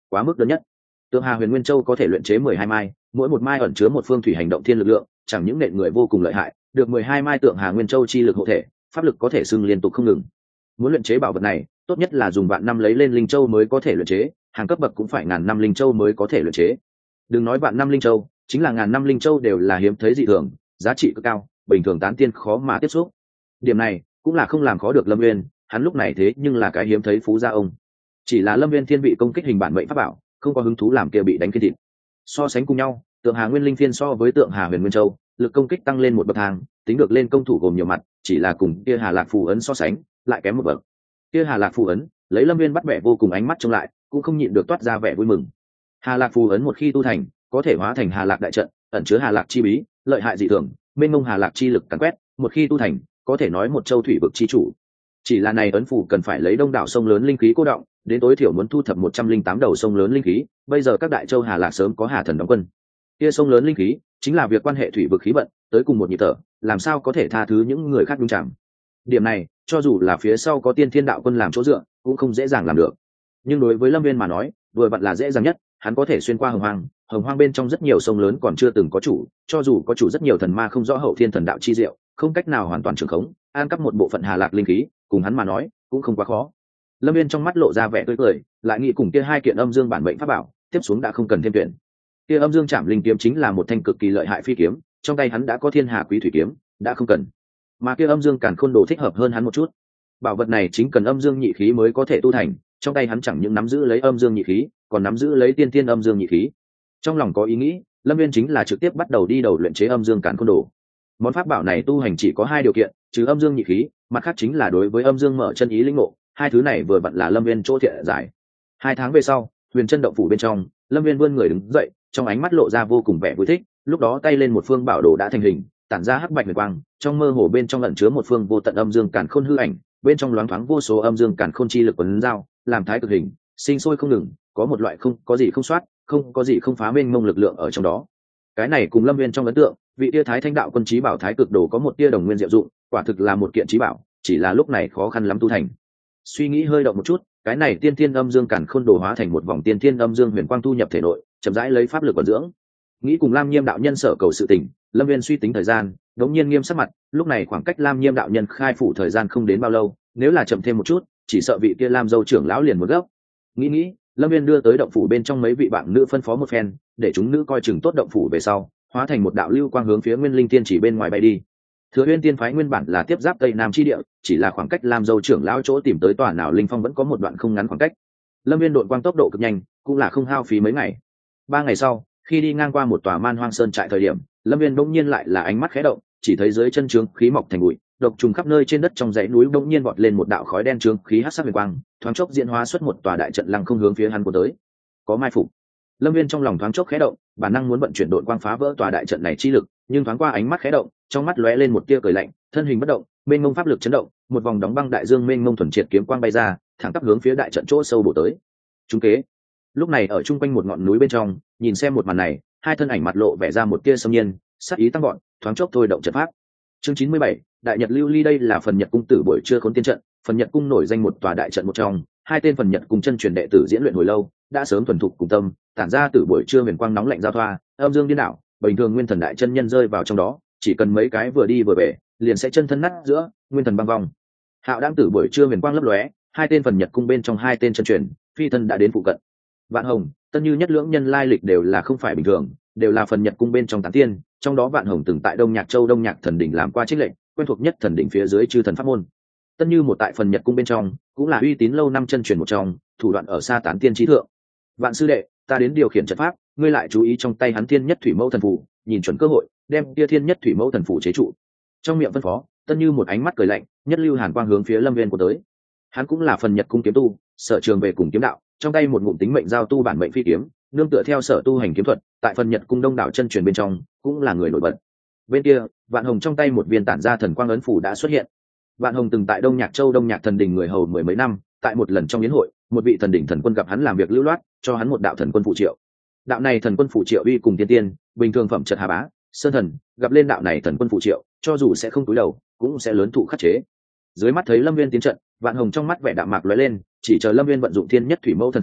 quá mức đơn nhất. Tượng Hà Huyền Nguyên Châu có thể luyện chế mười hai mai, mỗi một mai ẩn chứa một phương thủy hành động thiên lực lượng, chẳng những nện người vô cùng lợi hại, được mười hai mai Tượng Hà Nguyên Châu chi lực hộ thể, pháp lực có thể xưng liên tục không ngừng. Muốn luyện chế bảo vật này, tốt nhất là dùng vạn năm lấy lên linh châu mới có thể luyện chế, hàng cấp bậc cũng phải ngàn năm linh châu mới có thể luyện chế. Đừng nói vạn năm linh châu, chính là ngàn năm linh châu đều là hiếm thấy dị thường, giá trị cực cao, bình thường tán tiên khó mà tiếp xúc. Điểm này cũng là không làm khó được Lâm Nguyên, hắn lúc này thế nhưng là cái hiếm thấy phú gia ông. Chỉ là Lâm Nguyên thiên vị công kích hình bản mệnh pháp bảo, không có hứng thú làm kia bị đánh cái thịt. So sánh cùng nhau, Tượng Hà Nguyên Linh Phiên so với Tượng Hà Huyền Nguyên Châu, lực công kích tăng lên một bậc thang, tính được lên công thủ gồm nhiều mặt, chỉ là cùng kia Hà Lạc phù ấn so sánh, lại kém một bậc. Kia Hà Lạc phù ấn, lấy Lâm Nguyên bắt vẻ vô cùng ánh mắt trông lại, cũng không nhịn được toát ra vẻ vui mừng. Hà Lạc phù ấn một khi tu thành, có thể hóa thành Hà Lạc đại trận, ẩn chứa Hà Lạc chi bí, lợi hại dị thường, mênh mông Hà Lạc chi lực càn quét, một khi tu thành, có thể nói một châu thủy vực chi chủ. Chỉ là này ấn phù cần phải lấy đông đảo sông lớn linh khí cô động, đến tối thiểu muốn thu thập một trăm linh tám đầu sông lớn linh khí, bây giờ các đại châu Hà Lạc sớm có Hà Thần đóng quân. Kia sông lớn linh khí, chính là việc quan hệ thủy vực khí vận, tới cùng một nhịp thở, làm sao có thể tha thứ những người khác đúng chẳng. Điểm này, cho dù là phía sau có Tiên Thiên Đạo Quân làm chỗ dựa, cũng không dễ dàng làm được. Nhưng đối với Lâm Viên mà nói, vừa vặn là dễ dàng nhất, hắn có thể xuyên qua Hồng Hoang, Hồng Hoang bên trong rất nhiều sông lớn còn chưa từng có chủ, cho dù có chủ rất nhiều thần ma không rõ hậu thiên thần đạo chi diệu, không cách nào hoàn toàn trường khống, an cắp một bộ phận Hà Lạc linh khí, cùng hắn mà nói, cũng không quá khó. Lâm Viên trong mắt lộ ra vẻ tươi cười, lại nghĩ cùng kia hai kiện âm dương bản mệnh pháp bảo, tiếp xuống đã không cần thêm tuyển. Kia âm dương Trảm Linh kiếm chính là một thanh cực kỳ lợi hại phi kiếm, trong tay hắn đã có Thiên Hà Quý Thủy kiếm, đã không cần. Mà kia âm dương Càn Khôn Đồ thích hợp hơn hắn một chút. Bảo vật này chính cần âm dương nhị khí mới có thể tu thành, trong tay hắn chẳng những nắm giữ lấy âm dương nhị khí, còn nắm giữ lấy tiên tiên âm dương nhị khí. Trong lòng có ý nghĩ, Lâm Viên chính là trực tiếp bắt đầu đi đầu luyện chế âm dương Càn Khôn Đồ. Món pháp bảo này tu hành chỉ có hai điều kiện, trừ âm dương nhị khí, mặt khác chính là đối với âm dương mở chân ý linh ngộ, hai thứ này vừa vặn là Lâm Viên chỗ thiện giải. Hai tháng về sau, Huyền Chân động phủ bên trong, Lâm Viên vươn người đứng dậy, trong ánh mắt lộ ra vô cùng vẻ vui thích, lúc đó tay lên một phương bảo đồ đã thành hình, tản ra hắc bạch huyền quang, trong mơ hồ bên trong ẩn chứa một phương vô tận âm dương càn khôn hư ảnh, bên trong loáng thoáng vô số âm dương càn khôn chi lực quấn dao, làm thái cực hình, sinh sôi không ngừng, có một loại không có gì không soát, không có gì không phá mênh mông lực lượng ở trong đó. Cái này cùng Lâm Viên trong ấn tượng, vị tia Thái Thanh đạo quân chí bảo thái cực đồ có một tia đồng nguyên diệu dụng, quả thực là một kiện chí bảo, chỉ là lúc này khó khăn lắm tu thành. Suy nghĩ hơi động một chút, cái này tiên thiên âm dương càn khôn đồ hóa thành một vòng tiên thiên âm dương huyền quang tu nhập thể nội, chậm rãi lấy pháp lực vận dưỡng. Nghĩ cùng Lam Nhiêm đạo nhân sở cầu sự tình, Lâm Viên suy tính thời gian, đống nhiên nghiêm sắc mặt, lúc này khoảng cách Lam Nhiêm đạo nhân khai phủ thời gian không đến bao lâu, nếu là chậm thêm một chút, chỉ sợ vị kia Lam dâu trưởng lão liền muốn gấp. Nghĩ nghĩ, Lâm Viên đưa tới động phủ bên trong mấy vị bạn nữ phân phó một phen, để chúng nữ coi chừng tốt động phủ về sau, hóa thành một đạo lưu quang hướng phía Nguyên Linh Tiên chỉ bên ngoài bay đi. Thừa Uyên Tiên phái nguyên bản là tiếp giáp Tây Nam chi địa, chỉ là khoảng cách Lam dâu trưởng lão chỗ tìm tới tòa nào linh phong vẫn có một đoạn không ngắn khoảng cách. Lâm Viên đội quang tốc độ cực nhanh, cũng là không hao phí mấy ngày. Ba ngày sau, khi đi ngang qua một tòa Man Hoang Sơn trại thời điểm, Lâm Viên bỗng nhiên lại là ánh mắt khẽ động, chỉ thấy dưới chân trướng khí mọc thành bụi, độc trùng khắp nơi trên đất trong dãy núi bỗng nhiên vọt lên một đạo khói đen trướng khí hắc sắc huyền quang, thoáng chốc diễn hóa xuất một tòa đại trận lăng không hướng phía hắn của tới. Có mai phục. Lâm Viên trong lòng thoáng chốc khẽ động, bản năng muốn vận chuyển đội quang phá vỡ tòa đại trận này chi lực, nhưng thoáng qua ánh mắt khẽ động, trong mắt lóe lên một tia cười lạnh, thân hình bất động, mênh mông pháp lực chấn động, một vòng đóng băng đại dương mênh mông thuần triệt kiếm quang bay ra, thẳng tắp hướng phía đại trận chỗ sâu bổ tới. Trung kế. Lúc này ở trung quanh một ngọn núi bên trong, nhìn xem một màn này, hai thân ảnh mặt lộ vẻ ra một tia xâm nhiên, sát ý tăng gọn, thoáng chốc thôi động trận pháp. Chương chín mươi bảy, Đại Nhật Lưu Ly. Đây là phần Nhật cung tử buổi trưa khốn tiên trận, phần Nhật cung nổi danh một tòa đại trận một trong, hai tên phần Nhật cung chân truyền đệ tử diễn luyện hồi lâu, đã sớm thuần thục cùng tâm, tản ra từ buổi trưa huyền quang nóng lạnh giao thoa, âm dương điên đảo, bình thường nguyên thần đại chân nhân rơi vào trong đó, chỉ cần mấy cái vừa đi vừa về, liền sẽ chân thân nát giữa, nguyên thần băng vong. Hạo đang tử buổi trưa huyền quang lấp lóe, hai tên phần Nhật cung bên trong hai tên chân truyền, phi thân đã đến phụ cận. Vạn Hồng, Tân Như nhất lưỡng nhân lai lịch đều là không phải bình thường, đều là phần Nhật cung bên trong tán tiên, trong đó Vạn Hồng từng tại Đông Nhạc Châu Đông Nhạc Thần đỉnh làm qua trích lệnh, quen thuộc nhất thần đỉnh phía dưới chư thần pháp môn. Tân Như một tại phần Nhật cung bên trong, cũng là uy tín lâu năm chân truyền một trong, thủ đoạn ở xa tán tiên trí thượng. Vạn sư đệ, ta đến điều khiển trận pháp, ngươi lại chú ý trong tay hắn Thiên Nhất Thủy Mẫu thần phù, nhìn chuẩn cơ hội, đem kia Thiên Nhất Thủy Mẫu thần phù chế trụ. Trong miệng phân phó, Tân Như một ánh mắt cười lạnh, nhất lưu hàn quang hướng phía Lâm Viên của tới. Hắn cũng là phần Nhật cung kiếm tu, sở trường về cùng kiếm đạo, trong tay một ngụm tính mệnh giao tu bản mệnh phi kiếm, nương tựa theo sở tu hành kiếm thuật, tại phần Nhật cung đông đảo chân truyền bên trong, cũng là người nổi bật. Bên kia, Vạn Hồng trong tay một viên tản ra thần quang ấn phủ đã xuất hiện. Vạn Hồng từng tại Đông Nhạc Châu Đông Nhạc Thần đỉnh người hầu mười mấy năm, tại một lần trong yến hội, một vị thần đỉnh thần quân gặp hắn làm việc lưu loát, cho hắn một đạo thần quân phụ triệu. Đạo này thần quân phụ triệu uy cùng tiên tiên, bình thường phẩm chất hà bá, sơn thần, gặp lên đạo này thần quân phụ triệu, cho dù sẽ không cúi đầu, cũng sẽ lớn thụ khắc chế. Dưới mắt thấy Lâm Viên tiến trận, Vạn Hồng trong mắt vẻ đạm mạc lóe lên, chỉ chờ Lâm Viên vận dụng Thiên Nhất Thủy Mẫu thần phù,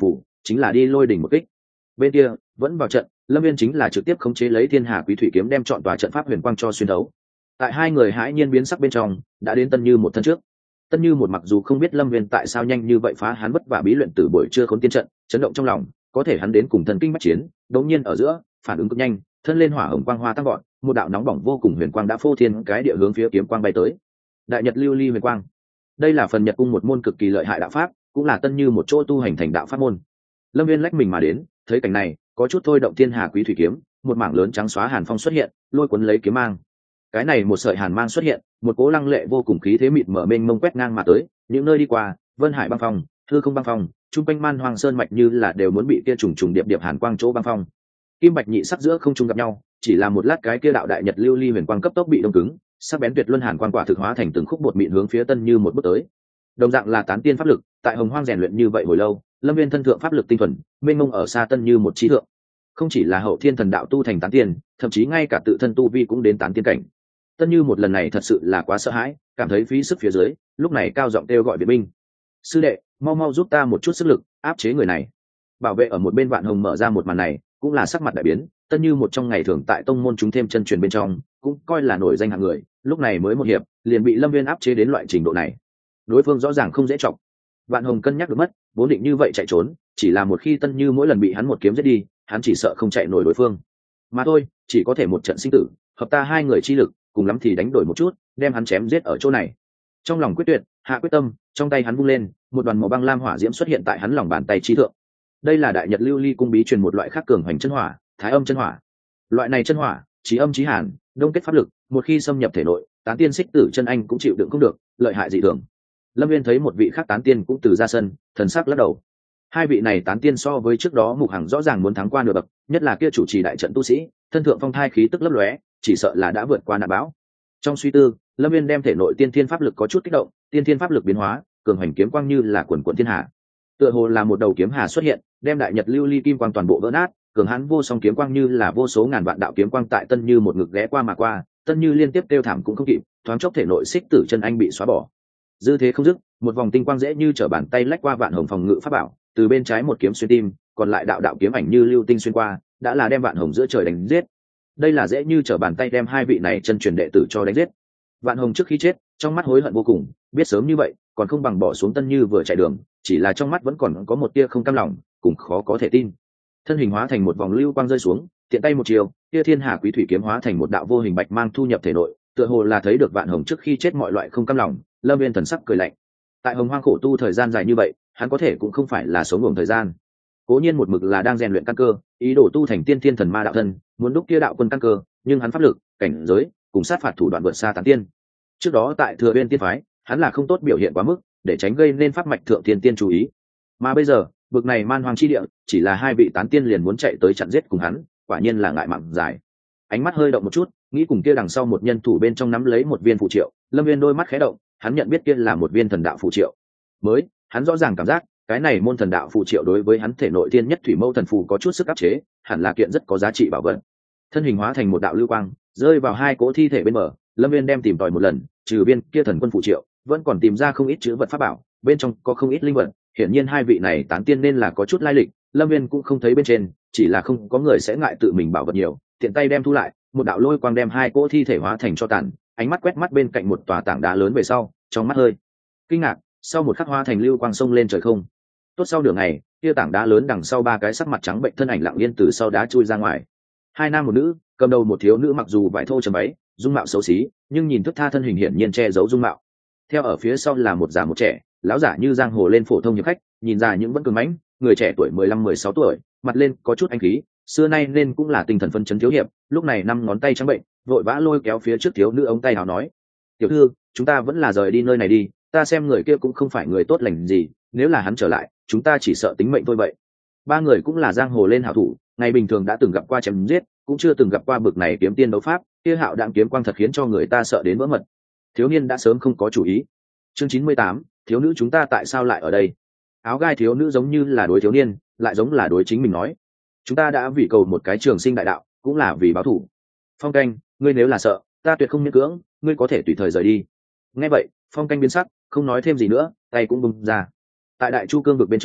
chính là đi lôi đỉnh một kích. Bên kia vẫn vào trận, Lâm Viên chính là trực tiếp khống chế lấy Thiên Hà Quý Thủy kiếm đem chọn tòa trận pháp huyền quang cho xuyên đấu. Tại hai người hãi nhiên biến sắc bên trong, đã đến Tân Như một thân trước. Tân Như một mặc dù không biết Lâm Viên tại sao nhanh như vậy phá hắn vất vả bí luyện từ buổi trưa khốn tiên trận, chấn động trong lòng, có thể hắn đến cùng thần kinh bách chiến, đột nhiên ở giữa, phản ứng cực nhanh, thân lên hỏa hồng quang hoa tăng gọn, một đạo nóng bỏng vô cùng huyền quang đã phô thiên cái địa hướng phía kiếm quang bay tới. Đại Nhật Lưu Ly huyền quang. Đây là phần Nhật cung một môn cực kỳ lợi hại đạo pháp, cũng là Tân Như một chỗ tu hành thành đạo pháp môn. Lâm Viên lách mình mà đến, thấy cảnh này, có chút thôi động Thiên Hà Quý Thủy kiếm, một mảng lớn trắng xóa hàn phong xuất hiện, lôi cuốn lấy kiếm mang. Cái này một sợi hàn mang xuất hiện, một cố lăng lệ vô cùng khí thế mịt mở mênh mông quét ngang mà tới, những nơi đi qua, Vân Hải băng phong, hư không băng phong, trung quanh Man Hoang Sơn mạch như là đều muốn bị kia trùng trùng điệp điệp hàn quang chỗ băng phong. Kim bạch nhị sắc giữa không trung gặp nhau, chỉ là một lát cái kia đạo đại nhật lưu ly huyền quang cấp tốc bị đông cứng, sắc bén tuyệt luân hàn quang quả thực hóa thành từng khúc bột mịn hướng phía Tân Như một bước tới. Đồng dạng là tán tiên pháp lực, tại Hồng Hoang rèn luyện như vậy hồi lâu, Lâm Viên thân thượng pháp lực tinh thuần, mênh mông ở xa Tân Như một trí thượng. Không chỉ là hậu thiên thần đạo tu thành tán tiên, thậm chí ngay cả tự thân tu vi cũng đến tán tiên cảnh. Tân Như một lần này thật sự là quá sợ hãi, cảm thấy phí sức phía dưới, lúc này cao giọng kêu gọi viện binh. Sư đệ, mau mau giúp ta một chút sức lực, áp chế người này. Bảo vệ ở một bên Vạn Hồng mở ra một màn này, cũng là sắc mặt đại biến. Tân Như một trong ngày thường tại tông môn chúng thêm chân truyền bên trong, cũng coi là nổi danh hạng người, lúc này mới một hiệp, liền bị Lâm Viên áp chế đến loại trình độ này. Đối phương rõ ràng không dễ chọc. Vạn Hồng cân nhắc được mất, vốn định như vậy chạy trốn, chỉ là một khi Tân Như mỗi lần bị hắn một kiếm giết đi, hắn chỉ sợ không chạy nổi đối phương. Mà thôi, chỉ có thể một trận sinh tử, hợp ta hai người chi lực, cùng lắm thì đánh đổi một chút, đem hắn chém giết ở chỗ này. Trong lòng quyết tuyệt, hạ quyết tâm, trong tay hắn vung lên, một đoàn màu băng lam hỏa diễm xuất hiện tại hắn lòng bàn tay chi thượng. Đây là Đại Nhật Lưu Ly cung bí truyền một loại khác cường hoành chân hỏa, Thái Âm chân hỏa. Loại này chân hỏa, chí âm chí hàn, đông kết pháp lực, một khi xâm nhập thể nội, tán tiên xích tử chân anh cũng chịu đựng không được, lợi hại dị thường. Lâm Viên thấy một vị khác tán tiên cũng từ ra sân, thần sắc lắc đầu. Hai vị này tán tiên so với trước đó Mục Hằng rõ ràng muốn thắng qua nửa bậc, nhất là kia chủ trì đại trận tu sĩ, thân thượng phong thai khí tức lấp lóe, chỉ sợ là đã vượt qua nạn bão. Trong suy tư, Lâm Viên đem thể nội tiên thiên pháp lực có chút kích động, tiên thiên pháp lực biến hóa, cường hành kiếm quang như là quần quần thiên hà. Tựa hồ là một đầu kiếm hà xuất hiện, đem Đại Nhật Lưu Ly kim quang toàn bộ vỡ nát, cường hãn vô song kiếm quang như là vô số ngàn vạn đạo kiếm quang tại Tân Như một ngực ghé qua mà qua, Tân Như liên tiếp kêu thảm cũng không kịp, thoáng chốc thể nội xích tử chân anh bị xóa bỏ. Dư thế không dứt, một vòng tinh quang dễ như trở bàn tay lách qua Vạn Hồng phòng ngự pháp bảo, từ bên trái một kiếm xuyên tim, còn lại đạo đạo kiếm ảnh như lưu tinh xuyên qua, đã là đem Vạn Hồng giữa trời đánh giết. Đây là dễ như trở bàn tay đem hai vị này chân truyền đệ tử cho đánh giết. Vạn Hồng trước khi chết, trong mắt hối hận vô cùng, biết sớm như vậy, còn không bằng bỏ xuống Tân Như vừa chạy đường, chỉ là trong mắt vẫn còn có một tia không cam lòng, cùng khó có thể tin. Thân hình hóa thành một vòng lưu quang rơi xuống, tiện tay một chiều, tia Thiên Hà Quý Thủy kiếm hóa thành một đạo vô hình bạch mang thu nhập thể nội, tựa hồ là thấy được Vạn Hồng trước khi chết mọi loại không cam lòng, Lâm Viên thần sắc cười lạnh. Tại Hồng Hoang khổ tu thời gian dài như vậy, hắn có thể cũng không phải là sống ngủ thời gian. Cố nhiên một mực là đang rèn luyện căn cơ, ý đồ tu thành tiên thiên thần ma đạo thân, muốn đúc kia đạo quân căn cơ, nhưng hắn pháp lực, cảnh giới, cùng sát phạt thủ đoạn vượt xa tán tiên. Trước đó tại Thừa Uyên tiên phái, hắn là không tốt biểu hiện quá mức, để tránh gây nên pháp mạch thượng thiên tiên chú ý. Mà bây giờ, bực này man hoang chi địa, chỉ là hai vị tán tiên liền muốn chạy tới chặn giết cùng hắn, quả nhiên là ngại mặn dài. Ánh mắt hơi động một chút, nghĩ cùng kia đằng sau một nhân thủ bên trong nắm lấy một viên phù triệu, Lâm Viên đôi mắt khẽ động, hắn nhận biết kia là một viên thần đạo phù triệu. Mới, hắn rõ ràng cảm giác, cái này môn thần đạo phù triệu đối với hắn thể nội thiên nhất thủy mâu thần phù có chút sức áp chế, hẳn là kiện rất có giá trị bảo vật. Thân hình hóa thành một đạo lưu quang, rơi vào hai cỗ thi thể bên bờ, Lâm Viên đem tìm tòi một lần, trừ viên kia thần quân phù triệu, vẫn còn tìm ra không ít chữ vật pháp bảo, bên trong có không ít linh vật, hiển nhiên hai vị này tán tiên nên là có chút lai lịch, Lâm Viên cũng không thấy bên trên, chỉ là không có người sẽ ngại tự mình bảo vật nhiều, tiện tay đem thu lại, một đạo lôi quang đem hai cỗ thi thể hóa thành cho tàn, ánh mắt quét mắt bên cạnh một tòa tảng đá lớn về sau, trong mắt hơi kinh ngạc, sau một khắc hóa thành lưu quang sông lên trời không. Tốt sau nửa ngày, kia tảng đá lớn đằng sau ba cái sắc mặt trắng bệnh thân ảnh lặng yên từ sau đá chui ra ngoài. Hai nam một nữ, cầm đầu một thiếu nữ mặc dù vải thô trầm váy, dung mạo xấu xí, nhưng nhìn thức tha thân hình hiển nhiên che giấu dung mạo. Theo ở phía sau là một già một trẻ, lão giả như giang hồ lên phổ thông hiệp khách, nhìn già những vẫn cường mãnh, người trẻ tuổi mười lăm mười sáu tuổi, mặt lên có chút anh khí, xưa nay nên cũng là tinh thần phân chấn thiếu hiệp, lúc này năm ngón tay trắng bệnh, vội vã lôi kéo phía trước thiếu nữ ống tay áo nói: "Tiểu thư, chúng ta vẫn là rời đi nơi này đi, ta xem người kia cũng không phải người tốt lành gì, nếu là hắn trở lại, chúng ta chỉ sợ tính mệnh thôi vậy." Ba người cũng là giang hồ lên hảo thủ, ngày bình thường đã từng gặp qua chém giết, cũng chưa từng gặp qua bực này kiếm tiên đấu pháp, kia hạo đạm kiếm quang thật khiến cho người ta sợ đến vỡ mật. Thiếu niên đã sớm không có chủ ý. Chương chín mươi tám, thiếu nữ chúng ta tại sao lại ở đây? Áo gai thiếu nữ giống như là đối thiếu niên, lại giống là đối chính mình nói: "Chúng ta đã vì cầu một cái trường sinh đại đạo, cũng là vì báo thù. Phong Canh, ngươi nếu là sợ, ta tuyệt không miễn cưỡng, ngươi có thể tùy thời rời đi." Nghe vậy, Phong Canh biến sắc, không nói thêm gì nữa, tay cũng bung ra. Tại Đại Chu cương vực bên trong,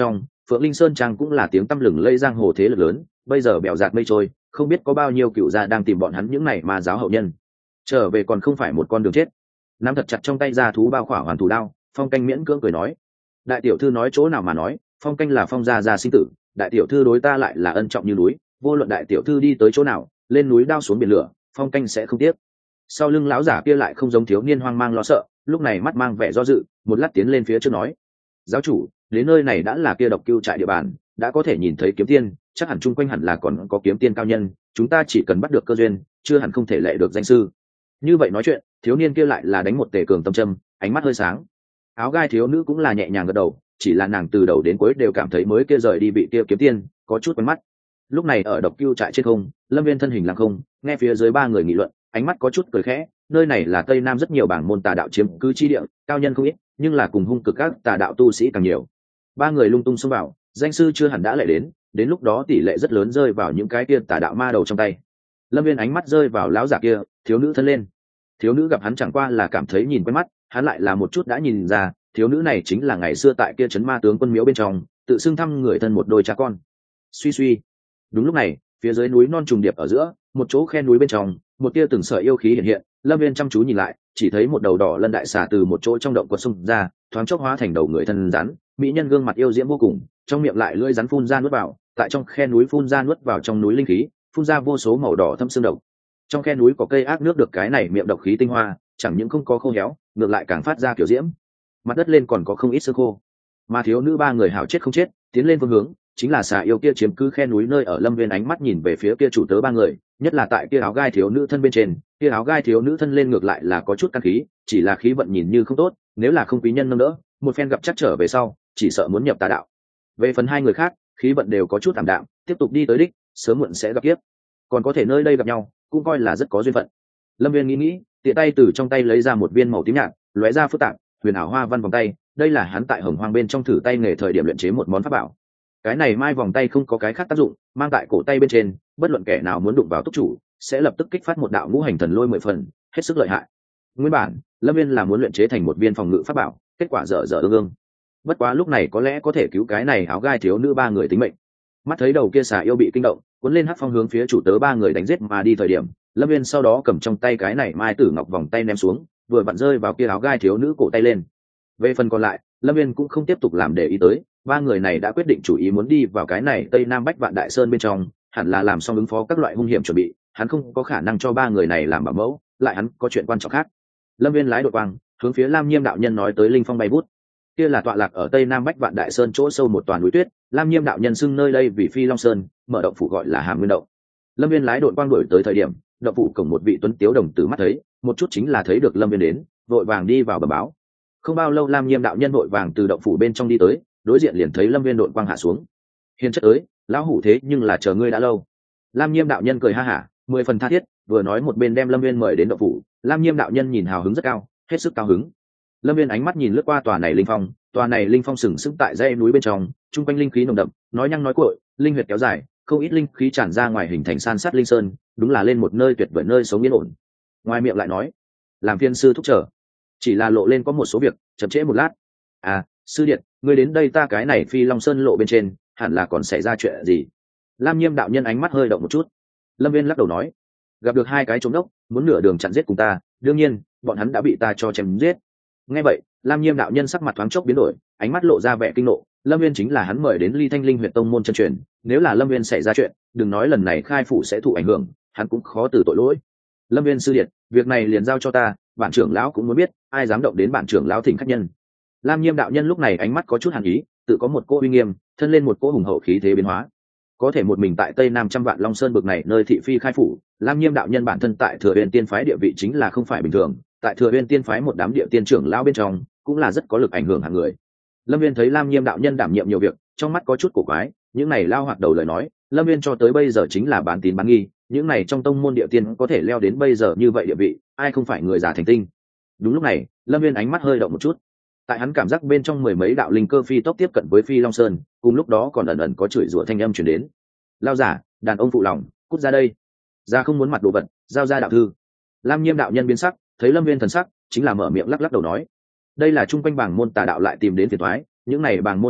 Phượng Linh Sơn Trang cũng là tiếng tăm lừng lây giang hồ thế lực lớn, bây giờ bèo dạt mây trôi, không biết có bao nhiêu cựu gia đang tìm bọn hắn những này mà giáo hậu nhân. Trở về còn không phải một con đường chết. Nắm thật chặt trong tay ra thú bao khỏa hoàn thủ đao, Phong Canh miễn cưỡng cười nói: đại tiểu thư nói chỗ nào mà nói, Phong Canh là Phong gia gia sinh tử, đại tiểu thư đối ta lại là ân trọng như núi, vô luận đại tiểu thư đi tới chỗ nào, lên núi đao xuống biển lửa, Phong Canh sẽ không tiếc. Sau lưng lão giả kia lại không giống thiếu niên hoang mang lo sợ, lúc này mắt mang vẻ do dự, một lát tiến lên phía trước nói: giáo chủ, đến nơi này đã là kia độc cưu trại địa bàn, đã có thể nhìn thấy kiếm tiên, chắc hẳn chung quanh hẳn là còn có kiếm tiên cao nhân, chúng ta chỉ cần bắt được cơ duyên, chưa hẳn không thể lệ được danh sư. Như vậy nói chuyện, thiếu niên kia lại là đánh một tề cường tâm châm, ánh mắt hơi sáng. Áo gai thiếu nữ cũng là nhẹ nhàng gật đầu, chỉ là nàng từ đầu đến cuối đều cảm thấy mới kia rời đi vị kia kiếm tiên có chút quen mắt. Lúc này ở độc cưu trại trên không, Lâm Viên thân hình lăng không, nghe phía dưới ba người nghị luận, ánh mắt có chút cười khẽ. Nơi này là Tây Nam rất nhiều bảng môn tà đạo chiếm cứ chi địa, cao nhân không ít, nhưng là cùng hung cực các tà đạo tu sĩ càng nhiều. Ba người lung tung xông vào, danh sư chưa hẳn đã lại đến, đến lúc đó tỷ lệ rất lớn rơi vào những cái kia tà đạo ma đầu trong tay. Lâm Viên ánh mắt rơi vào lão giả kia, thiếu nữ thân lên. Thiếu nữ gặp hắn chẳng qua là cảm thấy nhìn quen mắt, hắn lại là một chút đã nhìn ra, thiếu nữ này chính là ngày xưa tại kia trấn ma tướng quân miếu bên trong, tự xưng thăm người thân một đôi cha con. Suy suy. Đúng lúc này, phía dưới núi non trùng điệp ở giữa, một chỗ khe núi bên trong, một tia từng sợi yêu khí hiện hiện. Lâm Viên chăm chú nhìn lại, chỉ thấy một đầu đỏ lân đại xà từ một chỗ trong động quật xung ra, thoáng chốc hóa thành đầu người thân rắn, mỹ nhân gương mặt yêu diễm vô cùng, trong miệng lại lưỡi rắn phun ra nuốt vào, tại trong khe núi phun ra nuốt vào trong núi linh khí, phun ra vô số màu đỏ thâm xương độc. Trong khe núi có cây ác nước được cái này miệng độc khí tinh hoa, chẳng những không có khô héo, ngược lại càng phát ra kiểu diễm. Mặt đất lên còn có không ít xương khô. Mà thiếu nữ ba người hảo chết không chết, tiến lên phương hướng, chính là xà yêu kia chiếm cứ khe núi nơi ở. Lâm Viên ánh mắt nhìn về phía kia chủ tớ ba người, nhất là tại kia áo gai thiếu nữ thân bên trên, kia áo gai thiếu nữ thân lên ngược lại là có chút căn khí, chỉ là khí vận nhìn như không tốt, nếu là không quý nhân nâng đỡ, một phen gặp chắc trở về sau, chỉ sợ muốn nhập tà đạo. Về phần hai người khác, khí vận đều có chút tạm đạm, tiếp tục đi tới đích, sớm muộn sẽ gặp kiếp. Còn có thể nơi đây gặp nhau, cũng coi là rất có duyên phận. Lâm Viên nghĩ nghĩ, tiện tay từ trong tay lấy ra một viên màu tím nhạt, lóe ra phức tạp, huyền ảo hoa văn vòng tay, đây là hắn tại Hồng Hoang bên trong thử tay nghề thời điểm luyện chế một món pháp bảo. Cái này mai vòng tay không có cái khác tác dụng, mang tại cổ tay bên trên, bất luận kẻ nào muốn đụng vào túc chủ, sẽ lập tức kích phát một đạo ngũ hành thần lôi mười phần, hết sức lợi hại. Nguyên bản, Lâm Viên là muốn luyện chế thành một viên phòng ngự pháp bảo, kết quả dở dở ương ương. Bất quá lúc này có lẽ có thể cứu cái này áo gai thiếu nữ ba người tính mệnh. Mắt thấy đầu kia xà yêu bị kinh động, cuốn lên hắc phong hướng phía chủ tớ ba người đánh giết mà đi thời điểm, Lâm Viên sau đó cầm trong tay cái này mai tử ngọc vòng tay ném xuống, vừa vặn rơi vào kia áo gai thiếu nữ cổ tay lên. Về phần còn lại, Lâm Viên cũng không tiếp tục làm để ý tới, ba người này đã quyết định chủ ý muốn đi vào cái này Tây Nam Bách Vạn Đại Sơn bên trong, hẳn là làm xong ứng phó các loại hung hiểm chuẩn bị, hắn không có khả năng cho ba người này làm bảo mẫu, lại hắn có chuyện quan trọng khác. Lâm Viên lái đội quang, hướng phía Lam Nhiêm đạo nhân nói tới linh phong bay vút. Kia là tọa lạc ở Tây Nam Bách Vạn Đại Sơn chỗ sâu một toàn núi tuyết, Lam Nhiêm đạo nhân xưng nơi đây vì Phi Long Sơn, mở động phủ gọi là Hàm Nguyên động. Lâm Viên lái đội quang đuổi tới thời điểm, động phủ cổng một vị tuấn tiếu đồng tử mắt thấy, một chút chính là thấy được Lâm Viên đến, vội vàng đi vào bẩm báo. Không bao lâu Lam Nhiêm đạo nhân vội vàng từ động phủ bên trong đi tới, đối diện liền thấy Lâm Viên đội quang hạ xuống. Hiền chất ới, lão hủ thế nhưng là chờ ngươi đã lâu. Lam Nhiêm đạo nhân cười ha hả, mười phần tha thiết, vừa nói một bên đem Lâm Viên mời đến động phủ. Lam Nhiêm đạo nhân nhìn hào hứng rất cao, hết sức cao hứng. Lâm Viên ánh mắt nhìn lướt qua tòa này linh phong, tòa này linh phong sừng sững tại dãy núi bên trong, trung quanh linh khí nồng đậm, nói nhăng nói cuội, linh huyệt kéo dài, không ít linh khí tràn ra ngoài hình thành san sát linh sơn, đúng là lên một nơi tuyệt vời nơi sống yên ổn. Ngoài miệng lại nói, làm phiên sư thúc trở, chỉ là lộ lên có một số việc, chậm trễ một lát. À, sư điện, ngươi đến đây ta cái này Phi Long Sơn lộ bên trên, hẳn là còn xảy ra chuyện gì? Lam Nhiêm đạo nhân ánh mắt hơi động một chút. Lâm Viên lắc đầu nói, gặp được hai cái trống đốc, muốn nửa đường chặn giết cùng ta, đương nhiên, bọn hắn đã bị ta cho chém giết. Nghe vậy, Lam Nhiêm đạo nhân sắc mặt thoáng chốc biến đổi, ánh mắt lộ ra vẻ kinh nộ. Lâm Viên chính là hắn mời đến Ly Thanh Linh Huyệt tông môn chân truyền, nếu là Lâm Viên xảy ra chuyện, đừng nói lần này khai phủ sẽ thụ ảnh hưởng, hắn cũng khó từ tội lỗi. Lâm Viên sư điện, việc này liền giao cho ta, bản trưởng lão cũng muốn biết, ai dám động đến bản trưởng lão thỉnh khách nhân. Lam Nhiêm đạo nhân lúc này ánh mắt có chút hàn ý, tự có một cỗ uy nghiêm, thân lên một cỗ hùng hậu khí thế biến hóa. Có thể một mình tại Tây Nam trăm vạn Long Sơn bực này nơi thị phi khai phủ, Lam Nhiêm đạo nhân bản thân tại Thừa Uyên Tiên phái địa vị chính là không phải bình thường, tại Thừa Uyên Tiên phái một đám địa tiên trưởng lão bên trong, cũng là rất có lực ảnh hưởng hàng người. Lâm Viên thấy Lam Nhiêm đạo nhân đảm nhiệm nhiều việc, trong mắt có chút cổ quái, những này lao hoạt đầu lời nói, Lâm Viên cho tới bây giờ chính là bán tín bán nghi, những này trong tông môn địa tiên có thể leo đến bây giờ như vậy địa vị, ai không phải người giả thành tinh. Đúng lúc này, Lâm Viên ánh mắt hơi động một chút. Tại hắn cảm giác bên trong mười mấy đạo linh cơ phi tốc tiếp cận với Phi Long Sơn, cùng lúc đó còn ẩn ẩn có chửi rủa thanh âm truyền đến. Lao giả, đàn ông phụ lòng, cút ra đây. Ra không muốn mặt đồ vật, giao ra đạo thư. Lam Nhiêm đạo nhân biến sắc, thấy Lâm Viên thần sắc, chính là mở miệng lắc lắc đầu nói, đây là chung quanh bảng môn tà đạo lại tìm đến phiền toái, những này bảng môn tà đạo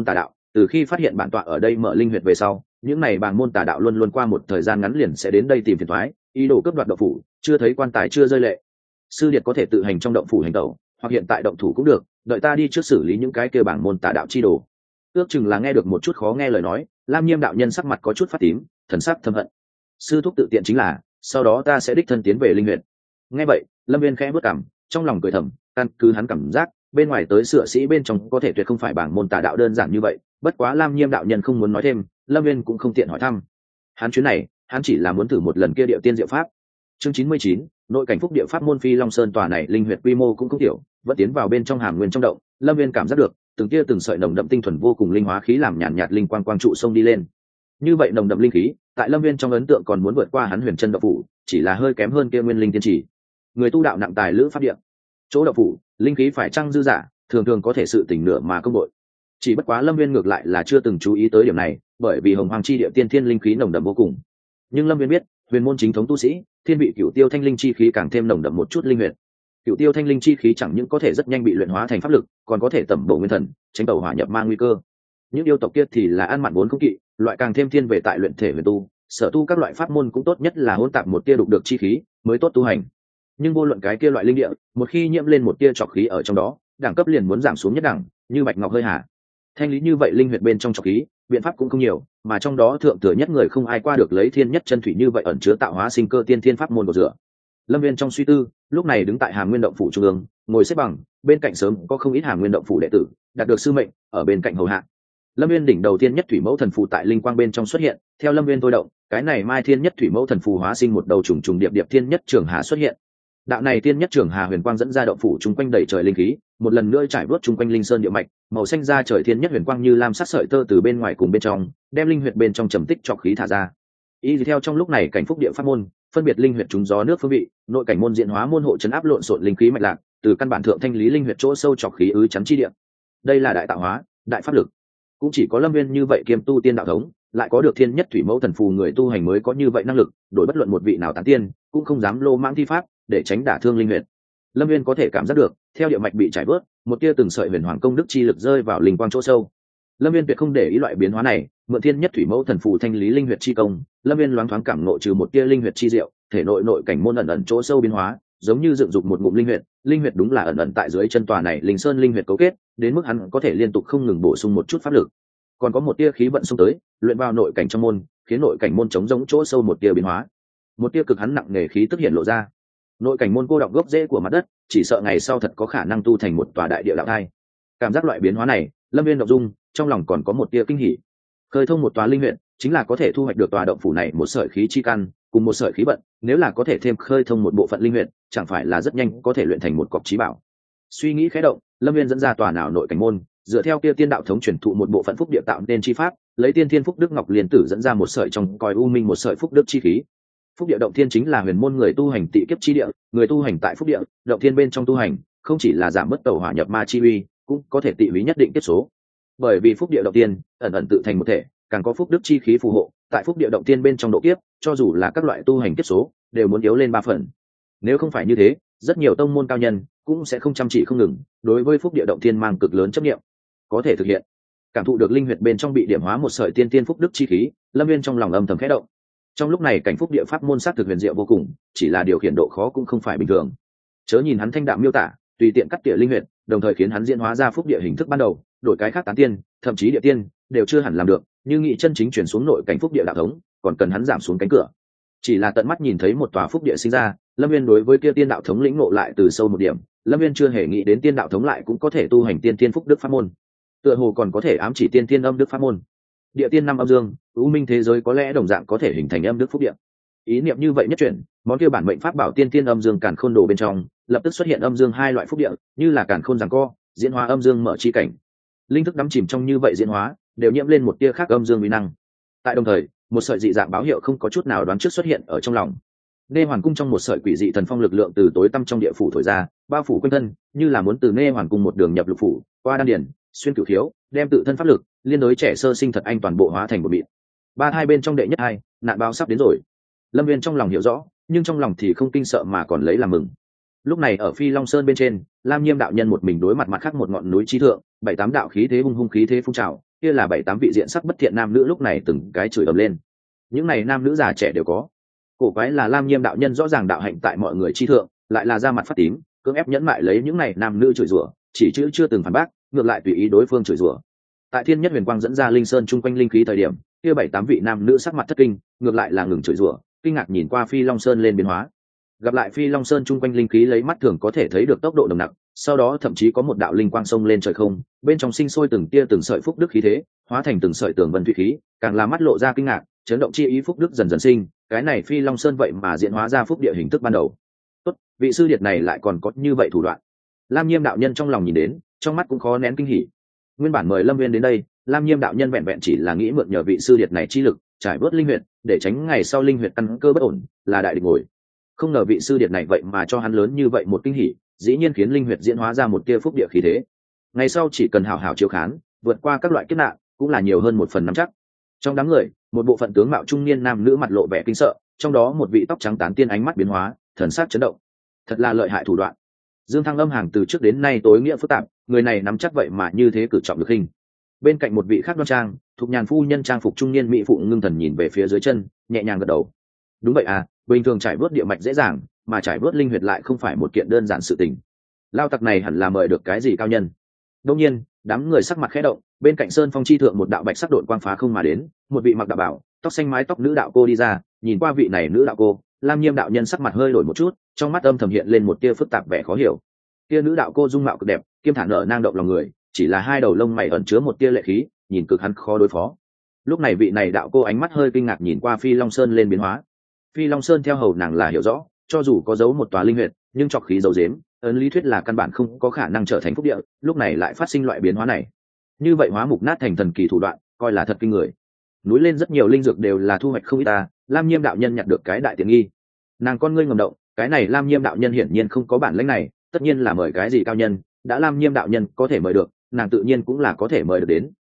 từ khi phát hiện bản tọa ở đây mở linh huyệt về sau, những này bàng môn tà đạo luôn luôn qua một thời gian ngắn liền sẽ đến đây tìm phiền toái, ý đồ cướp đoạt động phủ, chưa thấy quan tài chưa rơi lệ. Sư điệt có thể tự hành trong động phủ hành tẩu, hoặc hiện tại động thủ cũng được, đợi ta đi trước xử lý những cái kia bảng môn tà đạo chi đồ. Ước chừng là nghe được một chút khó nghe lời nói, Lam Nhiêm đạo nhân sắc mặt có chút phát tím, thần sắc thâm hận. Sư thúc tự tiện chính là, sau đó ta sẽ đích thân tiến về linh huyệt. Nghe vậy, Lâm Viên khẽ bước cằm, trong lòng cười thầm, căn cứ hắn cảm giác, bên ngoài tới sửa sĩ bên trong có thể tuyệt không phải bảng môn tà đạo đơn giản như vậy, bất quá Lam Nhiêm đạo nhân không muốn nói thêm, Lâm Viên cũng không tiện hỏi thăm. Hắn chuyến này, hắn chỉ là muốn thử một lần kia điệu tiên diệu pháp. Chương chín mươi chín, nội cảnh phúc địa pháp môn Phi Long Sơn tòa này linh huyệt quy mô cũng không tiểu, vẫn tiến vào bên trong hàm nguyên trong động, Lâm Viên cảm giác được, từng kia từng sợi nồng đậm tinh thuần vô cùng linh hóa khí làm nhàn nhạt, nhạt linh quang quang trụ sông đi lên. Như vậy nồng đậm linh khí, tại Lâm Viên trong ấn tượng còn muốn vượt qua hắn Huyền Chân Động Phủ, chỉ là hơi kém hơn kia Nguyên Linh Tiên Chỉ. Người tu đạo nặng tài lữ pháp địa, chỗ động phủ, linh khí phải chăng dư giả, thường thường có thể sự tỉnh nửa mà công bội. Chỉ bất quá Lâm Viên ngược lại là chưa từng chú ý tới điểm này, bởi vì Hồng Hoàng chi địa tiên thiên linh khí nồng đậm vô cùng. Nhưng Lâm Viên biết, huyền môn chính thống tu sĩ, thiên vị cửu tiêu thanh linh chi khí càng thêm nồng đậm một chút linh huyệt. Cửu tiêu thanh linh chi khí chẳng những có thể rất nhanh bị luyện hóa thành pháp lực, còn có thể tẩm bổ nguyên thần, tránh tẩu hỏa nhập ma nguy cơ. Những yêu tộc kia thì là ăn mặn vốn không kỵ, loại càng thêm thiên về tại luyện thể huyền tu, sở tu các loại pháp môn cũng tốt nhất là hỗn tạp một tia đục được chi khí, mới tốt tu hành. Nhưng vô luận cái kia loại linh địa, một khi nhiễm lên một tia trọc khí ở trong đó, đẳng cấp liền muốn giảm xuống nhất đẳng, như bạch ngọc hơi hà. Thanh lý như vậy linh huyệt bên trong trọc khí, biện pháp cũng không nhiều, mà trong đó thượng thừa nhất người không ai qua được lấy thiên nhất chân thủy như vậy ẩn chứa tạo hóa sinh cơ tiên thiên pháp môn của dựa. Lâm Viên trong suy tư, lúc này đứng tại Hàm Nguyên động phủ trung ương, ngồi xếp bằng, bên cạnh sớm có không ít Hàm Nguyên động phủ đệ tử, đạt được sư mệnh, ở bên cạnh hầu hạ. Lâm Viên đỉnh đầu tiên nhất thủy mẫu thần phù tại linh quang bên trong xuất hiện, theo Lâm Viên thôi động, cái này mai thiên nhất thủy mẫu thần phù hóa sinh một đầu trùng trùng điệp điệp thiên nhất trường hà xuất hiện. Đạo này tiên nhất trường hà huyền quang dẫn ra động phủ chung quanh đầy trời linh khí, một lần nữa trải bước chung quanh linh sơn địa mạch, màu xanh ra trời thiên nhất huyền quang như lam sắc sợi tơ từ bên ngoài cùng bên trong, đem linh huyệt bên trong trầm tích trọc khí thả ra. Y theo trong lúc này cảnh phúc địa pháp môn, phân biệt linh huyệt trúng gió nước phương vị, nội cảnh môn diện hóa môn hộ chấn áp lộn xộn linh khí mạch lạc, từ căn bản thượng thanh lý linh huyệt chỗ sâu trọc khí ứ chắn chi địa. Đây là đại tạo hóa, đại pháp lực. Cũng chỉ có Lâm Viên như vậy kiêm tu tiên đạo thống, lại có được thiên nhất thủy mẫu thần phù người tu hành mới có như vậy năng lực, đổi bất luận một vị nào tán tiên, cũng không dám lô mãng thi pháp, để tránh đả thương linh huyệt. Lâm Viên có thể cảm giác được, theo địa mạch bị chảy bớt, một tia từng sợi huyền hoàng công đức chi lực rơi vào linh quang chỗ sâu. Lâm Viên tuyệt không để ý loại biến hóa này, mượn thiên nhất thủy mẫu thần phù thanh lý linh huyệt chi công, Lâm Viên loáng thoáng cảm ngộ trừ một tia linh huyệt chi diệu, thể nội nội cảnh môn ẩn ẩn chỗ sâu biến hóa, giống như dựng dục một ngụm linh huyệt, linh huyệt đúng là ẩn ẩn tại dưới chân tòa này linh sơn linh huyệt cấu kết, đến mức hắn có thể liên tục không ngừng bổ sung một chút pháp lực. Còn có một tia khí vận xông tới, luyện vào nội cảnh trong môn, khiến nội cảnh môn chống giống chỗ sâu một tia biến hóa. Một tia cực hắn nặng nề khí tức hiện lộ ra. Nội cảnh môn cô đọng gốc rễ của mặt đất, chỉ sợ ngày sau thật có khả năng tu thành một tòa đại địa đạo thai. Cảm giác loại biến hóa này, Lâm Viên động dung, trong lòng còn có một tia kinh hỉ. Khơi thông một tòa linh huyện, chính là có thể thu hoạch được tòa động phủ này một sợi khí chi căn, cùng một sợi khí vận, nếu là có thể thêm khơi thông một bộ phận linh huyện, chẳng phải là rất nhanh có thể luyện thành một cọc chí bảo. Suy nghĩ khẽ động, Lâm Viên dẫn ra tòa nào nội cảnh môn, dựa theo kia tiên đạo thống truyền thụ một bộ phận phúc địa tạo nên chi pháp, lấy tiên thiên phúc đức ngọc liên tử dẫn ra một sợi trong còi u minh một sợi phúc đức chi khí. Phúc địa động thiên chính là huyền môn người tu hành tị kiếp chi địa, người tu hành tại phúc địa động thiên bên trong tu hành, không chỉ là giảm mất tẩu hỏa nhập ma chi uy, cũng có thể tị húy nhất định kiếp số. Bởi vì phúc địa động thiên ẩn ẩn tự thành một thể, càng có phúc đức chi khí phù hộ, tại phúc địa động thiên bên trong độ kiếp, cho dù là các loại tu hành kiếp số, đều muốn yếu lên ba phần. Nếu không phải như thế, rất nhiều tông môn cao nhân cũng sẽ không chăm chỉ không ngừng, đối với phúc địa động thiên mang cực lớn chấp niệm. Có thể thực hiện. Cảm thụ được linh huyệt bên trong bị điểm hóa một sợi tiên tiên phúc đức chi khí, Lâm Viên trong lòng âm thầm khẽ động. Trong lúc này cảnh phúc địa pháp môn sát thực huyền diệu vô cùng, chỉ là điều khiển độ khó cũng không phải bình thường. Chớ nhìn hắn thanh đạm miêu tả, tùy tiện cắt tỉa linh huyệt, đồng thời khiến hắn diễn hóa ra phúc địa hình thức ban đầu, đổi cái khác tán tiên, thậm chí địa tiên, đều chưa hẳn làm được, như nghị chân chính chuyển xuống nội cảnh phúc địa đạo thống, còn cần hắn giảm xuống cánh cửa. Chỉ là tận mắt nhìn thấy một tòa phúc địa sinh ra, Lâm Viên đối với kia tiên đạo thống lĩnh ngộ lại từ sâu một điểm, Lâm Viên chưa hề nghĩ đến tiên đạo thống lại cũng có thể tu hành tiên tiên phúc đức pháp môn. Tựa hồ còn có thể ám chỉ tiên tiên âm đức pháp môn. Địa tiên năm âm dương, u minh thế giới có lẽ đồng dạng có thể hình thành âm đức phúc địa. Ý niệm như vậy nhất chuyển, món kia bản mệnh pháp bảo tiên tiên âm dương càn khôn đồ bên trong, lập tức xuất hiện âm dương hai loại phúc địa, như là càn khôn giằng co, diễn hóa âm dương mở chi cảnh. Linh thức đắm chìm trong như vậy diễn hóa, đều nhiễm lên một tia khác âm dương uy năng. Tại đồng thời, một sợi dị dạng báo hiệu không có chút nào đoán trước xuất hiện ở trong lòng. Nê Hoàn Cung trong một sợi quỷ dị thần phong lực lượng từ tối tăm trong địa phủ thổi ra, bao phủ quanh thân, như là muốn từ Nê Hoàn Cung một đường nhập lục phủ, qua đan điền, xuyên cửu khiếu, đem tự thân pháp lực liên đối trẻ sơ sinh thật anh toàn bộ hóa thành một mịn. Ba hai bên trong đệ nhất hai, nạn báo sắp đến rồi. Lâm Viên trong lòng hiểu rõ, nhưng trong lòng thì không kinh sợ mà còn lấy làm mừng. Lúc này ở Phi Long Sơn bên trên, Lam Nhiêm đạo nhân một mình đối mặt mặt khác một ngọn núi chi thượng, bảy tám đạo khí thế hung hung khí thế phun trào, kia là bảy tám vị diện sắc bất thiện nam nữ lúc này từng cái chửi ầm lên. Những này nam nữ già trẻ đều có. Cổ quái là Lam Nhiêm đạo nhân rõ ràng đạo hạnh tại mọi người chi thượng, lại là ra mặt phát tím, cưỡng ép nhẫn mại lấy những này nam nữ chửi rủa, chỉ chữ chưa từng phản bác, ngược lại tùy ý đối phương chửi rủa. Tại Thiên Nhất Huyền Quang dẫn ra linh sơn chung quanh linh khí thời điểm, kia bảy tám vị nam nữ sắc mặt thất kinh, ngược lại là ngừng chửi rủa, kinh ngạc nhìn qua Phi Long Sơn lên biến hóa. Gặp lại Phi Long Sơn chung quanh linh khí lấy mắt thường có thể thấy được tốc độ nồng nặc, sau đó thậm chí có một đạo linh quang sông lên trời không, bên trong sinh sôi từng tia từng sợi phúc đức khí thế, hóa thành từng sợi tường vân thủy khí, càng là mắt lộ ra kinh ngạc, chấn động chi ý phúc đức dần dần sinh, cái này Phi Long Sơn vậy mà diễn hóa ra phúc địa hình thức ban đầu. Tốt, vị sư điệt này lại còn có như vậy thủ đoạn. Lam Nhiêm đạo nhân trong lòng nhìn đến, trong mắt cũng khó nén kinh hỉ. Nguyên bản mời Lâm Nguyên đến đây, Lam Nhiêm đạo nhân vẹn vẹn chỉ là nghĩ mượn nhờ vị sư điệt này chi lực, trải bớt linh huyệt, để tránh ngày sau linh huyệt căn cơ bất ổn, là đại địch ngồi. Không ngờ vị sư điệt này vậy mà cho hắn lớn như vậy một kinh hỉ, dĩ nhiên khiến linh huyệt diễn hóa ra một tia phúc địa khí thế. Ngày sau chỉ cần hảo hảo chiếu khán, vượt qua các loại kiếp nạn, cũng là nhiều hơn một phần nắm chắc. Trong đám người, một bộ phận tướng mạo trung niên nam nữ mặt lộ vẻ kinh sợ, trong đó một vị tóc trắng tán tiên ánh mắt biến hóa, thần sắc chấn động. Thật là lợi hại thủ đoạn. Dương Thăng âm hàng từ trước đến nay tối nghĩa phức tạp, người này nắm chắc vậy mà như thế cử trọng được hình. Bên cạnh một vị khác đoan trang, thuộc nhàn phu nhân trang phục trung niên mỹ phụ ngưng thần nhìn về phía dưới chân, nhẹ nhàng gật đầu. Đúng vậy à, bình thường trải vớt địa mạch dễ dàng, mà trải vớt linh huyệt lại không phải một kiện đơn giản sự tình. Lao tặc này hẳn là mời được cái gì cao nhân. Đương nhiên, đám người sắc mặt khẽ động, bên cạnh sơn phong chi thượng một đạo bạch sắc độn quang phá không mà đến, một vị mặc đạo bảo, tóc xanh mái tóc nữ đạo cô đi ra, nhìn qua vị này nữ đạo cô, Lam Nhiêm đạo nhân sắc mặt hơi đổi một chút, trong mắt âm thầm hiện lên một tia phức tạp vẻ khó hiểu. Tia nữ đạo cô dung mạo cực đẹp, kiêm thản nở nang động lòng người, chỉ là hai đầu lông mày ẩn chứa một tia lệ khí, nhìn cực hắn khó đối phó. Lúc này vị này đạo cô ánh mắt hơi kinh ngạc nhìn qua Phi Long Sơn lên biến hóa. Phi Long Sơn theo hầu nàng là hiểu rõ, cho dù có giấu một tòa linh huyệt, nhưng trọc khí giấu giếm, ấn lý thuyết là căn bản không có khả năng trở thành phúc địa, lúc này lại phát sinh loại biến hóa này. Như vậy hóa mục nát thành thần kỳ thủ đoạn, coi là thật kinh người. Núi lên rất nhiều linh dược đều là thu hoạch không ít ta, Lam Nhiêm đạo nhân nhặt được cái đại tiện nghi. Nàng con ngươi ngầm động, cái này Lam Nhiêm đạo nhân hiển nhiên không có bản lĩnh này, tất nhiên là mời cái gì cao nhân, đã Lam Nhiêm đạo nhân có thể mời được, nàng tự nhiên cũng là có thể mời được đến.